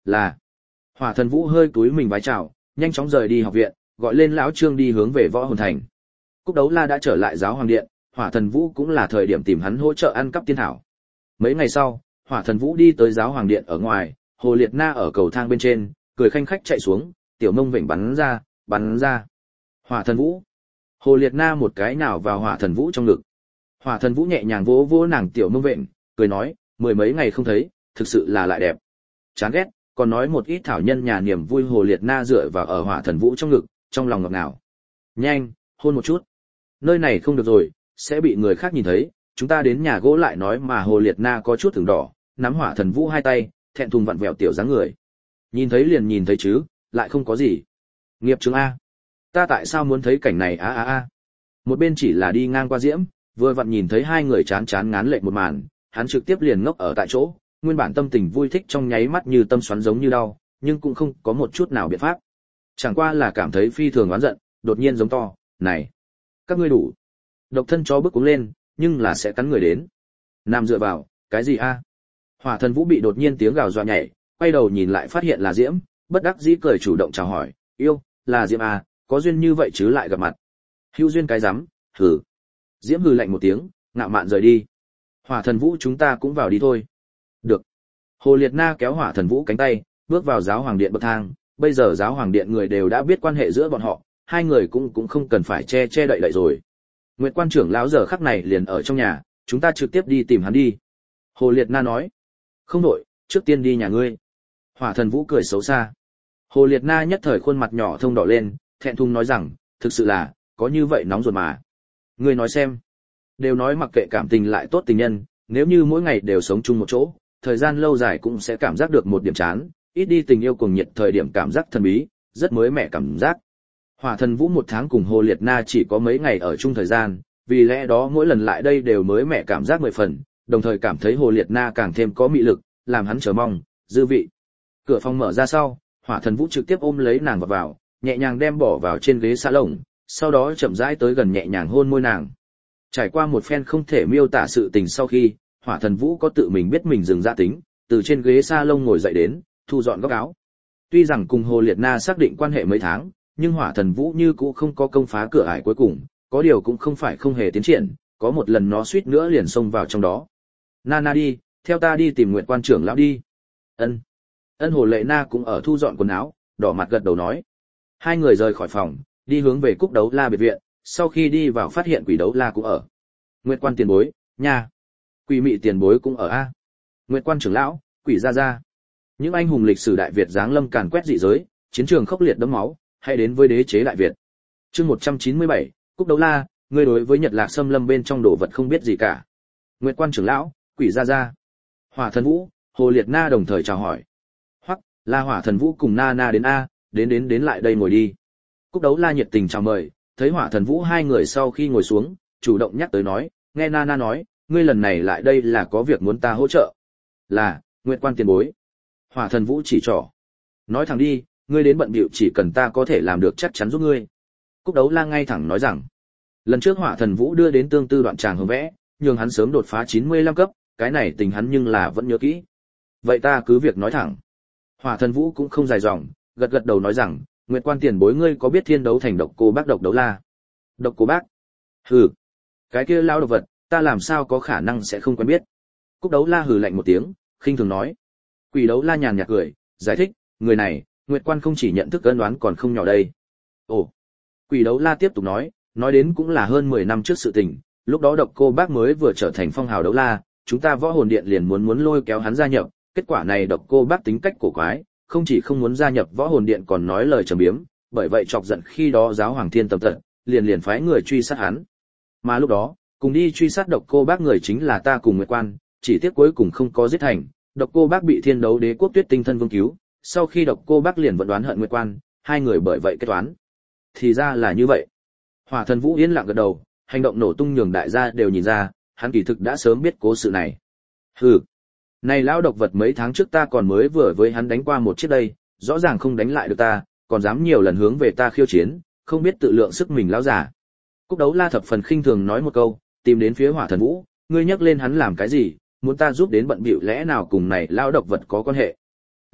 Là. Hỏa Thần Vũ hơi cúi mình vái chào, nhanh chóng rời đi học viện, gọi lên lão Trương đi hướng về Võ Hồn Thành. Cúc Đấu La đã trở lại giáo hoàng điện, Hỏa Thần Vũ cũng là thời điểm tìm hắn hỗ trợ ăn cắp tiên thảo. Mấy ngày sau, Hỏa Thần Vũ đi tới giáo hoàng điện ở ngoài, Hồ Liệt Na ở cầu thang bên trên, cười khanh khách chạy xuống, tiểu mông vểnh bắn ra, bắn ra. Hỏa Thần Vũ. Hồ Liệt Na một cái nào vào Hỏa Thần Vũ trong ngực. Hỏa Thần Vũ nhẹ nhàng vỗ vỗ nàng tiểu mông vểnh, cười nói, mười mấy ngày không thấy, thực sự là lại đẹp. Chán ghét, còn nói một ít thảo nhân nhà niềm vui. Hồ Liệt Na dựa vào ở Hỏa Thần Vũ trong ngực, trong lòng ngọt ngào. Nhanh, hôn một chút. Nơi này không được rồi, sẽ bị người khác nhìn thấy, chúng ta đến nhà gỗ lại nói. Mà Hồ Liệt Na có chút ửng đỏ, nắm Hỏa Thần Vũ hai tay, thẹn thùng vặn vẹo tiểu dáng người. Nhìn thấy liền nhìn thấy chứ, lại không có gì. Nghiệp chứng a. Ta tại sao muốn thấy cảnh này a. Một bên chỉ là đi ngang qua diễm, vừa vặn nhìn thấy hai người chán chán ngán lệ một màn, hắn trực tiếp liền ngốc ở tại chỗ, nguyên bản tâm tình vui thích trong nháy mắt như tâm xoắn giống như đau, nhưng cũng không có một chút nào biện pháp. Chẳng qua là cảm thấy phi thường oán giận, đột nhiên giống to, này, các ngươi đủ. Độc thân chó bước cuống lên, nhưng là sẽ cắn người đến. Nam dựa vào, cái gì a? Hỏa Thần Vũ bị đột nhiên tiếng gào dọa nhảy, quay đầu nhìn lại phát hiện là Diễm, bất đắc dĩ cười chủ động chào hỏi, yêu, là Diễm à, có duyên như vậy chứ lại gặp mặt. Hữu duyên cái rắm, hừ. Diễm hừ lạnh một tiếng, ngạo mạn rời đi. Hỏa Thần Vũ chúng ta cũng vào đi thôi. Được. Hồ Liệt Na kéo Hỏa Thần Vũ cánh tay, bước vào giáo hoàng điện bậc thang. Bây giờ giáo hoàng điện người đều đã biết quan hệ giữa bọn họ, hai người cũng không cần phải che đậy rồi. Nguyệt Quan trưởng lão giờ khắc này liền ở trong nhà, chúng ta trực tiếp đi tìm hắn đi. Hồ Liệt Na nói. Không đổi, trước tiên đi nhà ngươi. Hỏa Thần Vũ cười xấu xa. Hồ Liệt Na nhất thời khuôn mặt nhỏ thông đỏ lên, thẹn thùng nói rằng, thực sự là, có như vậy nóng ruột mà. Ngươi nói xem. Đều nói mặc kệ cảm tình lại tốt tình nhân, nếu như mỗi ngày đều sống chung một chỗ, thời gian lâu dài cũng sẽ cảm giác được một điểm chán, ít đi tình yêu cuồng nhiệt thời điểm cảm giác thần bí, rất mới mẻ cảm giác. Hỏa Thần Vũ một tháng cùng Hồ Liệt Na chỉ có mấy ngày ở chung thời gian, vì lẽ đó mỗi lần lại đây đều mới mẻ cảm giác 10 phần, đồng thời cảm thấy Hồ Liệt Na càng thêm có mị lực, làm hắn chờ mong, dư vị. Cửa phòng mở ra sau, Hỏa Thần Vũ trực tiếp ôm lấy nàng vào, nhẹ nhàng đem bỏ vào trên ghế salon, sau đó chậm rãi tới gần nhẹ nhàng hôn môi nàng. Trải qua một phen không thể miêu tả sự tình sau khi, Hỏa Thần Vũ có tự mình biết mình dừng dạ tính, từ trên ghế salon ngồi dậy đến, thu dọn góc áo. Tuy rằng cùng Hồ Liệt Na xác định quan hệ mấy tháng, nhưng Hỏa Thần Vũ như cũ không có công phá cửa ải cuối cùng, có điều cũng không phải không hề tiến triển, có một lần nó suýt nữa liền xông vào trong đó. Nana đi, theo ta đi tìm Nguyệt Quan trưởng lão đi. Ân. Hồ Lệ Na cũng ở thu dọn quần áo, đỏ mặt gật đầu nói. Hai người rời khỏi phòng, đi hướng về Cúc Đấu La biệt viện, sau khi đi vào phát hiện Quỷ Đấu La cũng ở. Nguyệt Quan tiền bối, nha. Quỷ Mị tiền bối cũng ở a. Nguyệt Quan trưởng lão, Quỷ gia gia. Những anh hùng lịch sử Đại Việt giáng lâm càn quét dị giới, chiến trường khốc liệt đẫm máu, hãy đến với đế chế Đại Việt. Chương 197, Cúc Đấu La, ngươi đối với Nhật Lạc xâm lâm bên trong đồ vật không biết gì cả. Nguyệt Quan trưởng lão, Quỷ gia gia. Hỏa Thần Vũ, Hồ Liệt Na đồng thời chào hỏi. Hoặc là Hỏa Thần Vũ cùng Na đến a, đến lại đây ngồi đi. Cúc Đấu La nhiệt tình chào mời, thấy Hỏa Thần Vũ hai người sau khi ngồi xuống, chủ động nhắc tới nói, nghe Na nói, ngươi lần này lại đây là có việc muốn ta hỗ trợ. Là, Nguyệt Quan tiền bối. Hỏa Thần Vũ chỉ trỏ. Nói thẳng đi, ngươi đến bận bịu chỉ cần ta có thể làm được chắc chắn giúp ngươi. Cúc Đấu La ngay thẳng nói rằng, lần trước Hỏa Thần Vũ đưa đến tương tư đoạn tràng hướng vẽ, nhường hắn sớm đột phá 95 cấp, cái này tình hắn nhưng là vẫn nhớ kỹ. Vậy ta cứ việc nói thẳng. Hỏa Thần Vũ cũng không dài dòng, gật đầu nói rằng, Nguyệt Quan tiền bối ngươi có biết Thiên Đấu Thành Độc Cô Bác Độc Đấu La? Độc Cô Bác? Hừ, cái kia lao độc vật, ta làm sao có khả năng sẽ không quen biết. Cúc Đấu La hừ lạnh một tiếng, khinh thường nói. Quỷ Đấu La nhàn nhạt cười, giải thích, người này, Nguyệt Quan không chỉ nhận thức ân oán còn không nhỏ đây. Ồ. Quỷ Đấu La tiếp tục nói đến cũng là hơn 10 năm trước sự tình, lúc đó Độc Cô Bác mới vừa trở thành phong hào đấu la, chúng ta Võ Hồn Điện liền muốn lôi kéo hắn gia nhập, kết quả này Độc Cô Bác tính cách cổ quái, không chỉ không muốn gia nhập Võ Hồn Điện còn nói lời trầm biếm, bởi vậy chọc giận khi đó giáo hoàng Thiên Tâm Tận, liền phái người truy sát hắn. Mà lúc đó, cùng đi truy sát Độc Cô Bác người chính là ta cùng Nguyệt Quan, chỉ tiếc cuối cùng không có giết thành, Độc Cô Bác bị Thiên Đấu Đế Quốc Tuyết Tinh Thân vương cứu, sau khi Độc Cô Bác liền vẫn đoán hận Nguyệt Quan, hai người bởi vậy kết toán. Thì ra là như vậy. Hỏa Thần Vũ yên lặng gật đầu, hành động nổ tung nhường đại gia đều nhìn ra, hắn kỳ thực đã sớm biết cố sự này. Hừ, này lão độc vật mấy tháng trước ta còn mới vừa với hắn đánh qua một chiếc đây, rõ ràng không đánh lại được ta, còn dám nhiều lần hướng về ta khiêu chiến, không biết tự lượng sức mình lão giả. Cúc Đấu La thập phần khinh thường nói một câu, tìm đến phía Hỏa Thần Vũ, ngươi nhắc lên hắn làm cái gì, muốn ta giúp đến bận bịu lẽ nào cùng này lão độc vật có quan hệ? Là,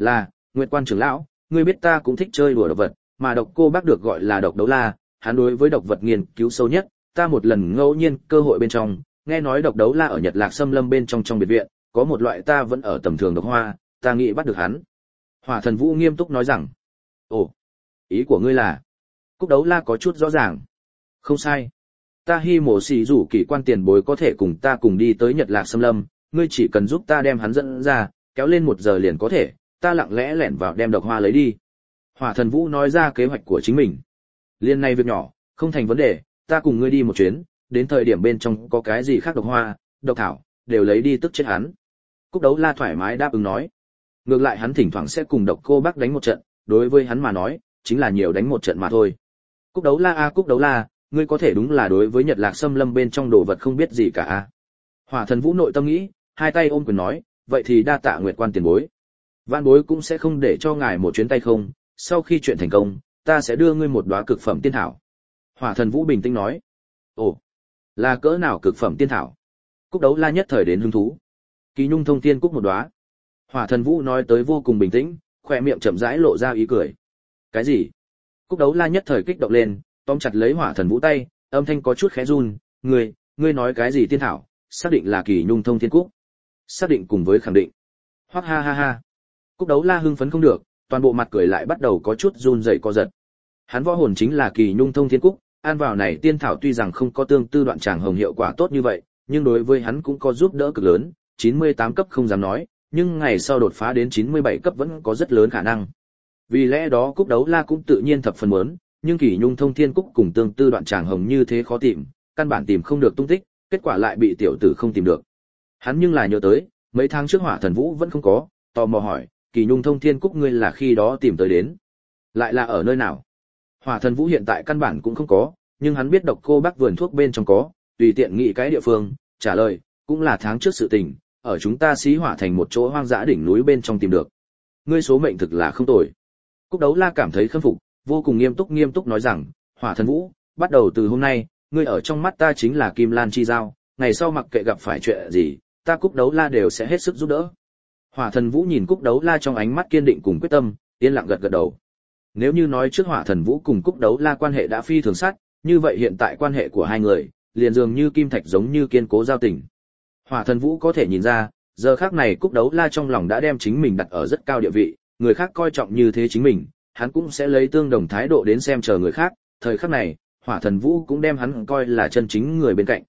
Nguyệt Quan trưởng lão, ngươi biết ta cũng thích chơi đùa độc vật, mà độc cô bác được gọi là độc đấu la, hắn đối với độc vật nghiên cứu sâu nhất, ta một lần ngẫu nhiên cơ hội bên trong, nghe nói độc đấu la ở Nhật Lạc Xâm Lâm bên trong biệt viện, có một loại ta vẫn ở tầm thường độc hoa, ta nghĩ bắt được hắn. Hỏa Thần Vũ nghiêm túc nói rằng, ồ, ý của ngươi là? Cúc Đấu La có chút rõ ràng. Không sai. Ta hy mổ xì rủ kỳ quan tiền bối có thể cùng ta cùng đi tới Nhật Lạc Xâm Lâm, ngươi chỉ cần giúp ta đem hắn dẫn ra, kéo lên 1 giờ liền có thể, ta lặng lẽ lẻn vào đem độc hoa lấy đi. Hỏa Thần Vũ nói ra kế hoạch của chính mình. Liên này việc nhỏ, không thành vấn đề, ta cùng ngươi đi một chuyến, đến thời điểm bên trong có cái gì khác độc hoa, độc thảo, đều lấy đi tức chết hắn. Cúc Đấu La thoải mái đáp ứng nói. Ngược lại hắn thỉnh thoảng sẽ cùng độc cô bác đánh một trận, đối với hắn mà nói, chính là nhiều đánh một trận mà thôi. Cúc Đấu La Cúc Đấu La, ngươi có thể đúng là đối với Nhật Lạc Xâm Lâm bên trong đồ vật không biết gì cả a. Hỏa Thần Vũ nội tâm nghĩ, hai tay ôm quyền nói, vậy thì đa tạ Nguyệt Quan tiền bối. Vạn bối cũng sẽ không để cho ngài một chuyến tay không, sau khi chuyện thành công, ta sẽ đưa ngươi một đóa cực phẩm tiên thảo. Hỏa Thần Vũ bình tĩnh nói, ồ, là cỡ nào cực phẩm tiên thảo? Cúc Đấu La nhất thời đến hứng thú. Kỳ Nhung Thông Tiên Cúc một đóa. Hỏa Thần Vũ nói tới vô cùng bình tĩnh, khóe miệng chậm rãi lộ ra ý cười. Cái gì? Cúc Đấu La nhất thời kích động lên, tóm chặt lấy Hỏa Thần Vũ tay, âm thanh có chút khẽ run, ngươi nói cái gì tiên thảo? Xác định là Kỳ Nhung Thông Thiên Cúc. Xác định cùng với khẳng định. Hoắc ha ha ha. Cúc Đấu La hưng phấn không được, toàn bộ mặt cười lại bắt đầu có chút run rẩy co giật. Hắn võ hồn chính là Kỳ Nhung Thông Thiên Cúc, ăn vào này tiên thảo tuy rằng không có tương tư đoạn tràng hồng hiệu quả tốt như vậy, nhưng đối với hắn cũng có giúp đỡ cực lớn, 98 cấp không dám nói, nhưng ngày sau đột phá đến 97 cấp vẫn có rất lớn khả năng. Vì lẽ đó Cúc Đấu La cũng tự nhiên thập phần muốn, nhưng Kỳ Nhung Thông Thiên Cúc cùng tương tư đoạn tràng hồng như thế khó tìm, căn bản tìm không được tung tích, kết quả lại bị tiểu tử không tìm được. Hắn nhưng là nhớ tới, mấy tháng trước Hỏa Thần Vũ vẫn không có, tò mò hỏi, Kỳ Nhung Thông Thiên Cúc ngươi là khi đó tìm tới đến, lại là ở nơi nào? Hỏa Thần Vũ hiện tại căn bản cũng không có, nhưng hắn biết độc cô bác vườn thuốc bên trong có, tùy tiện nghĩ cái địa phương, trả lời, cũng là tháng trước sự tình, ở chúng ta xí hỏa thành một chỗ hoang dã đỉnh núi bên trong tìm được. Ngươi số mệnh thực là không tồi. Cúc Đấu La cảm thấy khâm phục, vô cùng nghiêm túc nói rằng, Hỏa Thần Vũ, bắt đầu từ hôm nay, ngươi ở trong mắt ta chính là Kim Lan chi giao, ngày sau mặc kệ gặp phải chuyện gì, ta Cúc Đấu La đều sẽ hết sức giúp đỡ. Hỏa Thần Vũ nhìn Cúc Đấu La trong ánh mắt kiên định cùng quyết tâm, yên lặng gật đầu. Nếu như nói trước Hỏa Thần Vũ cùng Cúc Đấu La quan hệ đã phi thường sát, như vậy hiện tại quan hệ của hai người, liền dường như kim thạch giống như kiên cố giao tình. Hỏa Thần Vũ có thể nhìn ra, giờ khắc này Cúc Đấu La trong lòng đã đem chính mình đặt ở rất cao địa vị, người khác coi trọng như thế chính mình, hắn cũng sẽ lấy tương đồng thái độ đến xem chờ người khác, thời khắc này, Hỏa Thần Vũ cũng đem hắn coi là chân chính người bên cạnh.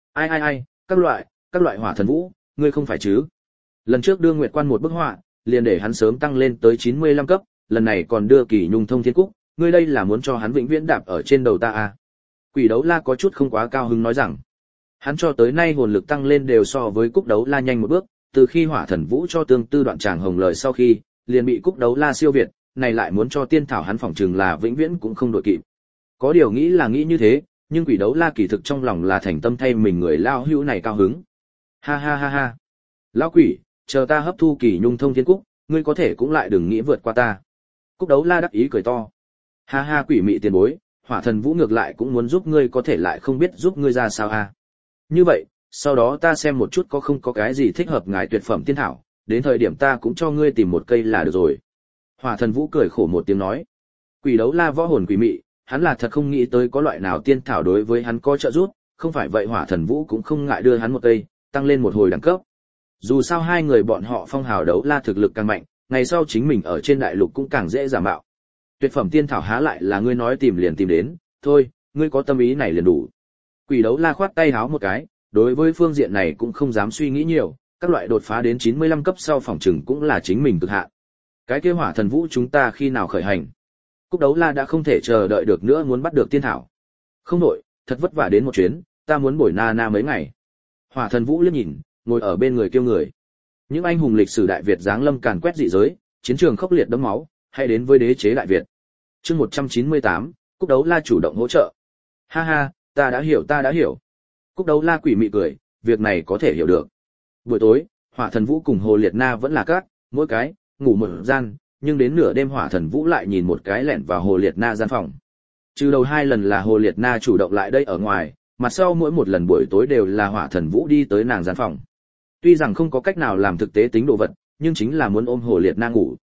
Ai, các loại Hỏa Thần Vũ, ngươi không phải chứ? Lần trước đưa Nguyệt Quan một bức họa, liền để hắn sớm tăng lên tới 95 cấp, lần này còn đưa Kỳ Nhung Thông Thiên Cúc, ngươi đây là muốn cho hắn vĩnh viễn đạp ở trên đầu ta à? Quỷ Đấu La có chút không quá cao hứng nói rằng, hắn cho tới nay hồn lực tăng lên đều so với Cúc Đấu La nhanh một bước, từ khi Hỏa Thần Vũ cho tương tư đoạn tràng hồng lời sau khi, liền bị Cúc Đấu La siêu việt, này lại muốn cho tiên thảo hắn phỏng chừng là vĩnh viễn cũng không đội kịp. Có điều nghĩ là nghĩ như thế, nhưng Quỷ Đấu La kỳ thực trong lòng là thành tâm thay mình người lao hữu này cao hứng. Ha ha ha ha. Lão quỷ, chờ ta hấp thu Kỳ Nhung Thông Thiên Cúc, ngươi có thể cũng lại đừng nghĩ vượt qua ta. Cúc Đấu La đắc ý cười to. Ha ha quỷ mị tiền bối, Hỏa Thần Vũ ngược lại cũng muốn giúp ngươi có thể lại không biết giúp ngươi ra sao à. Như vậy, sau đó ta xem một chút có không có cái gì thích hợp ngài tuyệt phẩm tiên thảo, đến thời điểm ta cũng cho ngươi tìm một cây là được rồi. Hỏa Thần Vũ cười khổ một tiếng nói. Quỷ Đấu La võ hồn quỷ mị, hắn là thật không nghĩ tới có loại nào tiên thảo đối với hắn có trợ giúp, không phải vậy Hỏa Thần Vũ cũng không ngại đưa hắn một cây, tăng lên một hồi đẳng cấp. Dù sao hai người bọn họ phong hào đấu la thực lực càng mạnh, ngày sau chính mình ở trên đại lục cũng càng dễ giả mạo. Tuyệt phẩm tiên thảo há lại là ngươi nói tìm liền tìm đến, thôi, ngươi có tâm ý này liền đủ. Quỷ Đấu La khoát tay háo một cái, đối với phương diện này cũng không dám suy nghĩ nhiều, các loại đột phá đến 95 cấp sau phòng trừng cũng là chính mình cực hạn. Cái kia Hỏa Thần Vũ chúng ta khi nào khởi hành? Cúc Đấu La đã không thể chờ đợi được nữa muốn bắt được tiên thảo. Không đổi, thật vất vả đến một chuyến, ta muốn bồi na mấy ngày. Hỏa Thần Vũ liếc nhìn, ngồi ở bên người kêu người. Những anh hùng lịch sử Đại Việt giáng lâm càn quét dị giới, chiến trường khốc liệt đẫm máu, hay đến với đế chế Đại Việt. Chương 198, Cúc Đấu La chủ động hỗ trợ. Ha ha, ta đã hiểu. Cúc Đấu La quỷ mị cười, việc này có thể hiểu được. Buổi tối, Hỏa Thần Vũ cùng Hồ Liệt Na vẫn là các, mỗi cái, ngủ một gian, nhưng đến nửa đêm Hỏa Thần Vũ lại nhìn một cái lẻn vào Hồ Liệt Na gian phòng. Trừ đầu hai lần là Hồ Liệt Na chủ động lại đây ở ngoài, mặt sau mỗi một lần buổi tối đều là Hỏa Thần Vũ đi tới nàng gian phòng. Tuy rằng không có cách nào làm thực tế tính đồ vật, nhưng chính là muốn ôm Hồ Liệt Na ngủ.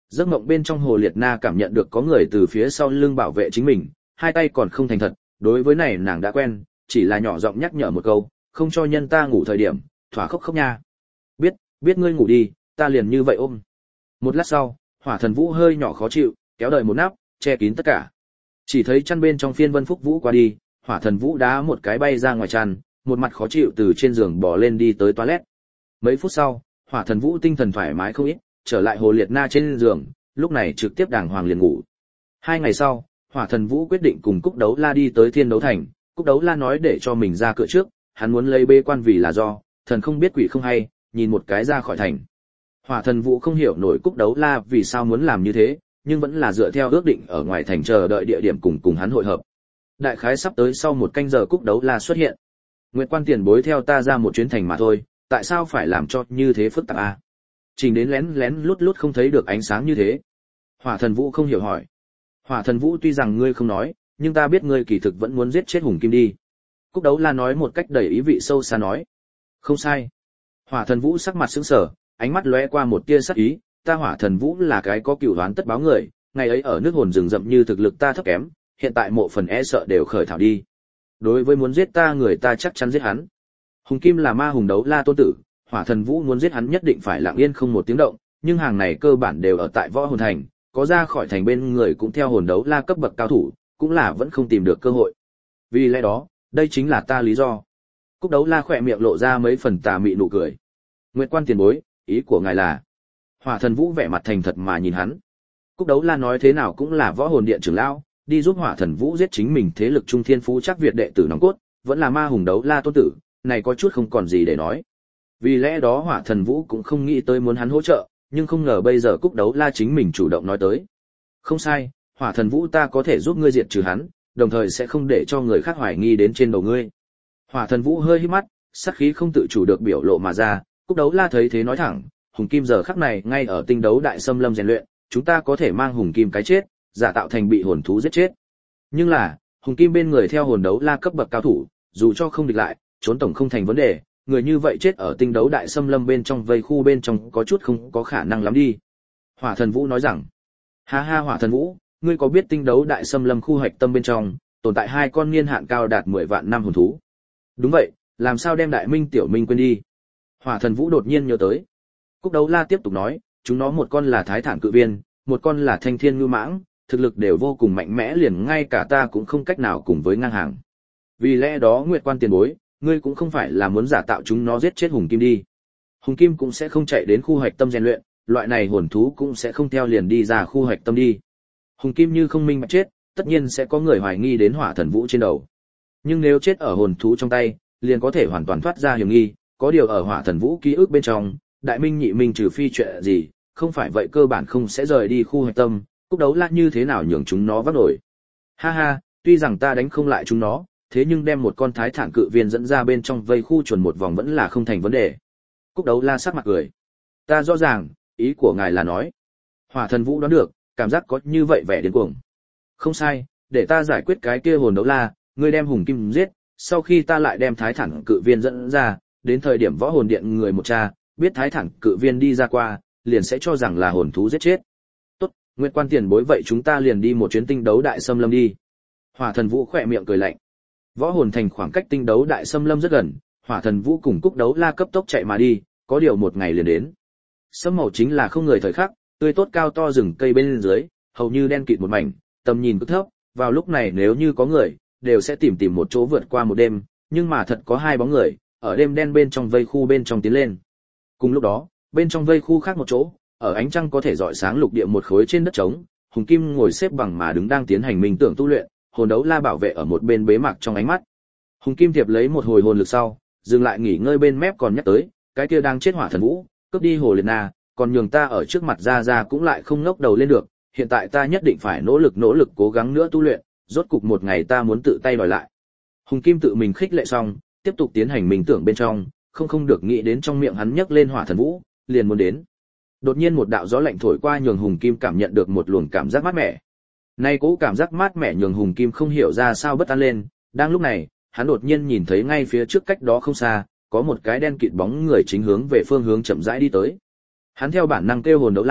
Giấc mộng bên trong Hồ Liệt Na cảm nhận được có người từ phía sau lưng bảo vệ chính mình, hai tay còn không thành thật, đối với này nàng đã quen, chỉ là nhỏ giọng nhắc nhở một câu, không cho nhân ta ngủ thời điểm, thỏa khóc khóc nha. Biết ngươi ngủ đi, ta liền như vậy ôm. Một lát sau, Hỏa Thần Vũ hơi nhỏ khó chịu, kéo đời một nắp, che kín tất cả. Chỉ thấy chăn bên trong phiên Vân Phúc Vũ qua đi, Hỏa Thần Vũ đá một cái bay ra ngoài chăn, một mặt khó chịu từ trên giường bò lên đi tới toilet. Mấy phút sau, Hỏa Thần Vũ tinh thần thoải mái không ít, trở lại Hồ Liệt Na trên giường, lúc này trực tiếp đàng hoàng liền ngủ. 2 ngày sau, Hỏa Thần Vũ quyết định cùng Cúc Đấu La đi tới Thiên Đấu Thành, Cúc Đấu La nói để cho mình ra cửa trước, hắn muốn lấy bê quan vì là do, thần không biết quỷ không hay, nhìn một cái ra khỏi thành. Hỏa Thần Vũ không hiểu nổi Cúc Đấu La vì sao muốn làm như thế, nhưng vẫn là dựa theo ước định ở ngoài thành chờ đợi địa điểm cùng hắn hội hợp. Đại khái sắp tới sau 1 canh giờ Cúc Đấu La xuất hiện. Nguyệt Quan tiền bối theo ta ra một chuyến thành mà thôi, tại sao phải làm cho như thế phức tạp à? Trình đến lén lén lút lút không thấy được ánh sáng như thế. Hỏa Thần Vũ không hiểu hỏi. Hỏa Thần Vũ tuy rằng ngươi không nói, nhưng ta biết ngươi kỳ thực vẫn muốn giết chết Hùng Kim đi. Cúc Đấu La nói một cách đầy ý vị sâu xa nói. Không sai. Hỏa Thần Vũ sắc mặt sững sờ, ánh mắt lóe qua một tia sắc ý, ta Hỏa Thần Vũ là cái có cửu oán tất báo người, ngày ấy ở nước hồn rừng rậm như thực lực ta thấp kém, hiện tại mộ phần e sợ đều khởi thảo đi. Đối với muốn giết ta người ta chắc chắn giết hắn. Hùng Kim là ma hùng đấu la tôn tử, Hỏa Thần Vũ muốn giết hắn nhất định phải lặng yên không một tiếng động, nhưng hàng này cơ bản đều ở tại Võ Hồn Thành, có ra khỏi thành bên người cũng theo hồn đấu la cấp bậc cao thủ, cũng là vẫn không tìm được cơ hội. Vì lẽ đó, đây chính là ta lý do. Cúc Đấu La khỏe miệng lộ ra mấy phần tà mị nụ cười. Nguyệt Quan tiền bối, ý của ngài là? Hỏa Thần Vũ vẻ mặt thành thật mà nhìn hắn. Cúc Đấu La nói thế nào cũng là Võ Hồn Điện trưởng lão, đi giúp Hỏa Thần Vũ giết chính mình thế lực trung thiên phú chắc Việt đệ tử nòng cốt, vẫn là ma hùng đấu la tôn tử, này có chút không còn gì để nói. Vì lẽ đó Hỏa Thần Vũ cũng không nghĩ tới muốn hắn hỗ trợ, nhưng không ngờ bây giờ Cúc Đấu La chính mình chủ động nói tới. Không sai, Hỏa Thần Vũ ta có thể giúp ngươi diệt trừ hắn, đồng thời sẽ không để cho người khác hoài nghi đến trên đầu ngươi. Hỏa Thần Vũ hơi híp mắt, sát khí không tự chủ được biểu lộ mà ra, Cúc Đấu La thấy thế nói thẳng, Hùng Kim giờ khắc này ngay ở tinh đấu đại xâm lâm rèn luyện, chúng ta có thể mang Hùng Kim cái chết, giả tạo thành bị hồn thú giết chết. Nhưng là, Hùng Kim bên người theo hồn đấu la cấp bậc cao thủ, dù cho không địch lại, trốn tổng không thành vấn đề, người như vậy chết ở tinh đấu đại xâm lâm bên trong vây khu bên trong có chút không có khả năng lắm đi. Hỏa Thần Vũ nói rằng, ha ha Hỏa Thần Vũ, ngươi có biết tinh đấu đại xâm lâm khu hạch tâm bên trong, tồn tại 2 con niên hạn cao đạt 10 vạn năm hồn thú? Đúng vậy, làm sao đem Đại Minh Tiểu Minh quên đi? Hỏa Thần Vũ đột nhiên nhớ tới. Cúc Đấu La tiếp tục nói, chúng nó một con là Thái Thản Cự Viên, một con là Thanh Thiên Ngưu Mãng, thực lực đều vô cùng mạnh mẽ liền ngay cả ta cũng không cách nào cùng với ngang hàng. Vì lẽ đó Nguyệt Quan tiền bối, ngươi cũng không phải là muốn giả tạo chúng nó giết chết Hùng Kim đi. Hùng Kim cũng sẽ không chạy đến khu hạch tâm rèn luyện, loại này hồn thú cũng sẽ không theo liền đi ra khu hạch tâm đi. Hùng Kim như không minh bạch chết, tất nhiên sẽ có người hoài nghi đến Hỏa Thần Vũ trên đầu. Nhưng nếu chết ở hồn thú trong tay, liền có thể hoàn toàn thoát ra hiểm nghi, có điều ở Hỏa Thần Vũ ký ức bên trong, Đại Minh Nhị Minh trừ phi chuyện gì, không phải vậy cơ bản không sẽ rời đi khu hạch tâm, Cúc Đấu La như thế nào nhường chúng nó vác nổi. Ha ha, tuy rằng ta đánh không lại chúng nó, thế nhưng đem một con Thái Thản Cự Viên dẫn ra bên trong vây khu chuẩn một vòng vẫn là không thành vấn đề. Cúc Đấu La sắc mặt cười. Ta rõ ràng, ý của ngài là nói. Hỏa Thần Vũ đoán được, cảm giác có như vậy vẻ điên cuồng. Không sai, để ta giải quyết cái kia hồn đấu la, ngươi đem Hùng Kim giết, sau khi ta lại đem Thái Thản Cự Viên dẫn ra, đến thời điểm Võ Hồn Điện người một cha, biết Thái Thản Cự Viên đi ra qua, liền sẽ cho rằng là hồn thú giết chết. Tốt, Nguyệt Quan tiền bối vậy chúng ta liền đi một chuyến tinh đấu đại xâm lâm đi. Hỏa Thần Vũ khẽ miệng cười lạnh. Võ Hồn Thành khoảng cách tinh đấu đại xâm lâm rất gần, Hỏa Thần Vũ cùng Cúc Đấu La cấp tốc chạy mà đi, có điều một ngày liền đến. Sâm màu chính là không người thời khắc, tươi tốt cao to rừng cây bên dưới, hầu như đen kịt một mảnh, tầm nhìn cực thấp, vào lúc này nếu như có người, đều sẽ tìm một chỗ vượt qua một đêm, nhưng mà thật có 2 bóng người, ở đêm đen bên trong vây khu bên trong tiến lên. Cùng lúc đó, bên trong vây khu khác một chỗ, ở ánh trăng có thể rọi sáng lục địa một khối trên đất trống, Hùng Kim ngồi xếp bằng mà đứng đang tiến hành minh tưởng tu luyện, hồn đấu la bảo vệ ở một bên bế mạc trong ánh mắt. Hùng Kim thiệp lấy một hồi hồn lực sau, dừng lại nghỉ ngơi bên mép còn nhắc tới, cái kia đang chết Hỏa Thần Vũ, cướp đi Hồ Liệt Na, còn nhường ta ở trước mặt ra cũng lại không ngóc đầu lên được, hiện tại ta nhất định phải nỗ lực cố gắng nữa tu luyện, rốt cục một ngày ta muốn tự tay đòi lại. Hùng Kim tự mình khích lệ xong, tiếp tục tiến hành minh tưởng bên trong, không được nghĩ đến trong miệng hắn nhấc lên Hỏa Thần Vũ, liền muốn đến. Đột nhiên một đạo gió lạnh thổi qua nhường Hùng Kim cảm nhận được một luồng cảm giác mát mẻ. Nay cố cảm giác mát mẻ nhường Hùng Kim không hiểu ra sao bất an lên, đang lúc này, hắn đột nhiên nhìn thấy ngay phía trước cách đó không xa, có một cái đen kịt bóng người chính hướng về phương hướng chậm rãi đi tới. Hắn theo bản năng kêu hồn đấu la,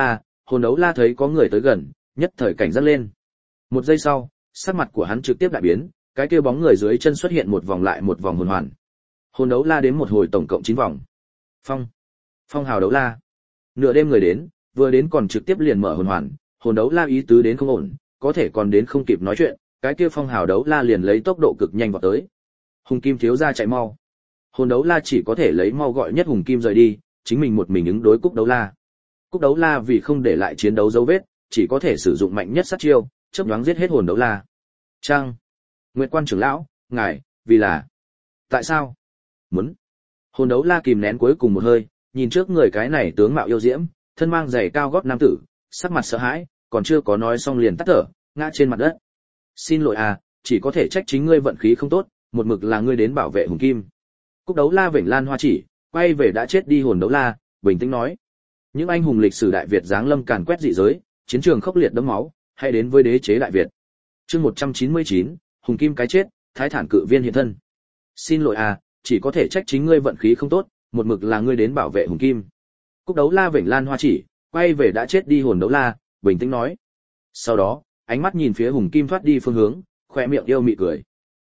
Hồn đấu la thấy có người tới gần, nhất thời cảnh giác lên. Một giây sau, sắc mặt của hắn trực tiếp đại biến, cái kia bóng người dưới chân xuất hiện một vòng lại một vòng hồn hoàn. Hồn đấu la đến một hồi tổng cộng 9 vòng. Phong hào đấu la. Nửa đêm người đến, vừa đến còn trực tiếp liền mở hồn hoàn, hồn đấu la ý tứ đến không ổn, có thể còn đến không kịp nói chuyện, cái kia phong hào đấu la liền lấy tốc độ cực nhanh vọt tới. Hùng Kim thiếu gia chạy mau. Hồn đấu la chỉ có thể lấy mau gọi nhất Hùng Kim rời đi, chính mình một mình ứng đối Cúc đấu la. Cúc đấu la vì không để lại chiến đấu dấu vết, chỉ có thể sử dụng mạnh nhất sát chiêu, chớp nhoáng giết hết hồn đấu la. Trang, Nguyệt Quan trưởng lão, ngài, vì là tại sao? Muốn. Hồn đấu la kìm nén cuối cùng một hơi, nhìn trước người cái này tướng mạo yêu diễm, thân mang giày cao gót nam tử, sắc mặt sợ hãi, còn chưa có nói xong liền tắt thở, ngã trên mặt đất. Xin lỗi à, chỉ có thể trách chính ngươi vận khí không tốt, một mực là ngươi đến bảo vệ Hùng Kim. Cúc đấu la vểnh lan hoa chỉ, quay về đã chết đi hồn đấu la, bình tĩnh nói: những anh hùng lịch sử Đại Việt giáng lâm càn quét dị giới, chiến trường khốc liệt đẫm máu, hãy đến với đế chế Đại Việt. Chương 199, Hùng Kim cái chết, Thái Thản cự viên hiện thân. Xin lỗi à, chỉ có thể trách chính ngươi vận khí không tốt, một mực là ngươi đến bảo vệ Hùng Kim. Cúc đấu la vểnh lan hoa chỉ, quay về đã chết đi hồn đấu la, bình tĩnh nói. Sau đó, ánh mắt nhìn phía Hùng Kim thoát đi phương hướng, khóe miệng yêu mị cười.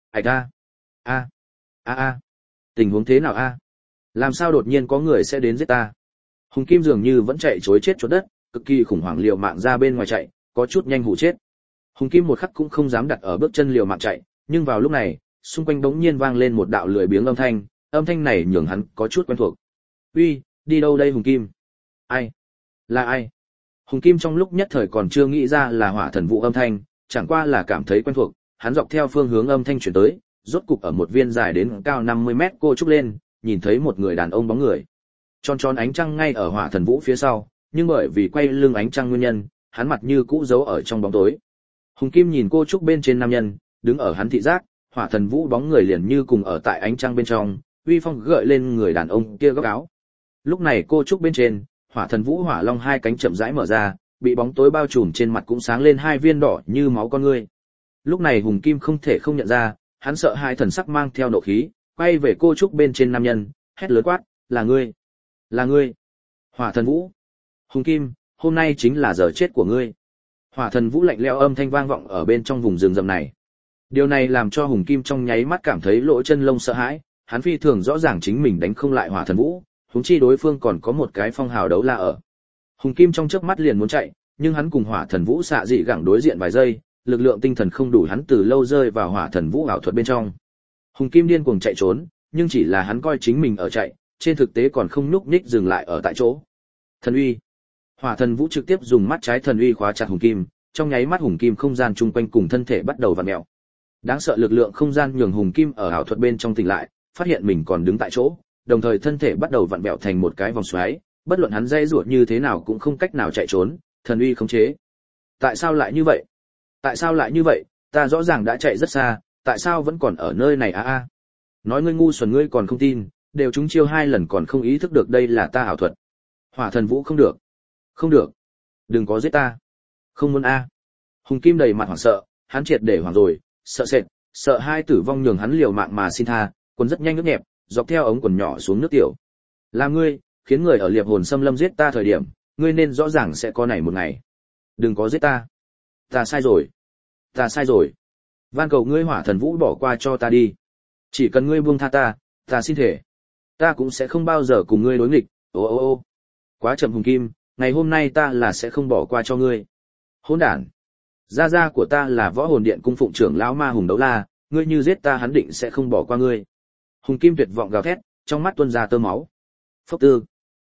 Tình huống thế nào a? Làm sao đột nhiên có người sẽ đến giết ta? Hùng Kim dường như vẫn chạy trối chết chốt đất, cực kỳ khủng hoảng liều mạng ra bên ngoài chạy, có chút nhanh hụ chết. Hùng Kim một khắc cũng không dám đặt ở bước chân liều mạng chạy, nhưng vào lúc này, xung quanh bỗng nhiên vang lên một đạo lười biếng âm thanh này nhường hắn có chút quen thuộc. "Uy, đi đâu đây Hùng Kim?" "Ai? Là ai?" Hùng Kim trong lúc nhất thời còn chưa nghĩ ra là Hỏa Thần Vũ âm thanh, chẳng qua là cảm thấy quen thuộc, hắn dọc theo phương hướng âm thanh chuyển tới, rốt cục ở một viên dài đến cao 50 mét cô trúc lên, nhìn thấy một người đàn ông bóng người. Tròn tròn ánh trăng ngay ở Hỏa Thần Vũ phía sau, nhưng bởi vì quay lưng ánh trăng nguyên nhân, hắn mặt như cũ giấu ở trong bóng tối. Hùng Kim nhìn cô trúc bên trên nam nhân, đứng ở hắn thị giác, Hỏa Thần Vũ bóng người liền như cùng ở tại ánh trăng bên trong, uy phong gợi lên người đàn ông kia góc áo. Lúc này cô trúc bên trên, Hỏa Thần Vũ hỏa long hai cánh chậm rãi mở ra, bị bóng tối bao trùm trên mặt cũng sáng lên hai viên đỏ như máu con ngươi. Lúc này Hùng Kim không thể không nhận ra, hắn sợ hai thần sắc mang theo nộ khí, quay về cô trúc bên trên nam nhân, hét lớn quát, là ngươi, là ngươi. Hỏa Thần Vũ. Hùng Kim, hôm nay chính là giờ chết của ngươi. Hỏa Thần Vũ lạnh lẽo âm thanh vang vọng ở bên trong vùng rừng rậm này. Điều này làm cho Hùng Kim trong nháy mắt cảm thấy lỗ chân lông sợ hãi, hắn phi thường rõ ràng chính mình đánh không lại Hỏa Thần Vũ, huống chi đối phương còn có một cái phong hào đấu la ở. Hùng Kim trong chớp mắt liền muốn chạy, nhưng hắn cùng Hỏa Thần Vũ xạ dị gẳng đối diện vài giây, lực lượng tinh thần không đủ, hắn từ lâu rơi vào Hỏa Thần Vũ ảo thuật bên trong. Hùng Kim điên cuồng chạy trốn, nhưng chỉ là hắn coi chính mình ở chạy, trên thực tế còn không nhúc nhích dừng lại ở tại chỗ. Thần uy. Hỏa Thần Vũ trực tiếp dùng mắt trái thần uy khóa chặt Hùng Kim, trong nháy mắt Hùng Kim không gian chung quanh cùng thân thể bắt đầu vặn mèo. Đáng sợ lực lượng không gian nhường Hùng Kim ở ảo thuật bên trong tỉnh lại, phát hiện mình còn đứng tại chỗ, đồng thời thân thể bắt đầu vặn vẹo thành một cái vòng xoáy, bất luận hắn dây rủa như thế nào cũng không cách nào chạy trốn, thần uy khống chế. Tại sao lại như vậy? Tại sao lại như vậy? Ta rõ ràng đã chạy rất xa, tại sao vẫn còn ở nơi này a? Nói ngươi ngu xuẩn ngươi còn không tin, đều trúng chiêu 2 lần còn không ý thức được đây là ta ảo thuật. Hỏa Thần Vũ không được. Không được. Đừng có giết ta. Không muốn a. Hùng Kim đầy mặt hoảng sợ, hắn triệt để hoảng rồi, sợ sệt, sợ hai tử vong nhường hắn liều mạng mà xin tha, quần rất nhanh nước nhẹp, dọc theo ống quần nhỏ xuống nước tiểu. Là ngươi, khiến người ở Liệp Hồn Xâm Lâm giết ta thời điểm, ngươi nên rõ ràng sẽ có này một ngày. Đừng có giết ta. Ta sai rồi. Ta sai rồi. Van cầu ngươi Hỏa Thần Vũ bỏ qua cho ta đi. Chỉ cần ngươi buông tha ta, ta xin thể. Ta cũng sẽ không bao giờ cùng ngươi đối nghịch. Ô. Quá chậm Hùng Kim, ngày hôm nay ta là sẽ không bỏ qua cho ngươi. Hỗn đản. Gia gia của ta là Võ Hồn Điện cung phụng trưởng lão ma Hùng Đấu La, ngươi như giết ta hắn định sẽ không bỏ qua ngươi. Hùng Kim tuyệt vọng gào thét, trong mắt tuôn ra tơ máu. Phốc tư.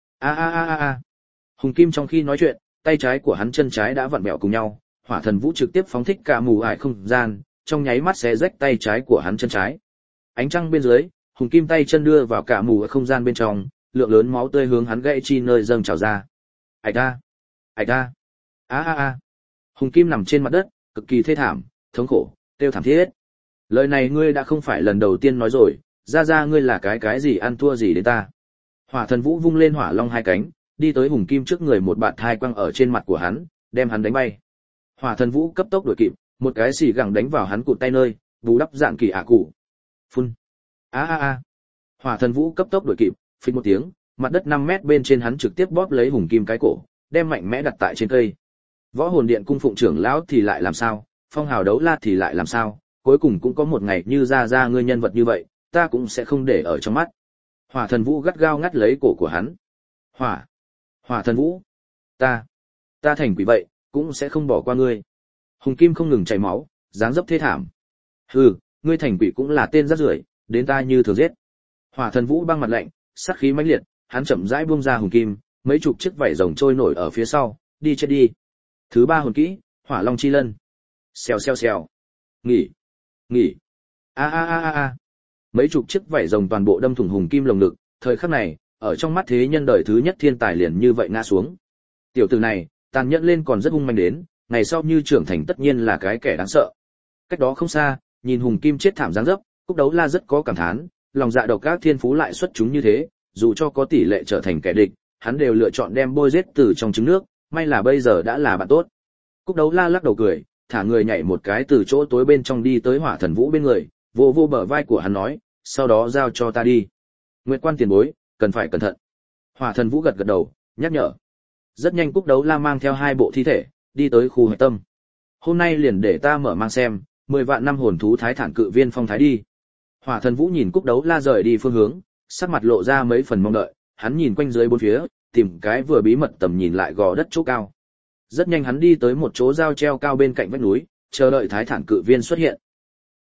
A. Hùng Kim trong khi nói chuyện, tay trái của hắn chân trái đã vặn vẹo cùng nhau, Hỏa Thần Vũ trực tiếp phóng thích cả mù ải không gian, trong nháy mắt xé rách tay trái của hắn chân trái. Ánh trăng bên dưới, Hùng Kim tay chân đưa vào cả mù ở không gian bên trong, lượng lớn máu tươi hướng hắn gãy chi nơi dâng trào ra. Ảch a. A. Hùng Kim nằm trên mặt đất, cực kỳ thê thảm, thống khổ, kêu thảm thiết. Lời này ngươi đã không phải lần đầu tiên nói rồi, ra ngươi là cái gì ăn thua gì đến ta. Hỏa Thần Vũ vung lên hỏa long hai cánh, đi tới Hùng Kim trước người, một bạt thai quăng ở trên mặt của hắn, đem hắn đánh bay. Hỏa Thần Vũ cấp tốc đuổi kịp, một cái xì gẳng đánh vào hắn cụt tay nơi, bù đắp dạng kỳ cụ. Phun. A. Hỏa Thần Vũ cấp tốc đuổi kịp, phịch một tiếng, mặt đất 5 mét bên trên hắn trực tiếp bóp lấy Hùng Kim cái cổ, đem mạnh mẽ đặt tại trên cây. Võ hồn điện cung phụng trưởng lão thì lại làm sao, phong hào đấu la thì lại làm sao, cuối cùng cũng có một ngày như ra ngươi nhân vật như vậy, ta cũng sẽ không để ở trong mắt. Hỏa Thần Vũ gắt gao ngắt lấy cổ của hắn. Hỏa Thần Vũ, ta thành quỷ vậy, cũng sẽ không bỏ qua ngươi. Hùng Kim không ngừng chảy máu, dáng dấp thê thảm. Hừ, ngươi thành quỷ cũng là tên rác rưởi, đến ta như thường giết. Hỏa Thần Vũ băng mặt lạnh, sát khí mãnh liệt, hắn chậm rãi buông ra Hùng Kim, mấy chục chiếc vảy rồng trôi nổi ở phía sau, đi chết đi. Thứ 3 hồn kỹ, Hỏa Long Chi Lân. Xèo xèo xèo. Nghỉ. A. Mấy chục chiếc vảy rồng toàn bộ đâm thủng Hùng Kim lồng ngực, thời khắc này, ở trong mắt thế nhân đời thứ nhất thiên tài liền như vậy ngã xuống. Tiểu tử này, tàn nhẫn lên còn rất hung manh đến, ngày sau như trưởng thành tất nhiên là cái kẻ đáng sợ. Cách đó không xa, nhìn Hùng Kim chết thảm dáng dấp, Cúc Đấu La rất có cảm thán, lòng dạ độc ác thiên phú lại xuất chúng như thế, dù cho có tỷ lệ trở thành kẻ địch, hắn đều lựa chọn đem bôi giết từ trong trứng nước, may là bây giờ đã là bạn tốt. Cúc Đấu La lắc đầu cười, thả người nhảy một cái từ chỗ tối bên trong đi tới Hỏa Thần Vũ bên người, vô vô bờ vai của hắn nói, sau đó giao cho ta đi. Nguyệt Quan tiền bối, cần phải cẩn thận. Hỏa Thần Vũ gật gật đầu, nhắc nhở. Rất nhanh Cúc Đấu La mang theo 2 bộ thi thể, đi tới khu hạch tâm. Hôm nay liền để ta mở mang xem, 10 vạn năm hồn thú thái thản cự viên phong thái đi. Hỏa Thần Vũ nhìn Cúc Đấu La rời đi phương hướng, sắc mặt lộ ra mấy phần mong đợi, hắn nhìn quanh dưới bốn phía, tìm cái vừa bí mật tầm nhìn lại gò đất chỗ cao. Rất nhanh hắn đi tới một chỗ giao treo cao bên cạnh vách núi, chờ đợi thái thản cự viên xuất hiện.